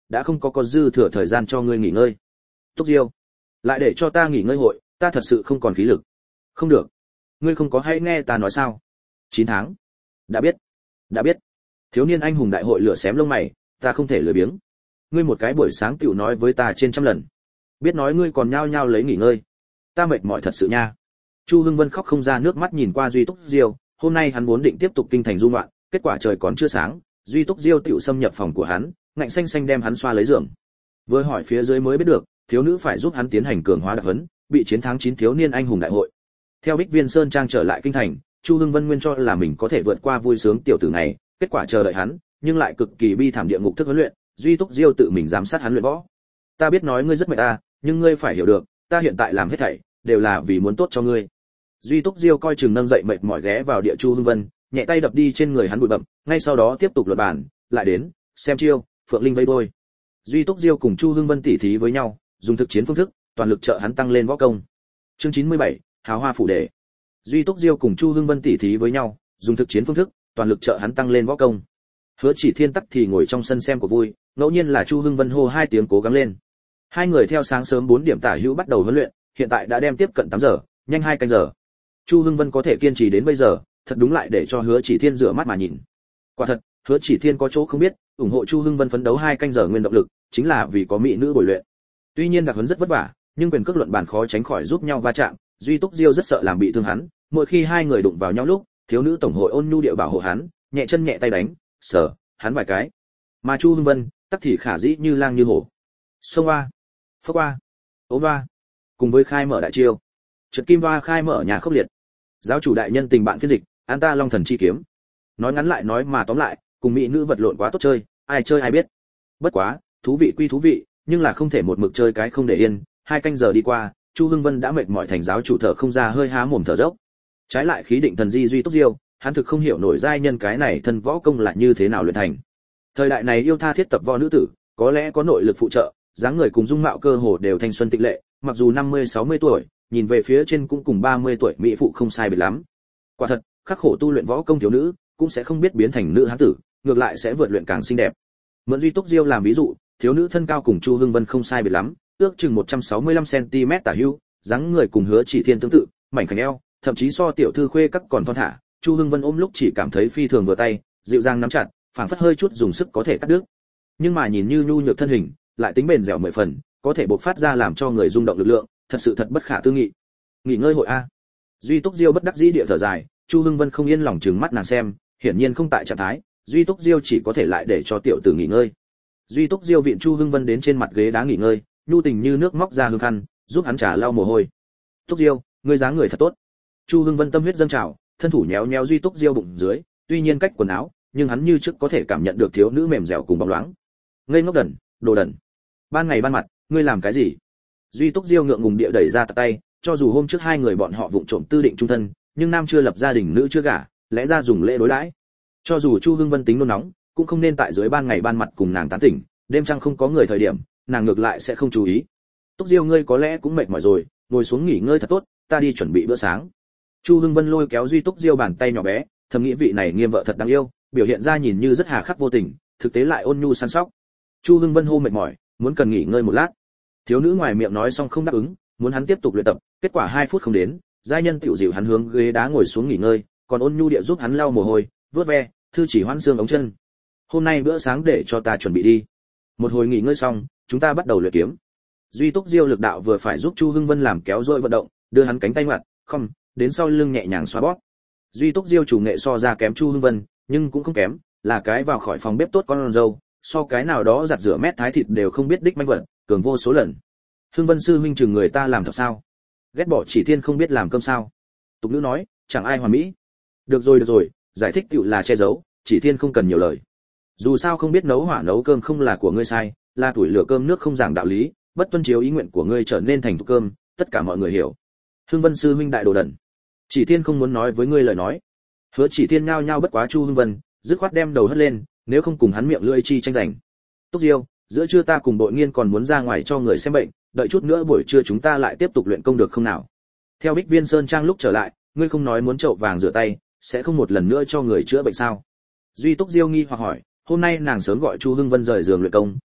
A: đã không có dư thừa thời gian cho ngươi nghỉ ngơi. Túc Diêu, lại để cho ta nghỉ ngơi hội, ta thật sự không còn khí lực. Không được, ngươi không có hay nghe ta nói sao? 9 tháng. Đã biết, đã biết. Thiếu niên anh hùng đại hội lửa xém lông mày, ta không thể lười biếng. Ngươi một cái buổi sáng tiểu nói với ta trên trăm lần, biết nói ngươi còn nhao nhao lấy nghỉ ngơi. Ta mệt mỏi thật sự nha. Chu Hưng Vân khóc không ra nước mắt nhìn qua Duy Túc Diêu, hôm nay hắn vốn định tiếp tục kinh thành du ngoạn, kết quả trời còn chưa sáng, Duy Túc Diêu tiểu xâm nhập phòng của hắn, ngạnh xanh xanh đem hắn xoa lấy giường. Vừa hỏi phía dưới mới biết được, thiếu nữ phải giúp hắn tiến hành cường hóa đặc huấn, bị chiến thắng 9 thiếu niên anh hùng đại hội. Theo Bích Viên Sơn Trang trở lại kinh thành, Chu Hưng Vân nguyên cho là mình có thể vượt qua vui sướng tiểu tử này, kết quả chờ đợi hắn, nhưng lại cực kỳ bi thảm địa ngục thức huấn luyện, Duy Túc Diêu tự mình giám sát hắn luyện võ. Ta biết nói ngươi rất mệt ta, nhưng ngươi phải hiểu được, ta hiện tại làm hết thảy đều là vì muốn tốt cho ngươi. Duy Túc Diêu coi chừng nâng dậy mệt mỏi ghé vào địa Chu Hưng Vân, nhẹ tay đập đi trên người hắn bụi bặm, ngay sau đó tiếp tục luận bàn, lại đến, xem chiêu, Phượng Linh vây đôi. Duy Túc Diêu cùng Chu Hưng Vân tỉ thí với nhau, dùng thực chiến phương thức, toàn lực trợ hắn tăng lên võ công. Chương 97, Hào Hoa phủ đề. Duy Túc Diêu cùng Chu Hưng Vân tỉ thí với nhau, dùng thực chiến phương thức, toàn lực trợ hắn tăng lên võ công. Hứa Chỉ Thiên tắc thì ngồi trong sân xem của vui, ngẫu nhiên là Chu Hưng Vân hô 2 tiếng cố gắng lên. Hai người theo sáng sớm 4 điểm tả hữu bắt đầu huấn luyện, hiện tại đã đem tiếp cận 8 giờ, nhanh 2 canh giờ. Chu Hưng Vân có thể kiên trì đến bây giờ, thật đúng lại để cho Hứa Chỉ Thiên rửa mắt mà nhìn. Quả thật, Hứa Chỉ Thiên có chỗ không biết, ủng hộ Chu Hưng Vân phấn đấu 2 canh giờ nguyên động lực, chính là vì có mỹ nữ bồi luyện. Tuy nhiên đặc huấn rất vất vả, nhưng quyền cước luận bàn khó tránh khỏi giúp nhau va chạm, Duy Túc Diêu rất sợ làm bị thương hắn, mỗi khi hai người đụng vào nhau lúc, thiếu nữ tổng hội ôn nhu điệu bảo hộ hắn, nhẹ chân nhẹ tay đánh, sờ hắn vài cái. Mà Chu Hưng Vân, tắc thì khả dĩ như lang như hổ. Xông hoa, phốc hoa, ốm hoa, cùng với khai mở đại chiêu. Trượt kim hoa khai mở nhà khốc liệt. Giáo chủ đại nhân tình bạn phiên dịch, an ta long thần chi kiếm. Nói ngắn lại nói mà tóm lại, cùng mỹ nữ vật lộn quá tốt chơi ai biết. Bất quá, thú vị quy thú vị, nhưng là không thể một mực chơi cái không để yên. 2 canh giờ đi qua, Chu Hưng Vân đã mệt mỏi thành giáo chủ thở không ra hơi há mồm thở dốc. Trái lại khí định thần di Duy Túc Diêu, hắn thực không hiểu nổi giai nhân cái này thân võ công là như thế nào luyện thành. Thời đại này yêu tha thiết tập võ nữ tử, có lẽ có nội lực phụ trợ, dáng người cùng dung mạo cơ hồ đều thanh xuân tịnh lệ, mặc dù 50-60 tuổi, nhìn về phía trên cũng cùng 30 tuổi mỹ phụ không sai biệt lắm. Quả thật, khắc khổ tu luyện võ công thiếu nữ, cũng sẽ không biết biến thành nữ hán tử, ngược lại sẽ vượt luyện càng xinh đẹp. Mượn Duy Túc Diêu làm ví dụ, thiếu nữ thân cao cùng Chu Hưng Vân không sai biệt lắm, ước chừng 165 cm tả hữu, dáng người cùng Hứa Chỉ Thiên tương tự, mảnh khảnh eo, thậm chí so tiểu thư khuê các còn thon thả. Chu Hưng Vân ôm lúc chỉ cảm thấy phi thường vừa tay, dịu dàng nắm chặt, phảng phất hơi chút dùng sức có thể cắt đứt. Nhưng mà nhìn như nhu nhược thân hình, lại tính bền dẻo 10 phần, có thể bộc phát ra làm cho người rung động lực lượng, thật sự thật bất khả tư nghị. Nghỉ ngơi hội a. Duy Túc Diêu bất đắc dĩ địa thở dài, Chu Hưng Vân không yên lòng trừng mắt nàng xem, hiển nhiên không tại trạng thái, Duy Túc Diêu chỉ có thể lại để cho tiểu tử nghỉ ngơi. Duy Túc Diêu viện Chu Hưng Vân đến trên mặt ghế đá nghỉ ngơi, nhu tình như nước móc ra hương khăn, giúp hắn trà lau mồ hôi. Túc Diêu, ngươi dáng người thật tốt. Chu Hưng Vân tâm huyết dâng trào, thân thủ nhéo nhéo Duy Túc Diêu bụng dưới, tuy nhiên cách quần áo, nhưng hắn như trước có thể cảm nhận được thiếu nữ mềm dẻo cùng bóng loáng. Ngây ngốc đần, đồ đần. Ban ngày ban mặt, ngươi làm cái gì? Duy Túc Diêu ngượng ngùng địa đẩy ra tay, cho dù hôm trước hai người bọn họ vụng trộm tư định chung thân, nhưng nam chưa lập gia đình nữ chưa gả, lẽ ra dùng lễ đối đãi. Cho dù Chu Hưng Vân tính nôn nóng, cũng không nên tại dưới ban ngày ban mặt cùng nàng tán tỉnh, đêm trăng không có người thời điểm, nàng ngược lại sẽ không chú ý. Túc Diêu ngươi có lẽ cũng mệt mỏi rồi, ngồi xuống nghỉ ngơi thật tốt, ta đi chuẩn bị bữa sáng. Chu Hưng Vân lôi kéo Duy Túc Diêu bàn tay nhỏ bé, thầm nghĩ vị này nghiêm vợ thật đáng yêu, biểu hiện ra nhìn như rất hà khắc vô tình, thực tế lại ôn nhu săn sóc. Chu Hưng Vân hô mệt mỏi, muốn cần nghỉ ngơi một lát. Thiếu nữ ngoài miệng nói xong không đáp ứng, muốn hắn tiếp tục luyện tập, kết quả 2 phút không đến, giai nhân tiểu dịu hắn hướng ghế đá ngồi xuống nghỉ ngơi, còn ôn nhu địa giúp hắn lau mồ hôi, vớt ve, thư chỉ hoãn xương ống chân. Hôm nay bữa sáng để cho ta chuẩn bị đi. Một hồi nghỉ ngơi xong, chúng ta bắt đầu luyện kiếm. Duy Túc Diêu lực đạo vừa phải giúp Chu Hưng Vân làm kéo dội vận động, đưa hắn cánh tay ngoặt, không, đến sau lưng nhẹ nhàng xoa bóp. Duy Túc Diêu chủ nghệ so ra kém Chu Hưng Vân, nhưng cũng không kém, là cái vào khỏi phòng bếp tốt con dâu, so cái nào đó giặt rửa mét thái thịt đều không biết đích manh vật, cường vô số lần. Hưng Vân sư huynh chừng người ta làm thật sao? Ghét bỏ Chỉ Thiên không biết làm cơm sao? Tục nữ nói, chẳng ai hoàn mỹ. Được rồi, giải thích tựu là che giấu, Chỉ Thiên không cần nhiều lời. Dù sao không biết nấu hỏa nấu cơm không là của ngươi sai, là tuổi lửa cơm nước không giảng đạo lý, bất tuân chiếu ý nguyện của ngươi trở nên thành thục cơm, tất cả mọi người hiểu. Hưng Vân sư huynh đại đồ đần. Chỉ Thiên không muốn nói với ngươi lời nói. Hứa Chỉ Thiên nhao nhao bất quá Chu Hưng Vân, dứt khoát đem đầu hất lên, nếu không cùng hắn miệng lưỡi chi tranh giành. Túc Diêu, giữa trưa ta cùng đội nghiên còn muốn ra ngoài cho người xem bệnh, đợi chút nữa buổi trưa chúng ta lại tiếp tục luyện công được không nào? Theo Bích Viên Sơn Trang lúc trở lại, ngươi không nói muốn chậu vàng rửa tay, sẽ không một lần nữa cho người chữa bệnh sao? Duy Túc Diêu nghi hoặc hỏi, hôm nay nàng sớm gọi Chu Hưng Vân rời giường luyện công,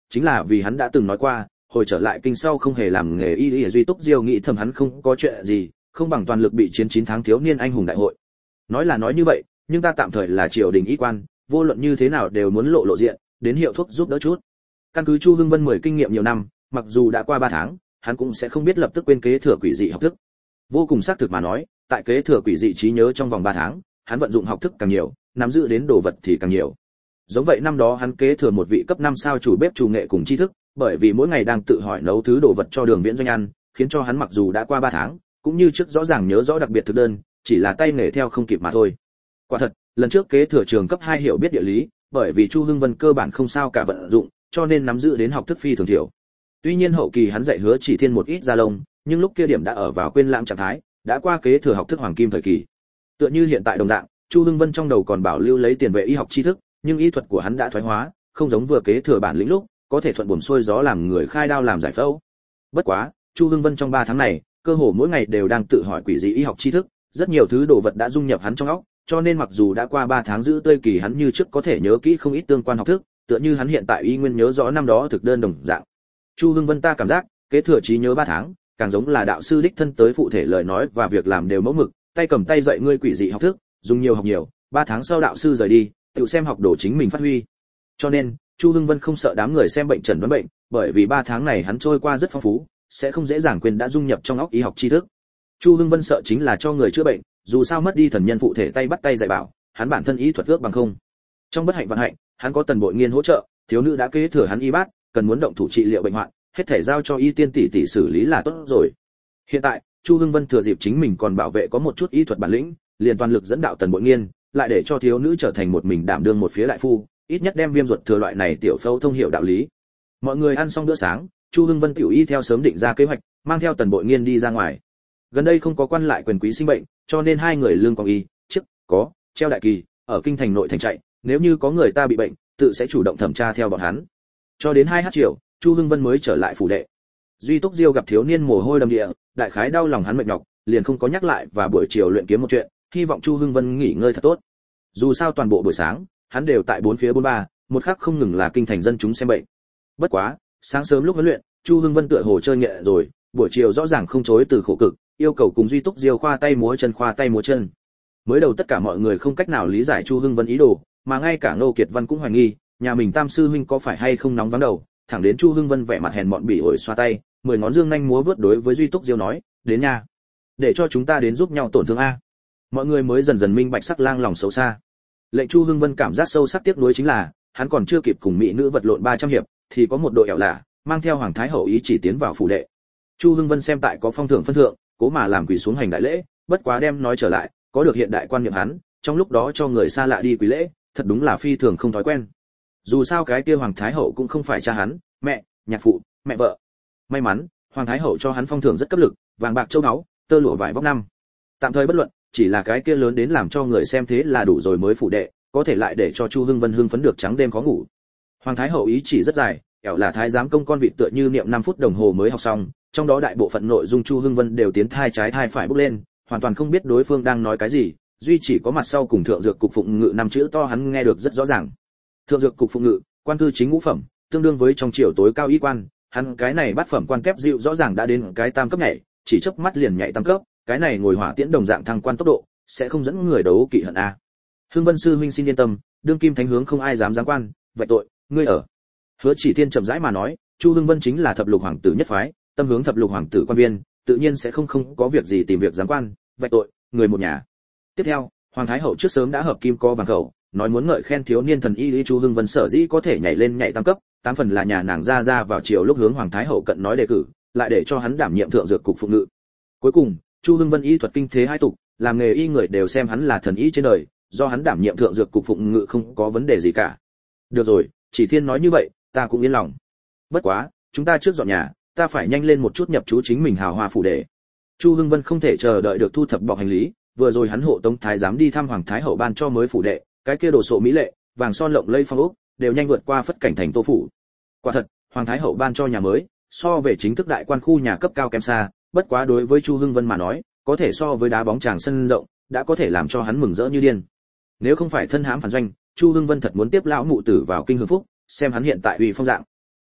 A: chính là vì hắn đã từng nói qua, hồi trở lại kinh sau không hề làm nghề y y. Duy Túc Diêu nghĩ thầm hắn không có chuyện gì, không bằng toàn lực bị chiến 9 tháng thiếu niên anh hùng đại hội. Nói là nói như vậy, nhưng ta tạm thời là triều đình y quan, vô luận như thế nào đều muốn lộ diện, đến hiệu thuốc giúp đỡ chút. Căn cứ Chu Hưng Vân 10 kinh nghiệm nhiều năm, mặc dù đã qua 3 tháng, hắn cũng sẽ không biết lập tức quên kế thừa quỷ dị học thức. Vô cùng xác thực mà nói, tại kế thừa quỷ dị trí nhớ trong vòng 3 tháng, hắn vận dụng học thức càng nhiều, nắm giữ đến đồ vật thì càng nhiều. Giống vậy năm đó hắn kế thừa một vị cấp 5 sao chủ bếp chủ nghệ cùng tri thức, bởi vì mỗi ngày đang tự hỏi nấu thứ đồ vật cho Đường Viễn Doanh ăn, khiến cho hắn mặc dù đã qua 3 tháng, cũng như trước rõ ràng nhớ rõ đặc biệt thực đơn, chỉ là tay nghề theo không kịp mà thôi. Quả thật, lần trước kế thừa trường cấp 2 hiểu biết địa lý, bởi vì Chu Hưng Vân cơ bản không sao cả vận dụng, cho nên nắm giữ đến học thức phi thường thiểu. Tuy nhiên hậu kỳ hắn dạy Hứa Chỉ Thiên một ít gia lông, nhưng lúc kia điểm đã ở vào quên lãng trạng thái, đã qua kế thừa học thức hoàng kim thời kỳ. Tựa như hiện tại đồng dạng, Chu Hưng Vân trong đầu còn bảo lưu lấy tiền vệ y học tri thức, nhưng y thuật của hắn đã thoái hóa, không giống vừa kế thừa bản lĩnh lúc, có thể thuận buồm xuôi gió làm người khai đao làm giải phẫu. Bất quá, Chu Hưng Vân trong 3 tháng này, cơ hồ mỗi ngày đều đang tự hỏi quỷ dị y học tri thức, rất nhiều thứ đồ vật đã dung nhập hắn trong óc, cho nên mặc dù đã qua 3 tháng giữ tươi kỳ hắn như trước có thể nhớ kỹ không ít tương quan học thức, tựa như hắn hiện tại y nguyên nhớ rõ năm đó thực đơn đồng dạng. Chu Hưng Vân ta cảm giác, kế thừa trí nhớ 3 tháng, càng giống là đạo sư đích thân tới phụ thể lời nói và việc làm đều mẫu mực, tay cầm tay dạy ngươi quỷ dị học thức, dùng nhiều học nhiều, 3 tháng sau đạo sư rời đi, tự xem học đồ chính mình phát huy. Cho nên, Chu Hưng Vân không sợ đám người xem bệnh chẩn đoán bệnh, bởi vì 3 tháng này hắn trôi qua rất phong phú, sẽ không dễ dàng quên đã dung nhập trong óc y học tri thức. Chu Hưng Vân sợ chính là cho người chữa bệnh, dù sao mất đi thần nhân phụ thể tay bắt tay dạy bảo, hắn bản thân y thuật ước bằng không. Trong bất hạnh vận hạnh, hắn có Tần Bội Nghiên hỗ trợ, thiếu nữ đã kế thừa hắn y bát, cần muốn động thủ trị liệu bệnh hoạn, hết thể giao cho y tiên tỷ tỷ xử lý là tốt rồi. Hiện tại, Chu Hưng Vân thừa dịp chính mình còn bảo vệ có một chút y thuật bản lĩnh, liền toàn lực dẫn đạo Tần Bội Nghiên, lại để cho thiếu nữ trở thành một mình đảm đương một phía đại phu, ít nhất đem viêm ruột thừa loại này tiểu phẫu thông hiểu đạo lý. Mọi người ăn xong bữa sáng, Chu Hưng Vân tiểu y theo sớm định ra kế hoạch, mang theo Tần Bội Nghiên đi ra ngoài. Gần đây không có quan lại quyền quý sinh bệnh, cho nên hai người lương quang y, chức có treo đại kỳ, ở kinh thành nội thành chạy, nếu như có người ta bị bệnh, tự sẽ chủ động thẩm tra theo bọn hắn. Cho đến 2h chiều, Chu Hưng Vân mới trở lại phủ đệ. Duy Túc Diêu gặp thiếu niên mồ hôi đầm địa, đại khái đau lòng hắn mệt nhọc, liền không có nhắc lại và buổi chiều luyện kiếm một chuyện, hy vọng Chu Hưng Vân nghỉ ngơi thật tốt. Dù sao toàn bộ buổi sáng, hắn đều tại bốn phía 43, một khắc không ngừng là kinh thành dân chúng xem bệnh. Bất quá, sáng sớm lúc huấn luyện, Chu Hưng Vân tựa hồ chơi nghệ rồi, buổi chiều rõ ràng không chối từ khổ cực, yêu cầu cùng Duy Túc Diêu khoa tay múa chân. Mới đầu tất cả mọi người không cách nào lý giải Chu Hưng Vân ý đồ, mà ngay cả Ngô Kiệt Văn cũng hoài nghi, nhà mình Tam sư huynh có phải hay không nóng vắng đầu, thẳng đến Chu Hưng Vân vẻ mặt hèn mọn bỉ ổi xoa tay, 10 ngón dương nhanh múa vớt đối với Duy Túc Diêu nói, đến nha, để cho chúng ta đến giúp nhau tổn thương a. Mọi người mới dần dần minh bạch sắc lang lòng xấu xa. Lệnh Chu Hưng Vân cảm giác sâu sắc tiếc nuối chính là, hắn còn chưa kịp cùng mỹ nữ vật lộn 300 hiệp, thì có một đội ẻo lả, mang theo hoàng thái hậu ý chỉ tiến vào phủ đệ. Chu Hưng Vân xem tại có phong thưởng phân thượng, cố mà làm quỳ xuống hành đại lễ, bất quá đem nói trở lại, có được hiện đại quan niệm hắn, trong lúc đó cho người xa lạ đi quỳ lễ, thật đúng là phi thường không thói quen. Dù sao cái kia hoàng thái hậu cũng không phải cha hắn, mẹ, nhạc phụ, mẹ vợ. May mắn, hoàng thái hậu cho hắn phong thưởng rất cấp lực, vàng bạc châu báu, tơ lụa vải vóc năm. Tạm thời bất luận, chỉ là cái kia lớn đến làm cho người xem thế là đủ rồi mới phủ đệ, có thể lại để cho Chu Hưng Vân hưng phấn được trắng đêm khó ngủ. Hoàng thái hậu ý chỉ rất dài, ẻo là thái giám công con vịt tựa như niệm 5 phút đồng hồ mới học xong, trong đó đại bộ phận nội dung Chu Hưng Vân đều tiến thai trái thai phải bước lên, hoàn toàn không biết đối phương đang nói cái gì, duy chỉ có mặt sau cùng thượng dược cục phụng ngự 5 chữ to hắn nghe được rất rõ ràng. Thượng dược cục phụng ngự, quan cư chính ngũ phẩm, tương đương với trong triều tối cao y quan, hắn cái này bát phẩm quan kép dịu rõ ràng đã đến cái tam cấp nhảy, chỉ chớp mắt liền nhảy tam cấp, cái này ngồi hỏa tiễn đồng dạng thăng quan tốc độ, sẽ không dẫn người đấu kỵ hận a. Hưng Vân sư huynh xin yên tâm, đương kim thánh hướng không ai dám giáng quan, vậy tội, ngươi ở. Hứa Chỉ Thiên chậm rãi mà nói, Chu Hưng Vân chính là thập lục hoàng tử nhất phái, tâm hướng thập lục hoàng tử quan viên, tự nhiên sẽ không có việc gì tìm việc giáng quan, vậy tội, người một nhà. Tiếp theo, hoàng thái hậu trước sớm đã hợp kim co vàng khẩu, nói muốn ngợi khen thiếu niên thần y lý Chu Hưng Vân sở dĩ có thể nhảy lên nhảy tam cấp, 8 phần là nhà nàng ra vào chiều lúc hướng hoàng thái hậu cận nói đề cử, lại để cho hắn đảm nhiệm thượng dược cục phụ ngự. Cuối cùng, Chu Hưng Vân y thuật kinh thế hai tục, làm nghề y người đều xem hắn là thần y trên đời, do hắn đảm nhiệm thượng dược cục phụng ngự không có vấn đề gì cả. Được rồi, Chỉ Thiên nói như vậy, ta cũng yên lòng. Bất quá, chúng ta trước dọn nhà, ta phải nhanh lên một chút nhập trú chính mình hào hoa phủ đệ. Chu Hưng Vân không thể chờ đợi được thu thập bọc hành lý, vừa rồi hắn hộ tống thái giám đi thăm hoàng thái hậu ban cho mới phủ đệ, cái kia đồ sộ mỹ lệ, vàng son lộng lẫy phong ốc, đều nhanh vượt qua phất cảnh thành Tô phủ. Quả thật, hoàng thái hậu ban cho nhà mới, so về chính thức đại quan khu nhà cấp cao kém xa, bất quá đối với Chu Hưng Vân mà nói, có thể so với đá bóng tràng sân rộng, đã có thể làm cho hắn mừng rỡ như điên. Nếu không phải thân hãm phản doanh, Chu Hưng Vân thật muốn tiếp lão mụ tử vào kinh hưởng phúc, xem hắn hiện tại uy phong dạng.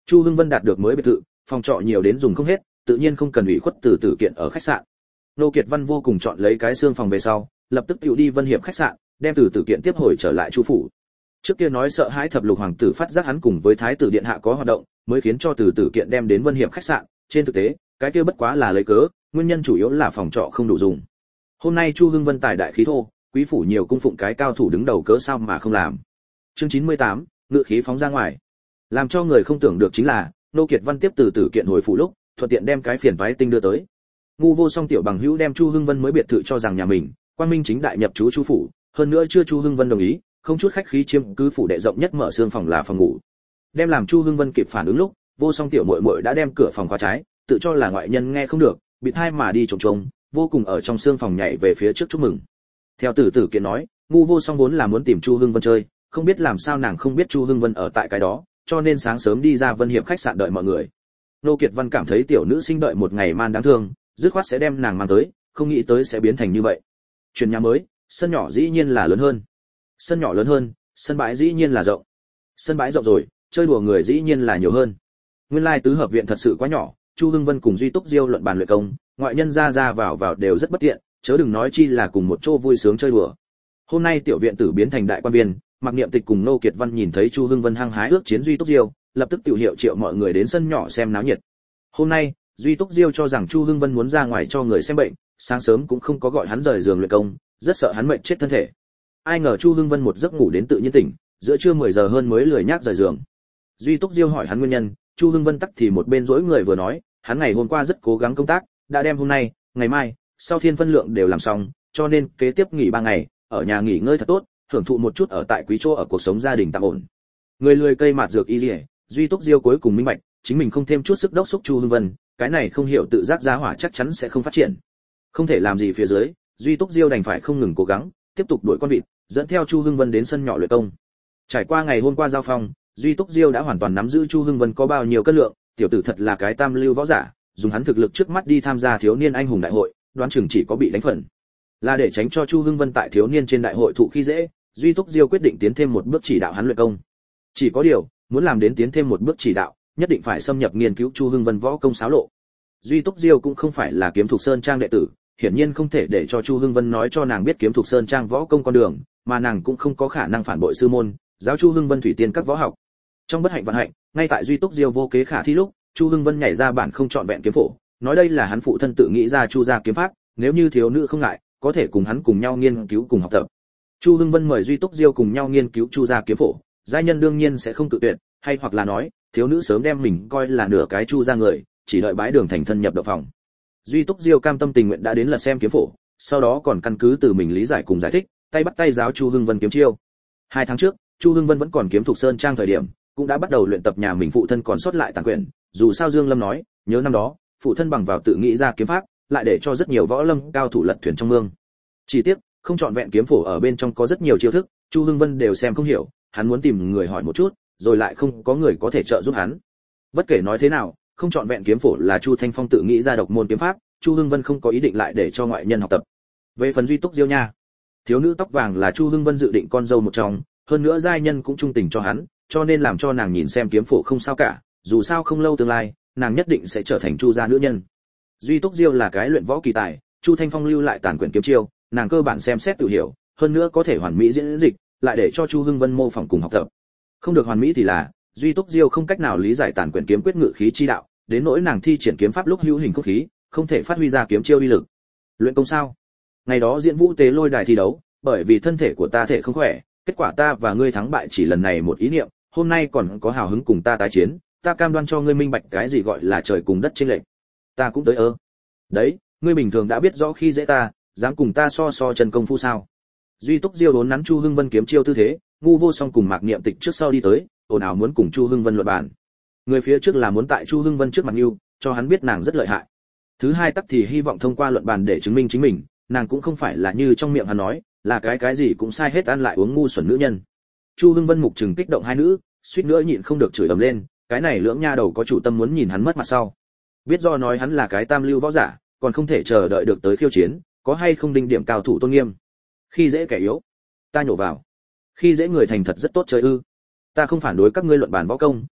A: Chu Hưng Vân đạt được mới biệt thự, phòng trọ nhiều đến dùng không hết, tự nhiên không cần ủy khuất Từ Tử Kiện ở khách sạn. Nô Kiệt Văn vô cùng chọn lấy cái xương phòng về sau, lập tức tiểu đi Vân Hiệp khách sạn, đem Từ Tử Kiện tiếp hồi trở lại Chu phủ. Trước kia nói sợ hãi thập lục hoàng tử phát giác hắn cùng với thái tử điện hạ có hoạt động, mới khiến cho Từ Tử Kiện đem đến Vân Hiệp khách sạn, trên thực tế, cái kia bất quá là lấy cớ, nguyên nhân chủ yếu là phòng trọ không đủ dùng. Hôm nay Chu Hưng Vân tài đại khí thô, quý phủ nhiều cung phụng cái cao thủ đứng đầu cớ sao mà không làm. Chương 98, ngự khí phóng ra ngoài. Làm cho người không tưởng được chính là, Nô Kiệt Văn tiếp Từ Tử Kiện hồi phủ lúc, thuận tiện đem cái phiền toái tinh đưa tới. Ngu Vô Song tiểu bằng hữu đem Chu Hưng Vân mới biệt thự cho rằng nhà mình, quang minh chính đại nhập trú Chu phủ, hơn nữa chưa Chu Hưng Vân đồng ý, không chút khách khí chiếm cứ phủ đệ rộng nhất mở xương phòng là phòng ngủ. Đem làm Chu Hưng Vân kịp phản ứng lúc, Vô Song tiểu muội muội đã đem cửa phòng khóa trái, tự cho là ngoại nhân nghe không được, bị thai mà đi trống trống, vô cùng ở trong xương phòng nhảy về phía trước chúc mừng. Theo Từ Tử Kiện nói, Ngu Vô Song vốn là muốn tìm Chu Hưng Vân chơi, không biết làm sao nàng không biết Chu Hưng Vân ở tại cái đó, cho nên sáng sớm đi ra Vân Hiệp khách sạn đợi mọi người. Nô Kiệt Văn cảm thấy tiểu nữ sinh đợi một ngày man đáng thương, dứt khoát sẽ đem nàng mang tới, không nghĩ tới sẽ biến thành như vậy. Chuyển nhà mới, sân nhỏ dĩ nhiên là lớn hơn. Sân nhỏ lớn hơn, sân bãi dĩ nhiên là rộng. Sân bãi rộng rồi, chơi đùa người dĩ nhiên là nhiều hơn. Nguyên lai tứ hợp viện thật sự quá nhỏ, Chu Hưng Vân cùng Duy Túc Diêu luận bàn luyện công, ngoại nhân ra vào đều rất bất tiện, chớ đừng nói chi là cùng một chỗ vui sướng chơi đùa. Hôm nay tiểu viện tử biến thành đại quan viên, Mạc Niệm Tịch cùng Nô Kiệt Văn nhìn thấy Chu Hưng Vân hăng hái ước chiến Duy Túc Diêu, lập tức tiểu hiệu triệu mọi người đến sân nhỏ xem náo nhiệt. Hôm nay, Duy Túc Diêu cho rằng Chu Hưng Vân muốn ra ngoài cho người xem bệnh, sáng sớm cũng không có gọi hắn rời giường luyện công, rất sợ hắn mệt chết thân thể. Ai ngờ Chu Hưng Vân một giấc ngủ đến tự nhiên tỉnh, giữa trưa 10 giờ hơn mới lười nhác rời giường. Duy Túc Diêu hỏi hắn nguyên nhân, Chu Hưng Vân tắc thì một bên dỗi người vừa nói, hắn ngày hôm qua rất cố gắng công tác, đã đem hôm nay, ngày mai, sau thiên phân lượng đều làm xong, cho nên kế tiếp nghỉ 3 ngày, ở nhà nghỉ ngơi thật tốt, hưởng thụ một chút ở tại quý chỗ ở cuộc sống gia đình tạm ổn. Người lười cây mạt dược y liễu, Duy Túc Diêu cuối cùng minh bạch, chính mình không thêm chút sức đốc xúc Chu Hưng Vân, cái này không hiểu tự giác giá hỏa chắc chắn sẽ không phát triển. Không thể làm gì phía dưới, Duy Túc Diêu đành phải không ngừng cố gắng, tiếp tục đuổi con vịt, dẫn theo Chu Hưng Vân đến sân nhỏ luyện công. Trải qua ngày hôm qua giao phong, Duy Túc Diêu đã hoàn toàn nắm giữ Chu Hưng Vân có bao nhiêu cân lượng, tiểu tử thật là cái tam lưu võ giả, dùng hắn thực lực trước mắt đi tham gia thiếu niên anh hùng đại hội, đoán chừng chỉ có bị đánh phần. Là để tránh cho Chu Hưng Vân tại thiếu niên trên đại hội thụ khi dễ, Duy Túc Diêu quyết định tiến thêm một bước chỉ đạo hắn luyện công. Chỉ có điều, muốn làm đến tiến thêm một bước chỉ đạo, nhất định phải xâm nhập nghiên cứu Chu Hưng Vân võ công xáo lộ. Duy Túc Diêu cũng không phải là Kiếm Thục Sơn Trang đệ tử, hiển nhiên không thể để cho Chu Hưng Vân nói cho nàng biết Kiếm Thục Sơn Trang võ công con đường, mà nàng cũng không có khả năng phản bội sư môn, giáo Chu Hưng Vân thủy tiên các võ học. Trong bất hạnh vận hạnh, ngay tại Duy Túc Diêu vô kế khả thi lúc, Chu Hưng Vân nhảy ra bản không chọn vẹn kiếm phổ, nói đây là hắn phụ thân tự nghĩ ra Chu gia kiếm pháp, nếu như thiếu nữ không ngại, có thể cùng hắn cùng nhau nghiên cứu cùng học tập. Chu Hưng Vân mời Duy Túc Diêu cùng nhau nghiên cứu Chu gia kiếm phổ, giai nhân đương nhiên sẽ không cự tuyệt, hay hoặc là nói, thiếu nữ sớm đem mình coi là nửa cái Chu gia người, chỉ đợi bái đường thành thân nhập động phòng. Duy Túc Diêu cam tâm tình nguyện đã đến lật xem kiếm phổ, sau đó còn căn cứ từ mình lý giải cùng giải thích, tay bắt tay giáo Chu Hưng Vân kiếm chiêu. 2 tháng trước, Chu Hưng Vân vẫn còn Kiếm Thục Sơn Trang thời điểm, cũng đã bắt đầu luyện tập nhà mình phụ thân còn sót lại tàn quyền, dù sao Dương Lâm nói, nhớ năm đó, phụ thân bằng vào tự nghĩ ra kiếm pháp, lại để cho rất nhiều võ lâm cao thủ lật thuyền trong mương. Chỉ tiếc, không chọn vẹn kiếm phổ ở bên trong có rất nhiều chiêu thức, Chu Hưng Vân đều xem không hiểu, hắn muốn tìm người hỏi một chút, rồi lại không có người có thể trợ giúp hắn. Bất kể nói thế nào, không chọn vẹn kiếm phổ là Chu Thanh Phong tự nghĩ ra độc môn kiếm pháp, Chu Hưng Vân không có ý định lại để cho ngoại nhân học tập. Về phần Duy Túc Diêu nha, thiếu nữ tóc vàng là Chu Hưng Vân dự định con dâu một trong, hơn nữa giai nhân cũng trung tình cho hắn, cho nên làm cho nàng nhìn xem kiếm phổ không sao cả, dù sao không lâu tương lai, nàng nhất định sẽ trở thành Chu gia nữ nhân. Duy Túc Diêu là cái luyện võ kỳ tài, Chu Thanh Phong lưu lại tàn quyển kiếm chiêu, nàng cơ bản xem xét tự hiểu, hơn nữa có thể hoàn mỹ diễn dịch, lại để cho Chu Hưng Vân mô phỏng cùng học tập. Không được hoàn mỹ thì là, Duy Túc Diêu không cách nào lý giải tàn quyển kiếm quyết ngự khí chi đạo, đến nỗi nàng thi triển kiếm pháp lúc hữu hình không khí, không thể phát huy ra kiếm chiêu uy lực. Luyện công sao? Ngày đó diễn vũ tế lôi đài thi đấu, bởi vì thân thể của ta thể không khỏe, kết quả ta và ngươi thắng bại chỉ lần này một ý niệm, hôm nay còn có hào hứng cùng ta tái chiến, ta cam đoan cho ngươi minh bạch cái gì gọi là trời cùng đất chênh lệch. Ta cũng tới đấy, ngươi bình thường đã biết rõ khi dễ ta, dám cùng ta so chân công phu sao? Duy Túc Diêu đốn nắn Chu Hưng Vân kiếm chiêu tư thế, Ngu Vô Song cùng Mạc Niệm Tịch trước sau đi tới, ồn ào muốn cùng Chu Hưng Vân luận bàn. Người phía trước là muốn tại Chu Hưng Vân trước mặt Nưu, cho hắn biết nàng rất lợi hại. Thứ hai tắc thì hy vọng thông qua luận bàn để chứng minh chính mình, nàng cũng không phải là như trong miệng hắn nói, là cái gì cũng sai hết ăn lại uống ngu xuẩn nữ nhân. Chu Hưng Vân mục trừng kích động hai nữ, suýt nữa nhịn không được chửi ầm lên, cái này lưỡng nha đầu có chủ tâm muốn nhìn hắn mất mặt sau. Biết do nói hắn là cái tam lưu võ giả, còn không thể chờ đợi được tới khiêu chiến, có hay không đinh điểm cao thủ tôn nghiêm. Khi dễ kẻ yếu, ta nhổ vào. Khi dễ người thành thật rất tốt chơi ư? Ta không phản đối các ngươi luận bàn võ công,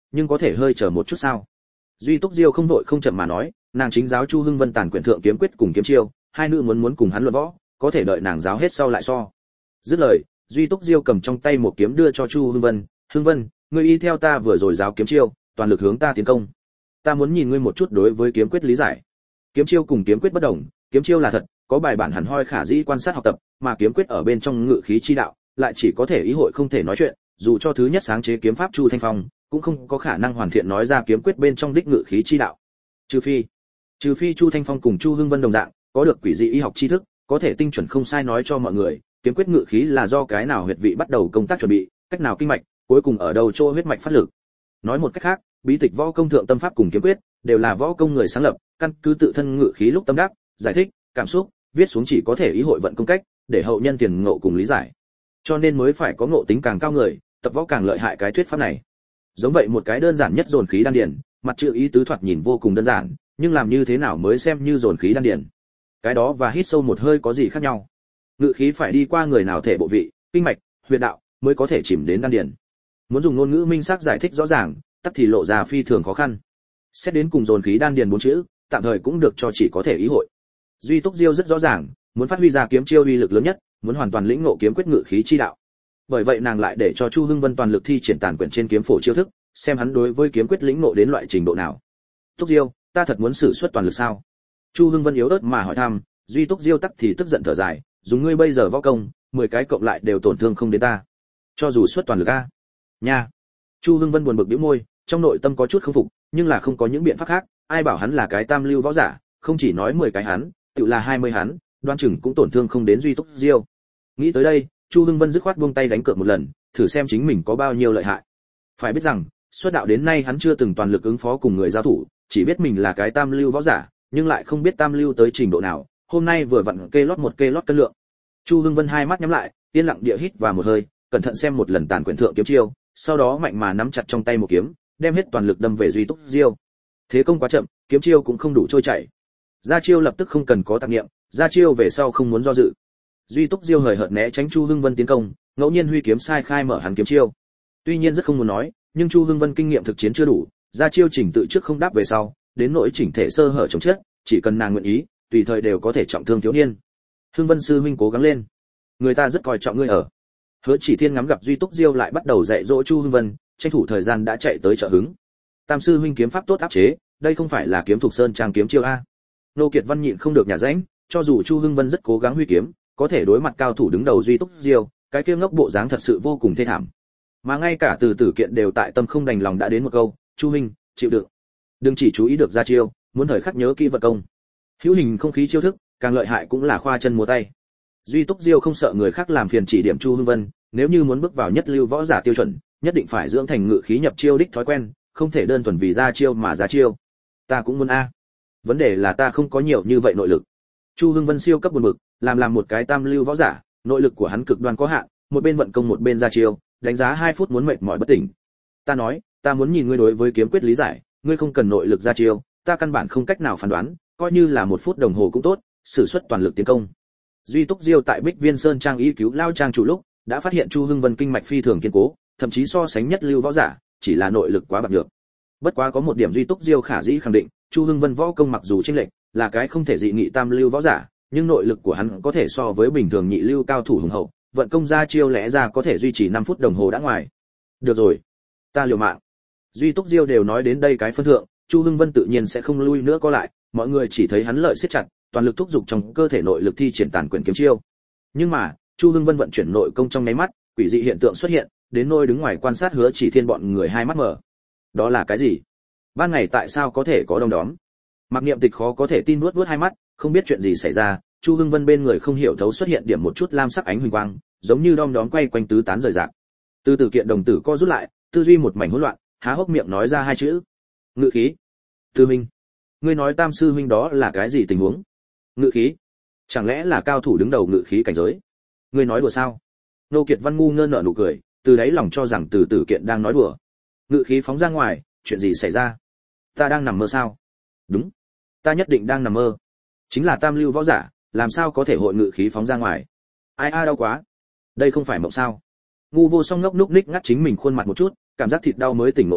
A: nhưng có thể hơi chờ một chút sao? Duy Túc Diêu không vội không chậm mà nói, nàng chính giáo Chu Hưng Vân tàn quyển thượng kiếm quyết cùng kiếm chiêu, hai nữ muốn cùng hắn luận võ, có thể đợi nàng giáo hết sau lại so. Dứt lời, Duy Túc Diêu cầm trong tay một kiếm đưa cho Chu Hưng Vân, "Hưng Vân, ngươi y theo ta vừa rồi giáo kiếm chiêu, toàn lực hướng ta tiến công. Ta muốn nhìn ngươi một chút đối với kiếm quyết lý giải." Kiếm chiêu cùng kiếm quyết bất đồng, kiếm chiêu là thật, có bài bản hẳn hoi khả dĩ quan sát học tập, mà kiếm quyết ở bên trong ngự khí chi đạo, lại chỉ có thể ý hội không thể nói chuyện, dù cho thứ nhất sáng chế kiếm pháp Chu Thanh Phong, cũng không có khả năng hoàn thiện nói ra kiếm quyết bên trong đích ngự khí chi đạo. Trừ phi Chu Thanh Phong cùng Chu Hưng Vân đồng dạng, có được quỷ dị y học tri thức, có thể tinh chuẩn không sai nói cho mọi người, kiếm quyết ngự khí là do cái nào huyệt vị bắt đầu công tác chuẩn bị, cách nào kinh mạch, cuối cùng ở đâu chỗ huyết mạch phát lực. Nói một cách khác, bí tịch võ công thượng tâm pháp cùng kiếm quyết đều là võ công người sáng lập, căn cứ tự thân ngự khí lúc tâm đắc, giải thích, cảm xúc, viết xuống chỉ có thể ý hội vận công cách, để hậu nhân tiền ngộ cùng lý giải. Cho nên mới phải có ngộ tính càng cao người, tập võ càng lợi hại cái thuyết pháp này. Giống vậy một cái đơn giản nhất dồn khí đan điền, mặt chữ ý tứ thoạt nhìn vô cùng đơn giản, nhưng làm như thế nào mới xem như dồn khí đan điền? Cái đó và hít sâu một hơi có gì khác nhau? Ngự khí phải đi qua người nào thể bộ vị, kinh mạch, huyệt đạo mới có thể chìm đến đan điền. Muốn dùng ngôn ngữ minh xác giải thích rõ ràng, tắc thì lộ ra phi thường khó khăn. Xét đến cùng dồn khí đan điền bốn chữ, tạm thời cũng được cho chỉ có thể ý hội. Duy Túc Diêu rất rõ ràng, muốn phát huy ra kiếm chiêu uy lực lớn nhất, muốn hoàn toàn lĩnh ngộ kiếm quyết ngự khí chi đạo. Bởi vậy nàng lại để cho Chu Hưng Vân toàn lực thi triển tàn quyển trên kiếm phổ chiêu thức, xem hắn đối với kiếm quyết lĩnh ngộ đến loại trình độ nào. Túc Diêu, ta thật muốn sử xuất toàn lực sao? Chu Hưng Vân yếu ớt mà hỏi thăm, Duy Túc Diêu tắc thì tức giận thở dài, dùng ngươi bây giờ võ công, 10 cái cộng lại đều tổn thương không đến ta. Cho dù xuất toàn lực a. Nha. Chu Hưng Vân buồn bực bĩu môi, trong nội tâm có chút không phục, nhưng là không có những biện pháp khác, ai bảo hắn là cái tam lưu võ giả, không chỉ nói 10 cái hắn, tự là 20 hắn, đoan chừng cũng tổn thương không đến Duy Túc Diêu. Nghĩ tới đây, Chu Hưng Vân dứt khoát buông tay đánh cược một lần, thử xem chính mình có bao nhiêu lợi hại. Phải biết rằng, xuất đạo đến nay hắn chưa từng toàn lực ứng phó cùng người giao thủ, chỉ biết mình là cái tam lưu võ giả, nhưng lại không biết tam lưu tới trình độ nào, hôm nay vừa vặn kê lót cân lượng. Chu Hưng Vân hai mắt nhắm lại, yên lặng địa hít vào một hơi, cẩn thận xem một lần tàn quyển thượng kiếm chiêu, sau đó mạnh mà nắm chặt trong tay một kiếm, đem hết toàn lực đâm về Duy Túc Diêu. Thế công quá chậm, kiếm chiêu cũng không đủ trôi chảy. Ra chiêu lập tức không cần có tạp niệm, ra chiêu về sau không muốn do dự. Duy Túc Diêu hời hợt né tránh Chu Hưng Vân tiến công, ngẫu nhiên huy kiếm sai khai mở hắn kiếm chiêu. Tuy nhiên rất không muốn nói, nhưng Chu Hưng Vân kinh nghiệm thực chiến chưa đủ, ra chiêu chỉnh tự trước không đáp về sau, đến nỗi chỉnh thể sơ hở chống chết, chỉ cần nàng nguyện ý, tùy thời đều có thể trọng thương thiếu niên. Hưng Vân sư huynh cố gắng lên, người ta rất coi trọng ngươi ở. Hứa Chỉ Thiên ngắm gặp Duy Túc Diêu lại bắt đầu dạy dỗ Chu Hưng Vân, tranh thủ thời gian đã chạy tới trợ hứng. Tam sư huynh kiếm pháp tốt áp chế, đây không phải là kiếm thuộc sơn trang kiếm chiêu a. Nô Kiệt Văn nhịn không được nhả rãnh, cho dù Chu Hưng Vân rất cố gắng huy kiếm, có thể đối mặt cao thủ đứng đầu Duy Túc Diêu, cái kia ngốc bộ dáng thật sự vô cùng thê thảm. Mà ngay cả Từ Tử Kiện đều tại tâm không đành lòng đã đến một câu, "Chu huynh, chịu đựng. Đừng chỉ chú ý được ra chiêu, muốn thời khắc nhớ kỹ vật công." Hữu hình không khí chiêu thức, càng lợi hại cũng là khoa chân múa tay. Duy Túc Diêu không sợ người khác làm phiền chỉ điểm Chu Hưng Vân, nếu như muốn bước vào nhất lưu võ giả tiêu chuẩn, nhất định phải dưỡng thành ngự khí nhập chiêu đích thói quen, không thể đơn thuần vì ra chiêu mà ra chiêu. Ta cũng muốn a. Vấn đề là ta không có nhiều như vậy nội lực. Chu Hưng Vân siêu cấp buồn bực, làm một cái tam lưu võ giả, nội lực của hắn cực đoan có hạn, một bên vận công một bên ra chiêu, đánh giá 2 phút muốn mệt mỏi bất tỉnh. Ta nói, ta muốn nhìn ngươi đối với kiếm quyết lý giải, ngươi không cần nội lực ra chiêu, ta căn bản không cách nào phán đoán, coi như là 1 phút đồng hồ cũng tốt, sử xuất toàn lực tiến công. Duy Túc Diêu tại Bích Viên Sơn trang y cứu lao trang chủ lúc, đã phát hiện Chu Hưng Vân kinh mạch phi thường kiên cố, thậm chí so sánh nhất lưu võ giả, chỉ là nội lực quá bạc nhược. Bất quá có một điểm Duy Túc Diêu khả dĩ khẳng định, Chu Hưng Vân võ công mặc dù chênh lệch, là cái không thể dị nghị tam lưu võ giả, nhưng nội lực của hắn có thể so với bình thường nhị lưu cao thủ hùng hậu, vận công ra chiêu lẽ ra có thể duy trì 5 phút đồng hồ đã ngoài. Được rồi, ta liều mạng. Duy Túc Diêu đều nói đến đây cái phân thượng, Chu Hưng Vân tự nhiên sẽ không lui nữa có lại, mọi người chỉ thấy hắn lợi siết chặt, toàn lực thúc giục trong cơ thể nội lực thi triển tàn quyền kiếm chiêu. Nhưng mà, Chu Hưng Vân vận chuyển nội công trong nháy mắt, quỷ dị hiện tượng xuất hiện, đến nỗi đứng ngoài quan sát Hứa Chỉ Thiên bọn người hai mắt mở. Đó là cái gì? Ban ngày tại sao có thể có đông đóm? Mạc Niệm Tịch khó có thể tin nuốt hai mắt, không biết chuyện gì xảy ra, Chu Hưng Vân bên người không hiểu thấu xuất hiện điểm một chút lam sắc ánh huỳnh quang, giống như đom đóm quay quanh tứ tán rời rạc. Từ Tử Kiện đồng tử co rút lại, tư duy một mảnh hỗn loạn, há hốc miệng nói ra 2 chữ: ngự khí. Tư Minh, ngươi nói Tam sư huynh đó là cái gì tình huống? Ngự khí? Chẳng lẽ là cao thủ đứng đầu ngự khí cảnh giới? Ngươi nói đùa sao? Nô Kiệt Văn ngu ngơ nở nụ cười, từ đáy lòng cho rằng Từ Tử Kiện đang nói đùa. Ngự khí phóng ra ngoài, chuyện gì xảy ra? Ta đang nằm mơ sao? Đúng, ta nhất định đang nằm mơ. Chính là tam lưu võ giả, làm sao có thể hội ngự khí phóng ra ngoài? Ai đau quá. Đây không phải mộng sao? Ngu Vô Song ngốc núc ních ngắt chính mình khuôn mặt một chút, cảm giác thịt đau mới tỉnh ngộ lại,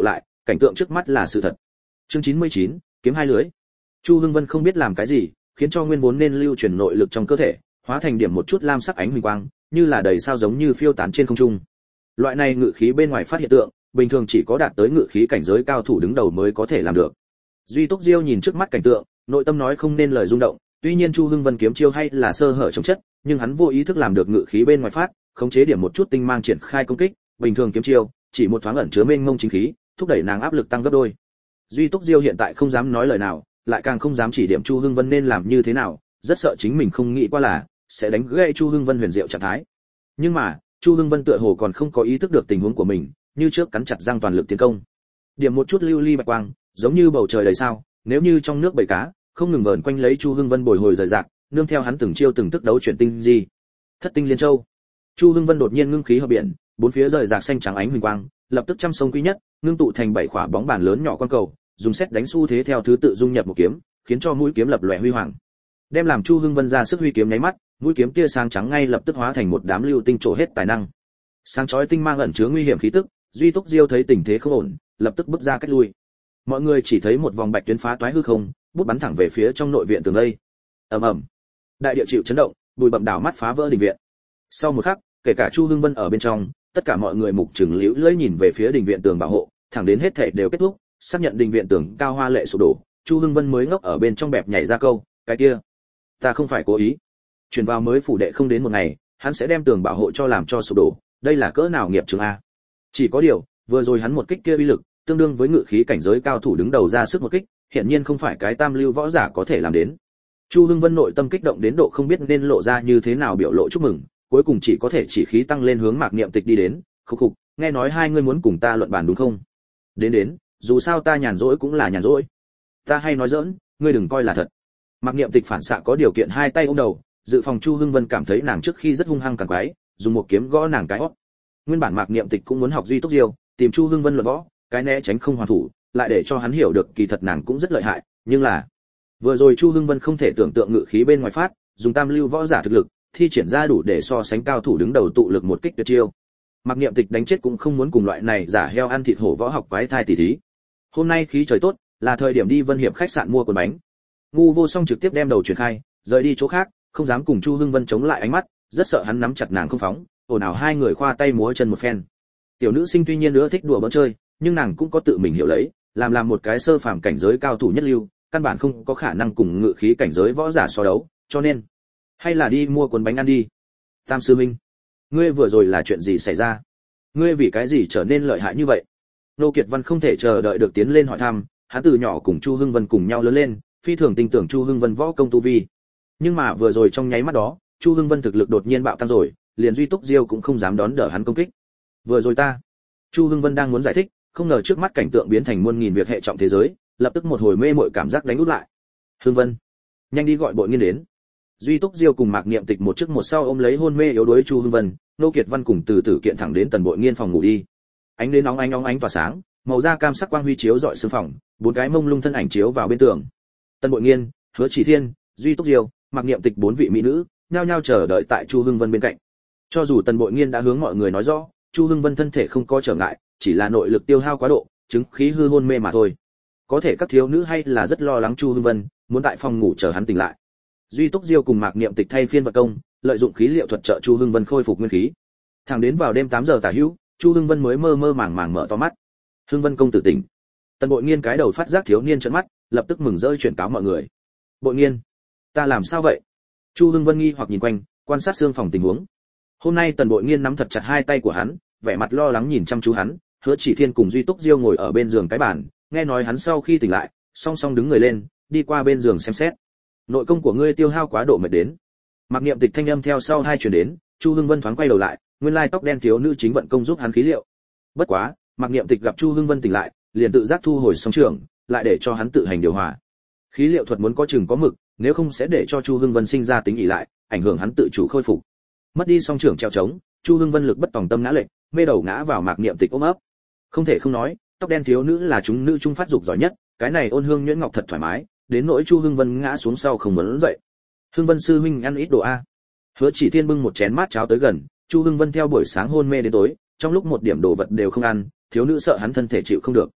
A: cảnh tượng trước mắt là sự thật. Chương 99, kiếm hai lưới. Chu Hưng Vân không biết làm cái gì, khiến cho nguyên vốn nên lưu chuyển nội lực trong cơ thể, hóa thành điểm một chút lam sắc ánh huỳnh quang, như là đầy sao giống như phiêu tán trên không trung. Loại này ngự khí bên ngoài phát hiện tượng, bình thường chỉ có đạt tới ngự khí cảnh giới cao thủ đứng đầu mới có thể làm được. Duy Túc Diêu nhìn trước mắt cảnh tượng, nội tâm nói không nên lời rung động, tuy nhiên Chu Hưng Vân kiếm chiêu hay là sơ hở chống chất, nhưng hắn vô ý thức làm được ngự khí bên ngoài phát, khống chế điểm một chút tinh mang triển khai công kích, bình thường kiếm chiêu, chỉ một thoáng ẩn chứa mênh mông chính khí, thúc đẩy nàng áp lực tăng gấp đôi. Duy Túc Diêu hiện tại không dám nói lời nào, lại càng không dám chỉ điểm Chu Hưng Vân nên làm như thế nào, rất sợ chính mình không nghĩ qua là sẽ đánh gãy Chu Hưng Vân huyền diệu trạng thái. Nhưng mà, Chu Hưng Vân tựa hồ còn không có ý thức được tình huống của mình, như trước cắn chặt răng toàn lực tiến công. Điểm một chút lưu ly bạch quang, giống như bầu trời đầy sao, nếu như trong nước bầy cá, không ngừng vờn quanh lấy Chu Hưng Vân bồi hồi rời rạc, nương theo hắn từng chiêu từng tức đấu chuyển tinh gì. Thất tinh liên châu. Chu Hưng Vân đột nhiên ngưng khí hợp biển, bốn phía rời rạc xanh trắng ánh huỳnh quang, lập tức trăm sông quy nhất, ngưng tụ thành bảy quả bóng bàn lớn nhỏ quan cầu, dùng xét đánh xu thế theo thứ tự dung nhập một kiếm, khiến cho mũi kiếm lập lòe huy hoàng. Đem làm Chu Hưng Vân ra sức huy kiếm nháy mắt, mũi kiếm tia sáng trắng ngay lập tức hóa thành một đám lưu tinh trổ hết tài năng. Sáng chói tinh mang ẩn chứa nguy hiểm khí tức, Duy Túc Diêu thấy tình thế không ổn, lập tức bước ra cách lui. Mọi người chỉ thấy một vòng bạch tuyến phá toái hư không, bút bắn thẳng về phía trong nội viện tường lây. Ầm ầm. Đại địa chịu chấn động, bụi bặm đảo mắt phá vỡ đình viện. Sau một khắc, kể cả Chu Hưng Vân ở bên trong, tất cả mọi người mục trừng liễu lưỡi nhìn về phía đình viện tường bảo hộ, thẳng đến hết thảy đều kết thúc, xác nhận đình viện tường cao hoa lệ sụp đổ, Chu Hưng Vân mới ngốc ở bên trong bẹp nhảy ra câu, cái kia, ta không phải cố ý. Chuyển vào mới phủ đệ không đến một ngày, hắn sẽ đem tường bảo hộ cho làm cho sụp đổ, đây là cỡ nào nghiệp chướng a. Chỉ có điều, vừa rồi hắn một kích kia uy lực, tương đương với ngự khí cảnh giới cao thủ đứng đầu ra sức một kích, hiện nhiên không phải cái tam lưu võ giả có thể làm đến. Chu Hưng Vân nội tâm kích động đến độ không biết nên lộ ra như thế nào biểu lộ chúc mừng, cuối cùng chỉ có thể chỉ khí tăng lên hướng Mạc Niệm Tịch đi đến, khục khục, nghe nói hai ngươi muốn cùng ta luận bàn đúng không? Đến, dù sao ta nhàn rỗi cũng là nhàn rỗi. Ta hay nói giỡn, ngươi đừng coi là thật. Mạc Niệm Tịch phản xạ có điều kiện hai tay ôm đầu, dự phòng Chu Hưng Vân cảm thấy nàng trước khi rất hung hăng càng quái, dùng một kiếm gõ nàng cái hót. Nguyên bản Mạc Niệm Tịch cũng muốn học Duy Túc Diêu, tìm Chu Hưng Vân luận võ, cái né tránh không hoàn thủ, lại để cho hắn hiểu được kỳ thật nàng cũng rất lợi hại, nhưng là vừa rồi Chu Hưng Vân không thể tưởng tượng ngự khí bên ngoài phát, dùng tam lưu võ giả thực lực, thi triển ra đủ để so sánh cao thủ đứng đầu tụ lực một kích tuyệt chiêu. Mạc Niệm Tịch đánh chết cũng không muốn cùng loại này giả heo ăn thịt hổ võ học quái thai tỉ thí. Hôm nay khí trời tốt, là thời điểm đi Vân Hiệp khách sạn mua quần bánh. Ngu Vô Song trực tiếp đem đầu chuyển khai, rời đi chỗ khác, không dám cùng Chu Hưng Vân chống lại ánh mắt, rất sợ hắn nắm chặt nàng không phóng, ồn ào hai người khoa tay múa chân một phen. Tiểu nữ sinh tuy nhiên nữa thích đùa bỡn chơi, nhưng nàng cũng có tự mình hiểu lấy, làm một cái sơ phàm cảnh giới cao thủ nhất lưu, căn bản không có khả năng cùng ngự khí cảnh giới võ giả so đấu, cho nên hay là đi mua cuốn bánh ăn đi. Tam sư minh, ngươi vừa rồi là chuyện gì xảy ra? Ngươi vì cái gì trở nên lợi hại như vậy? Nô Kiệt Văn không thể chờ đợi được tiến lên hỏi thăm, hắn từ nhỏ cùng Chu Hưng Vân cùng nhau lớn lên, phi thường tin tưởng Chu Hưng Vân võ công tu vi. Nhưng mà vừa rồi trong nháy mắt đó, Chu Hưng Vân thực lực đột nhiên bạo tăng rồi, liền Duy Túc Diêu cũng không dám đón đỡ hắn công kích. Vừa rồi ta, Chu Hưng Vân đang muốn giải thích, không ngờ trước mắt cảnh tượng biến thành muôn nghìn việc hệ trọng thế giới, lập tức một hồi mê mội cảm giác đánh úp lại. Hưng Vân, nhanh đi gọi Bội Nghiên đến. Duy Túc Diêu cùng Mạc Niệm Tịch một trước một sau ôm lấy hôn mê yếu đuối Chu Hưng Vân, Nô Kiệt Văn cùng từ từ kiện thẳng đến Tần Bội Nghiên phòng ngủ đi. Ánh đến nóng ánh tỏa sáng, màu da cam sắc quang huy chiếu rọi sương phòng, bốn cái mông lung thân ảnh chiếu vào bên tường. Tần Bội Nghiên, Hứa Chỉ Thiên, Duy Túc Diêu, Mạc Niệm Tịch bốn vị mỹ nữ, nhao nhao chờ đợi tại Chu Hưng Vân bên cạnh. Cho dù Tần Bội Nghiên đã hướng mọi người nói rõ, Chu Hưng Vân thân thể không có trở ngại, chỉ là nội lực tiêu hao quá độ, chứng khí hư hôn mê mà thôi. Có thể các thiếu nữ hay là rất lo lắng Chu Hưng Vân, muốn tại phòng ngủ chờ hắn tỉnh lại. Duy Túc Diêu cùng Mạc Niệm Tịch thay phiên vật công, lợi dụng khí liệu thuật trợ Chu Hưng Vân khôi phục nguyên khí. Thẳng đến vào đêm 8 giờ tả hữu, Chu Hưng Vân mới mơ màng mở to mắt. Hưng Vân công tử tỉnh. Tần Bội Nghiên cái đầu phát giác thiếu niên trợn mắt, lập tức mừng rỡ chuyển cáo mọi người. Bội Nghiên, ta làm sao vậy? Chu Hưng Vân nghi hoặc nhìn quanh, quan sát xương phòng tình huống. Hôm nay Tần Bội Nghiên nắm thật chặt hai tay của hắn, vẻ mặt lo lắng nhìn chăm chú hắn. Hứa Chỉ Thiên cùng Duy Túc Diêu ngồi ở bên giường cái bàn, nghe nói hắn sau khi tỉnh lại, song song đứng người lên, đi qua bên giường xem xét. Nội công của ngươi tiêu hao quá độ mệt đến. Mạc Niệm Tịch thanh âm theo sau hai truyền đến, Chu Hưng Vân thoáng quay đầu lại, nguyên lai tóc đen thiếu nữ chính vận công giúp hắn khí liệu. Bất quá, Mạc Niệm Tịch gặp Chu Hưng Vân tỉnh lại, liền tự giác thu hồi song trường, lại để cho hắn tự hành điều hòa. Khí liệu thuật muốn có chừng có mực, nếu không sẽ để cho Chu Hưng Vân sinh ra tính ỷ lại, ảnh hưởng hắn tự chủ khôi phục. Mất đi song trường treo trống, Chu Hưng Vân lực bất tòng tâm ngã lệch, mê đầu ngã vào Mạc Niệm Tịch ôm ấp. Không thể không nói, tóc đen thiếu nữ là chúng nữ trung phát dục giỏi nhất, cái này ôn hương nhuyễn ngọc thật thoải mái, đến nỗi Chu Hưng Vân ngã xuống sau không muốn dậy. Hưng Vân sư huynh ăn ít đồ a. Hứa Chỉ Thiên bưng một chén mát cháo tới gần, Chu Hưng Vân theo buổi sáng hôn mê đến tối, trong lúc một điểm đồ vật đều không ăn, thiếu nữ sợ hắn thân thể chịu không được.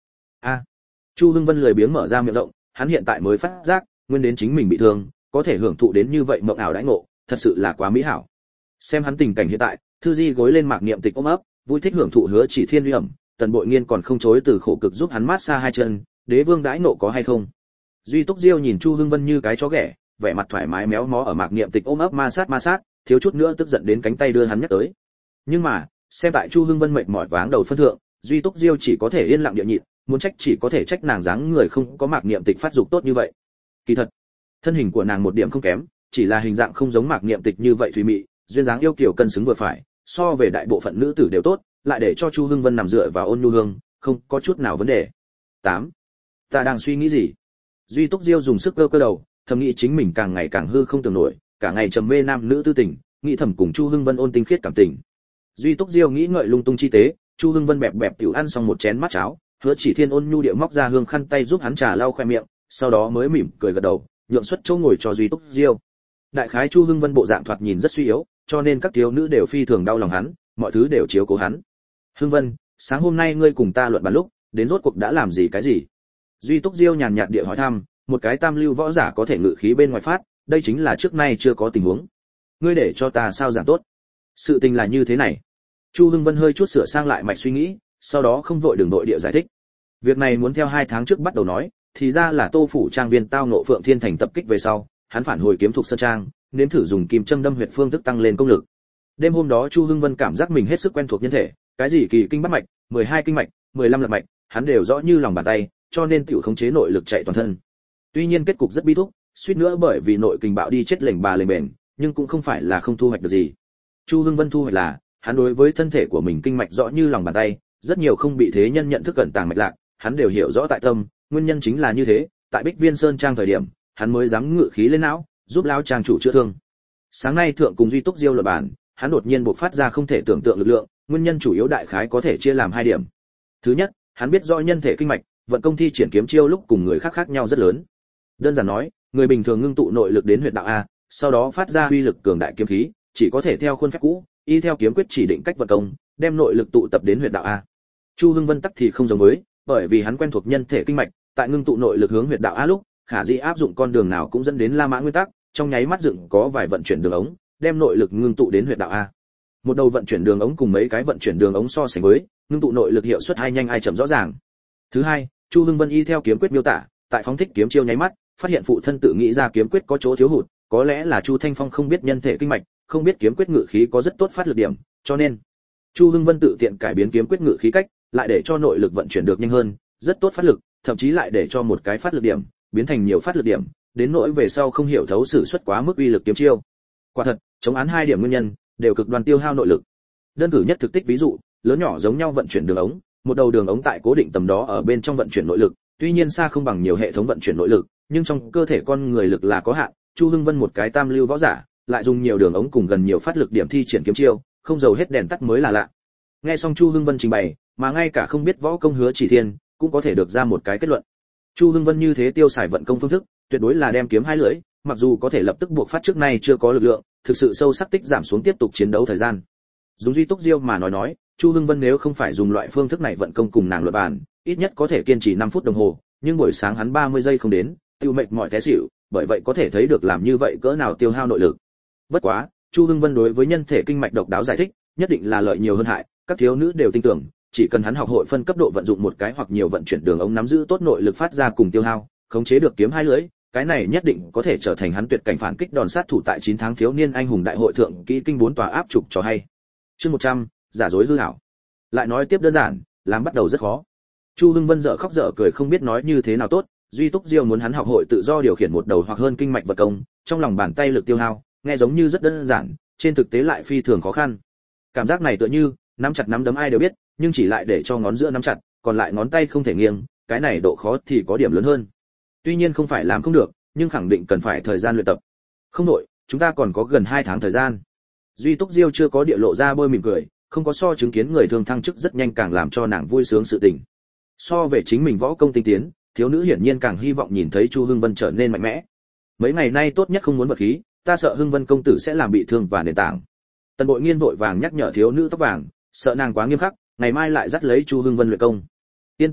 A: Chu Hưng Vân lười biếng mở ra miệng rộng, hắn hiện tại mới phát giác, nguyên đến chính mình bị thương, có thể hưởng thụ đến như vậy mộng ảo đãi ngộ, thật sự là quá mỹ hảo. Xem hắn tình cảnh hiện tại, Thư Di gối lên Mạc Niệm Tịch ôm ấp, vui thích hưởng thụ Hứa Chỉ Thiên uy ẩm, Tần Bội Nghiên còn không chối từ khổ cực giúp hắn mát xa hai chân, đế vương đãi nộ có hay không? Duy Túc Diêu nhìn Chu Hưng Vân như cái chó ghẻ, vẻ mặt thoải mái méo mó ở Mạc Niệm Tịch ôm ấp ma sát, thiếu chút nữa tức giận đến cánh tay đưa hắn nhắc tới. Nhưng mà, xem tại Chu Hưng Vân mệt mỏi váng đầu phân thượng, Duy Túc Diêu chỉ có thể yên lặng địa nhịn, muốn trách chỉ có thể trách nàng dáng người không có Mạc Niệm Tịch phát dục tốt như vậy. Kỳ thật, thân hình của nàng một điểm không kém, chỉ là hình dạng không giống Mạc Niệm Tịch như vậy thùy mị, duyên dáng yêu kiều cân xứng vừa phải, so về đại bộ phận nữ tử đều tốt, lại để cho Chu Hưng Vân nằm dựa vào ôn nhu hương, không có chút nào vấn đề. 8. Ta đang suy nghĩ gì? Duy Túc Diêu dùng sức cơ đầu, thầm nghĩ chính mình càng ngày càng hư không tưởng nổi, cả ngày trầm mê nam nữ tư tình, nghĩ thầm cùng Chu Hưng Vân ôn tinh khiết cảm tình. Duy Túc Diêu nghĩ ngợi lung tung chi tế, Chu Hưng Vân bẹp bẹp tiểu ăn xong một chén mát cháo, Hứa Chỉ Thiên ôn nhu điệu móc ra hương khăn tay giúp hắn trà lau khoe miệng, sau đó mới mỉm cười gật đầu, nhượng xuất chỗ ngồi cho Duy Túc Diêu. Đại khái Chu Hưng Vân bộ dạng thoạt nhìn rất suy yếu, cho nên các thiếu nữ đều phi thường đau lòng hắn, mọi thứ đều chiếu cố hắn. Hưng Vân, sáng hôm nay ngươi cùng ta luận bàn lúc, đến rốt cuộc đã làm gì cái gì? Duy Túc Diêu nhàn nhạt địa hỏi thăm, một cái tam lưu võ giả có thể ngự khí bên ngoài phát, đây chính là trước nay chưa có tình huống. Ngươi để cho ta sao giảng tốt? Sự tình là như thế này. Chu Hưng Vân hơi chút sửa sang lại mạch suy nghĩ, sau đó không vội đường nội địa giải thích. Việc này muốn theo 2 tháng trước bắt đầu nói, thì ra là Tô phủ trang viên tao ngộ Phượng Thiên Thành tập kích về sau, hắn phản hồi kiếm thuộc sơn trang, nếm thử dùng kim châm đâm huyệt phương thức tăng lên công lực. Đêm hôm đó Chu Hưng Vân cảm giác mình hết sức quen thuộc nhân thể, cái gì kỳ kinh bát mạch, 12 kinh mạch, 15 lạc mạch, hắn đều rõ như lòng bàn tay, cho nên tiểu khống chế nội lực chạy toàn thân. Tuy nhiên kết cục rất bi thúc, suýt nữa bởi vì nội kình bạo đi chết lềnh bà lềnh bền, nhưng cũng không phải là không thu hoạch được gì. Chu Hưng Vân thu hoạch là, hắn đối với thân thể của mình kinh mạch rõ như lòng bàn tay, rất nhiều không bị thế nhân nhận thức cẩn tàng mạch lạc, hắn đều hiểu rõ tại tâm, nguyên nhân chính là như thế, tại Bích Viên Sơn trang thời điểm, hắn mới dám ngự khí lên não, giúp lão trang chủ chữa thương. Sáng nay thượng cùng Duy Túc Diêu luận bàn, hắn đột nhiên bộc phát ra không thể tưởng tượng lực lượng, nguyên nhân chủ yếu đại khái có thể chia làm 2 điểm. Thứ nhất, hắn biết rõ nhân thể kinh mạch, vận công thi triển kiếm chiêu lúc cùng người khác khác nhau rất lớn. Đơn giản nói, người bình thường ngưng tụ nội lực đến huyệt đạo a, sau đó phát ra uy lực cường đại kiếm khí, chỉ có thể theo khuôn phép cũ, y theo kiếm quyết chỉ định cách vận công, đem nội lực tụ tập đến huyệt đạo a. Chu Hưng Vân tắc thì không giống với, bởi vì hắn quen thuộc nhân thể kinh mạch, tại ngưng tụ nội lực hướng huyệt đạo a lúc, khả dĩ áp dụng con đường nào cũng dẫn đến La Mã nguyên tắc, trong nháy mắt dựng có vài vận chuyển đường ống, đem nội lực ngưng tụ đến huyệt đạo a. Một đầu vận chuyển đường ống cùng mấy cái vận chuyển đường ống so sánh với, ngưng tụ nội lực hiệu suất ai nhanh ai chậm rõ ràng. Thứ hai, Chu Hưng Vân y theo kiếm quyết miêu tả, tại phóng thích kiếm chiêu nháy mắt, phát hiện phụ thân tự nghĩ ra kiếm quyết có chỗ thiếu hụt, có lẽ là Chu Thanh Phong không biết nhân thể kinh mạch, không biết kiếm quyết ngự khí có rất tốt phát lực điểm, cho nên Chu Hưng Vân tự tiện cải biến kiếm quyết ngự khí cách, lại để cho nội lực vận chuyển được nhanh hơn, rất tốt phát lực, thậm chí lại để cho một cái phát lực điểm biến thành nhiều phát lực điểm, đến nỗi về sau không hiểu thấu sử xuất quá mức uy lực kiếm chiêu. Quả thật, chống án 2 điểm nguyên nhân đều cực đoan tiêu hao nội lực. Đơn cử nhất thực tích ví dụ, lớn nhỏ giống nhau vận chuyển đường ống, một đầu đường ống tại cố định tầm đó ở bên trong vận chuyển nội lực, tuy nhiên xa không bằng nhiều hệ thống vận chuyển nội lực, nhưng trong cơ thể con người lực là có hạn, Chu Hưng Vân một cái tam lưu võ giả, lại dùng nhiều đường ống cùng gần nhiều phát lực điểm thi triển kiếm chiêu, không dầu hết đèn tắt mới là lạ. Nghe xong Chu Hưng Vân trình bày, mà ngay cả không biết võ công Hứa Chỉ Thiên cũng có thể được ra một cái kết luận. Chu Hưng Vân như thế tiêu xài vận công phương thức, tuyệt đối là đem kiếm hai lưỡi, mặc dù có thể lập tức buộc phát trước nay chưa có lực lượng, thực sự sâu sắc tích giảm xuống tiếp tục chiến đấu thời gian. Dùng Duy Túc Diêu mà nói, Chu Hưng Vân nếu không phải dùng loại phương thức này vận công cùng nàng luận bàn, ít nhất có thể kiên trì 5 phút đồng hồ, nhưng buổi sáng hắn 30 giây không đến, tiêu mệt mỏi té xỉu, bởi vậy có thể thấy được làm như vậy cỡ nào tiêu hao nội lực. Bất quá, Chu Hưng Vân đối với nhân thể kinh mạch độc đáo giải thích, nhất định là lợi nhiều hơn hại, các thiếu nữ đều tin tưởng, chỉ cần hắn học hội phân cấp độ vận dụng một cái hoặc nhiều vận chuyển đường ống nắm giữ tốt nội lực phát ra cùng tiêu hao, khống chế được kiếm hai lưỡi, cái này nhất định có thể trở thành hắn tuyệt cảnh phản kích đòn sát thủ tại 9 tháng thiếu niên anh hùng đại hội thượng kỹ kinh 4 tòa áp trục cho hay. Chương 100, giả dối hư ảo. Lại nói tiếp đơn giản, làm bắt đầu rất khó. Chu Hưng Vân dở khóc dở cười không biết nói như thế nào tốt, Duy Túc Diêu muốn hắn học hội tự do điều khiển một đầu hoặc hơn kinh mạch vật công, trong lòng bàn tay lực tiêu hao, nghe giống như rất đơn giản, trên thực tế lại phi thường khó khăn. Cảm giác này tựa như nắm chặt nắm đấm ai đều biết, nhưng chỉ lại để cho ngón giữa nắm chặt, còn lại ngón tay không thể nghiêng, cái này độ khó thì có điểm lớn hơn. Tuy nhiên không phải làm không được, nhưng khẳng định cần phải thời gian luyện tập. Không đổi, chúng ta còn có gần 2 tháng thời gian. Duy Túc Diêu chưa có địa lộ ra bôi mỉm cười, không có so chứng kiến người thường thăng chức rất nhanh càng làm cho nàng vui sướng sự tình. So về chính mình võ công tinh tiến, thiếu nữ hiển nhiên càng hy vọng nhìn thấy Chu Hưng Vân trở nên mạnh mẽ. Mấy ngày nay tốt nhất không muốn vật khí, ta sợ Hưng Vân công tử sẽ làm bị thương và nền tảng. Tần Bội Nghiên vội vàng nhắc nhở thiếu nữ tóc vàng, sợ nàng quá nghiêm khắc, ngày mai lại dắt lấy Chu Hưng Vân luyện công. Yên tâm đi,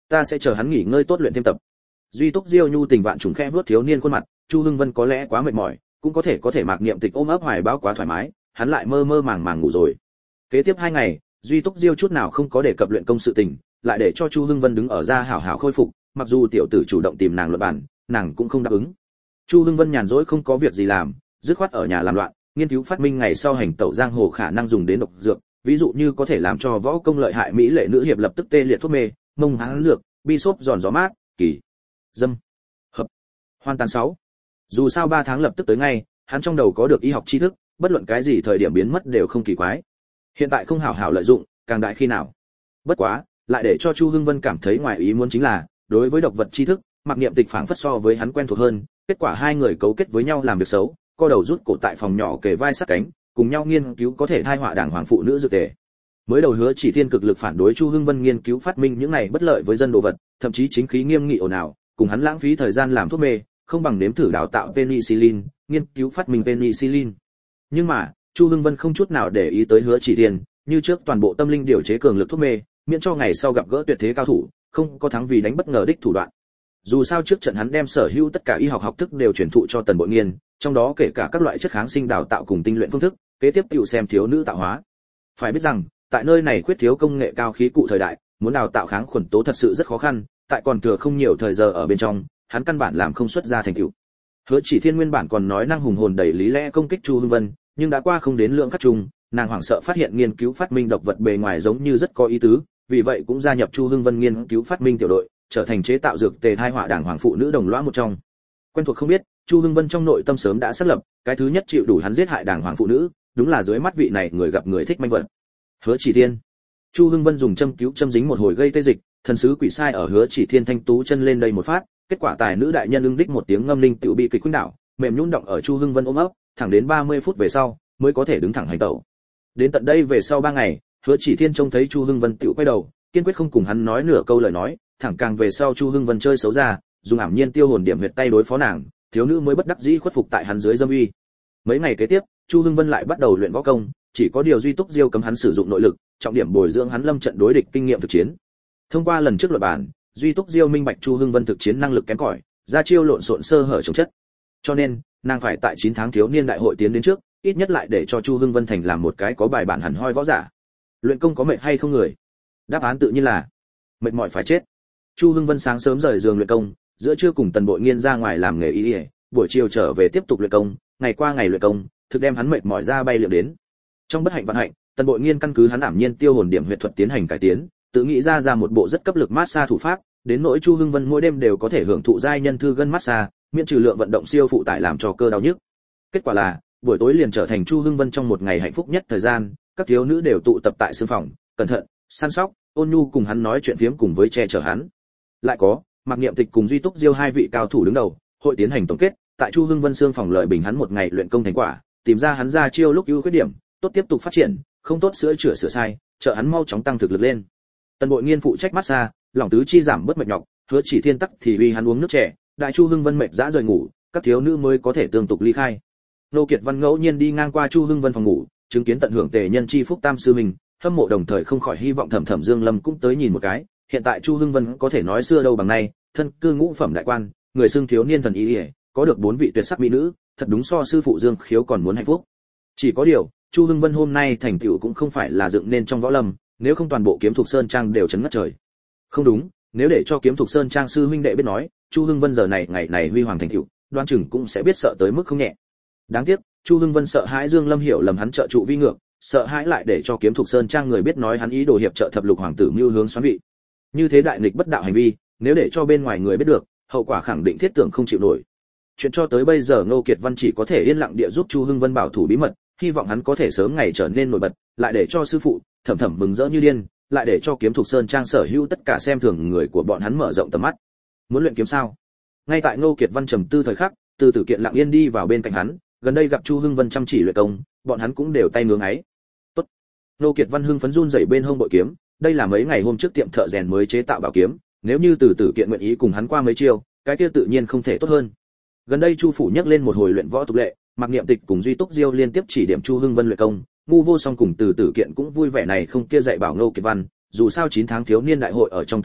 A: ta sẽ chờ hắn nghỉ ngơi tốt luyện thêm tập. Duy Túc Diêu nhu tình vạn trùng khẽ vuốt thiếu niên khuôn mặt, Chu Hưng Vân có lẽ quá mệt mỏi, cũng có thể Mạc Niệm Tịch ôm ấp hoài bão quá thoải mái, hắn lại mơ mơ màng màng ngủ rồi. Kế tiếp 2 ngày, Duy Túc Diêu chút nào không có đề cập luyện công sự tình, lại để cho Chu Hưng Vân đứng ở ra hảo hảo khôi phục, mặc dù tiểu tử chủ động tìm nàng luận bàn, nàng cũng không đáp ứng. Chu Hưng Vân nhàn rỗi không có việc gì làm, dứt khoát ở nhà làm loạn, nghiên cứu phát minh ngày sau hành tẩu giang hồ khả năng dùng đến độc dược, ví dụ như có thể làm cho võ công lợi hại mỹ lệ nữ hiệp lập tức tê liệt thuốc mê, mông hán dược, bi xốp giòn gió mát, kỳ, dâm, hợp, hoàn tàn 6. Dù sao 3 tháng lập tức tới ngay, hắn trong đầu có được y học tri thức, bất luận cái gì thời điểm biến mất đều không kỳ quái. Hiện tại không hảo hảo lợi dụng, càng đại khi nào. Bất quá, lại để cho Chu Hưng Vân cảm thấy ngoài ý muốn chính là, đối với độc vật tri thức, Mạc Niệm Tịch phảng phất so với hắn quen thuộc hơn, kết quả hai người cấu kết với nhau làm việc xấu, co đầu rút cổ tại phòng nhỏ kề vai sát cánh, cùng nhau nghiên cứu có thể thai họa đảng hoàng phụ nữ dược tề. Mới đầu Hứa Chỉ Thiên cực lực phản đối Chu Hưng Vân nghiên cứu phát minh những này bất lợi với dân đồ vật, thậm chí chính khí nghiêm nghị ồn ào, cùng hắn lãng phí thời gian làm thuốc mê, không bằng nếm thử đào tạo penicillin, nghiên cứu phát minh penicillin. Nhưng mà, Chu Hưng Vân không chút nào để ý tới Hứa Chỉ Thiên, như trước toàn bộ tâm linh điều chế cường lực thuốc mê, miễn cho ngày sau gặp gỡ tuyệt thế cao thủ, không có thắng vì đánh bất ngờ đích thủ đoạn. Dù sao trước trận hắn đem sở hữu tất cả y học học thức đều truyền thụ cho Tần Bội Nghiên, trong đó kể cả các loại chất kháng sinh đào tạo cùng tinh luyện phương thức, kế tiếp tiểu xem thiếu nữ tạo hóa. Phải biết rằng, tại nơi này khuyết thiếu công nghệ cao khí cụ thời đại, muốn đào tạo kháng khuẩn tố thật sự rất khó khăn, tại còn thừa không nhiều thời giờ ở bên trong, hắn căn bản làm không xuất ra thành tựu. Hứa Chỉ Thiên nguyên bản còn nói năng hùng hồn đầy lý lẽ công kích Chu Hưng Vân, nhưng đã qua không đến lượng khắc trùng, nàng hoảng sợ phát hiện nghiên cứu phát minh độc vật bề ngoài giống như rất có ý tứ, vì vậy cũng gia nhập Chu Hưng Vân nghiên cứu phát minh tiểu đội, trở thành chế tạo dược tề thai họa đảng hoàng phụ nữ đồng lõa một trong. Quen thuộc không biết, Chu Hưng Vân trong nội tâm sớm đã xác lập, cái thứ nhất chịu đủ hắn giết hại đảng hoàng phụ nữ, đúng là dưới mắt vị này người gặp người thích manh vật. Hứa Chỉ Thiên. Chu Hưng Vân dùng châm cứu châm dính một hồi gây tê dịch, thần sứ quỷ sai ở Hứa Chỉ Thiên thanh tú chân lên đây một phát, kết quả tài nữ đại nhân ưng đích một tiếng ngâm linh tiểu bị kịch khuynh đảo, mềm nhũn động ở Chu Hưng Vân ôm ấp, thẳng đến 30 phút về sau mới có thể đứng thẳng hành tẩu. Đến tận đây về sau 3 ngày, Hứa Chỉ Thiên trông thấy Chu Hưng Vân tiểu quay đầu, kiên quyết không cùng hắn nói nửa câu lời nói, thẳng càng về sau Chu Hưng Vân chơi xấu ra, dùng ảm nhiên tiêu hồn điểm huyệt tay đối phó nàng, thiếu nữ mới bất đắc dĩ khuất phục tại hắn dưới dâm uy. Mấy ngày kế tiếp, Chu Hưng Vân lại bắt đầu luyện võ công, chỉ có điều Duy Túc Diêu cấm hắn sử dụng nội lực, trọng điểm bồi dưỡng hắn lâm trận đối địch kinh nghiệm thực chiến. Thông qua lần trước luận bản, Duy Túc Diêu minh bạch Chu Hưng Vân thực chiến năng lực kém cỏi, ra chiêu lộn xộn sơ hở chống chất. Cho nên, nàng phải tại 9 tháng thiếu niên đại hội tiến đến trước, ít nhất lại để cho Chu Hưng Vân thành làm một cái có bài bản hẳn hoi võ giả. Luyện công có mệt hay không người? Đáp án tự nhiên là mệt mỏi phải chết. Chu Hưng Vân sáng sớm rời giường luyện công, giữa trưa cùng Tần Bội Nghiên ra ngoài làm nghề y, buổi chiều trở về tiếp tục luyện công, ngày qua ngày luyện công, thực đem hắn mệt mỏi ra bay liệu đến. Trong bất hạnh vận hạnh, Tần Bội Nghiên căn cứ hắn ảm nhiên tiêu hồn điểm huyệt thuật tiến hành cải tiến, tự nghĩ ra một bộ rất cấp lực massage thủ pháp, đến nỗi Chu Hưng Vân mỗi đêm đều có thể hưởng thụ giai nhân thư gân massage, miễn trừ lượng vận động siêu phụ tải làm cho cơ đau nhức. Kết quả là, buổi tối liền trở thành Chu Hưng Vân trong một ngày hạnh phúc nhất thời gian, các thiếu nữ đều tụ tập tại sương phòng, cẩn thận, săn sóc, ôn nhu cùng hắn nói chuyện phiếm cùng với che chở hắn. Lại có, Mạc Niệm Tịch cùng Duy Túc Diêu hai vị cao thủ đứng đầu, hội tiến hành tổng kết, tại Chu Hưng Vân sương phòng lợi bình hắn một ngày luyện công thành quả, tìm ra hắn ra chiêu lúc ưu khuyết điểm, tốt tiếp tục phát triển, không tốt sửa sai, trợ hắn mau chóng tăng thực lực lên. Tần Bội Nghiên phụ trách massage, lòng tứ chi giảm bớt mệt nhọc, Hứa Chỉ Thiên tắc thì uy hắn uống nước trẻ, đại Chu Hưng Vân mệt dã rời ngủ, các thiếu nữ mới có thể tương tục ly khai. Nô Kiệt Văn ngẫu nhiên đi ngang qua Chu Hưng Vân phòng ngủ, chứng kiến tận hưởng tề nhân chi phúc tam sư mình, hâm mộ đồng thời không khỏi hy vọng Thẩm Dương Lâm cũng tới nhìn một cái. Hiện tại Chu Hưng Vân có thể nói xưa đâu bằng nay, thân cư ngũ phẩm đại quan, người xưng thiếu niên thần y, có được 4 vị tuyệt sắc mỹ nữ, thật đúng so sư phụ Dương Khiếu còn muốn hạnh phúc. Chỉ có điều, Chu Hưng Vân hôm nay thành tựu cũng không phải là dựng nên trong võ lâm, nếu không toàn bộ Kiếm Thục Sơn Trang đều chấn ngất trời. Không đúng, nếu để cho Kiếm Thục Sơn Trang sư huynh đệ biết nói, Chu Hưng Vân giờ này ngày này huy hoàng thành tựu, đoan chừng cũng sẽ biết sợ tới mức không nhẹ. Đáng tiếc, Chu Hưng Vân sợ hãi Dương Lâm hiểu lầm hắn trợ trụ vi ngược, sợ hãi lại để cho Kiếm Thục Sơn Trang người biết nói hắn ý đồ hiệp trợ thập lục hoàng tử mưu hướng xoán vị. Như thế đại nghịch bất đạo hành vi, nếu để cho bên ngoài người biết được, hậu quả khẳng định thiết tưởng không chịu nổi. Chuyện cho tới bây giờ Ngô Kiệt Văn chỉ có thể yên lặng địa giúp Chu Hưng Vân bảo thủ bí mật, hy vọng hắn có thể sớm ngày trở nên nổi bật, lại để cho sư phụ Thẩm Thẩm mừng rỡ như điên, lại để cho Kiếm Thục Sơn Trang sở hữu tất cả xem thường người của bọn hắn mở rộng tầm mắt. Muốn luyện kiếm sao? Ngay tại Ngô Kiệt Văn trầm tư thời khắc, Từ Tử Kiện lặng yên đi vào bên cạnh hắn, gần đây gặp Chu Hưng Vân chăm chỉ luyện công, bọn hắn cũng đều tay ngưỡng ấy. Tốt. Ngô Kiệt Văn hưng phấn run rẩy bên hông bội kiếm, đây là mấy ngày hôm trước tiệm thợ rèn mới chế tạo bảo kiếm, nếu như Từ Tử Kiện nguyện ý cùng hắn qua mấy chiêu, cái kia tự nhiên không thể tốt hơn. Gần đây Chu phủ nhắc lên một hồi luyện võ tục lệ, Mạc Niệm Tịch cùng Duy Túc Diêu liên tiếp chỉ điểm Chu Hưng Vân luyện công, Ngu Vô Song cùng Từ Tử Kiện cũng vui vẻ này không kia dạy bảo Ngô Kiệt Văn, dù sao 9 tháng thiếu niên đại hội ở trong tầm tay,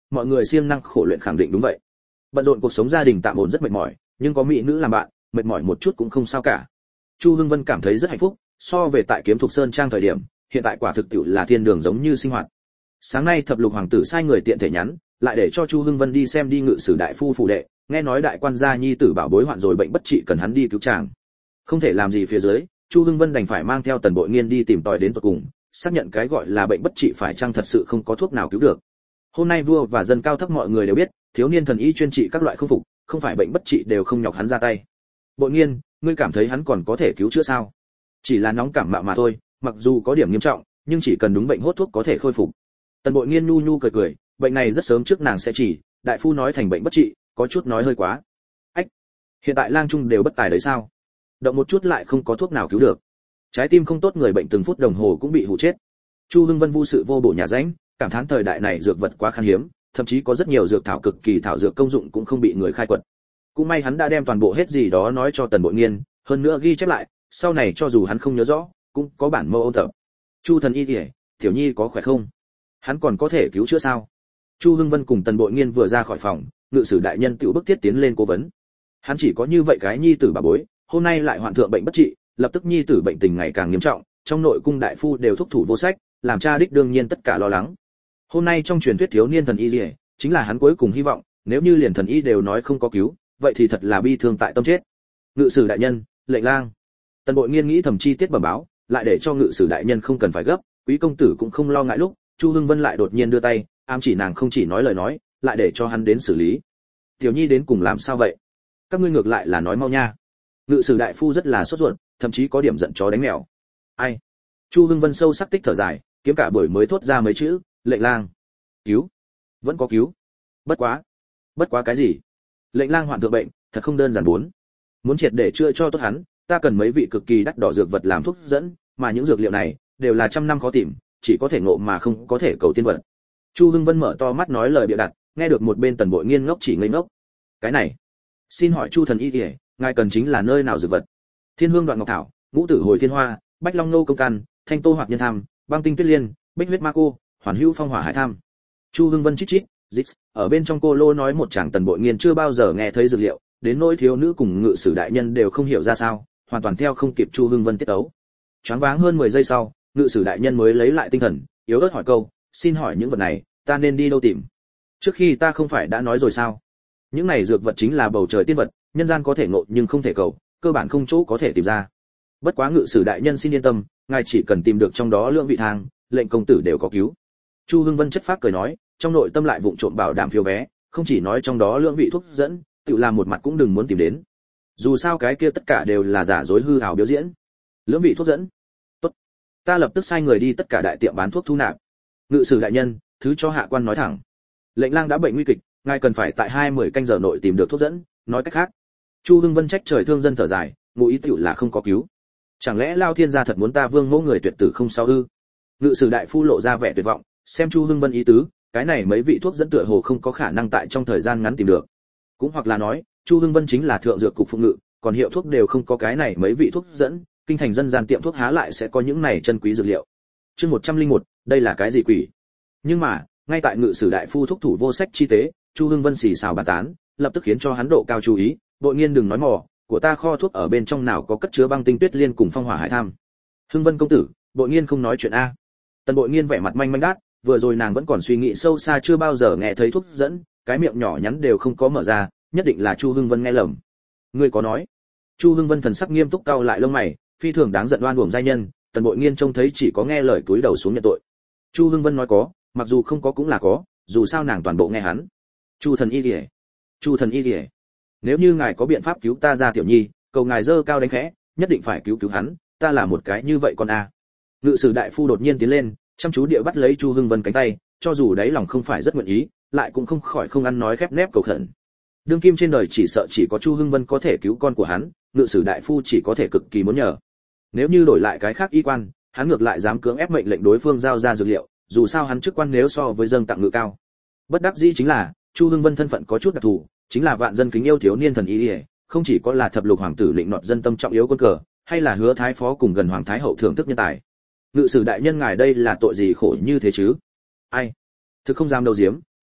A: mọi người siêng năng khổ luyện khẳng định đúng vậy. Bận rộn cuộc sống gia đình tạm ổn rất mệt mỏi, nhưng có mỹ nữ làm bạn, mệt mỏi một chút cũng không sao cả. Chu Hưng Vân cảm thấy rất hạnh phúc, so về tại Kiếm Thục Sơn trang thời điểm, hiện tại quả thực tiệu là thiên đường giống như sinh hoạt. Sáng nay Thập Lục hoàng tử sai người tiện thể nhắn, lại để cho Chu Hưng Vân đi xem đi Ngự sử đại phu phủ đệ, nghe nói đại quan gia nhi tử bảo bối hoạn rồi bệnh bất trị cần hắn đi cứu chàng. Không thể làm gì phía dưới, Chu Hưng Vân đành phải mang theo Tần Bội Nghiên đi tìm tòi đến tận cùng, xác nhận cái gọi là bệnh bất trị phải chăng thật sự không có thuốc nào cứu được. Hôm nay vua và dân cao thấp mọi người đều biết, thiếu niên thần y chuyên trị các loại không phục, không phải bệnh bất trị đều không nhọc hắn ra tay. Bội Nghiên, ngươi cảm thấy hắn còn có thể cứu chữa sao? Chỉ là nóng cảm mạo mà thôi, mặc dù có điểm nghiêm trọng, nhưng chỉ cần đúng bệnh hốt thuốc có thể khôi phục. Tần Bội Nghiên nhu nhu cười cười, bệnh này rất sớm trước nàng sẽ chỉ, đại phu nói thành bệnh bất trị, có chút nói hơi quá. Ách, hiện tại lang trung đều bất tài đấy sao? Động một chút lại không có thuốc nào cứu được. Trái tim không tốt người bệnh từng phút đồng hồ cũng bị hụ chết. Chu Hưng Vân vu sự vô bổ nhà ránh, cảm thán thời đại này dược vật quá khan hiếm, thậm chí có rất nhiều dược thảo cực kỳ thảo dược công dụng cũng không bị người khai quật. Cũng may hắn đã đem toàn bộ hết gì đó nói cho Tần Bội Nghiên, hơn nữa ghi chép lại, sau này cho dù hắn không nhớ rõ, cũng có bản mô ôn tập. Chu thần y kìa, tiểu nhi có khỏe không? Hắn còn có thể cứu chữa sao? Chu Hưng Vân cùng Tần Bội Nghiên vừa ra khỏi phòng, Ngự sử đại nhân tiểu bức thiết tiến lên cố vấn. Hắn chỉ có như vậy cái nhi tử bà bối, hôm nay lại hoạn thượng bệnh bất trị, lập tức nhi tử bệnh tình ngày càng nghiêm trọng, trong nội cung đại phu đều thúc thủ vô sách, làm cha đích đương nhiên tất cả lo lắng. Hôm nay trong truyền thuyết thiếu niên thần y liễu, chính là hắn cuối cùng hy vọng, nếu như liền thần y đều nói không có cứu, vậy thì thật là bi thương tại tâm chết. Ngự sử đại nhân, lệnh lang. Tần Bội Nghiên nghĩ thầm chi tiết bẩm báo, lại để cho ngự sử đại nhân không cần phải gấp, quý công tử cũng không lo ngại lúc, Chu Hưng Vân lại đột nhiên đưa tay, ám chỉ nàng không chỉ nói lời nói, lại để cho hắn đến xử lý. Tiểu nhi đến cùng làm sao vậy? Các ngươi ngược lại là nói mau nha. Ngự sử đại phu rất là sốt ruột, thậm chí có điểm giận chó đánh mèo. Ai? Chu Hưng Vân sâu sắc tích thở dài, kiếm cả buổi mới thốt ra mấy chữ, lệnh lang. Cứu? Vẫn có cứu. Bất quá cái gì? Lệnh lang hoạn thượng bệnh, thật không đơn giản bốn. Muốn triệt để chữa cho tốt hắn, ta cần mấy vị cực kỳ đắt đỏ dược vật làm thuốc dẫn, mà những dược liệu này đều là trăm năm khó tìm, chỉ có thể ngộ mà không có thể cầu tiên vật. Chu Hưng Vân mở to mắt nói lời bịa đặt, nghe được một bên Tần Bội Nghiên ngốc chỉ ngây ngốc. Cái này, xin hỏi Chu thần y kìa, ngài cần chính là nơi nào dược vật? Thiên hương đoạn ngọc thảo, ngũ tử hồi thiên hoa, bách long nô công can, thanh tô hoặc nhân tham, băng tinh tuyết liên, bích huyết ma cô, hoàn hữu phong hỏa hải tham. Chu Hưng Vân chít chít, dít, ở bên trong cô lô nói một chàng Tần Bội Nghiên chưa bao giờ nghe thấy dược liệu, đến nỗi thiếu nữ cùng ngự sử đại nhân đều không hiểu ra sao, hoàn toàn theo không kịp Chu Hưng Vân tiết tấu. Choáng váng hơn 10 giây sau, ngự sử đại nhân mới lấy lại tinh thần, yếu ớt hỏi câu, xin hỏi những vật này, ta nên đi đâu tìm? Trước khi ta không phải đã nói rồi sao? Những này dược vật chính là bầu trời tiên vật, nhân gian có thể ngộ nhưng không thể cầu, cơ bản không chỗ có thể tìm ra. Bất quá ngự sử đại nhân xin yên tâm, ngài chỉ cần tìm được trong đó lượng vị thang, lệnh công tử đều có cứu. Chu Hưng Vân chất phác cười nói, trong nội tâm lại vụng trộm bảo đảm phiếu vé, không chỉ nói trong đó lượng vị thuốc dẫn, tự làm một mặt cũng đừng muốn tìm đến. Dù sao cái kia tất cả đều là giả dối hư ảo biểu diễn. Lượng vị thuốc dẫn. Tốt. Ta lập tức sai người đi tất cả đại tiệm bán thuốc thu nạp. Ngự sử đại nhân, thứ cho hạ quan nói thẳng. Lệnh lang đã bệnh nguy kịch, ngài cần phải tại 20 canh giờ nội tìm được thuốc dẫn, nói cách khác. Chu Hưng Vân trách trời thương dân thở dài, ngụ ý tiểu là không có cứu. Chẳng lẽ Lao Thiên gia thật muốn ta Vương Mẫu người tuyệt tử không sao ư? Ngự sử đại phu lộ ra vẻ tuyệt vọng, xem Chu Hưng Vân ý tứ, cái này mấy vị thuốc dẫn tựa hồ không có khả năng tại trong thời gian ngắn tìm được. Cũng hoặc là nói, Chu Hưng Vân chính là thượng dược cục phụ ngự, còn hiệu thuốc đều không có cái này mấy vị thuốc dẫn, kinh thành dân gian tiệm thuốc há lại sẽ có những này chân quý dược liệu. Chương 101, đây là cái gì quỷ? Nhưng mà, ngay tại ngự sử đại phu thúc thủ vô sách chi tế, Chu Hưng Vân xì xào bàn tán, lập tức khiến cho hắn độ cao chú ý, Bội Nghiên đừng nói mò, của ta kho thuốc ở bên trong nào có cất chứa băng tinh tuyết liên cùng phong hỏa hải tham. Hưng Vân công tử, Bội Nghiên không nói chuyện a. Tần Bội Nghiên vẻ mặt manh manh đát, vừa rồi nàng vẫn còn suy nghĩ sâu xa chưa bao giờ nghe thấy thuốc dẫn, cái miệng nhỏ nhắn đều không có mở ra, nhất định là Chu Hưng Vân nghe lầm. Ngươi có nói? Chu Hưng Vân thần sắc nghiêm túc cau lại lông mày, phi thường đáng giận oan uổng giai nhân, Tần Bội Nghiên trông thấy chỉ có nghe lời túi đầu xuống nhận tội. Chu Hưng Vân nói có, mặc dù không có cũng là có, dù sao nàng toàn bộ nghe hắn. Chu thần y liễu, Chu thần y liễu, nếu như ngài có biện pháp cứu ta ra tiểu nhi, cầu ngài dơ cao đánh khẽ, nhất định phải cứu hắn, ta là một cái như vậy con a. Ngự sử đại phu đột nhiên tiến lên, chăm chú địa bắt lấy Chu Hưng Vân cánh tay, cho dù đáy lòng không phải rất nguyện ý, lại cũng không khỏi không ăn nói khép nép cầu khẩn. Đương kim trên đời chỉ sợ chỉ có Chu Hưng Vân có thể cứu con của hắn, ngự sử đại phu chỉ có thể cực kỳ muốn nhờ. Nếu như đổi lại cái khác y quan, hắn ngược lại dám cưỡng ép mệnh lệnh đối phương giao ra dược liệu, dù sao hắn chức quan nếu so với dâng tặng ngự cao. Bất đắc dĩ chính là, Chu Hưng Vân thân phận có chút đặc thù, chính là vạn dân kính yêu thiếu niên thần y, không chỉ có là thập lục hoàng tử lĩnh nọt dân tâm trọng yếu quân cờ, hay là Hứa thái phó cùng gần hoàng thái hậu thưởng thức nhân tài. Ngự sử đại nhân ngài đây là tội gì khổ như thế chứ? Ai? Thực không dám đầu diếm,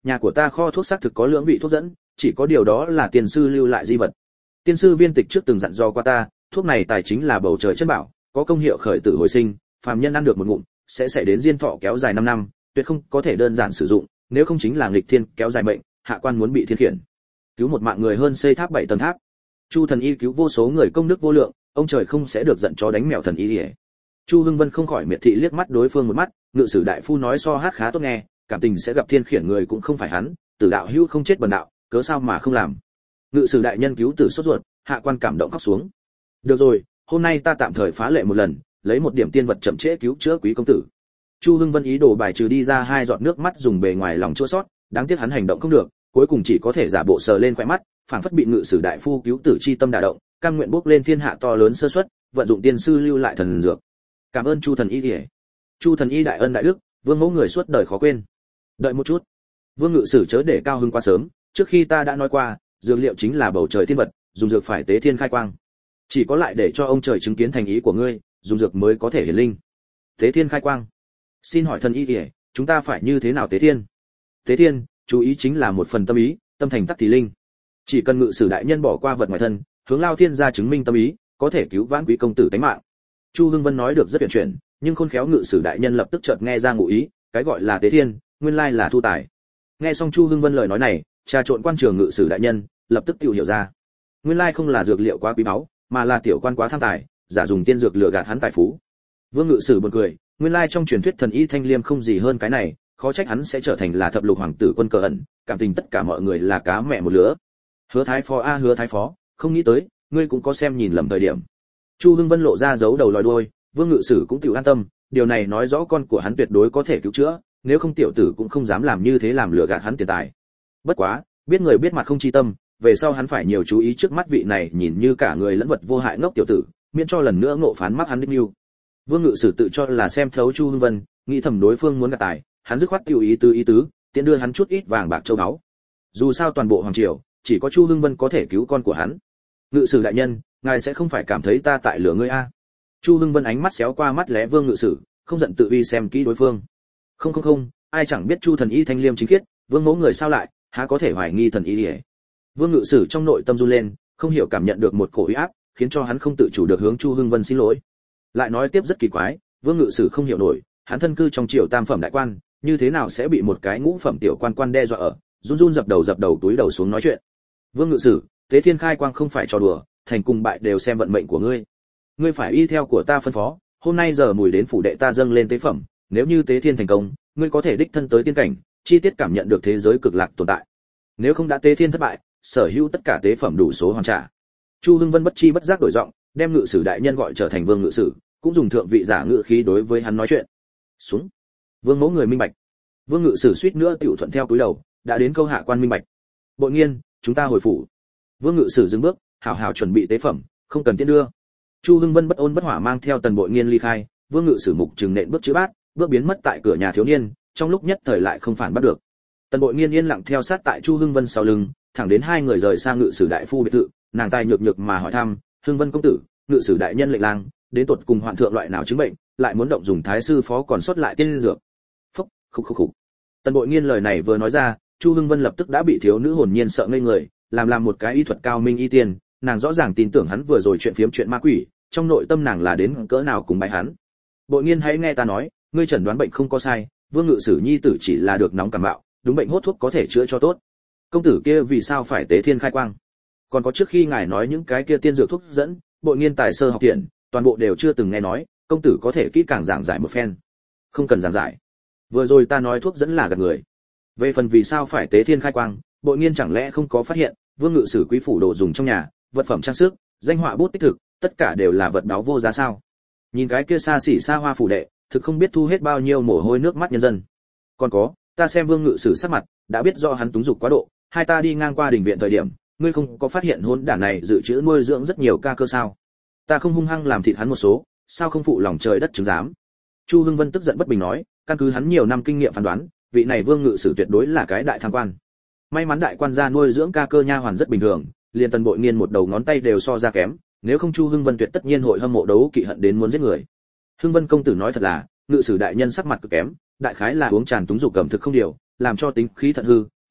A: nhà của ta kho thuốc xác thực có lưỡng vị thuốc dẫn, chỉ có điều đó là tiền sư lưu lại di vật. Tiên sư viên tịch trước từng dặn dò qua ta, thuốc này tài chính là bầu trời chân bảo, có công hiệu khởi tử hồi sinh, phàm nhân ăn được một ngụm sẽ xảy đến diên thọ kéo dài 5 năm, tuyệt không có thể đơn giản sử dụng, nếu không chính là nghịch thiên kéo dài mệnh, hạ quan muốn bị thiên khiển. Cứu một mạng người hơn xây tháp 7 tầng tháp. Chu thần y cứu vô số người công đức vô lượng, ông trời không sẽ được giận chó đánh mèo thần y đi. Chu Hưng Vân không khỏi miệt thị liếc mắt đối phương một mắt, ngự sử đại phu nói so hát khá tốt nghe, cảm tình sẽ gặp thiên khiển người cũng không phải hắn, tử đạo hữu không chết bần đạo, cớ sao mà không làm. Ngự sử đại nhân cứu tử sốt ruột, hạ quan cảm động khóc xuống. Được rồi, hôm nay ta tạm thời phá lệ một lần, lấy một điểm tiên vật chậm trễ cứu chữa quý công tử. Chu Hưng Vân ý đồ bài trừ đi ra 2 giọt nước mắt dùng bề ngoài lòng chua xót, đáng tiếc hắn hành động không được, cuối cùng chỉ có thể giả bộ sờ lên khóe mắt, phảng phất bị ngự sử đại phu cứu tử chi tâm đả động, cam nguyện bước lên thiên hạ to lớn sơ suất, vận dụng tiên sư lưu lại thần dược. Cảm ơn Chu thần y. Chu thần y đại ân đại đức, vương mẫu người suốt đời khó quên. Đợi một chút, vương ngự sử chớ để cao hưng quá sớm, trước khi ta đã nói qua, dược liệu chính là bầu trời thiên vật, dùng dược phải tế thiên khai quang. Chỉ có lại để cho ông trời chứng kiến thành ý của ngươi, dùng dược mới có thể hiển linh. Tế thiên khai quang. Xin hỏi thần y kìa, chúng ta phải như thế nào tế thiên? Tế thiên, chú ý chính là một phần tâm ý, tâm thành tắc thì linh. Chỉ cần ngự sử đại nhân bỏ qua vật ngoài thân, hướng lao thiên gia chứng minh tâm ý, có thể cứu vãn quý công tử tánh mạng. Chu Hưng Vân nói được rất tuyệt chuyển, nhưng khôn khéo ngự sử đại nhân lập tức chợt nghe ra ngụ ý, cái gọi là tế thiên, nguyên lai là thu tài. Nghe xong Chu Hưng Vân lời nói này, trà trộn quan trường ngự sử đại nhân lập tức tự hiểu ra, nguyên lai không là dược liệu quá quý báu, mà là tiểu quan quá tham tài, giả dùng tiên dược lừa gạt hắn tài phú. Vương ngự sử buồn cười, nguyên lai trong truyền thuyết thần y thanh liêm không gì hơn cái này, khó trách hắn sẽ trở thành là thập lục hoàng tử quân cờ ẩn, cảm tình tất cả mọi người là cá mẹ một lứa. Hứa thái phó a hứa thái phó, không nghĩ tới, ngươi cũng có xem nhìn lầm thời điểm. Chu Hưng Vân lộ ra giấu đầu lòi đuôi, Vương ngự sử cũng tự an tâm, điều này nói rõ con của hắn tuyệt đối có thể cứu chữa, nếu không tiểu tử cũng không dám làm như thế làm lừa gạt hắn tiền tài. Bất quá, biết người biết mặt không chi tâm, về sau hắn phải nhiều chú ý trước mắt vị này nhìn như cả người lẫn vật vô hại ngốc tiểu tử, miễn cho lần nữa ngộ phán mắc hắn đích mưu. Vương ngự sử tự cho là xem thấu Chu Hưng Vân, nghĩ thầm đối phương muốn gạt tài, hắn dứt khoát tiêu ý tứ, tiện đưa hắn chút ít vàng bạc châu báu. Dù sao toàn bộ hoàng triều, chỉ có Chu Hưng Vân có thể cứu con của hắn. Ngự sử đại nhân, ngài sẽ không phải cảm thấy ta tại lửa ngươi a? Chu Hưng Vân ánh mắt xéo qua mắt lé Vương ngự sử, không giận tự uy xem kỹ đối phương. Không, ai chẳng biết Chu thần y thanh liêm chính khiết, Vương mẫu người sao lại, há có thể hoài nghi thần y ấy. Vương ngự sử trong nội tâm run lên, không hiểu cảm nhận được một cổ uy áp, khiến cho hắn không tự chủ được hướng Chu Hưng Vân xin lỗi. Lại nói tiếp rất kỳ quái, Vương ngự sử không hiểu nổi, hắn thân cư trong triều tam phẩm đại quan, như thế nào sẽ bị một cái ngũ phẩm tiểu quan đe dọa ở, run dập đầu túi đầu xuống nói chuyện. Vương ngự sử, tế thiên khai quang không phải trò đùa, thành cùng bại đều xem vận mệnh của ngươi. Ngươi phải y theo của ta phân phó, hôm nay giờ mùi đến phủ đệ ta dâng lên tế phẩm, nếu như tế thiên thành công, ngươi có thể đích thân tới tiên cảnh, chi tiết cảm nhận được thế giới cực lạc tồn tại. Nếu không đã tế thiên thất bại, sở hữu tất cả tế phẩm đủ số hoàn trả. Chu Hưng Vân bất chi bất giác đổi giọng, đem ngự sử đại nhân gọi trở thành Vương ngự sử, cũng dùng thượng vị giả ngự khí đối với hắn nói chuyện. Xuống. Vương mẫu người minh bạch. Vương ngự sử suýt nữa tiểu thuận theo cúi đầu, đã đến câu hạ quan minh bạch. Bội nghiên, chúng ta hồi phủ. Vương ngự sử dừng bước, hảo hảo chuẩn bị tế phẩm, không cần tiễn đưa. Chu Hưng Vân bất ôn bất hỏa mang theo Tần Bội Nghiên ly khai, Vương ngự sử mục trừng nện bước chữ bát, bước biến mất tại cửa nhà thiếu niên, trong lúc nhất thời lại không phản bắt được. Tần Bội Nghiên yên lặng theo sát tại Chu Hưng Vân sau lưng, thẳng đến hai người rời sang ngự sử đại phu biệt thự, nàng tài nhược mà hỏi thăm, "Hưng Vân công tử, ngự sử đại nhân lệnh lang, đến tột cùng hoạn thượng loại nào chứng bệnh, lại muốn động dùng thái sư phó còn sót lại tiên dược?" Phốc, khục. Tần Bội Nghiên lời này vừa nói ra, Chu Hưng Vân lập tức đã bị thiếu nữ hồn nhiên sợ ngây người, làm một cái y thuật cao minh y tiên, nàng rõ ràng tin tưởng hắn vừa rồi chuyện phiếm chuyện ma quỷ, trong nội tâm nàng là đến cỡ nào cùng bái hắn. Bội Nghiên hãy nghe ta nói, ngươi chẩn đoán bệnh không có sai, Vương ngự sử nhi tử chỉ là được nóng cảm mạo, đúng bệnh hốt thuốc có thể chữa cho tốt. Công tử kia vì sao phải tế thiên khai quang? Còn có trước khi ngài nói những cái kia tiên dược thuốc dẫn, Bội Nghiên tài sơ học thiện, toàn bộ đều chưa từng nghe nói, công tử có thể kỹ càng giảng giải một phen. Không cần giảng giải. Vừa rồi ta nói thuốc dẫn là gạt người. Về phần vì sao phải tế thiên khai quang, Bội Nghiên chẳng lẽ không có phát hiện, Vương ngự sử quý phủ đồ dùng trong nhà, vật phẩm trang sức, danh họa bút tích thực, tất cả đều là vật báu vô giá sao? Nhìn cái kia xa xỉ xa hoa phủ đệ, thực không biết thu hết bao nhiêu mồ hôi nước mắt nhân dân. Còn có, ta xem Vương ngự sử sắc mặt, đã biết do hắn túng dục quá độ, hai ta đi ngang qua đình viện thời điểm, ngươi không có phát hiện hôn đản này dự trữ nuôi dưỡng rất nhiều ca cơ sao? Ta không hung hăng làm thịt hắn một số, sao không phụ lòng trời đất chứng giám? Chu Hưng Vân tức giận bất bình nói, căn cứ hắn nhiều năm kinh nghiệm phán đoán, vị này Vương ngự sử tuyệt đối là cái đại tham quan. May mắn đại quan gia nuôi dưỡng ca cơ nha hoàn rất bình thường, liền Tần Bội Nghiên một đầu ngón tay đều so ra kém, nếu không Chu Hưng Vân tuyệt tất nhiên hội hâm mộ đấu kỵ hận đến muốn giết người. Hưng Vân công tử nói thật là, ngự sử đại nhân sắc mặt cực kém, đại khái là uống tràn túng dục cầm thực không điều, làm cho tính khí thận hư,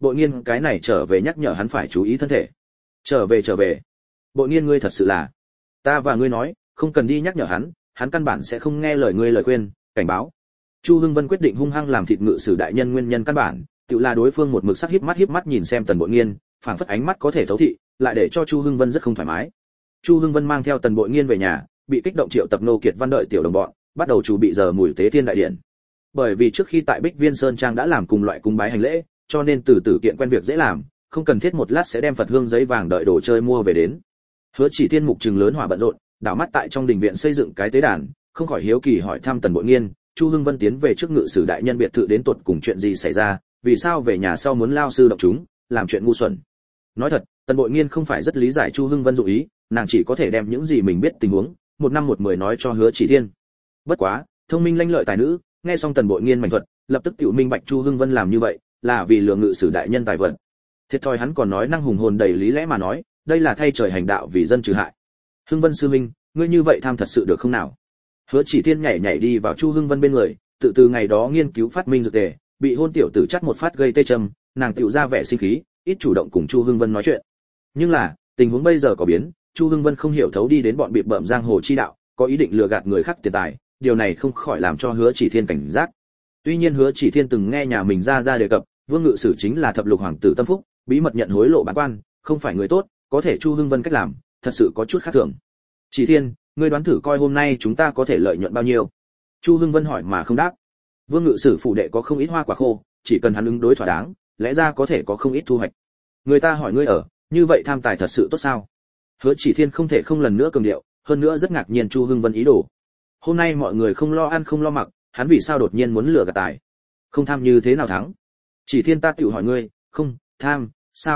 A: Bội Nghiên cái này trở về nhắc nhở hắn phải chú ý thân thể. Trở về. Bội Nghiên ngươi thật sự là, ta và ngươi nói, không cần đi nhắc nhở hắn căn bản sẽ không nghe lời ngươi lời khuyên, cảnh báo. Chu Hưng Vân quyết định hung hăng làm thịt ngự sử đại nhân nguyên nhân căn bản, tự là đối phương một mực sắc híp mắt nhìn xem Tần Bội Nghiên, phảng phất ánh mắt có thể thấu thị, lại để cho Chu Hưng Vân rất không thoải mái. Chu Hưng Vân mang theo Tần Bội Nghiên về nhà, bị kích động triệu tập nô kiệt văn đợi tiểu đồng bọn, bắt đầu chuẩn bị giờ mùi tế thiên đại điện. Bởi vì trước khi tại Bích Viên Sơn Trang đã làm cùng loại cung bái hành lễ, cho nên từ tử kiện quen việc dễ làm, không cần thiết một lát sẽ đem Phật hương giấy vàng đợi đồ chơi mua về đến. Hứa Chỉ Thiên mục trừng lớn hỏa bận rộn, đảo mắt tại trong đình viện xây dựng cái tế đàn, không khỏi hiếu kỳ hỏi thăm Tần Bội Nghiên, Chu Hưng Vân tiến về trước ngự sử đại nhân biệt thự đến tột cùng chuyện gì xảy ra, vì sao về nhà sau muốn lao sư động chúng, làm chuyện ngu xuẩn. Nói thật, Tần Bội Nghiên không phải rất lý giải Chu Hưng Vân dụng ý, nàng chỉ có thể đem những gì mình biết tình huống, một năm một mười nói cho Hứa Chỉ Thiên. Bất quá, thông minh lanh lợi tài nữ, nghe xong Tần Bội Nghiên mảnh thuật, lập tức tiểu minh bạch Chu Hưng Vân làm như vậy, là vì lừa ngự sử đại nhân tài vận. Thiệt thòi hắn còn nói năng hùng hồn đầy lý lẽ mà nói, đây là thay trời hành đạo vì dân trừ hại. Hưng Vân sư huynh, ngươi như vậy tham thật sự được không nào? Hứa Chỉ Thiên nhảy đi vào Chu Hưng Vân bên người, từ ngày đó nghiên cứu phát minh dược tề, bị hôn tiểu tử chắt một phát gây tê châm, nàng tiểu ra vẻ sinh khí, ít chủ động cùng Chu Hưng Vân nói chuyện. Nhưng là, tình huống bây giờ có biến, Chu Hưng Vân không hiểu thấu đi đến bọn bịp bợm giang hồ chi đạo, có ý định lừa gạt người khác tiền tài, điều này không khỏi làm cho Hứa Chỉ Thiên cảnh giác. Tuy nhiên Hứa Chỉ Thiên từng nghe nhà mình ra đề cập, Vương Ngự Sử chính là thập lục hoàng tử tâm phúc, bí mật nhận hối lộ bản quan, không phải người tốt, có thể Chu Hưng Vân cách làm, thật sự có chút khác thường. Chỉ Thiên, ngươi đoán thử coi hôm nay chúng ta có thể lợi nhuận bao nhiêu? Chu Hưng Vân hỏi mà không đáp. Vương Ngự Sử phủ đệ có không ít hoa quả khô, chỉ cần hắn ứng đối thỏa đáng, lẽ ra có thể có không ít thu hoạch. Người ta hỏi ngươi ở, như vậy tham tài thật sự tốt sao? Hứa Chỉ Thiên không thể không lần nữa cường điệu, hơn nữa rất ngạc nhiên Chu Hưng Vân ý đồ. Hôm nay mọi người không lo ăn không lo mặc, hắn vì sao đột nhiên muốn lừa gạt tài? Không tham như thế nào thắng? Chỉ Thiên ta tự hỏi ngươi, không tham,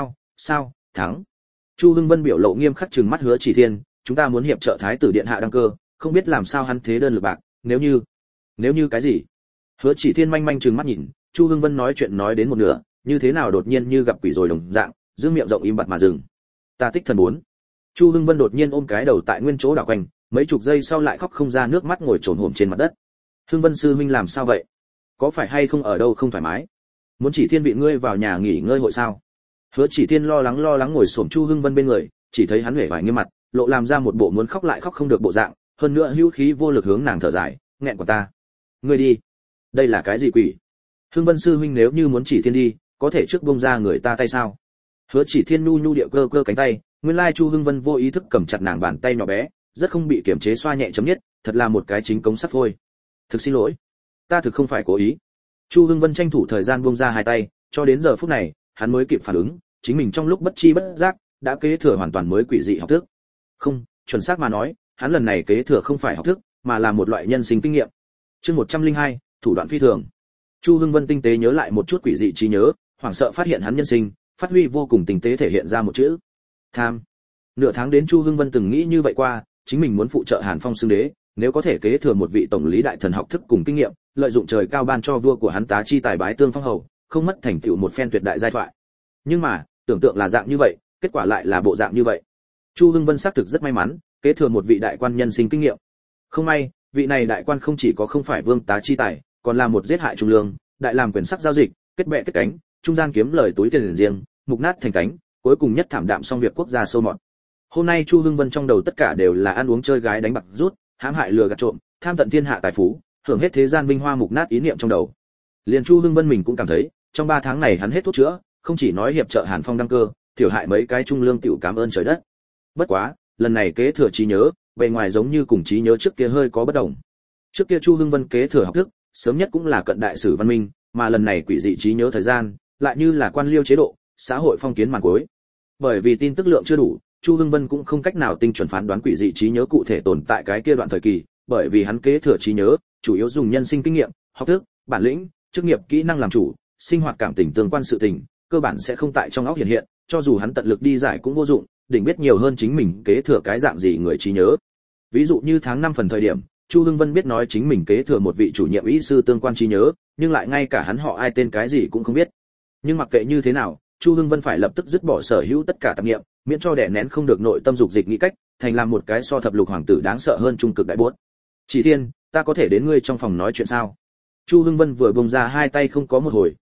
A: sao thắng? Chu Hưng Vân biểu lộ nghiêm khắc trừng mắt Hứa Chỉ Thiên, chúng ta muốn hiệp trợ thái tử điện hạ đăng cơ, không biết làm sao hắn thế đơn lực bạc, nếu như cái gì? Hứa Chỉ Thiên manh trừng mắt nhìn, Chu Hưng Vân nói chuyện nói đến một nửa, như thế nào đột nhiên như gặp quỷ rồi đồng dạng, giữ miệng rộng im bặt mà dừng. Ta tích thần 4. Chu Hưng Vân đột nhiên ôm cái đầu tại nguyên chỗ đảo quanh, mấy chục giây sau lại khóc không ra nước mắt ngồi trồn hổm trên mặt đất. Hưng Vân sư huynh làm sao vậy? Có phải hay không ở đâu không thoải mái? Muốn Chỉ Thiên vị ngươi vào nhà nghỉ ngơi hội sao? Hứa Chỉ Thiên lo lắng ngồi xổm Chu Hưng Vân bên người, chỉ thấy hắn huệ vải nghiêm mặt, lộ làm ra một bộ muốn khóc lại khóc không được bộ dạng, hơn nữa hữu khí vô lực hướng nàng thở dài, nghẹn của ta. Ngươi đi. Đây là cái gì quỷ? Hưng Vân sư huynh nếu như muốn Chỉ Thiên đi, có thể trước bông ra người ta tay sao? Hứa Chỉ Thiên nhu điệu cơ cánh tay, nguyên lai Chu Hưng Vân vô ý thức cầm chặt nàng bàn tay nhỏ bé, rất không bị kiềm chế xoa nhẹ chấm nhất, thật là một cái chính cống sắp phôi. Thực xin lỗi, ta thực không phải cố ý. Chu Hưng Vân tranh thủ thời gian buông ra hai tay, cho đến giờ phút này, hắn mới kịp phản ứng, chính mình trong lúc bất chi bất giác đã kế thừa hoàn toàn mới quỷ dị học thức. Không, chuẩn xác mà nói, hắn lần này kế thừa không phải học thức, mà là một loại nhân sinh kinh nghiệm. Chương 102, thủ đoạn phi thường. Chu Hưng Vân tinh tế nhớ lại một chút quỷ dị trí nhớ, hoảng sợ phát hiện hắn nhân sinh, phát huy vô cùng tinh tế thể hiện ra một chữ: tham. Nửa tháng đến Chu Hưng Vân từng nghĩ như vậy qua, chính mình muốn phụ trợ Hàn Phong xưng đế, nếu có thể kế thừa một vị tổng lý đại thần học thức cùng kinh nghiệm, lợi dụng trời cao ban cho vua của hắn tá chi tài bái tương phong hầu, không mất thành tựu một phen tuyệt đại giai thoại. Nhưng mà, tưởng tượng là dạng như vậy, kết quả lại là bộ dạng như vậy. Chu Hưng Vân xác thực rất may mắn, kế thừa một vị đại quan nhân sinh kinh nghiệm. Không may, vị này đại quan không chỉ có không phải vương tá chi tài, còn là một giết hại trung lương, đại làm quyền sắc giao dịch, kết bè kết cánh, trung gian kiếm lời túi tiền riêng, mục nát thành cánh, cuối cùng nhất thảm đạm xong việc quốc gia sâu mọt. Hôm nay Chu Hưng Vân trong đầu tất cả đều là ăn uống chơi gái đánh bạc rút, hãm hại lừa gạt trộm, tham tận thiên hạ tài phú, hưởng hết thế gian vinh hoa mục nát ý niệm trong đầu. Liền Chu Hưng Vân mình cũng cảm thấy, trong 3 tháng này hắn hết thuốc chữa, không chỉ nói hiệp trợ Hàn Phong đăng cơ, thiểu hại mấy cái trung lương tiểu cảm ơn trời đất. Bất quá, lần này kế thừa trí nhớ, bề ngoài giống như cùng trí nhớ trước kia hơi có bất đồng. Trước kia Chu Hưng Vân kế thừa học thức, sớm nhất cũng là cận đại sử văn minh, mà lần này quỷ dị trí nhớ thời gian, lại như là quan liêu chế độ, xã hội phong kiến màn cuối. Bởi vì tin tức lượng chưa đủ, Chu Hưng Vân cũng không cách nào tinh chuẩn phán đoán quỷ dị trí nhớ cụ thể tồn tại cái kia đoạn thời kỳ, bởi vì hắn kế thừa trí nhớ, chủ yếu dùng nhân sinh kinh nghiệm, học thức, bản lĩnh, chức nghiệp kỹ năng làm chủ, sinh hoạt cảm tình tương quan sự tình, cơ bản sẽ không tại trong óc hiện, cho dù hắn tận lực đi giải cũng vô dụng, đỉnh biết nhiều hơn chính mình kế thừa cái dạng gì người trí nhớ. Ví dụ như tháng 5 phần thời điểm, Chu Hưng Vân biết nói chính mình kế thừa một vị chủ nhiệm y sư tương quan trí nhớ, nhưng lại ngay cả hắn họ ai tên cái gì cũng không biết. Nhưng mặc kệ như thế nào, Chu Hưng Vân phải lập tức dứt bỏ sở hữu tất cả tạp niệm, miễn cho đè nén không được nội tâm dục dịch nghĩ cách, thành làm một cái so thập lục hoàng tử đáng sợ hơn trung cực đại buốt. Chỉ Thiên, ta có thể đến ngươi trong phòng nói chuyện sao? Chu Hưng Vân vừa bung ra hai tay không có một hồi,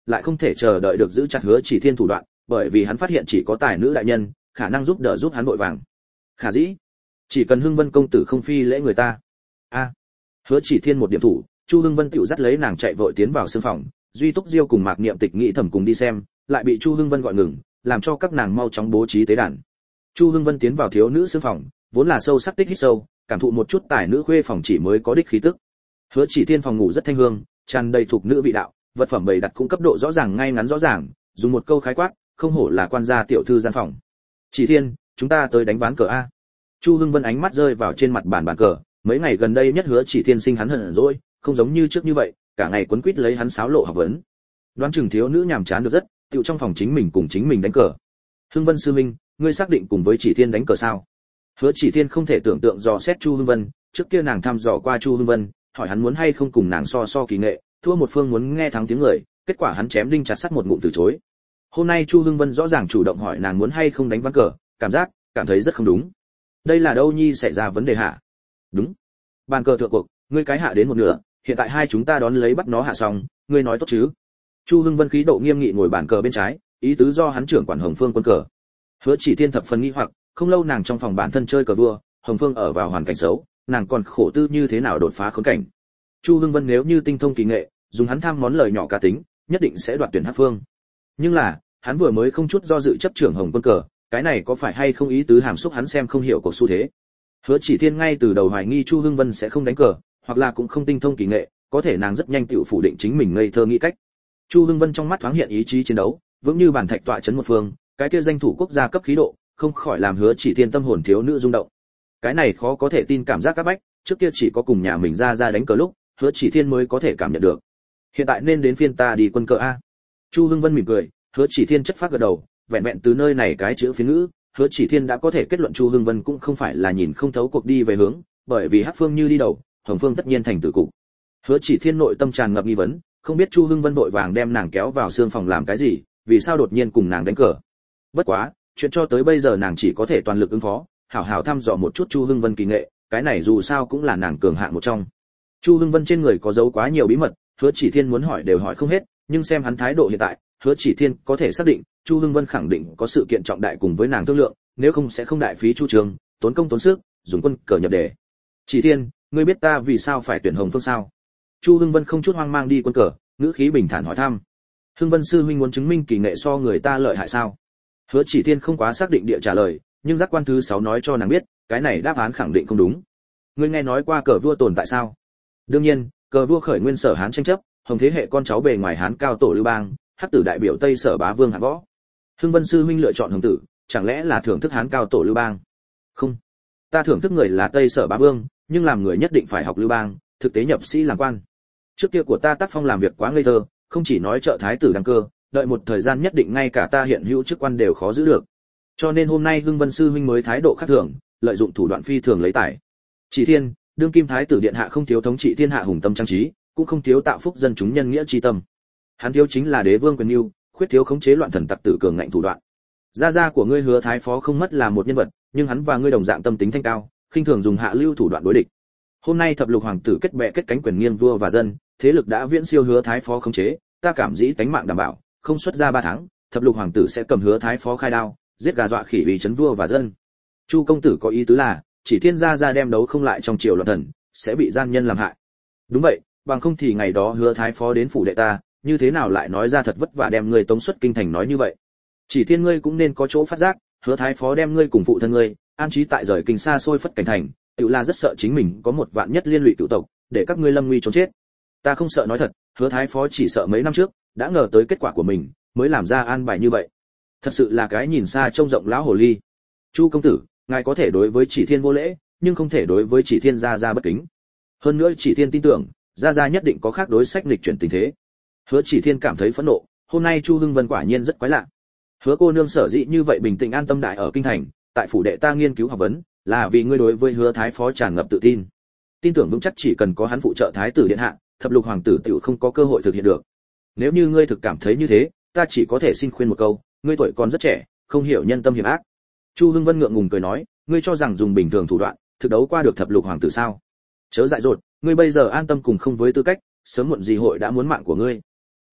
A: lại không thể chờ đợi được giữ chặt Hứa Chỉ Thiên thủ đoạn, bởi vì hắn phát hiện chỉ có tài nữ đại nhân khả năng giúp hắn vội vàng. Khả dĩ, chỉ cần Hưng Vân công tử không phi lễ người ta. A. Hứa Chỉ Thiên một điểm thủ, Chu Hưng Vân tiểu dắt lấy nàng chạy vội tiến vào sương phòng, Duy Túc Diêu cùng Mạc Niệm Tịch nghĩ thầm cùng đi xem, lại bị Chu Hưng Vân gọi ngừng, làm cho các nàng mau chóng bố trí tế đàn. Chu Hưng Vân tiến vào thiếu nữ sương phòng, vốn là sâu sắc tích hít sâu, cảm thụ một chút tài nữ khuê phòng chỉ mới có đích khí tức. Hứa Chỉ Thiên phòng ngủ rất thanh hương, tràn đầy thuộc nữ vị đạo, vật phẩm bày đặt cũng cấp độ rõ ràng ngay ngắn rõ ràng, dùng một câu khái quát, không hổ là quan gia tiểu thư gian phòng. Chỉ Thiên, chúng ta tới đánh ván cờ a. Chu Hưng Vân ánh mắt rơi vào trên mặt bàn cờ, mấy ngày gần đây nhất Hứa Chỉ Thiên sinh hắn hận rồi, không giống như trước như vậy, cả ngày quấn quýt lấy hắn sáo lộ học vấn. Đoán chừng thiếu nữ nhàm chán được rất, tiểu trong phòng chính mình cùng chính mình đánh cờ. Hưng Vân sư huynh, ngươi xác định cùng với Chỉ Thiên đánh cờ sao? Hứa Chỉ Thiên không thể tưởng tượng dò xét Chu Hưng Vân, trước kia nàng thăm dò qua Chu Hưng Vân, hỏi hắn muốn hay không cùng nàng so kỳ nghệ, thua một phương muốn nghe thắng tiếng người, kết quả hắn chém đinh chặt sắt một ngụm từ chối. Hôm nay Chu Hưng Vân rõ ràng chủ động hỏi nàng muốn hay không đánh ván cờ, cảm thấy rất không đúng. Đây là đâu nhi xảy ra vấn đề hả? Đúng. Bàn cờ thượng cuộc, ngươi cái hạ đến một nửa, hiện tại hai chúng ta đón lấy bắt nó hạ xong, ngươi nói tốt chứ? Chu Hưng Vân khí độ nghiêm nghị ngồi bàn cờ bên trái, ý tứ do hắn trưởng quản Hồng Phương quân cờ. Hứa Chỉ Thiên thập phần nghi hoặc, không lâu nàng trong phòng bản thân chơi cờ vua, Hồng Phương ở vào hoàn cảnh xấu, nàng còn khổ tư như thế nào đột phá khốn cảnh. Chu Hưng Vân nếu như tinh thông kỳ nghệ, dùng hắn tham món lời nhỏ cá tính, nhất định sẽ đoạt tuyển Hắc Phương. Nhưng là, hắn vừa mới không chút do dự chấp trưởng Hồng quân cờ, cái này có phải hay không ý tứ hàm xúc hắn xem không hiểu cuộc xu thế. Hứa Chỉ Thiên ngay từ đầu hoài nghi Chu Hưng Vân sẽ không đánh cờ, hoặc là cũng không tinh thông kỳ nghệ, có thể nàng rất nhanh tự phủ định chính mình ngây thơ nghĩ cách. Chu Hưng Vân trong mắt thoáng hiện ý chí chiến đấu, vững như bản thạch tọa trấn một phương, cái kia danh thủ quốc gia cấp khí độ, không khỏi làm Hứa Chỉ Thiên tâm hồn thiếu nữ rung động. Cái này khó có thể tin cảm giác áp bách, trước kia chỉ có cùng nhà mình ra đánh cờ lúc, Hứa Chỉ Thiên mới có thể cảm nhận được. Hiện tại nên đến phiên ta đi quân cờ a. Chu Hưng Vân mỉm cười, Hứa Chỉ Thiên chất phát gật đầu, vẹn vẹn từ nơi này cái chữ phiên ngữ, Hứa Chỉ Thiên đã có thể kết luận Chu Hưng Vân cũng không phải là nhìn không thấu cuộc đi về hướng, bởi vì Hắc Phương như đi đầu, Hồng Phương tất nhiên thành tử cục. Hứa Chỉ Thiên nội tâm tràn ngập nghi vấn, không biết Chu Hưng Vân vội vàng đem nàng kéo vào xương phòng làm cái gì, vì sao đột nhiên cùng nàng đánh cờ. Bất quá, chuyện cho tới bây giờ nàng chỉ có thể toàn lực ứng phó, hảo hảo thăm dò một chút Chu Hưng Vân kỳ nghệ, cái này dù sao cũng là nàng cường hạng một trong. Chu Hưng Vân trên người có giấu quá nhiều bí mật, Hứa Chỉ Thiên muốn hỏi đều hỏi không hết, nhưng xem hắn thái độ hiện tại, Hứa Chỉ Thiên có thể xác định, Chu Hưng Vân khẳng định có sự kiện trọng đại cùng với nàng thương lượng, nếu không sẽ không đại phí chu trường, tốn công tốn sức, dùng quân cờ nhập đề. Chỉ Thiên, ngươi biết ta vì sao phải tuyển Hồng Phương sao? Chu Hưng Vân không chút hoang mang đi quân cờ, ngữ khí bình thản hỏi thăm. Hưng Vân sư huynh muốn chứng minh kỳ nghệ so người ta lợi hại sao? Hứa Chỉ Thiên không quá xác định địa trả lời, nhưng giác quan thứ 6 nói cho nàng biết, cái này đáp án khẳng định không đúng. Ngươi nghe nói qua cờ vua tồn tại sao? Đương nhiên, cờ vua khởi nguyên Sở Hán tranh chấp, Hồng thế hệ con cháu bề ngoài Hán cao tổ Lưu Bang, Hắc tử đại biểu Tây Sở bá vương Hạng Võ. Hưng Vân sư huynh lựa chọn Hồng tử, chẳng lẽ là thưởng thức Hán cao tổ Lưu Bang? Không, ta thưởng thức người là Tây Sở bá vương, nhưng làm người nhất định phải học Lưu Bang, thực tế nhập sĩ làm quan. Trước kia của ta tác phong làm việc quá ngây thơ, không chỉ nói trợ thái tử đăng cơ, đợi một thời gian nhất định ngay cả ta hiện hữu chức quan đều khó giữ được. Cho nên hôm nay Hưng Vân sư huynh mới thái độ khác thường, lợi dụng thủ đoạn phi thường lấy tài. Chỉ Thiên, đương kim thái tử điện hạ không thiếu thống trị thiên hạ hùng tâm trang trí, cũng không thiếu tạo phúc dân chúng nhân nghĩa chi tâm. Hắn thiếu chính là đế vương quyền lưu, khuyết thiếu khống chế loạn thần tặc tử cường ngạnh thủ đoạn. Gia của ngươi Hứa thái phó không mất là một nhân vật, nhưng hắn và ngươi đồng dạng tâm tính thanh cao, khinh thường dùng hạ lưu thủ đoạn đối địch. Hôm nay thập lục hoàng tử kết bè kết cánh quyền nghiêng vua và dân, thế lực đã viễn siêu Hứa thái phó khống chế, ta cảm dĩ tánh mạng đảm bảo, không xuất ra 3 tháng, thập lục hoàng tử sẽ cầm Hứa thái phó khai đao, giết gà dọa khỉ vì trấn vua và dân. Chu công tử có ý tứ là, Chỉ Thiên gia đem đấu không lại trong triều loạn thần, sẽ bị gian nhân làm hại. Đúng vậy, bằng không thì ngày đó Hứa thái phó đến phủ đệ ta, như thế nào lại nói ra thật vất vả đem ngươi tống xuất kinh thành nói như vậy. Chỉ Thiên ngươi cũng nên có chỗ phát giác, Hứa thái phó đem ngươi cùng phụ thân ngươi an trí tại rời kinh xa xôi phất cảnh thành, tự là rất sợ chính mình có một vạn nhất liên lụy cựu tộc, để các ngươi lâm nguy trốn chết. Ta không sợ nói thật, Hứa thái phó chỉ sợ mấy năm trước đã ngờ tới kết quả của mình, mới làm ra an bài như vậy. Thật sự là cái nhìn xa trông rộng lão hồ ly. Chu công tử, ngài có thể đối với Chỉ Thiên vô lễ, nhưng không thể đối với Chỉ Thiên gia bất kính. Hơn nữa Chỉ Thiên tin tưởng, gia nhất định có khác đối sách nghịch chuyển tình thế. Hứa Chỉ Thiên cảm thấy phẫn nộ, hôm nay Chu Hưng Vân quả nhiên rất quái lạ. Hứa cô nương sở dĩ như vậy bình tĩnh an tâm đại ở kinh thành, tại phủ đệ ta nghiên cứu học vấn, là vì ngươi đối với Hứa thái phó tràn ngập tự tin. Tin tưởng vững chắc chỉ cần có hắn phụ trợ thái tử điện hạ, thập lục hoàng tử tiểu không có cơ hội thực hiện được. Nếu như ngươi thực cảm thấy như thế, ta chỉ có thể xin khuyên một câu, ngươi tuổi còn rất trẻ, không hiểu nhân tâm hiểm ác. Chu Hưng Vân ngượng ngùng cười nói, ngươi cho rằng dùng bình thường thủ đoạn, thực đấu qua được thập lục hoàng tử sao? Chớ dại dột, ngươi bây giờ an tâm cùng không với tư cách, sớm muộn gì hội đã muốn mạng của ngươi.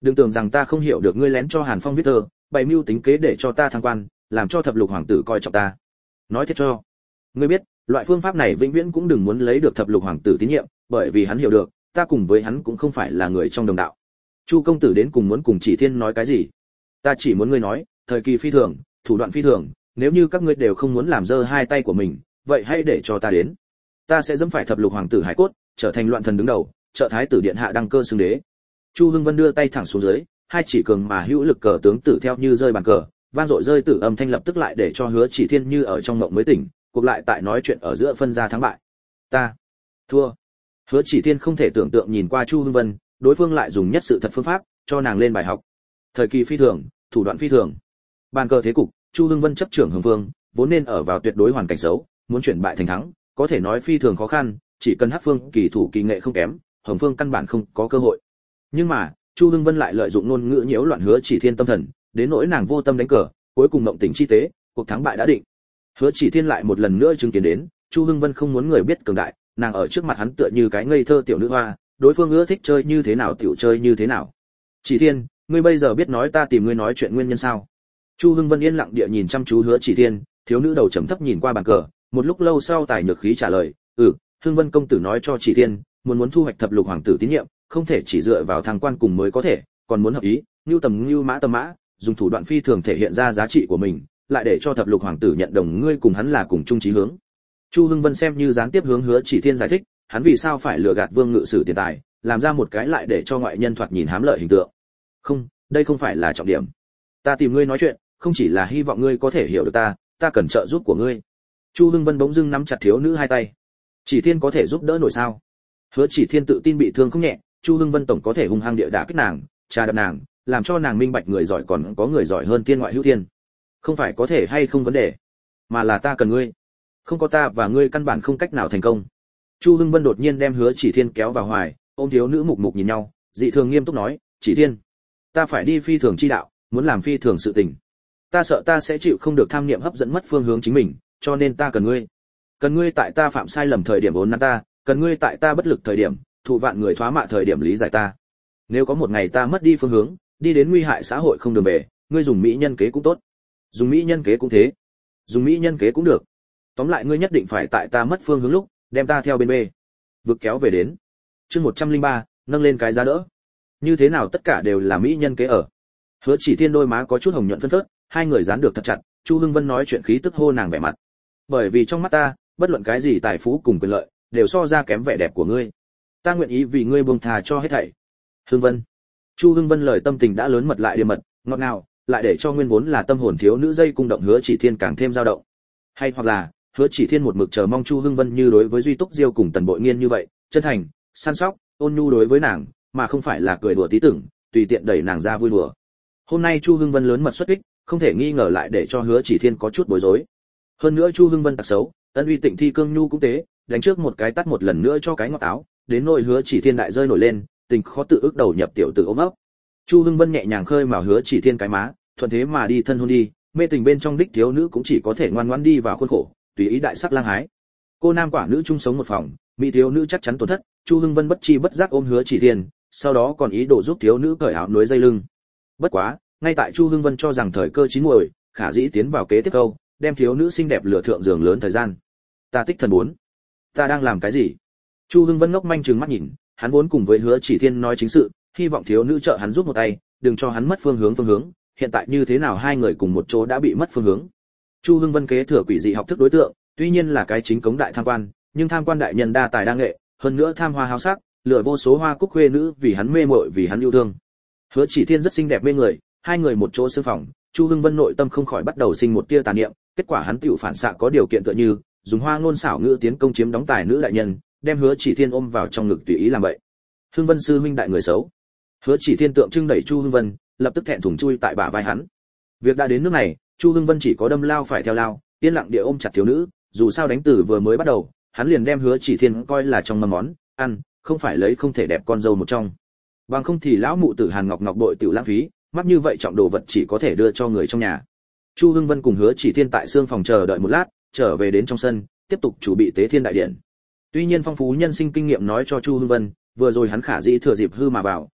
A: đừng tưởng rằng ta không hiểu được ngươi lén cho Hàn Phong viết thơ, bày mưu tính kế để cho ta thăng quan, làm cho thập lục hoàng tử coi trọng ta. Nói thiệt cho ngươi biết, loại phương pháp này vĩnh viễn cũng đừng muốn lấy được thập lục hoàng tử tín nhiệm, bởi vì hắn hiểu được, ta cùng với hắn cũng không phải là người trong đồng đạo. Chu công tử đến cùng muốn cùng Chỉ Thiên nói cái gì? Ta chỉ muốn ngươi nói, thời kỳ phi thường, thủ đoạn phi thường, nếu như các ngươi đều không muốn làm dơ hai tay của mình, vậy hãy để cho ta đến. Ta sẽ dẫm phải thập lục hoàng tử hải cốt, trở thành loạn thần đứng đầu, trợ thái tử điện hạ đăng cơ xưng đế. Chu Hưng Vân đưa tay thẳng xuống dưới, hai chỉ cường mà hữu lực cờ tướng tử theo như rơi bàn cờ, vang dội rơi tử âm thanh lập tức lại để cho Hứa Chỉ Thiên như ở trong mộng mới tỉnh, cuộc lại tại nói chuyện ở giữa phân ra thắng bại. Ta thua. Hứa Chỉ Thiên không thể tưởng tượng nhìn qua Chu Hưng Vân, đối phương lại dùng nhất sự thật phương pháp cho nàng lên bài học. Thời kỳ phi thường, thủ đoạn phi thường. Bàn cờ thế cục, Chu Hưng Vân chấp trưởng Hồng Vương, vốn nên ở vào tuyệt đối hoàn cảnh xấu, muốn chuyển bại thành thắng, có thể nói phi thường khó khăn, chỉ cần Hắc Phương kỳ thủ kỳ nghệ không kém, Hồng Phương căn bản không có cơ hội. Nhưng mà, Chu Hưng Vân lại lợi dụng ngôn ngữ nhiễu loạn Hứa Chỉ Thiên tâm thần, đến nỗi nàng vô tâm đánh cờ, cuối cùng mộng tỉnh chi tế, cuộc thắng bại đã định. Hứa Chỉ Thiên lại một lần nữa chứng kiến đến, Chu Hưng Vân không muốn người biết cường đại, nàng ở trước mặt hắn tựa như cái ngây thơ tiểu nữ hoa, đối phương ưa thích chơi như thế nào tiểu chơi như thế nào. Chỉ Thiên, ngươi bây giờ biết nói ta tìm ngươi nói chuyện nguyên nhân sao? Chu Hưng Vân yên lặng địa nhìn chăm chú Hứa Chỉ Thiên, thiếu nữ đầu trầm thấp nhìn qua bàn cờ, một lúc lâu sau tài nhược khí trả lời, Hưng Vân công tử nói cho Chỉ Thiên, muốn thu hoạch thập lục hoàng tử tín nhiệm, không thể chỉ dựa vào thăng quan cùng mới có thể, còn muốn hợp ý, nưu tầm nưu mã tầm mã, dùng thủ đoạn phi thường thể hiện ra giá trị của mình, lại để cho thập lục hoàng tử nhận đồng ngươi cùng hắn là cùng chung chí hướng. Chu Hưng Vân xem như gián tiếp hướng Hứa Chỉ Thiên giải thích, hắn vì sao phải lừa gạt Vương Ngự Sử tiền tài, làm ra một cái lại để cho ngoại nhân thoạt nhìn hám lợi hình tượng. Không, đây không phải là trọng điểm. Ta tìm ngươi nói chuyện, không chỉ là hy vọng ngươi có thể hiểu được ta cần trợ giúp của ngươi. Chu Hưng Vân bỗng dưng nắm chặt thiếu nữ hai tay. Chỉ Thiên có thể giúp đỡ nổi sao? Hứa Chỉ Thiên tự tin bị thương không nhẹ, Chu Hưng Vân tổng có thể hung hăng địa đả kích nàng, trà đập nàng, làm cho nàng minh bạch người giỏi còn có người giỏi hơn tiên ngoại hữu thiên. Không phải có thể hay không vấn đề, mà là ta cần ngươi. Không có ta và ngươi căn bản không cách nào thành công. Chu Hưng Vân đột nhiên đem Hứa Chỉ Thiên kéo vào hoài, ôm thiếu nữ mục mục nhìn nhau, dị thường nghiêm túc nói, Chỉ Thiên, ta phải đi phi thường chi đạo, muốn làm phi thường sự tình. Ta sợ ta sẽ chịu không được tham niệm hấp dẫn mất phương hướng chính mình, cho nên ta cần ngươi. Cần ngươi tại ta phạm sai lầm thời điểm ốn nắn ta, cần ngươi tại ta bất lực thời điểm, thụ vạn người thoá mạ thời điểm lý giải ta. Nếu có một ngày ta mất đi phương hướng, đi đến nguy hại xã hội không đường về, ngươi dùng mỹ nhân kế cũng tốt, dùng mỹ nhân kế cũng thế, dùng mỹ nhân kế cũng được. Tóm lại ngươi nhất định phải tại ta mất phương hướng lúc, đem ta theo bên bê vực kéo về đến. Chương 103, nâng lên cái giá đỡ. Như thế nào tất cả đều là mỹ nhân kế ở. Hứa Chỉ Thiên đôi má có chút hồng nhuận phân phớt, hai người dán được thật chặt, Chu Hưng Vân nói chuyện khí tức hô nàng vẻ mặt. Bởi vì trong mắt ta, bất luận cái gì tài phú cùng quyền lợi, đều so ra kém vẻ đẹp của ngươi. Ta nguyện ý vì ngươi buông thà cho hết thảy. Hưng Vân. Chu Hưng Vân lời tâm tình đã lớn mật lại điềm mật, ngọt ngào, lại để cho nguyên vốn là tâm hồn thiếu nữ dây cung động Hứa Chỉ Thiên càng thêm dao động. Hay hoặc là, Hứa Chỉ Thiên một mực chờ mong Chu Hưng Vân như đối với Duy Túc Diêu cùng Tần Bội Nghiên như vậy, chân thành, săn sóc, ôn nhu đối với nàng, mà không phải là cười đùa tí tưởng, tùy tiện đẩy nàng ra vui đùa. Hôm nay Chu Hưng Vân lớn mật xuất kích, không thể nghi ngờ lại để cho Hứa Chỉ Thiên có chút bối rối. Hơn nữa Chu Hưng Vân tặc xấu, ân uy Tịnh Thi cương nhu cũng thế, đánh trước một cái tắt một lần nữa cho cái ngọt áo, đến nỗi Hứa Chỉ Thiên đại rơi nổi lên, tình khó tự ức đầu nhập tiểu tử ôm ấp. Chu Hưng Vân nhẹ nhàng khơi mào Hứa Chỉ Thiên cái má, thuận thế mà đi thân hôn đi, mê tình bên trong đích thiếu nữ cũng chỉ có thể ngoan ngoãn đi vào khuôn khổ, tùy ý đại sắc lang hái. Cô nam quả nữ chung sống một phòng, mỹ thiếu nữ chắc chắn tổn thất, Chu Hưng Vân bất chi bất giác ôm Hứa Chỉ Thiên, sau đó còn ý đồ giúp thiếu nữ cởi áo núi dây lưng. Bất quá, ngay tại Chu Hưng Vân cho rằng thời cơ chín muồi, khả dĩ tiến vào kế tiếp câu, đem thiếu nữ xinh đẹp lựa thượng giường lớn thời gian. Ta tích thần 4. Ta đang làm cái gì? Chu Hưng Vân ngốc manh trừng mắt nhìn, hắn vốn cùng với Hứa Chỉ Thiên nói chính sự, hy vọng thiếu nữ trợ hắn giúp một tay, đừng cho hắn mất phương hướng, hiện tại như thế nào hai người cùng một chỗ đã bị mất phương hướng. Chu Hưng Vân kế thừa quỷ dị học thức đối tượng, tuy nhiên là cái chính cống đại tham quan, nhưng tham quan đại nhân đa tài đa nghệ, hơn nữa tham hoa háo sắc, lừa vô số hoa cúc khuê nữ vì hắn mê mội vì hắn yêu thương. Hứa Chỉ Thiên rất xinh đẹp mê người, hai người một chỗ sương phòng, Chu Hưng Vân nội tâm không khỏi bắt đầu sinh một tia tà niệm, kết quả hắn tiểu phản xạ có điều kiện tựa như, dùng hoa ngôn xảo ngữ tiến công chiếm đóng tài nữ đại nhân, đem Hứa Chỉ Thiên ôm vào trong ngực tùy ý làm vậy. Hưng Vân sư huynh đại người xấu. Hứa Chỉ Thiên tượng trưng đẩy Chu Hưng Vân, lập tức thẹn thùng chui tại bả vai hắn. Việc đã đến nước này, Chu Hưng Vân chỉ có đâm lao phải theo lao, yên lặng địa ôm chặt thiếu nữ, dù sao đánh từ vừa mới bắt đầu, hắn liền đem Hứa Chỉ Thiên coi là trong mâm món ăn, không phải lấy không thể đẹp con dâu một trong. Bằng không thì lão mụ tử Hàn Ngọc Ngọc bội tiểu lãng phí, mắt như vậy trọng đồ vật chỉ có thể đưa cho người trong nhà. Chu Hưng Vân cùng Hứa Chỉ Thiên tại xương phòng chờ đợi một lát, trở về đến trong sân, tiếp tục chuẩn bị tế thiên đại điện. Tuy nhiên phong phú nhân sinh kinh nghiệm nói cho Chu Hưng Vân, vừa rồi hắn khả dĩ thừa dịp hư mà vào,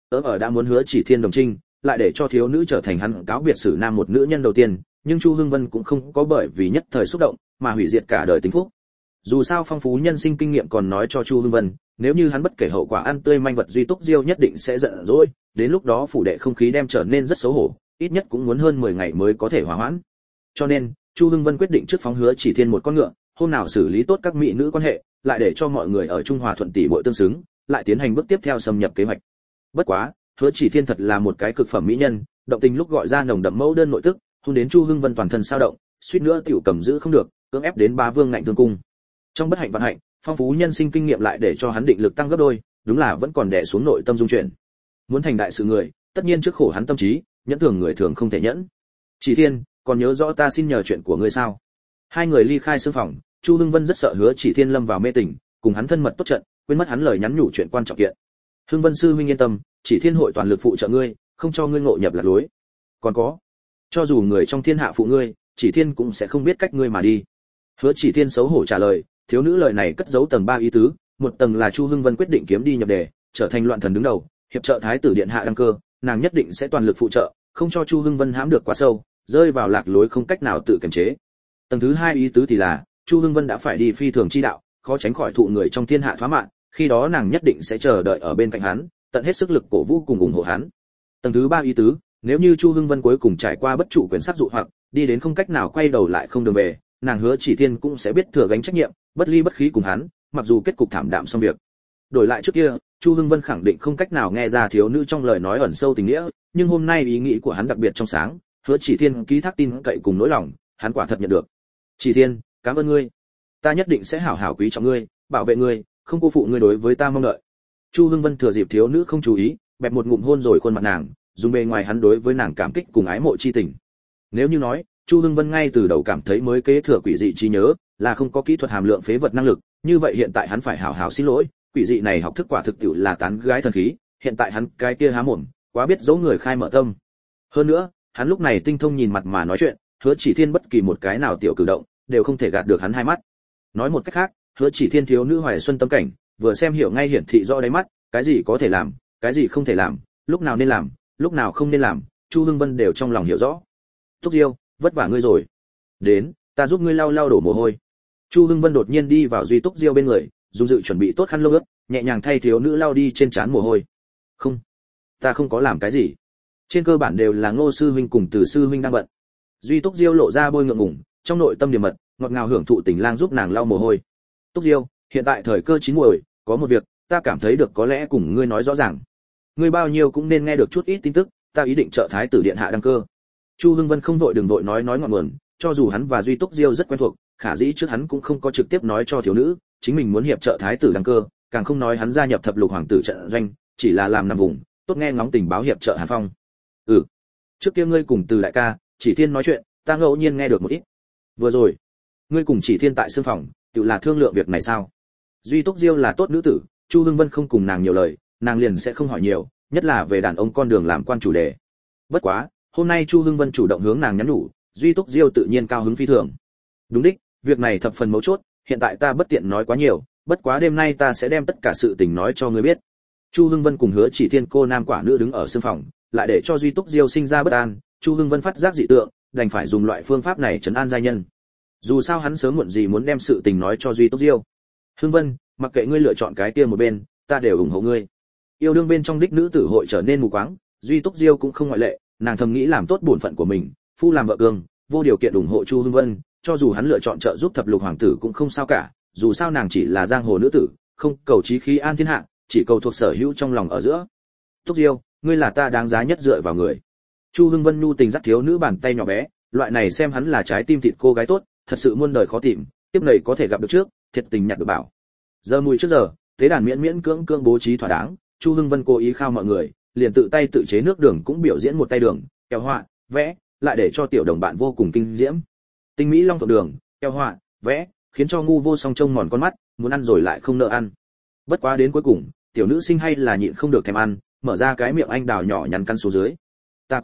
A: ở đã muốn Hứa Chỉ Thiên đồng trinh, lại để cho thiếu nữ trở thành hắn cáo biệt xử nam một nữ nhân đầu tiên, nhưng Chu Hưng Vân cũng không có bởi vì nhất thời xúc động mà hủy diệt cả đời tính phúc. Dù sao phong phú nhân sinh kinh nghiệm còn nói cho Chu Hưng Vân, nếu như hắn bất kể hậu quả ăn tươi manh vật Duy Túc Diêu nhất định sẽ giận dỗi, đến lúc đó phủ đệ không khí đem trở nên rất xấu hổ, ít nhất cũng muốn hơn 10 ngày mới có thể hòa hoãn. Cho nên, Chu Hưng Vân quyết định trước phóng Hứa Chỉ Thiên một con ngựa, hôm nào xử lý tốt các mỹ nữ quan hệ, lại để cho mọi người ở Trung Hòa thuận tỷ muội tương xứng, lại tiến hành bước tiếp theo xâm nhập kế hoạch. Bất quá, Hứa Chỉ Thiên thật là một cái cực phẩm mỹ nhân, động tình lúc gọi ra nồng đậm mẫu đơn nội tức, hôn đến Chu Hưng Vân toàn thân sao động, suýt nữa tiểu cầm giữ không được, cưỡng ép đến bá vương ngạnh thương cung. Trong bất hạnh vận hạnh, phong phú nhân sinh kinh nghiệm lại để cho hắn định lực tăng gấp đôi, đúng là vẫn còn đè xuống nội tâm dung chuyển. Muốn thành đại sự người, tất nhiên trước khổ hắn tâm trí, nhẫn thường người thường không thể nhẫn. Chỉ Thiên, còn nhớ rõ ta xin nhờ chuyện của ngươi sao? Hai người ly khai sương phòng, Chu Hưng Vân rất sợ Hứa Chỉ Thiên lâm vào mê tình, cùng hắn thân mật tốt trận, quên mất hắn lời nhắn nhủ chuyện quan trọng kiện. Hưng Vân sư huynh yên tâm, Chỉ Thiên hội toàn lực phụ trợ ngươi, không cho ngươi ngộ nhập lạc lối. Còn có, cho dù người trong thiên hạ phụ ngươi, Chỉ Thiên cũng sẽ không biết cách ngươi mà đi. Hứa Chỉ Thiên xấu hổ trả lời, thiếu nữ lời này cất giấu tầng 3 ý tứ, một tầng là Chu Hưng Vân quyết định kiếm đi nhập đề, trở thành loạn thần đứng đầu, hiệp trợ thái tử điện hạ đăng cơ, nàng nhất định sẽ toàn lực phụ trợ, không cho Chu Hưng Vân hãm được quá sâu, rơi vào lạc lối không cách nào tự kiềm chế. Tầng thứ 2 ý tứ thì là, Chu Hưng Vân đã phải đi phi thường chi đạo, khó tránh khỏi thụ người trong thiên hạ thoá mạn, khi đó nàng nhất định sẽ chờ đợi ở bên cạnh hắn, tận hết sức lực cổ vũ cùng ủng hộ hắn. Tầng thứ 3 ý tứ, nếu như Chu Hưng Vân cuối cùng trải qua bất trụ quyền sắc dụ hoặc, đi đến không cách nào quay đầu lại không đường về, nàng Hứa Chỉ Thiên cũng sẽ biết thừa gánh trách nhiệm, bất ly bất khí cùng hắn, mặc dù kết cục thảm đạm xong việc. Đổi lại trước kia, Chu Hưng Vân khẳng định không cách nào nghe ra thiếu nữ trong lời nói ẩn sâu tình nghĩa, nhưng hôm nay ý nghĩ của hắn đặc biệt trong sáng, Hứa Chỉ Thiên ký thác tin cậy cùng nỗi lòng, hắn quả thật nhận được. Chỉ Thiên, cảm ơn ngươi, ta nhất định sẽ hảo hảo quý trọng ngươi, bảo vệ ngươi, không cô phụ ngươi đối với ta mong đợi. Chu Hưng Vân thừa dịp thiếu nữ không chú ý, bẹp một ngụm hôn rồi khuôn mặt nàng, dùng bề ngoài hắn đối với nàng cảm kích cùng ái mộ chi tình. Nếu như nói, Chu Hưng Vân ngay từ đầu cảm thấy mới kế thừa quỷ dị trí nhớ, là không có kỹ thuật hàm lượng phế vật năng lực, như vậy hiện tại hắn phải hảo hảo xin lỗi, quỷ dị này học thức quả thực tiểu là tán gái thần khí, hiện tại hắn cái kia há mồm, quá biết dỗ người khai mở tâm. Hơn nữa, hắn lúc này tinh thông nhìn mặt mà nói chuyện, Hứa Chỉ Thiên bất kỳ một cái nào tiểu cử động, đều không thể gạt được hắn hai mắt. Nói một cách khác, Hứa Chỉ Thiên thiếu nữ hoài xuân tâm cảnh, vừa xem hiểu ngay hiển thị rõ đáy mắt, cái gì có thể làm, cái gì không thể làm, lúc nào nên làm, lúc nào không nên làm, Chu Hưng Vân đều trong lòng hiểu rõ. Túc Diêu, vất vả ngươi rồi. Đến, ta giúp ngươi lau lau đổ mồ hôi. Chu Hưng Vân đột nhiên đi vào Duy Túc Diêu bên người, dùng dự chuẩn bị tốt khăn lông ướt, nhẹ nhàng thay thiếu nữ lau đi trên trán mồ hôi. Không, ta không có làm cái gì. Trên cơ bản đều là Ngô sư huynh cùng Từ sư huynh đang bận. Duy Túc Diêu lộ ra bôi ngượng ngùng, trong nội tâm điềm mật, ngọt ngào hưởng thụ tình lang giúp nàng lau mồ hôi. Túc Diêu, hiện tại thời cơ chín muồi, có một việc, ta cảm thấy được có lẽ cùng ngươi nói rõ ràng. Ngươi bao nhiêu cũng nên nghe được chút ít tin tức, ta ý định trợ thái tử điện hạ đăng cơ. Chu Hưng Vân không vội đừng vội nói ngọn nguồn, cho dù hắn và Duy Túc Diêu rất quen thuộc, khả dĩ trước hắn cũng không có trực tiếp nói cho thiếu nữ, chính mình muốn hiệp trợ thái tử đăng cơ, càng không nói hắn gia nhập thập lục hoàng tử trận doanh, chỉ là làm nằm vùng, tốt nghe ngóng tình báo hiệp trợ Hàn Phong. Trước kia ngươi cùng Từ đại ca, Chỉ Thiên nói chuyện, ta ngẫu nhiên nghe được một ít. Vừa rồi, ngươi cùng Chỉ Thiên tại sương phòng, tự là thương lượng việc này sao? Duy Túc Diêu là tốt nữ tử, Chu Hưng Vân không cùng nàng nhiều lời, nàng liền sẽ không hỏi nhiều, nhất là về đàn ông con đường làm quan chủ đề. Bất quá, hôm nay Chu Hưng Vân chủ động hướng nàng nhắn nhủ, Duy Túc Diêu tự nhiên cao hứng phi thường. Đúng đích, việc này thập phần mấu chốt, hiện tại ta bất tiện nói quá nhiều, bất quá đêm nay ta sẽ đem tất cả sự tình nói cho ngươi biết. Chu Hưng Vân cùng Hứa Chỉ Thiên cô nam quả nữ đứng ở sương phòng, lại để cho Duy Túc Diêu sinh ra bất an, Chu Hưng Vân phát giác dị tượng, đành phải dùng loại phương pháp này trấn an giai nhân. Dù sao hắn sớm muộn gì muốn đem sự tình nói cho Duy Túc Diêu. Hưng Vân, mặc kệ ngươi lựa chọn cái kia một bên, ta đều ủng hộ ngươi. Yêu đương bên trong đích nữ tử hội trở nên mù quáng, Duy Túc Diêu cũng không ngoại lệ, nàng thầm nghĩ làm tốt bổn phận của mình, phu làm vợ cương, vô điều kiện ủng hộ Chu Hưng Vân, cho dù hắn lựa chọn trợ giúp thập lục hoàng tử cũng không sao cả, dù sao nàng chỉ là giang hồ nữ tử, không cầu chí khí an thiên hạ, chỉ cầu thuộc sở hữu trong lòng ở giữa. Túc Diêu, ngươi là ta đáng giá nhất dựa vào người. Chu Hưng Vân nhu tình dắt thiếu nữ bàn tay nhỏ bé, loại này xem hắn là trái tim thịt cô gái tốt, thật sự muôn đời khó tìm, tiếp này có thể gặp được trước, thiệt tình nhặt được bảo. Giờ mùi trước giờ, tế đàn miễn cưỡng bố trí thỏa đáng, Chu Hưng Vân cố ý khao mọi người, liền tự tay tự chế nước đường cũng biểu diễn một tay đường, keo họa, vẽ, lại để cho tiểu đồng bạn vô cùng kinh diễm. Tinh mỹ long phượng đường, keo họa, vẽ, khiến cho ngu vô song trông mòn con mắt, muốn ăn rồi lại không nỡ ăn. Bất quá đến cuối cùng, tiểu nữ sinh hay là nhịn không được thèm ăn, mở ra cái miệng anh đào nhỏ nhắn căn xuống dưới. Ta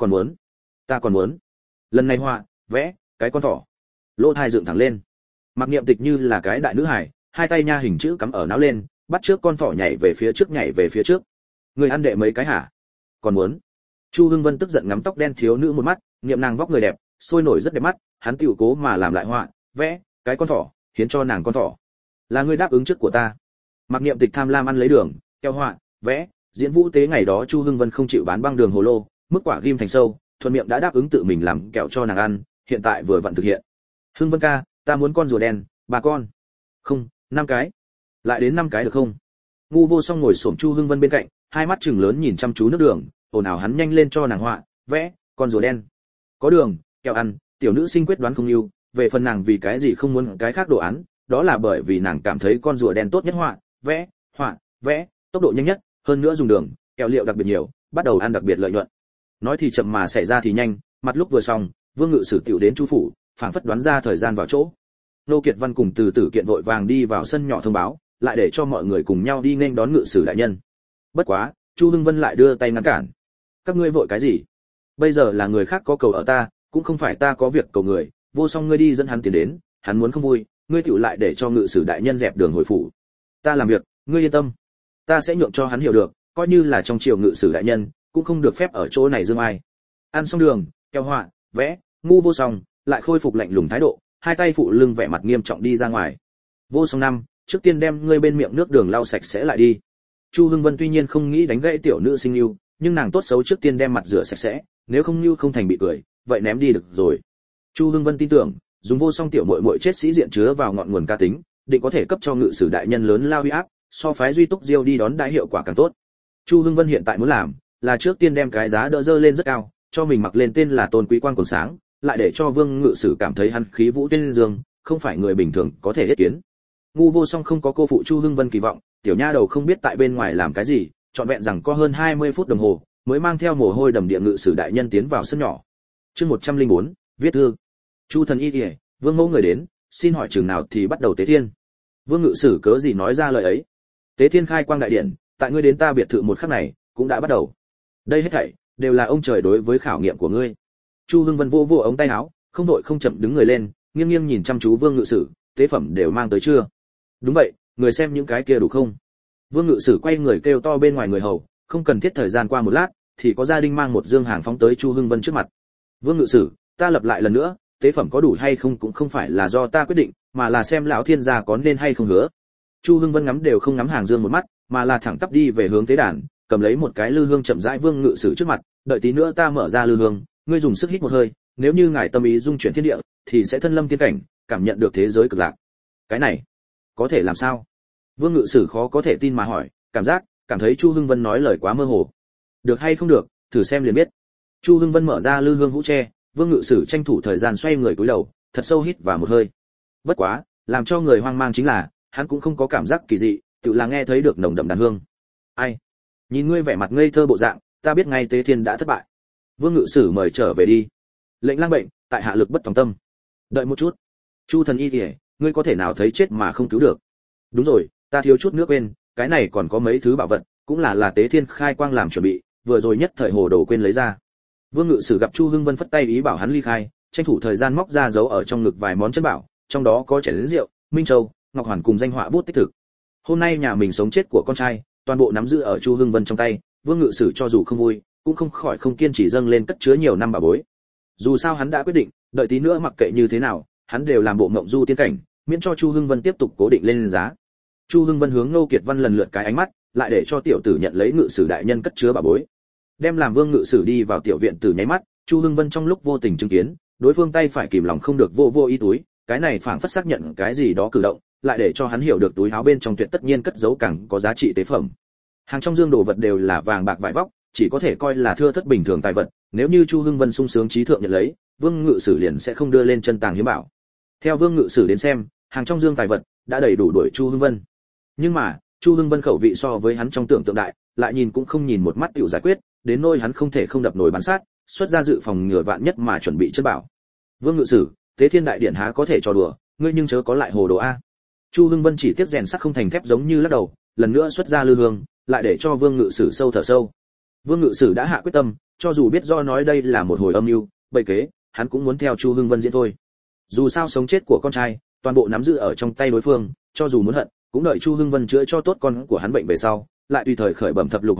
A: còn muốn. Lần này họa, vẽ, cái con thỏ. Lỗ thai dựng thẳng lên. Mặc Niệm Tịch như là cái đại nữ hài, hai tay nha hình chữ cắm ở não lên, bắt trước con thỏ nhảy về phía trước. Người ăn đệ mấy cái hả? còn muốn. Chu Hưng Vân tức giận ngắm tóc đen thiếu nữ một mắt, niệm nàng vóc người đẹp, sôi nổi rất đẹp mắt, hắn tiểu cố mà làm lại họa, vẽ cái con thỏ, hiến cho nàng con thỏ. Là ngươi đáp ứng trước của ta. Mặc Niệm Tịch tham lam ăn lấy đường, keo họa, vẽ, diễn vũ tế ngày đó Chu Hưng Vân không chịu bán băng đường hồ lô, mức quả ghim thành sâu, thuận miệng đã đáp ứng tự mình làm kẹo cho nàng ăn, hiện tại vừa vặn thực hiện. Hưng Vân ca, ta muốn con rùa đen, 3 con. Không, 5 cái. Lại đến 5 cái được không? Ngu Vô Song ngồi xổm Chu Hưng Vân bên cạnh, hai mắt trừng lớn nhìn chăm chú nước đường, ồn ào hắn nhanh lên cho nàng họa, vẽ con rùa đen. Có đường, kẹo ăn, tiểu nữ sinh quyết đoán không lưu, về phần nàng vì cái gì không muốn cái khác đồ án, đó là bởi vì nàng cảm thấy con rùa đen tốt nhất họa, vẽ, tốc độ nhanh nhất, hơn nữa dùng đường, kẹo liệu đặc biệt nhiều, bắt đầu ăn đặc biệt lợi nhuận. Nói thì chậm mà xảy ra thì nhanh, mặt lúc vừa xong, Vương Ngự Sử tiểu đến Chu phủ, phảng phất đoán ra thời gian vào chỗ. Nô Kiệt Văn cùng Từ Tử Kiện vội vàng đi vào sân nhỏ thông báo, lại để cho mọi người cùng nhau đi nghênh đón Ngự Sử đại nhân. Bất quá, Chu Hưng Vân lại đưa tay ngăn cản. Các ngươi vội cái gì? Bây giờ là người khác có cầu ở ta, cũng không phải ta có việc cầu người, Vô Song ngươi đi dẫn hắn tiến đến, hắn muốn không vui, ngươi tiểu lại để cho Ngự Sử đại nhân dẹp đường hồi phủ. Ta làm việc, ngươi yên tâm. Ta sẽ nhượng cho hắn hiểu được, coi như là trong triều Ngự Sử đại nhân, cũng không được phép ở chỗ này dương ai. Ăn xong đường, keo họa, vẽ, Ngu Vô Song lại khôi phục lạnh lùng thái độ, hai tay phụ lưng vẻ mặt nghiêm trọng đi ra ngoài. Vô Song năm, trước tiên đem ngươi bên miệng nước đường lau sạch sẽ lại đi. Chu Hưng Vân tuy nhiên không nghĩ đánh gãy tiểu nữ sinh lưu, nhưng nàng tốt xấu trước tiên đem mặt rửa sạch sẽ, nếu không lưu không thành bị cười, vậy ném đi được rồi. Chu Hưng Vân tin tưởng, dùng Vô Song tiểu muội muội chết sĩ diện chứa vào ngọn nguồn ca tính, định có thể cấp cho Ngự Sử đại nhân lớn lao uy áp, so phái Duy Túc Diêu đi đón đãi hiệu quả càng tốt. Chu Hưng Vân hiện tại muốn làm là trước tiên đem cái giá đỡ dơ lên rất cao, cho mình mặc lên tên là Tôn Quý Quang còn sáng, lại để cho Vương Ngự Sử cảm thấy hắn khí vũ tên dương, không phải người bình thường có thể yết kiến. Ngu Vô Song không có cô phụ Chu Hưng Vân kỳ vọng, tiểu nha đầu không biết tại bên ngoài làm cái gì, trọn vẹn rằng có hơn 20 phút đồng hồ, mới mang theo mồ hôi đầm địa Ngự Sử đại nhân tiến vào sân nhỏ. Chương 104, viết thư. Chu thần y kìa, Vương mẫu người đến, xin hỏi chừng nào thì bắt đầu tế thiên. Vương Ngự Sử cớ gì nói ra lời ấy? Tế thiên khai quang đại điện, tại ngươi đến ta biệt thự một khắc này, cũng đã bắt đầu. Đây hết thảy đều là ông trời đối với khảo nghiệm của ngươi. Chu Hưng Vân vô vô ống tay áo, không đội không chậm đứng người lên, nghiêng nghiêng nhìn chăm chú Vương Ngự Sử, tế phẩm đều mang tới chưa? Đúng vậy, người xem những cái kia đủ không? Vương Ngự Sử quay người kêu to bên ngoài người hầu, không cần thiết thời gian qua một lát, thì có gia đình mang một dương hàng phóng tới Chu Hưng Vân trước mặt. Vương Ngự Sử, ta lặp lại lần nữa, tế phẩm có đủ hay không cũng không phải là do ta quyết định, mà là xem lão thiên gia có nên hay không hứa. Chu Hưng Vân ngắm đều không ngắm hàng dương một mắt, mà là thẳng tắp đi về hướng tế đàn, cầm lấy một cái lư hương chậm rãi Vương Ngự Sử trước mặt, đợi tí nữa ta mở ra lư hương, ngươi dùng sức hít một hơi, nếu như ngài tâm ý dung chuyển thiên địa, thì sẽ thân lâm tiên cảnh, cảm nhận được thế giới cực lạc. Cái này, có thể làm sao? Vương Ngự Sử khó có thể tin mà hỏi, cảm thấy Chu Hưng Vân nói lời quá mơ hồ. Được hay không được, thử xem liền biết. Chu Hưng Vân mở ra lư hương hũ tre, Vương Ngự Sử tranh thủ thời gian xoay người cúi đầu, thật sâu hít vào một hơi. Bất quá, làm cho người hoang mang chính là, hắn cũng không có cảm giác kỳ dị, tự là nghe thấy được nồng đậm đàn hương. Ai? Nhìn ngươi vẻ mặt ngây thơ bộ dạng, ta biết ngay tế thiên đã thất bại. Vương Ngự Sử mời trở về đi. Lệnh lang bệnh, tại hạ lực bất tòng tâm. Đợi một chút. Chu thần y kìa, ngươi có thể nào thấy chết mà không cứu được? Đúng rồi, ta thiếu chút nữa quên, cái này còn có mấy thứ bảo vật, cũng là tế thiên khai quang làm chuẩn bị, vừa rồi nhất thời hồ đồ quên lấy ra. Vương Ngự Sử gặp Chu Hưng Vân phất tay ý bảo hắn ly khai, tranh thủ thời gian móc ra giấu ở trong ngực vài món chân bảo, trong đó có chén rượu, minh châu, ngọc hoàn cùng danh họa bút tích thực. Hôm nay nhà mình sống chết của con trai, toàn bộ nắm giữ ở Chu Hưng Vân trong tay, Vương Ngự Sử cho dù không vui, cũng không khỏi không kiên trì dâng lên cất chứa nhiều năm bà bối. Dù sao hắn đã quyết định, đợi tí nữa mặc kệ như thế nào, hắn đều làm bộ mộng du tiên cảnh, miễn cho Chu Hưng Vân tiếp tục cố định lên giá. Chu Hưng Vân hướng Ngô Kiệt Văn lần lượt cái ánh mắt, lại để cho tiểu tử nhận lấy Ngự Sử đại nhân cất chứa bà bối. Đem làm Vương Ngự Sử đi vào tiểu viện tử nháy mắt, Chu Hưng Vân trong lúc vô tình chứng kiến, đối phương tay phải kìm lòng không được vô ý túi, cái này phảng phất xác nhận cái gì đó cử động, lại để cho hắn hiểu được túi áo bên trong tuyệt tất nhiên cất giấu càng có giá trị tế phẩm. Hàng trong dương đồ vật đều là vàng bạc vải vóc, chỉ có thể coi là thưa thất bình thường tài vật, nếu như Chu Hưng Vân sung sướng trí thượng nhận lấy, Vương Ngự Sử liền sẽ không đưa lên chân tàng hiếm bảo. Theo Vương Ngự Sử đến xem, hàng trong dương tài vật đã đầy đủ đuổi Chu Hưng Vân. Nhưng mà, Chu Hưng Vân khẩu vị so với hắn trong tưởng tượng đại, lại nhìn cũng không nhìn một mắt tiểu giải quyết, đến nỗi hắn không thể không đập nồi bắn sát, xuất ra dự phòng ngừa vạn nhất mà chuẩn bị chân bảo. Vương Ngự Sử, Tế Thiên đại điện há có thể trò đùa, ngươi nhưng chớ có lại hồ đồ a. Chu Hưng Vân chỉ tiếc rèn sắt không thành thép giống như lắc đầu, lần nữa xuất ra lư hương, lại để cho Vương Ngự Sử sâu thở sâu. Vương Ngự Sử đã hạ quyết tâm, cho dù biết do nói đây là một hồi âm mưu, bày kế, hắn cũng muốn theo Chu Hưng Vân diễn thôi. Dù sao sống chết của con trai, toàn bộ nắm giữ ở trong tay đối phương, cho dù muốn hận, cũng đợi Chu Hưng Vân chữa cho tốt con của hắn bệnh về sau, lại tùy thời khởi bẩm thập lục hoàng tử,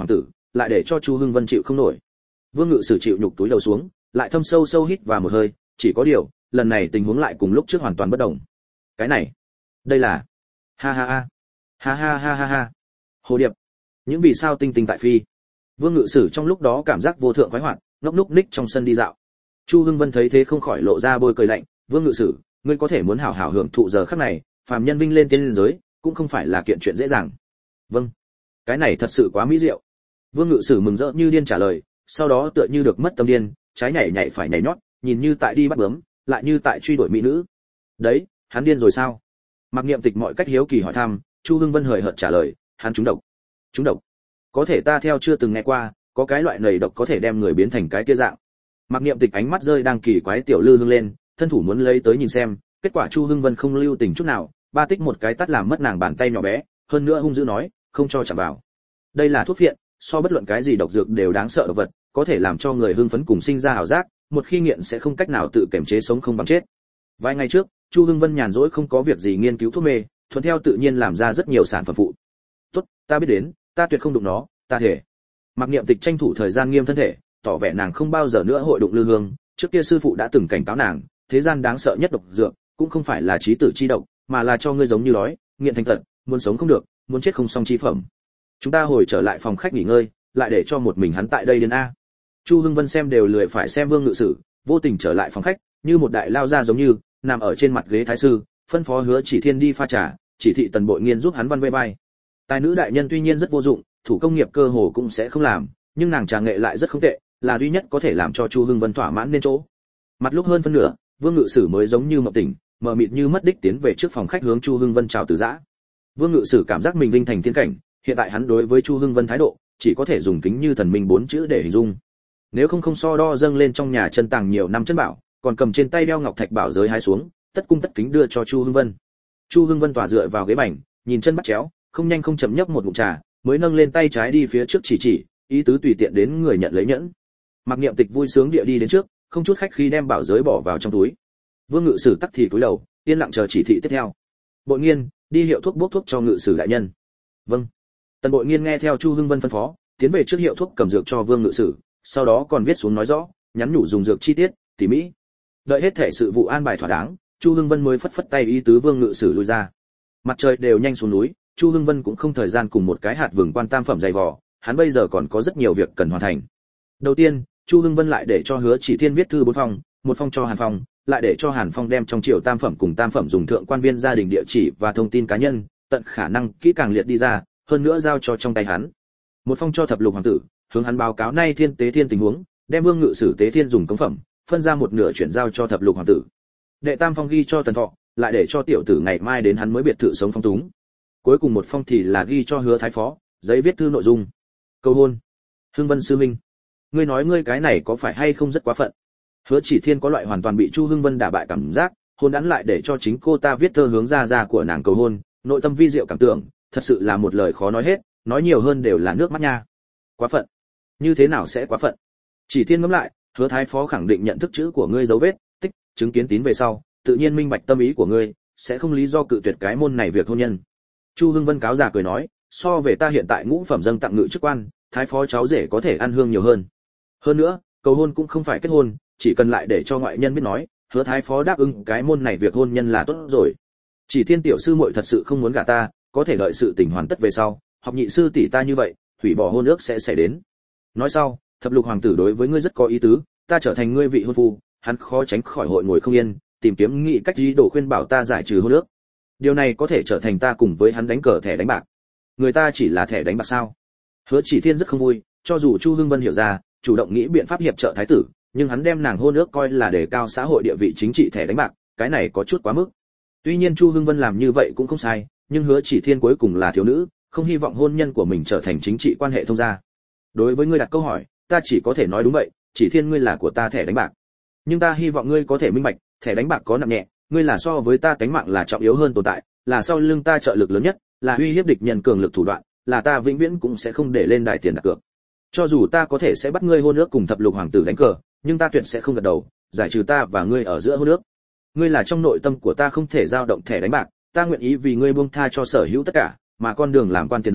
A: lại để cho Chu Hưng Vân chịu không nổi. Vương Ngự Sử chịu nhục túi đầu xuống, lại thâm sâu sâu hít vào một hơi, chỉ có điều, lần này tình huống lại cùng lúc trước hoàn toàn bất đồng. Cái này, đây là ha ha ha ha ha ha ha ha hồ điệp, những vì sao tinh tinh tại phi. Vương Ngự Sử trong lúc đó cảm giác vô thượng khoái hoạt, ngốc núc ních trong sân đi dạo. Chu Hưng Vân thấy thế không khỏi lộ ra bôi cười lạnh, Vương Ngự Sử, ngươi có thể muốn hảo hảo hưởng thụ giờ khắc này, phàm nhân vinh lên tiên liên giới, cũng không phải là kiện chuyện dễ dàng. Vâng, cái này thật sự quá mỹ diệu. Vương Ngự Sử mừng rỡ như điên trả lời, sau đó tựa như được mất tâm điên, trái nhảy nhảy phải nhảy nhót, nhìn như tại đi bắt bướm, lại như tại truy đuổi mỹ nữ. Đấy, hắn điên rồi sao? Mặc Niệm Tịch mọi cách hiếu kỳ hỏi thăm, Chu Hưng Vân hời hợt trả lời, hắn trúng độc. Trúng độc? Có thể ta theo chưa từng nghe qua, có cái loại nầy độc có thể đem người biến thành cái kia dạng. Mặc Niệm Tịch ánh mắt rơi đang kỳ quái tiểu lư hương lên, thân thủ muốn lấy tới nhìn xem, kết quả Chu Hưng Vân không lưu tình chút nào, ba tích một cái tát làm mất nàng bàn tay nhỏ bé, hơn nữa hung dữ nói, không cho chạm vào. Đây là thuốc phiện, so bất luận cái gì độc dược đều đáng sợ độc vật, có thể làm cho người hưng phấn cùng sinh ra ảo giác, một khi nghiện sẽ không cách nào tự kiềm chế sống không bằng chết. Vài ngày trước, Chu Hưng Vân nhàn rỗi không có việc gì nghiên cứu thuốc mê, thuận theo tự nhiên làm ra rất nhiều sản phẩm phụ. Tốt, ta biết đến, ta tuyệt không đụng nó, ta thể. Mặc Niệm Tịch tranh thủ thời gian nghiêm thân thể, tỏ vẻ nàng không bao giờ nữa hội đụng lư hương. Trước kia sư phụ đã từng cảnh cáo nàng, thế gian đáng sợ nhất độc dược, cũng không phải là chí tử chi độc, mà là cho ngươi giống như đói, nghiện thành tật, muốn sống không được, muốn chết không xong chi phẩm. Chúng ta hồi trở lại phòng khách nghỉ ngơi, lại để cho một mình hắn tại đây đến a. Chu Hưng Vân xem đều lười phải xem Vương Ngự Sử, vô tình trở lại phòng khách, như một đại lao ra giống như nằm ở trên mặt ghế thái sư, phân phó Hứa Chỉ Thiên đi pha trà, chỉ thị Tần Bội Nghiên giúp hắn văn vê vai. Tài nữ đại nhân tuy nhiên rất vô dụng, thủ công nghiệp cơ hồ cũng sẽ không làm, nhưng nàng trà nghệ lại rất không tệ, là duy nhất có thể làm cho Chu Hưng Vân thỏa mãn nên chỗ. Mặt lúc hơn phân nửa, Vương Ngự Sử mới giống như mộng tỉnh, mờ mịt như mất đích tiến về trước phòng khách hướng Chu Hưng Vân chào từ giã. Vương Ngự Sử cảm giác mình vinh thành thiên cảnh, hiện tại hắn đối với Chu Hưng Vân thái độ, chỉ có thể dùng kính như thần minh bốn chữ để hình dung. Nếu không so đo dâng lên trong nhà chân tàng nhiều năm chân bảo, còn cầm trên tay đeo ngọc thạch bảo giới hái xuống, tất cung tất kính đưa cho Chu Hưng Vân. Chu Hưng Vân tỏa dựa vào ghế bành, nhìn chân bắt chéo, không nhanh không chậm nhấp một ngụm trà, mới nâng lên tay trái đi phía trước chỉ, ý tứ tùy tiện đến người nhận lấy nhẫn. Mặc Niệm Tịch vui sướng địa đi đến trước, không chút khách khí đem bảo giới bỏ vào trong túi. Vương Ngự Sử tắc thì cúi đầu, yên lặng chờ chỉ thị tiếp theo. Bội Nghiên, đi hiệu thuốc bốc thuốc cho Ngự Sử đại nhân. Vâng. Tần Bội Nghiên nghe theo Chu Hưng Vân phân phó, tiến về trước hiệu thuốc cầm dược cho Vương Ngự Sử, sau đó còn viết xuống nói rõ, nhắn nhủ dùng dược chi tiết, tỉ mỹ. Đợi hết thể sự vụ an bài thỏa đáng, Chu Hưng Vân mới phất phất tay ý tứ Vương Ngự Sử lui ra. Mặt trời đều nhanh xuống núi, Chu Hưng Vân cũng không thời gian cùng một cái hạt vừng quan tam phẩm dày vò, hắn bây giờ còn có rất nhiều việc cần hoàn thành. Đầu tiên, Chu Hưng Vân lại để cho Hứa Chỉ Thiên viết thư 4 phong, một phong cho Hàn Phong, lại để cho Hàn Phong đem trong triều tam phẩm cùng tam phẩm dùng thượng quan viên gia đình địa chỉ và thông tin cá nhân, tận khả năng kỹ càng liệt đi ra, hơn nữa giao cho trong tay hắn. Một phong cho Thập Lục hoàng tử, hướng hắn báo cáo nay Thiên Tế Thiên tình huống, đem Vương Ngự Sử Tế Thiên dùng cống phẩm, phân ra một nửa chuyển giao cho Thập Lục hoàng tử. Đệ tam phong ghi cho Tần Thọ, lại để cho tiểu tử ngày mai đến hắn mới biệt thự sống phong túng. Cuối cùng một phong thì là ghi cho Hứa Thái Phó, giấy viết thư nội dung. Cầu hôn. Hưng Vân sư minh, ngươi nói ngươi cái này có phải hay không rất quá phận? Hứa Chỉ Thiên có loại hoàn toàn bị Chu Hưng Vân đả bại cảm giác, hôn đắn lại để cho chính cô ta viết thơ hướng ra của nàng cầu hôn, nội tâm vi diệu cảm tưởng, thật sự là một lời khó nói hết, nói nhiều hơn đều là nước mắt nha. Quá phận? Như thế nào sẽ quá phận? Chỉ Thiên ngẫm lại, Hứa Thái Phó khẳng định nhận thức chữ của ngươi dấu vết, tích, chứng kiến tín về sau, tự nhiên minh bạch tâm ý của ngươi, sẽ không lý do cự tuyệt cái môn này việc hôn nhân. Chu Hưng Vân cáo già cười nói, so về ta hiện tại ngũ phẩm dâng tặng ngự chức quan, Thái Phó cháu rể có thể ăn hương nhiều hơn. Hơn nữa, cầu hôn cũng không phải kết hôn, chỉ cần lại để cho ngoại nhân biết nói, Hứa Thái Phó đáp ứng cái môn này việc hôn nhân là tốt rồi. Chỉ Thiên tiểu sư muội thật sự không muốn gả ta, có thể đợi sự tình hoàn tất về sau, học nhị sư tỷ ta như vậy, hủy bỏ hôn ước sẽ xảy đến. Nói sau, Thập Lục hoàng tử đối với ngươi rất có ý tứ, ta trở thành ngươi vị hôn phu, hắn khó tránh khỏi hội ngồi không yên, tìm kiếm nghị cách ý đồ khuyên bảo ta giải trừ hôn ước. Điều này có thể trở thành ta cùng với hắn đánh cờ thẻ đánh bạc. Người ta chỉ là thẻ đánh bạc sao? Hứa Chỉ Thiên rất không vui, cho dù Chu Hưng Vân hiểu ra, chủ động nghĩ biện pháp hiệp trợ thái tử, nhưng hắn đem nàng hôn ước coi là đề cao xã hội địa vị chính trị thẻ đánh bạc, cái này có chút quá mức. Tuy nhiên Chu Hưng Vân làm như vậy cũng không sai, nhưng Hứa Chỉ Thiên cuối cùng là thiếu nữ, không hy vọng hôn nhân của mình trở thành chính trị quan hệ thông gia. Đối với ngươi đặt câu hỏi, ta chỉ có thể nói đúng vậy, Chỉ Thiên ngươi là của ta thẻ đánh bạc. Nhưng ta hy vọng ngươi có thể minh bạch, thẻ đánh bạc có nặng nhẹ, ngươi là so với ta tánh mạng là trọng yếu hơn tồn tại, là sau lưng ta trợ lực lớn nhất, là uy hiếp địch nhân cường lực thủ đoạn, là ta vĩnh viễn cũng sẽ không để lên đài tiền đặt cược. Cho dù ta có thể sẽ bắt ngươi hôn ước cùng Thập Lục hoàng tử đánh cờ, nhưng ta tuyệt sẽ không gật đầu, giải trừ ta và ngươi ở giữa hôn ước. Ngươi là trong nội tâm của ta không thể dao động thẻ đánh bạc, ta nguyện ý vì ngươi buông tha cho sở hữu tất cả, mà con đường làm quan tiền đồ,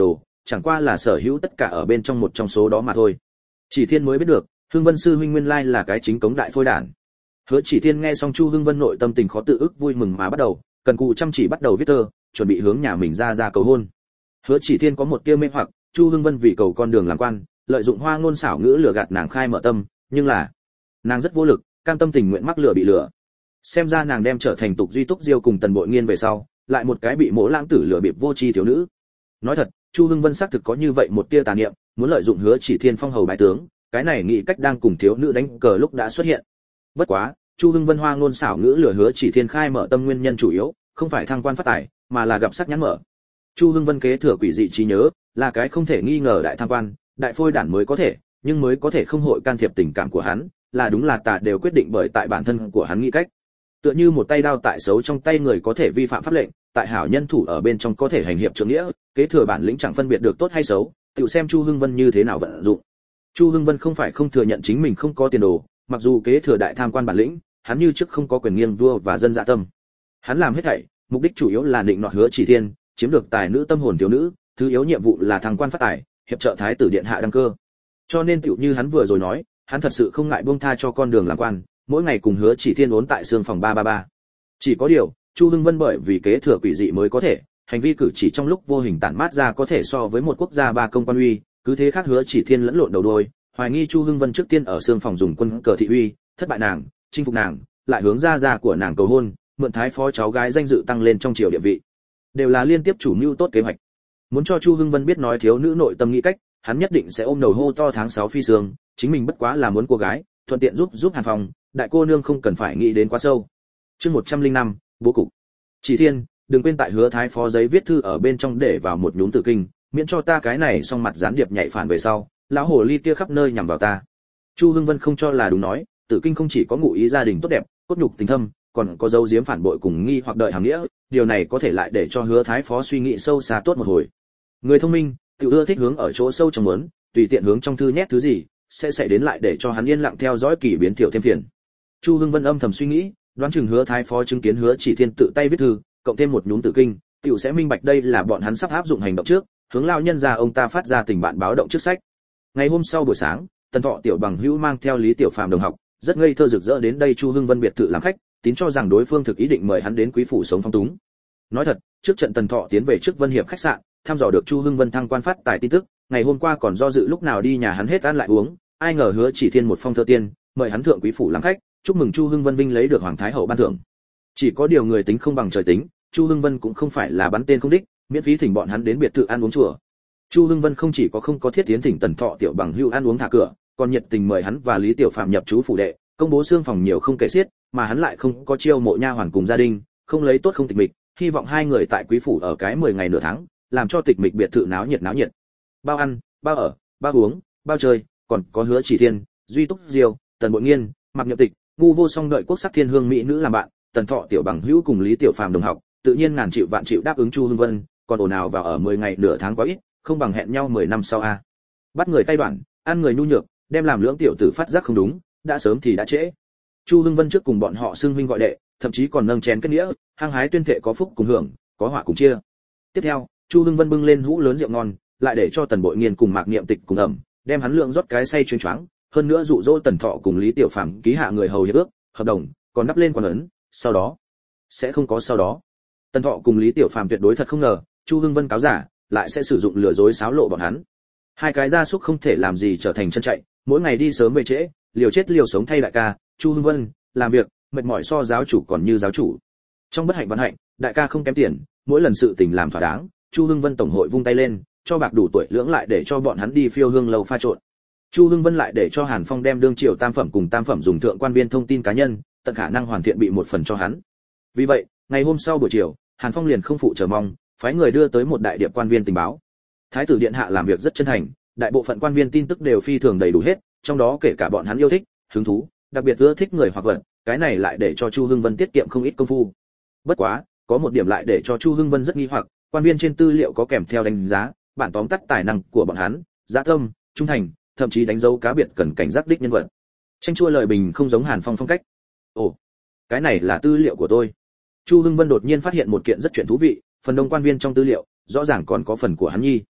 A: chẳng qua là sở hữu tất cả ở bên trong một trong số đó mà thôi. Chỉ Thiên mới biết được, Hưng Vân sư huynh nguyên lai là cái chính cống đại phôi đản. Hứa Chỉ Thiên nghe xong Chu Hưng Vân nội tâm tình khó tự ức vui mừng mà bắt đầu, cần cù chăm chỉ bắt đầu viết thơ, chuẩn bị hướng nhà mình ra cầu hôn. Hứa Chỉ Thiên có một tia mê hoặc, Chu Hưng Vân vì cầu con đường làm quan, lợi dụng hoa ngôn xảo ngữ lừa gạt nàng khai mở tâm, nhưng là nàng rất vô lực, cam tâm tình nguyện mắc lừa bị lừa. Xem ra nàng đem trở thành Tục Duy Túc Diêu cùng Tần Bội Nghiên về sau, lại một cái bị Mỗ Lãng Tử lừa bịp vô tri thiếu nữ. Nói thật, Chu Hưng Vân xác thực có như vậy một tia tà niệm, muốn lợi dụng Hứa Chỉ Thiên phong hầu bái tướng, cái này nghĩ cách đang cùng thiếu nữ đánh cờ lúc đã xuất hiện. Bất quá, Chu Hưng Vân hoa ngôn xảo ngữ lừa Hứa Chỉ Thiên khai mở tâm nguyên nhân chủ yếu, không phải thăng quan phát tài, mà là gặp sắc nhãn mở. Chu Hưng Vân kế thừa quỷ dị trí nhớ, là cái không thể nghi ngờ đại thăng quan, đại phôi đản mới có thể, nhưng mới có thể không hội can thiệp tình cảm của hắn, là đúng là tà đều quyết định bởi tại bản thân của hắn nghĩ cách. Tựa như một tay đao tại xấu trong tay người có thể vi phạm pháp lệnh, tại hảo nhân thủ ở bên trong có thể hành hiệp trượng nghĩa, kế thừa bản lĩnh chẳng phân biệt được tốt hay xấu, tự xem Chu Hưng Vân như thế nào vận dụng. Chu Hưng Vân không phải không thừa nhận chính mình không có tiền đồ, mặc dù kế thừa đại tham quan bản lĩnh, hắn như trước không có quyền nghiêng vua và dân dạ tâm. Hắn làm hết thảy, mục đích chủ yếu là định nọt Hứa Chỉ Thiên, chiếm được tài nữ tâm hồn thiếu nữ, thứ yếu nhiệm vụ là thăng quan phát tài, hiệp trợ thái tử điện hạ đăng cơ. Cho nên tựu như hắn vừa rồi nói, hắn thật sự không ngại buông tha cho con đường làm quan, mỗi ngày cùng Hứa Chỉ Thiên ốn tại xương phòng 333. Chỉ có điều, Chu Hưng Vân bởi vì kế thừa quỷ dị mới có thể, hành vi cử chỉ trong lúc vô hình tản mát ra có thể so với một quốc gia ba công quan uy, cứ thế khác Hứa Chỉ Thiên lẫn lộn đầu đuôi, hoài nghi Chu Hưng Vân trước tiên ở xương phòng dùng quân cờ thị uy, thất bại nàng, chinh phục nàng, lại hướng ra của nàng cầu hôn, mượn thái phó cháu gái danh dự tăng lên trong triều địa vị. Đều là liên tiếp chủ mưu tốt kế hoạch. Muốn cho Chu Hưng Vân biết nói thiếu nữ nội tâm nghĩ cách, hắn nhất định sẽ ôm đầu hô to tháng 6 phi sương, chính mình bất quá là muốn cô gái, thuận tiện giúp Hàn Phong, đại cô nương không cần phải nghĩ đến quá sâu. Chương 105, bố cục. Chỉ Thiên, đừng quên tại Hứa thái phó giấy viết thư ở bên trong để vào một nhúm tử kinh, miễn cho ta cái này xong mặt gián điệp nhảy phản về sau, lão hồ ly kia khắp nơi nhằm vào ta. Chu Hưng Vân không cho là đúng nói, tử kinh không chỉ có ngụ ý gia đình tốt đẹp, cốt nhục tình thâm, còn có dấu giếm phản bội cùng nghi hoặc đợi hàm nghĩa, điều này có thể lại để cho Hứa thái phó suy nghĩ sâu xa tốt một hồi. Người thông minh, tự ưa thích hướng ở chỗ sâu trong muốn, tùy tiện hướng trong thư nhét thứ gì, sẽ xảy đến lại để cho hắn yên lặng theo dõi kỳ biến tiểu thêm phiền. Chu Hưng Vân âm thầm suy nghĩ, đoán chừng Hứa thái phó chứng kiến Hứa Chỉ Thiên tự tay viết thư, cộng thêm một nhúm tử kinh, tiểu sẽ minh bạch đây là bọn hắn sắp áp dụng hành động trước, hướng lao nhân gia ông ta phát ra tình bạn báo động trước sách. Ngày hôm sau buổi sáng, Tần Thọ tiểu bằng hữu mang theo Lý Tiểu Phàm đồng học, rất ngây thơ rực rỡ đến đây Chu Hưng Vân biệt thự làm khách, tín cho rằng đối phương thực ý định mời hắn đến quý phủ sống phong túng. Nói thật, trước trận Tần Thọ tiến về trước Vân Hiệp khách sạn, thăm dò được Chu Hưng Vân thăng quan phát tài tin tức, ngày hôm qua còn do dự lúc nào đi nhà hắn hết ăn lại uống, ai ngờ Hứa Chỉ Thiên một phong thơ tiên, mời hắn thượng quý phủ làm khách, chúc mừng Chu Hưng Vân vinh lấy được hoàng thái hậu ban thưởng. Chỉ có điều người tính không bằng trời tính, Chu Hưng Vân cũng không phải là bắn tên không đích, miễn phí thỉnh bọn hắn đến biệt thự ăn uống chùa. Chu Hưng Vân không chỉ có không có thiết tiến thỉnh Tần Thọ tiểu bằng hữu ăn uống thả cửa, còn nhiệt tình mời hắn và Lý Tiểu Phàm nhập trú phủ đệ, công bố xương phòng nhiều không kể xiết, mà hắn lại không có chiêu mộ nha hoàn cùng gia đình, không lấy tốt không tịch mịch, hy vọng hai người tại quý phủ ở cái 10 ngày nửa tháng, làm cho tịch mịch biệt thự náo nhiệt. Bao ăn, bao ở, bao uống, bao chơi, còn có Hứa Chỉ Thiên, Duy Túc Diêu, Tần Bội Nghiên, Mạc Nhậm Tịch, ngu vô song đợi quốc sắc thiên hương mỹ nữ làm bạn, Tần Thọ tiểu bằng hữu cùng Lý Tiểu Phàm đồng học, tự nhiên ngàn chịu vạn chịu đáp ứng Chu Hưng Vân, còn ồn ào vào ở 10 ngày nửa tháng quá ít, không bằng hẹn nhau 10 năm sau a. Bắt người tay đoạn, ăn người nhu nhược, đem làm lưỡng tiểu tử phát giác không đúng, đã sớm thì đã trễ. Chu Hưng Vân trước cùng bọn họ xưng huynh gọi đệ, thậm chí còn nâng chén kết nghĩa, hăng hái tuyên thệ có phúc cùng hưởng, có họa cùng chia. Tiếp theo, Chu Hưng Vân bưng lên hũ lớn rượu ngon, lại để cho Tần Bội Nghiên cùng Mạc Niệm Tịch cùng ẩm, đem hắn lượng rót cái say chuyên choáng, hơn nữa dụ dỗ Tần Thọ cùng Lý Tiểu Phàm ký hạ người hầu hiệp ước, hợp đồng, còn đắp lên quan ấn, sau đó sẽ không có sau đó. Tần Thọ cùng Lý Tiểu Phàm tuyệt đối thật không ngờ, Chu Hưng Vân cáo giả, lại sẽ sử dụng lừa dối xáo lộ bọn hắn. Hai cái gia súc không thể làm gì trở thành chân chạy, mỗi ngày đi sớm về trễ, liều chết liều sống thay đại ca, Chu Hưng Vân, làm việc, mệt mỏi so giáo chủ còn như giáo chủ. Trong bất hạnh vận hạnh, đại ca không kém tiền, mỗi lần sự tình làm thỏa đáng, Chu Hưng Vân tổng hội vung tay lên, cho bạc đủ tuổi lưỡng lại để cho bọn hắn đi phiêu hương lầu pha trộn. Chu Hưng Vân lại để cho Hàn Phong đem đương triều tam phẩm cùng tam phẩm dùng thượng quan viên thông tin cá nhân, tận khả năng hoàn thiện bị một phần cho hắn. Vì vậy, ngày hôm sau buổi chiều, Hàn Phong liền không phụ chờ mong, phái người đưa tới một đại điệp quan viên tình báo. Thái tử điện hạ làm việc rất chân thành, đại bộ phận quan viên tin tức đều phi thường đầy đủ hết, trong đó kể cả bọn hắn yêu thích, hứng thú, đặc biệt ưa thích người hoặc vật, cái này lại để cho Chu Hưng Vân tiết kiệm không ít công phu. Bất quá, có một điểm lại để cho Chu Hưng Vân rất nghi hoặc, quan viên trên tư liệu có kèm theo đánh giá, bản tóm tắt tài năng của bọn hắn, dạ tâm, trung thành, thậm chí đánh dấu cá biệt cần cảnh giác đích nhân vật. Tranh chua lời bình không giống Hàn Phong phong cách. Ồ, cái này là tư liệu của tôi. Chu Hưng Vân đột nhiên phát hiện một kiện rất chuyện thú vị, phần đông quan viên trong tư liệu, rõ ràng còn có phần của hắn nhi.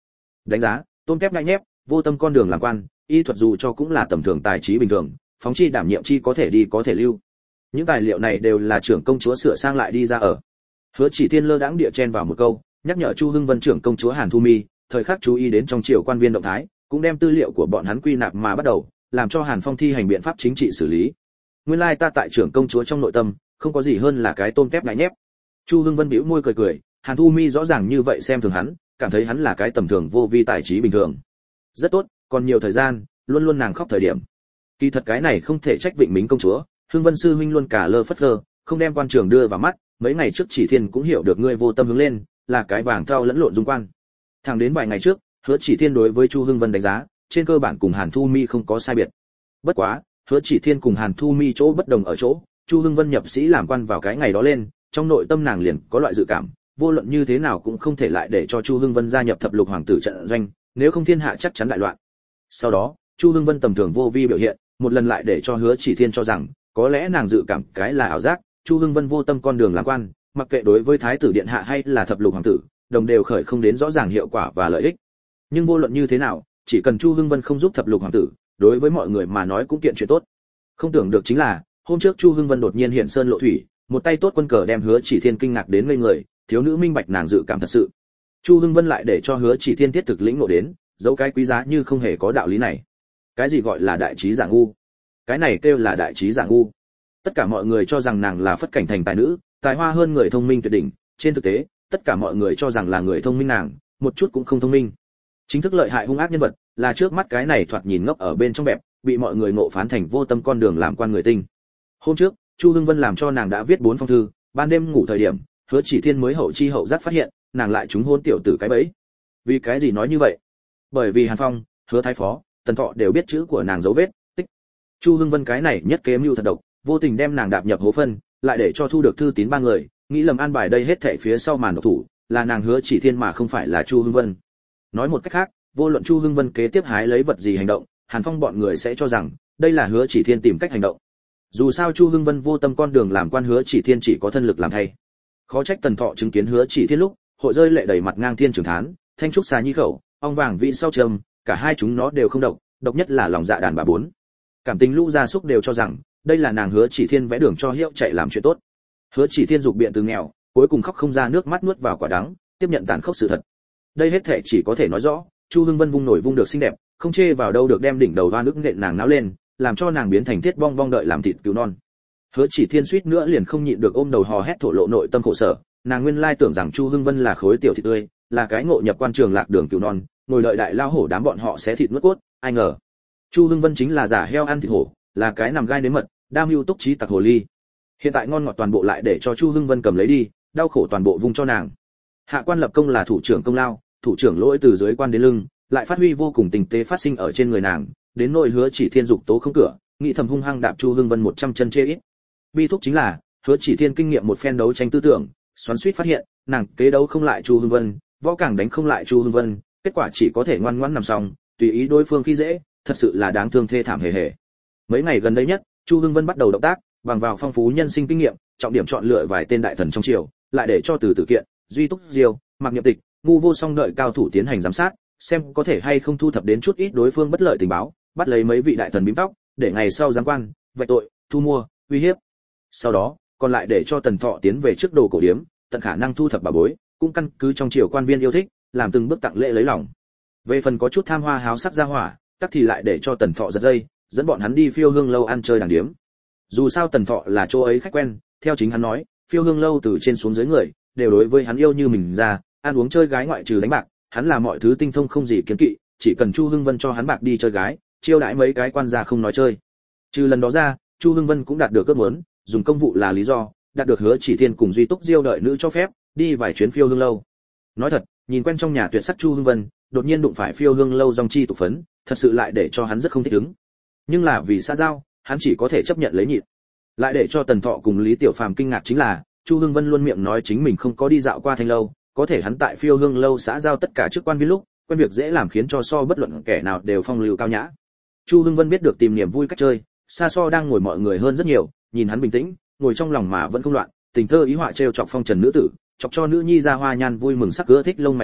A: Đánh giá, tôm tép ngại nhép, vô tâm con đường làm quan, y thuật dù cho cũng là tầm thường tài trí bình thường, phóng chi đảm nhiệm chi có thể đi có thể lưu. Những tài liệu này đều là trưởng công chúa sửa sang lại đi ra ở. Hứa Chỉ Thiên lơ đãng địa chen vào một câu, nhắc nhở Chu Hưng Vân trưởng công chúa Hàn Thu Mi, thời khắc chú ý đến trong triều quan viên động thái, cũng đem tư liệu của bọn hắn quy nạp mà bắt đầu, làm cho Hàn Phong thi hành biện pháp chính trị xử lý. Nguyên lai ta tại trưởng công chúa trong nội tâm, không có gì hơn là cái tôm tép ngại nhép. Chu Hưng Vân bĩu môi cười cười, Hàn Thu Mi rõ ràng như vậy xem thường hắn, cảm thấy hắn là cái tầm thường vô vi tài trí bình thường. Rất tốt, còn nhiều thời gian, luôn luôn nàng khóc thời điểm. Kỳ thật cái này không thể trách Vịnh Mính công chúa, Hưng Vân sư huynh luôn cả lơ phất lơ, không đem quan trường đưa vào mắt, mấy ngày trước Chỉ Thiên cũng hiểu được ngươi vô tâm hướng lên, là cái vàng thau lẫn lộn dung quan. Thẳng đến vài ngày trước, Hứa Chỉ Thiên đối với Chu Hưng Vân đánh giá, trên cơ bản cùng Hàn Thu Mi không có sai biệt. Bất quá, Hứa Chỉ Thiên cùng Hàn Thu Mi chỗ bất đồng ở chỗ, Chu Hưng Vân nhập sĩ làm quan vào cái ngày đó lên, trong nội tâm nàng liền có loại dự cảm, vô luận như thế nào cũng không thể lại để cho Chu Hưng Vân gia nhập thập lục hoàng tử trận doanh, nếu không thiên hạ chắc chắn đại loạn. Sau đó, Chu Hưng Vân tầm thường vô vi biểu hiện, một lần lại để cho Hứa Chỉ Thiên cho rằng, có lẽ nàng dự cảm cái là ảo giác, Chu Hưng Vân vô tâm con đường làm quan, mặc kệ đối với thái tử điện hạ hay là thập lục hoàng tử, đồng đều khởi không đến rõ ràng hiệu quả và lợi ích. Nhưng vô luận như thế nào, chỉ cần Chu Hưng Vân không giúp thập lục hoàng tử, đối với mọi người mà nói cũng kiện chuyện tốt. Không tưởng được chính là, hôm trước Chu Hưng Vân đột nhiên hiện sơn lộ thủy, một tay tốt quân cờ đem Hứa Chỉ Thiên kinh ngạc đến ngây người, thiếu nữ minh bạch nàng dự cảm thật sự. Chu Hưng Vân lại để cho Hứa Chỉ Thiên thiết thực lĩnh ngộ đến, dẫu cái quý giá như không hề có đạo lý này. Cái gì gọi là đại trí giả ngu? Cái này kêu là đại trí giả ngu. Tất cả mọi người cho rằng nàng là phất cảnh thành tài nữ, tài hoa hơn người thông minh tuyệt đỉnh, trên thực tế, tất cả mọi người cho rằng là người thông minh nàng, một chút cũng không thông minh. Chính thức lợi hại hung ác nhân vật, là trước mắt cái này thoạt nhìn ngốc ở bên trong bẹp, bị mọi người ngộ phán thành vô tâm con đường làm quan người tinh. Hôm trước, Chu Hưng Vân làm cho nàng đã viết 4 phong thư, ban đêm ngủ thời điểm, Hứa Chỉ Thiên mới hậu chi hậu giác phát hiện, nàng lại trúng hôn tiểu tử cái bẫy. Vì cái gì nói như vậy? Bởi vì Hàn Phong, Hứa Thái Phó, Tần Thọ đều biết chữ của nàng dấu vết, tích. Chu Hưng Vân cái này nhất kế mưu thật độc, vô tình đem nàng đạp nhập hố phân, lại để cho thu được thư tín 3 người, nghĩ lầm an bài đây hết thảy phía sau màn độc thủ, là nàng Hứa Chỉ Thiên mà không phải là Chu Hưng Vân. Nói một cách khác, vô luận Chu Hưng Vân kế tiếp hái lấy vật gì hành động, Hàn Phong bọn người sẽ cho rằng đây là Hứa Chỉ Thiên tìm cách hành động. Dù sao Chu Hưng Vân vô tâm con đường làm quan, Hứa Chỉ Thiên chỉ có thân lực làm thay. Khó trách Tần Thọ chứng kiến Hứa Chỉ Thiên lúc, hội rơi lệ đầy mặt ngang thiên trường thán, thanh trúc xà nhi khẩu, ong vàng vị sau trầm, cả hai chúng nó đều không độc, độc nhất là lòng dạ đàn bà 4. Cảm tình lũ gia súc đều cho rằng đây là nàng Hứa Chỉ Thiên vẽ đường cho hiệu chạy làm chuyện tốt. Hứa Chỉ Thiên dục biện từ nghèo, cuối cùng khóc không ra nước mắt nuốt vào quả đắng, tiếp nhận tàn khốc sự thật. Đây hết thể chỉ có thể nói rõ, Chu Hưng Vân vung nổi vung được xinh đẹp, không chê vào đâu được đem đỉnh đầu hoa nước nện nàng náo lên, làm cho nàng biến thành thiết bong bong đợi làm thịt cứu non. Hứa Chỉ Thiên suýt nữa liền không nhịn được ôm đầu hò hét thổ lộ nội tâm khổ sở, nàng nguyên lai tưởng rằng Chu Hưng Vân là khối tiểu thịt tươi, là cái ngộ nhập quan trường lạc đường cứu non, ngồi đợi đại lao hổ đám bọn họ sẽ thịt nuốt cốt, ai ngờ Chu Hưng Vân chính là giả heo ăn thịt hổ, là cái nằm gai nếm mật, đam mưu túc trí tặc hồ ly. Hiện tại ngon ngọt toàn bộ lại để cho Chu Hưng Vân cầm lấy đi, đau khổ toàn bộ vung cho nàng. Hạ quan lập công là thủ trưởng công lao, thủ trưởng lỗi từ dưới quan đến lưng, lại phát huy vô cùng tình tế phát sinh ở trên người nàng, đến nỗi Hứa Chỉ Thiên dục tố không cửa, nghĩ thầm hung hăng đạp Chu Hưng Vân 100 chân chê ít. Bi thúc chính là, Hứa Chỉ Thiên kinh nghiệm một phen đấu tranh tư tưởng, xoắn xuýt phát hiện, nàng kế đấu không lại Chu Hưng Vân, võ càng đánh không lại Chu Hưng Vân, kết quả chỉ có thể ngoan ngoãn nằm xong, tùy ý đối phương khi dễ, thật sự là đáng thương thê thảm hề hề. Mấy ngày gần đây nhất, Chu Hưng Vân bắt đầu động tác, bằng vào phong phú nhân sinh kinh nghiệm, trọng điểm chọn lựa vài tên đại thần trong triều, lại để cho Từ Tử Kiện, Duy Túc Diêu, Mạc Niệm Tịch, Ngu Vô Song đợi cao thủ tiến hành giám sát, xem có thể hay không thu thập đến chút ít đối phương bất lợi tình báo, bắt lấy mấy vị đại thần bím tóc, để ngày sau giáng quan, vạch tội, thu mua, uy hiếp. Sau đó, còn lại để cho Tần Thọ tiến về trước đồ cổ điếm, tận khả năng thu thập bà bối, cũng căn cứ trong triều quan viên yêu thích, làm từng bước tặng lễ lấy lòng. Về phần có chút tham hoa háo sắc ra hỏa, tắc thì lại để cho Tần Thọ giật dây, dẫn bọn hắn đi Phiêu Hương lâu ăn chơi đàng điếm. Dù sao Tần Thọ là chỗ ấy khách quen, theo chính hắn nói, Phiêu Hương lâu từ trên xuống dưới người, đều đối với hắn yêu như mình ra, ăn uống chơi gái ngoại trừ đánh bạc, hắn là mọi thứ tinh thông không gì kiến kỵ, chỉ cần Chu Hưng Vân cho hắn bạc đi chơi gái, chiêu đãi mấy cái quan gia không nói chơi. Trừ lần đó ra, Chu Hưng Vân cũng đạt được ước muốn, dùng công vụ là lý do, đạt được Hứa Chỉ Thiên cùng Duy Túc Diêu đợi nữ cho phép, đi vài chuyến Phiêu Hương lâu. Nói thật, nhìn quen trong nhà tuyệt sắc Chu Hưng Vân, đột nhiên đụng phải Phiêu Hương lâu dòng chi tụ phấn, thật sự lại để cho hắn rất không thích ứng. Nhưng là vì xã giao, hắn chỉ có thể chấp nhận lấy nhịn. Lại để cho Tần Thọ cùng Lý Tiểu Phàm kinh ngạc chính là, Chu Hưng Vân luôn miệng nói chính mình không có đi dạo qua thanh lâu, có thể hắn tại Phiêu Hương lâu xã giao tất cả chức quan viên lúc, quen việc dễ làm khiến cho so bất luận kẻ nào đều phong lưu cao nhã. Chu Hưng Vân biết được tìm niềm vui cách chơi, xa so đang ngồi mọi người hơn rất nhiều, nhìn hắn bình tĩnh, ngồi trong lòng mà vẫn không loạn, tình thơ ý họa trêu chọc phong trần nữ tử, chọc cho nữ nhi ra hoa nhan vui mừng sắc ưa thích lông mày cười,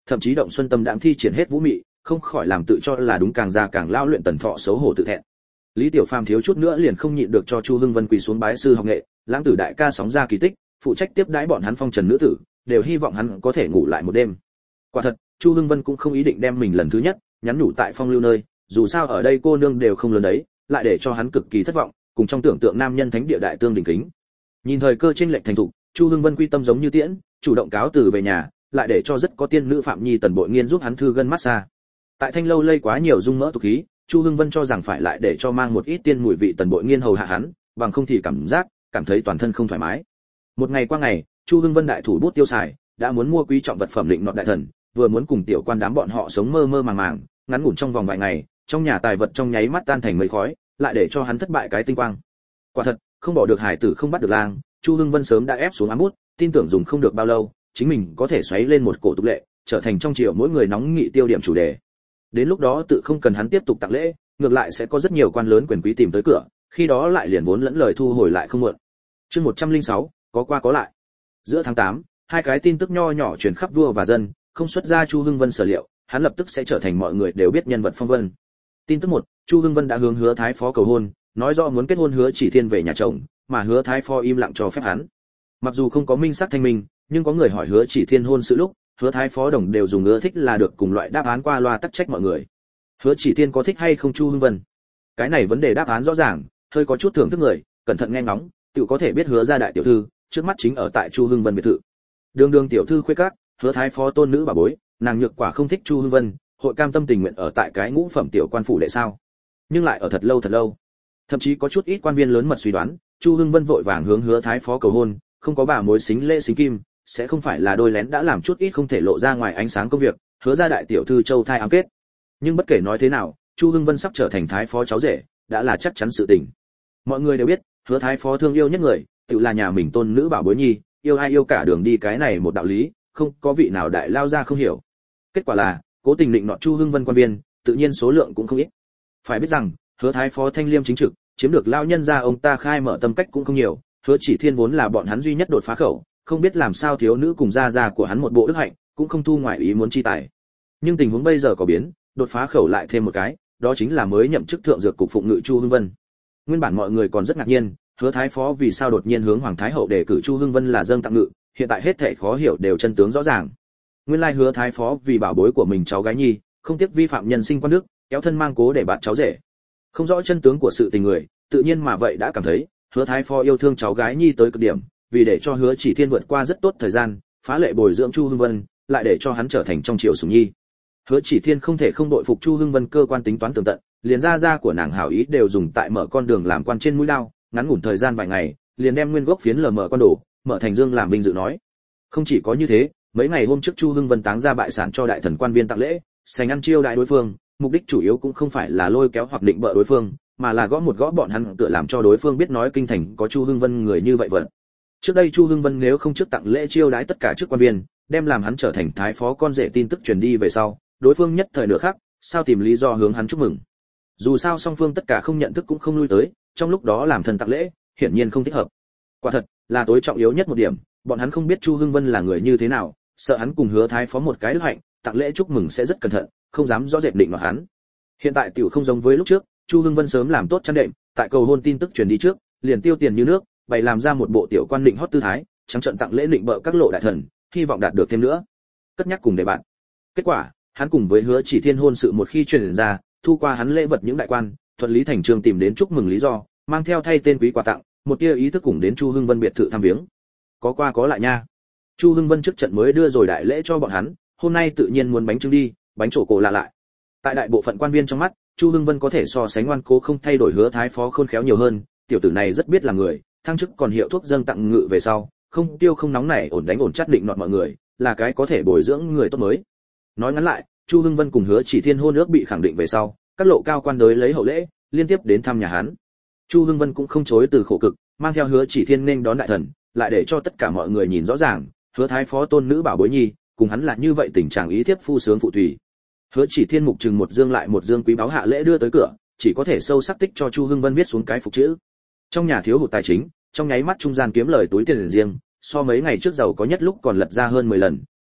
A: thậm chí động xuân tâm đãng thi triển hết vũ mị, không khỏi làm tự cho là đúng càng già càng lao luyện Tần Thọ xấu hổ tự thẹn. Lý Tiểu Phàm thiếu chút nữa liền không nhịn được cho Chu Hưng Vân quỳ xuống bái sư học nghệ, lãng tử đại ca sóng ra kỳ tích, phụ trách tiếp đãi bọn hắn phong trần nữ tử, đều hy vọng hắn có thể ngủ lại một đêm. Quả thật, Chu Hưng Vân cũng không ý định đem mình lần thứ nhất nhắn nhủ tại phong lưu nơi, dù sao ở đây cô nương đều không lớn đấy, lại để cho hắn cực kỳ thất vọng, cùng trong tưởng tượng nam nhân thánh địa đại tương đình kính. Nhìn thời cơ trên lệnh thành thục, Chu Hưng Vân quy tâm giống như tiễn, chủ động cáo từ về nhà, lại để cho rất có tiên nữ Phạm Nhi Tần Bội Nghiên giúp hắn thư gân massage. Tại Thanh lâu lây quá nhiều dung mỡ tục khí, Chu Hưng Vân cho rằng phải lại để cho mang một ít tiên mùi vị Tần Bội Nghiên hầu hạ hắn, bằng không thì cảm thấy toàn thân không thoải mái. Một ngày qua ngày, Chu Hưng Vân đại thủ bút tiêu xài, đã muốn mua quý trọng vật phẩm định nọt đại thần, vừa muốn cùng tiểu quan đám bọn họ sống mơ mơ màng màng, ngắn ngủn trong vòng vài ngày, trong nhà tài vật trong nháy mắt tan thành mây khói, lại để cho hắn thất bại cái tinh quang. Quả thật, không bỏ được hải tử không bắt được lang, Chu Hưng Vân sớm đã ép xuống ám bút, tin tưởng dùng không được bao lâu, chính mình có thể xoáy lên một cổ tục lệ, trở thành trong triều mỗi người nóng nghị tiêu điểm chủ đề. Đến lúc đó tự không cần hắn tiếp tục tặng lễ, ngược lại sẽ có rất nhiều quan lớn quyền quý tìm tới cửa, khi đó lại liền vốn lẫn lời thu hồi lại không muộn. Chương 106, có qua có lại. Giữa tháng 8, hai cái tin tức nho nhỏ truyền khắp vua và dân, không xuất ra Chu Hưng Vân sở liệu, hắn lập tức sẽ trở thành mọi người đều biết nhân vật phong vân. Tin tức 1, Chu Hưng Vân đã hướng Hứa Thái Phó cầu hôn, nói rõ muốn kết hôn Hứa Chỉ Thiên về nhà chồng, mà Hứa Thái Phó im lặng cho phép hắn. Mặc dù không có minh xác thanh minh, nhưng có người hỏi Hứa Chỉ Thiên hôn sự lúc, Hứa Thái Phó đồng đều dùng ưa thích là được cùng loại đáp án qua loa tắc trách mọi người. Hứa Chỉ Thiên có thích hay không Chu Hưng Vân? Cái này vấn đề đáp án rõ ràng, hơi có chút thưởng thức người, cẩn thận nghe ngóng, tự có thể biết Hứa gia đại tiểu thư, trước mắt chính ở tại Chu Hưng Vân biệt thự. Đường đường tiểu thư khuê các, Hứa Thái Phó tôn nữ bà bối, nàng nhược quả không thích Chu Hưng Vân, hội cam tâm tình nguyện ở tại cái ngũ phẩm tiểu quan phủ đệ sao? Nhưng lại ở thật lâu. Thậm chí có chút ít quan viên lớn mật suy đoán, Chu Hưng Vân vội vàng hướng Hứa Thái Phó cầu hôn, không có bà mối xính lễ xính kim, sẽ không phải là đôi lén đã làm chút ít không thể lộ ra ngoài ánh sáng công việc, Hứa gia đại tiểu thư châu thai ám kết. Nhưng bất kể nói thế nào, Chu Hưng Vân sắp trở thành Thái Phó cháu rể, đã là chắc chắn sự tình. Mọi người đều biết, Hứa Thái Phó thương yêu nhất người, tự là nhà mình tôn nữ bảo bối nhi, yêu ai yêu cả đường đi cái này một đạo lý, không có vị nào đại lao ra không hiểu. Kết quả là, cố tình định nọ Chu Hưng Vân quan viên, tự nhiên số lượng cũng không ít. Phải biết rằng, Hứa Thái Phó thanh liêm chính trực, chiếm được lao nhân gia ông ta khai mở tâm cách cũng không nhiều, Hứa Chỉ Thiên vốn là bọn hắn duy nhất đột phá khẩu, không biết làm sao thiếu nữ cùng gia của hắn một bộ đức hạnh, cũng không thu ngoài ý muốn chi tài. Nhưng tình huống bây giờ có biến, đột phá khẩu lại thêm một cái, đó chính là mới nhậm chức thượng dược cục phụng ngự Chu Hưng Vân. Nguyên bản mọi người còn rất ngạc nhiên, Hứa Thái Phó vì sao đột nhiên hướng Hoàng Thái Hậu đề cử Chu Hưng Vân là dâng tặng ngự, hiện tại hết thảy khó hiểu đều chân tướng rõ ràng. Nguyên lai Hứa Thái Phó vì bảo bối của mình cháu gái nhi, không tiếc vi phạm nhân sinh quan đức, kéo thân mang cố để bạt cháu rể. Không rõ chân tướng của sự tình người, tự nhiên mà vậy đã cảm thấy, Hứa Thái Phó yêu thương cháu gái nhi tới cực điểm, vì để cho Hứa Chỉ Thiên vượt qua rất tốt thời gian, phá lệ bồi dưỡng Chu Hưng Vân, lại để cho hắn trở thành trong triều sủng nhi. Hứa Chỉ Thiên không thể không đội phục Chu Hưng Vân cơ quan tính toán tường tận, liền gia của nàng hảo ý đều dùng tại mở con đường làm quan trên mũi lao, ngắn ngủn thời gian vài ngày, liền đem nguyên gốc phiến lờ mở con đồ, mở thành dương làm vinh dự nói. Không chỉ có như thế, mấy ngày hôm trước Chu Hưng Vân táng ra bại sản cho đại thần quan viên tặng lễ, sành ăn chiêu đại đối phương, mục đích chủ yếu cũng không phải là lôi kéo hoặc định bợ đối phương, mà là gõ bọn hắn tựa làm cho đối phương biết nói kinh thành có Chu Hưng Vân người như vậy vậy. Trước đây Chu Hưng Vân nếu không trước tặng lễ chiêu đãi tất cả chức quan viên, đem làm hắn trở thành thái phó con rể tin tức truyền đi về sau, đối phương nhất thời nửa khác, sao tìm lý do hướng hắn chúc mừng. Dù sao song phương tất cả không nhận thức cũng không lui tới, trong lúc đó làm thần tặng lễ, hiển nhiên không thích hợp. Quả thật, là tối trọng yếu nhất một điểm, bọn hắn không biết Chu Hưng Vân là người như thế nào, sợ hắn cùng Hứa Thái Phó một cái đức hạnh, tặng lễ chúc mừng sẽ rất cẩn thận, không dám rõ rệt định đoạt hắn. Hiện tại tiểu không giống với lúc trước, Chu Hưng Vân sớm làm tốt chăn đệm, tại cầu hôn tin tức truyền đi trước, liền tiêu tiền như nước, bày làm ra một bộ tiểu quan định hót tư thái, trắng trợn tặng lễ định bợ các lộ đại thần, hy vọng đạt được thêm nữa. Cất nhắc cùng để bạn. Kết quả, hắn cùng với Hứa Chỉ Thiên hôn sự một khi truyền ra, thu qua hắn lễ vật những đại quan, thuận lý thành chương tìm đến chúc mừng lý do, mang theo thay tên quý quà tặng, một tia ý thức cùng đến Chu Hưng Vân biệt thự thăm viếng. Có qua có lại nha. Chu Hưng Vân trước trận mới đưa rồi đại lễ cho bọn hắn, hôm nay tự nhiên muốn bánh trưng đi, bánh trổ cổ lạ lại. Tại đại bộ phận quan viên trong mắt, Chu Hưng Vân có thể so sánh ngoan cố không thay đổi Hứa Thái Phó khôn khéo nhiều hơn, tiểu tử này rất biết làm người, thăng chức còn hiệu thuốc dâng tặng ngự về sau, không tiêu không nóng nảy ổn đánh ổn chắt định nọt mọi người, là cái có thể bồi dưỡng người tốt mới. Nói ngắn lại, Chu Hưng Vân cùng Hứa Chỉ Thiên hôn ước bị khẳng định về sau, các lộ cao quan đới lấy hậu lễ, liên tiếp đến thăm nhà hắn. Chu Hưng Vân cũng không chối từ khổ cực, mang theo Hứa Chỉ Thiên nên đón đại thần, lại để cho tất cả mọi người nhìn rõ ràng, Hứa Thái Phó tôn nữ bảo bối nhi, cùng hắn là như vậy tình trạng ý thiếp phu sướng phụ thủy. Hứa Chỉ Thiên mục trừng một dương lại một dương quý báu hạ lễ đưa tới cửa, chỉ có thể sâu sắc tích cho Chu Hưng Vân viết xuống cái phục chữ. Trong nhà thiếu hụt tài chính, trong nháy mắt trung gian kiếm lời túi tiền riêng, so mấy ngày trước giàu có nhất lúc còn lật ra hơn 10 lần,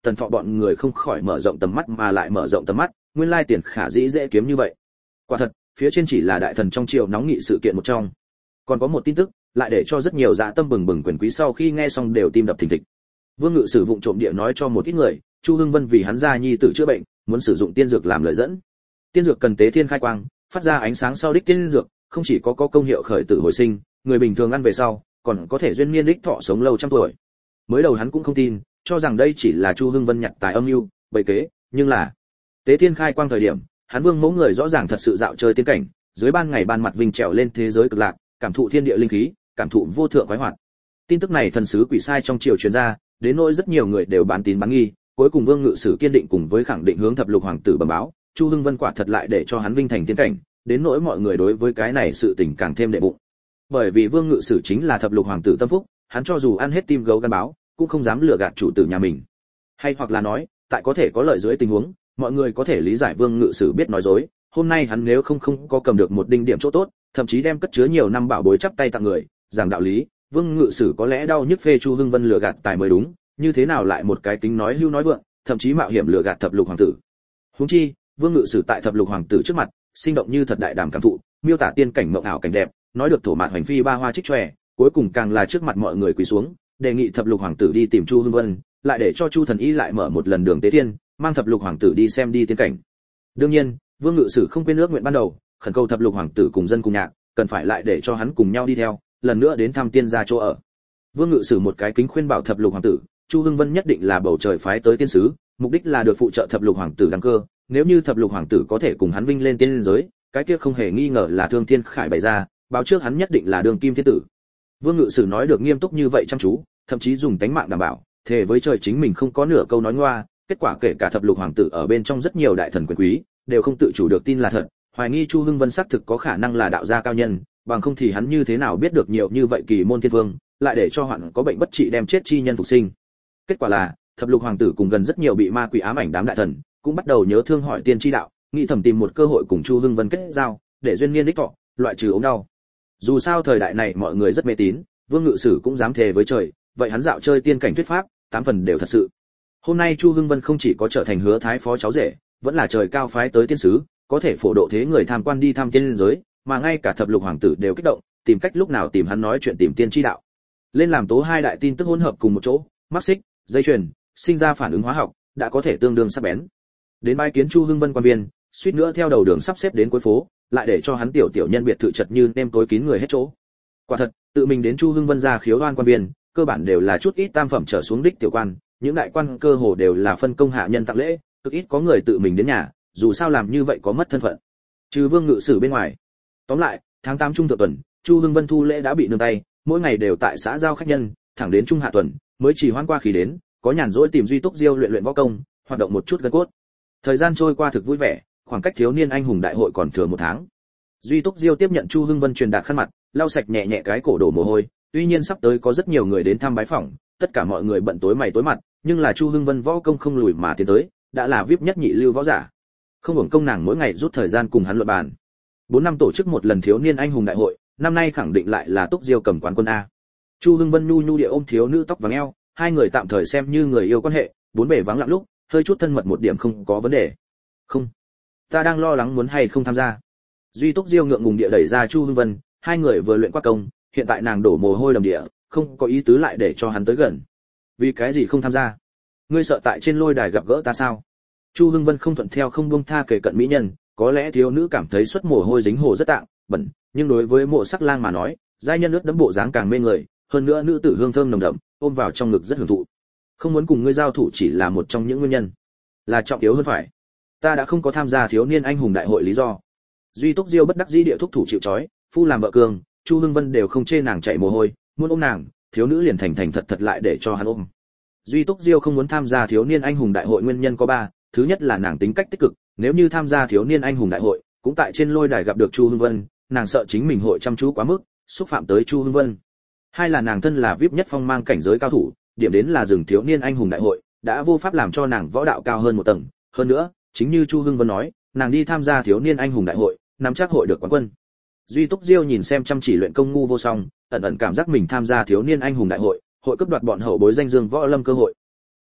A: Tần Thọ bọn người không khỏi mở rộng tầm mắt mà lại mở rộng tầm mắt, nguyên lai tiền khả dĩ dễ kiếm như vậy. Quả thật, phía trên chỉ là đại thần trong triều nóng nghị sự kiện một trong. Còn có một tin tức, lại để cho rất nhiều dạ tâm bừng bừng quyền quý sau khi nghe xong đều tim đập thình thịch. Vương Ngự Sử vụng trộm địa nói cho một ít người, Chu Hưng Vân vì hắn gia nhi tử chữa bệnh, muốn sử dụng tiên dược làm lời dẫn. Tiên dược cần tế thiên khai quang, phát ra ánh sáng sau đích tiên dược, không chỉ có công hiệu khởi tử hồi sinh, người bình thường ăn về sau, còn có thể duyên niên đích thọ sống lâu trăm tuổi. Mới đầu hắn cũng không tin, cho rằng đây chỉ là Chu Hưng Vân nhặt tài âm mưu, bày kế, nhưng là tế thiên khai quang thời điểm, hắn Vương mẫu người rõ ràng thật sự dạo chơi tiên cảnh, dưới ban ngày ban mặt vinh trèo lên thế giới cực lạc, cảm thụ thiên địa linh khí, cảm thụ vô thượng khoái hoạt. Tin tức này thần sứ quỷ sai trong triều truyền ra, đến nỗi rất nhiều người đều bán tín bán nghi, cuối cùng Vương Ngự Sử kiên định cùng với khẳng định hướng thập lục hoàng tử bẩm báo, Chu Hưng Vân quả thật lại để cho hắn vinh thành tiên cảnh, đến nỗi mọi người đối với cái này sự tình càng thêm đệ bụng. Bởi vì Vương Ngự Sử chính là thập lục hoàng tử tâm phúc, hắn cho dù ăn hết tim gấu gan báo, cũng không dám lừa gạt chủ tử nhà mình. Hay hoặc là nói, tại có thể có lợi dưới tình huống, mọi người có thể lý giải Vương Ngự Sử biết nói dối, hôm nay hắn nếu không có cầm được một đinh điểm chỗ tốt, thậm chí đem cất chứa nhiều năm bảo bối chắp tay tặng người, giảng đạo lý, Vương Ngự Sử có lẽ đau nhức phê Chu Hưng Vân lừa gạt tài mới đúng, như thế nào lại một cái kính nói hưu nói vượng, thậm chí mạo hiểm lừa gạt thập lục hoàng tử. Huống chi, Vương Ngự Sử tại thập lục hoàng tử trước mặt, sinh động như thật đại đàm cảm thụ, miêu tả tiên cảnh mộng ảo cảnh đẹp, nói được thổ mạt hoành phi ba hoa trích chòe, cuối cùng càng là trước mặt mọi người quỳ xuống, đề nghị thập lục hoàng tử đi tìm Chu Hưng Vân, lại để cho Chu thần y lại mở một lần đường tế thiên, mang thập lục hoàng tử đi xem đi tiên cảnh. Đương nhiên, Vương Ngự Sử không quên ước nguyện ban đầu, khẩn cầu thập lục hoàng tử cùng dân cùng nhạc, cần phải lại để cho hắn cùng nhau đi theo, lần nữa đến thăm tiên gia chỗ ở. Vương Ngự Sử một cái kính khuyên bảo thập lục hoàng tử, Chu Hưng Vân nhất định là bầu trời phái tới tiên sứ, mục đích là được phụ trợ thập lục hoàng tử đăng cơ, nếu như thập lục hoàng tử có thể cùng hắn vinh lên tiên giới, cái kia không hề nghi ngờ là thương thiên khải bày ra, báo trước hắn nhất định là đường kim thiên tử. Vương Ngự Sử nói được nghiêm túc như vậy chăm chú, thậm chí dùng tánh mạng đảm bảo, thề với trời chính mình không có nửa câu nói ngoa, kết quả kể cả thập lục hoàng tử ở bên trong rất nhiều đại thần quyền quý đều không tự chủ được tin là thật, hoài nghi Chu Hưng Vân xác thực có khả năng là đạo gia cao nhân, bằng không thì hắn như thế nào biết được nhiều như vậy kỳ môn thiên vương, lại để cho hoạn có bệnh bất trị đem chết chi nhân phục sinh. Kết quả là, thập lục hoàng tử cùng gần rất nhiều bị ma quỷ ám ảnh đám đại thần, cũng bắt đầu nhớ thương hỏi tiên tri đạo, nghĩ thầm tìm một cơ hội cùng Chu Hưng Vân kết giao, để duyên niên đích thọ, loại trừ ốm đau. Dù sao thời đại này mọi người rất mê tín, Vương Ngự Sử cũng dám thề với trời, vậy hắn dạo chơi tiên cảnh thuyết pháp, 8 phần đều thật sự. Hôm nay Chu Hưng Vân không chỉ có trở thành Hứa Thái phó cháu rể, vẫn là trời cao phái tới tiên sứ, có thể phổ độ thế người tham quan đi thăm tiên giới, mà ngay cả thập lục hoàng tử đều kích động, tìm cách lúc nào tìm hắn nói chuyện tìm tiên tri đạo. Lên làm tố hai đại tin tức hỗn hợp cùng một chỗ, mắc xích, dây chuyền, sinh ra phản ứng hóa học, đã có thể tương đương sắc bén. Đến bái kiến Chu Hưng Vân quan viên, suýt nữa theo đầu đường sắp xếp đến cuối phố, lại để cho hắn tiểu nhân biệt thự chật như nêm tối kín người hết chỗ. Quả thật, tự mình đến Chu Hưng Vân ra khiếu oan quan viên, cơ bản đều là chút ít tam phẩm trở xuống đích tiểu quan, những đại quan cơ hồ đều là phân công hạ nhân tặng lễ, cực ít có người tự mình đến nhà, dù sao làm như vậy có mất thân phận. Trừ Vương Ngự Sử bên ngoài. Tóm lại, tháng 8 trung thượng tuần, Chu Hưng Vân thu lễ đã bị nương tay, mỗi ngày đều tại xã giao khách nhân, thẳng đến trung hạ tuần mới chỉ hoan qua khí đến, có nhàn rỗi tìm Duy Túc Diêu luyện luyện võ công, hoạt động một chút gân cốt. Thời gian trôi qua thực vui vẻ, khoảng cách thiếu niên anh hùng đại hội còn thừa 1 tháng. Duy Túc Diêu tiếp nhận Chu Hưng Vân truyền đạt khăn mặt, lau sạch nhẹ nhẹ cái cổ đổ mồ hôi, tuy nhiên sắp tới có rất nhiều người đến thăm bái phỏng, tất cả mọi người bận tối mày tối mặt, nhưng là Chu Hưng Vân võ công không lùi mà tiến tới, đã là VIP nhất nhị lưu võ giả. Không hưởng công nàng mỗi ngày rút thời gian cùng hắn luận bàn. 4 năm tổ chức một lần thiếu niên anh hùng đại hội, năm nay khẳng định lại là Túc Diêu cầm quán quân a. Chu Hưng Vân nhu địa ôm thiếu nữ tóc vàng eo, hai người tạm thời xem như người yêu quan hệ, bốn bề vắng lặng lúc, hơi chút thân mật một điểm không có vấn đề. Không, ta đang lo lắng muốn hay không tham gia. Duy Túc Diêu ngượng ngùng địa đẩy ra Chu Hưng Vân, hai người vừa luyện qua công, hiện tại nàng đổ mồ hôi đầm địa, không có ý tứ lại để cho hắn tới gần. Vì cái gì không tham gia? Ngươi sợ tại trên lôi đài gặp gỡ ta sao? Chu Hưng Vân không thuận theo không buông tha kể cận mỹ nhân, có lẽ thiếu nữ cảm thấy xuất mồ hôi dính hồ rất tạng, bẩn, nhưng đối với Mộ Sắc Lang mà nói, giai nhân ướt đẫm bộ dáng càng mê người, hơn nữa nữ tử hương thơm nồng đậm, ôm vào trong ngực rất hưởng thụ. Không muốn cùng ngươi giao thủ chỉ là một trong những nguyên nhân, là trọng yếu hơn phải. Ta đã không có tham gia thiếu niên anh hùng đại hội lý do. Duy Túc Diêu bất đắc dĩ địa thúc thủ chịu trói, phu làm vợ cường, Chu Hưng Vân đều không chê nàng chảy mồ hôi, muốn ôm nàng, thiếu nữ liền thành thật lại để cho hắn ôm. Duy Túc Diêu không muốn tham gia thiếu niên anh hùng đại hội nguyên nhân có 3, thứ nhất là nàng tính cách tích cực, nếu như tham gia thiếu niên anh hùng đại hội, cũng tại trên lôi đài gặp được Chu Hưng Vân, nàng sợ chính mình hội chăm chú quá mức, xúc phạm tới Chu Hưng Vân. Hai là nàng thân là VIP nhất phong mang cảnh giới cao thủ, điểm đến là rừng thiếu niên anh hùng đại hội, đã vô pháp làm cho nàng võ đạo cao hơn một tầng, hơn nữa, chính như Chu Hưng Vân nói, nàng đi tham gia thiếu niên anh hùng đại hội, nắm chắc hội được quán quân. Duy Túc Diêu nhìn xem chăm chỉ luyện công ngu vô song, ẩn ẩn cảm giác mình tham gia thiếu niên anh hùng đại hội, hội cướp đoạt bọn hậu bối danh dương võ lâm cơ hội.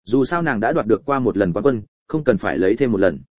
A: Dù sao nàng đã đoạt được qua một lần quán quân, không cần phải lấy thêm một lần.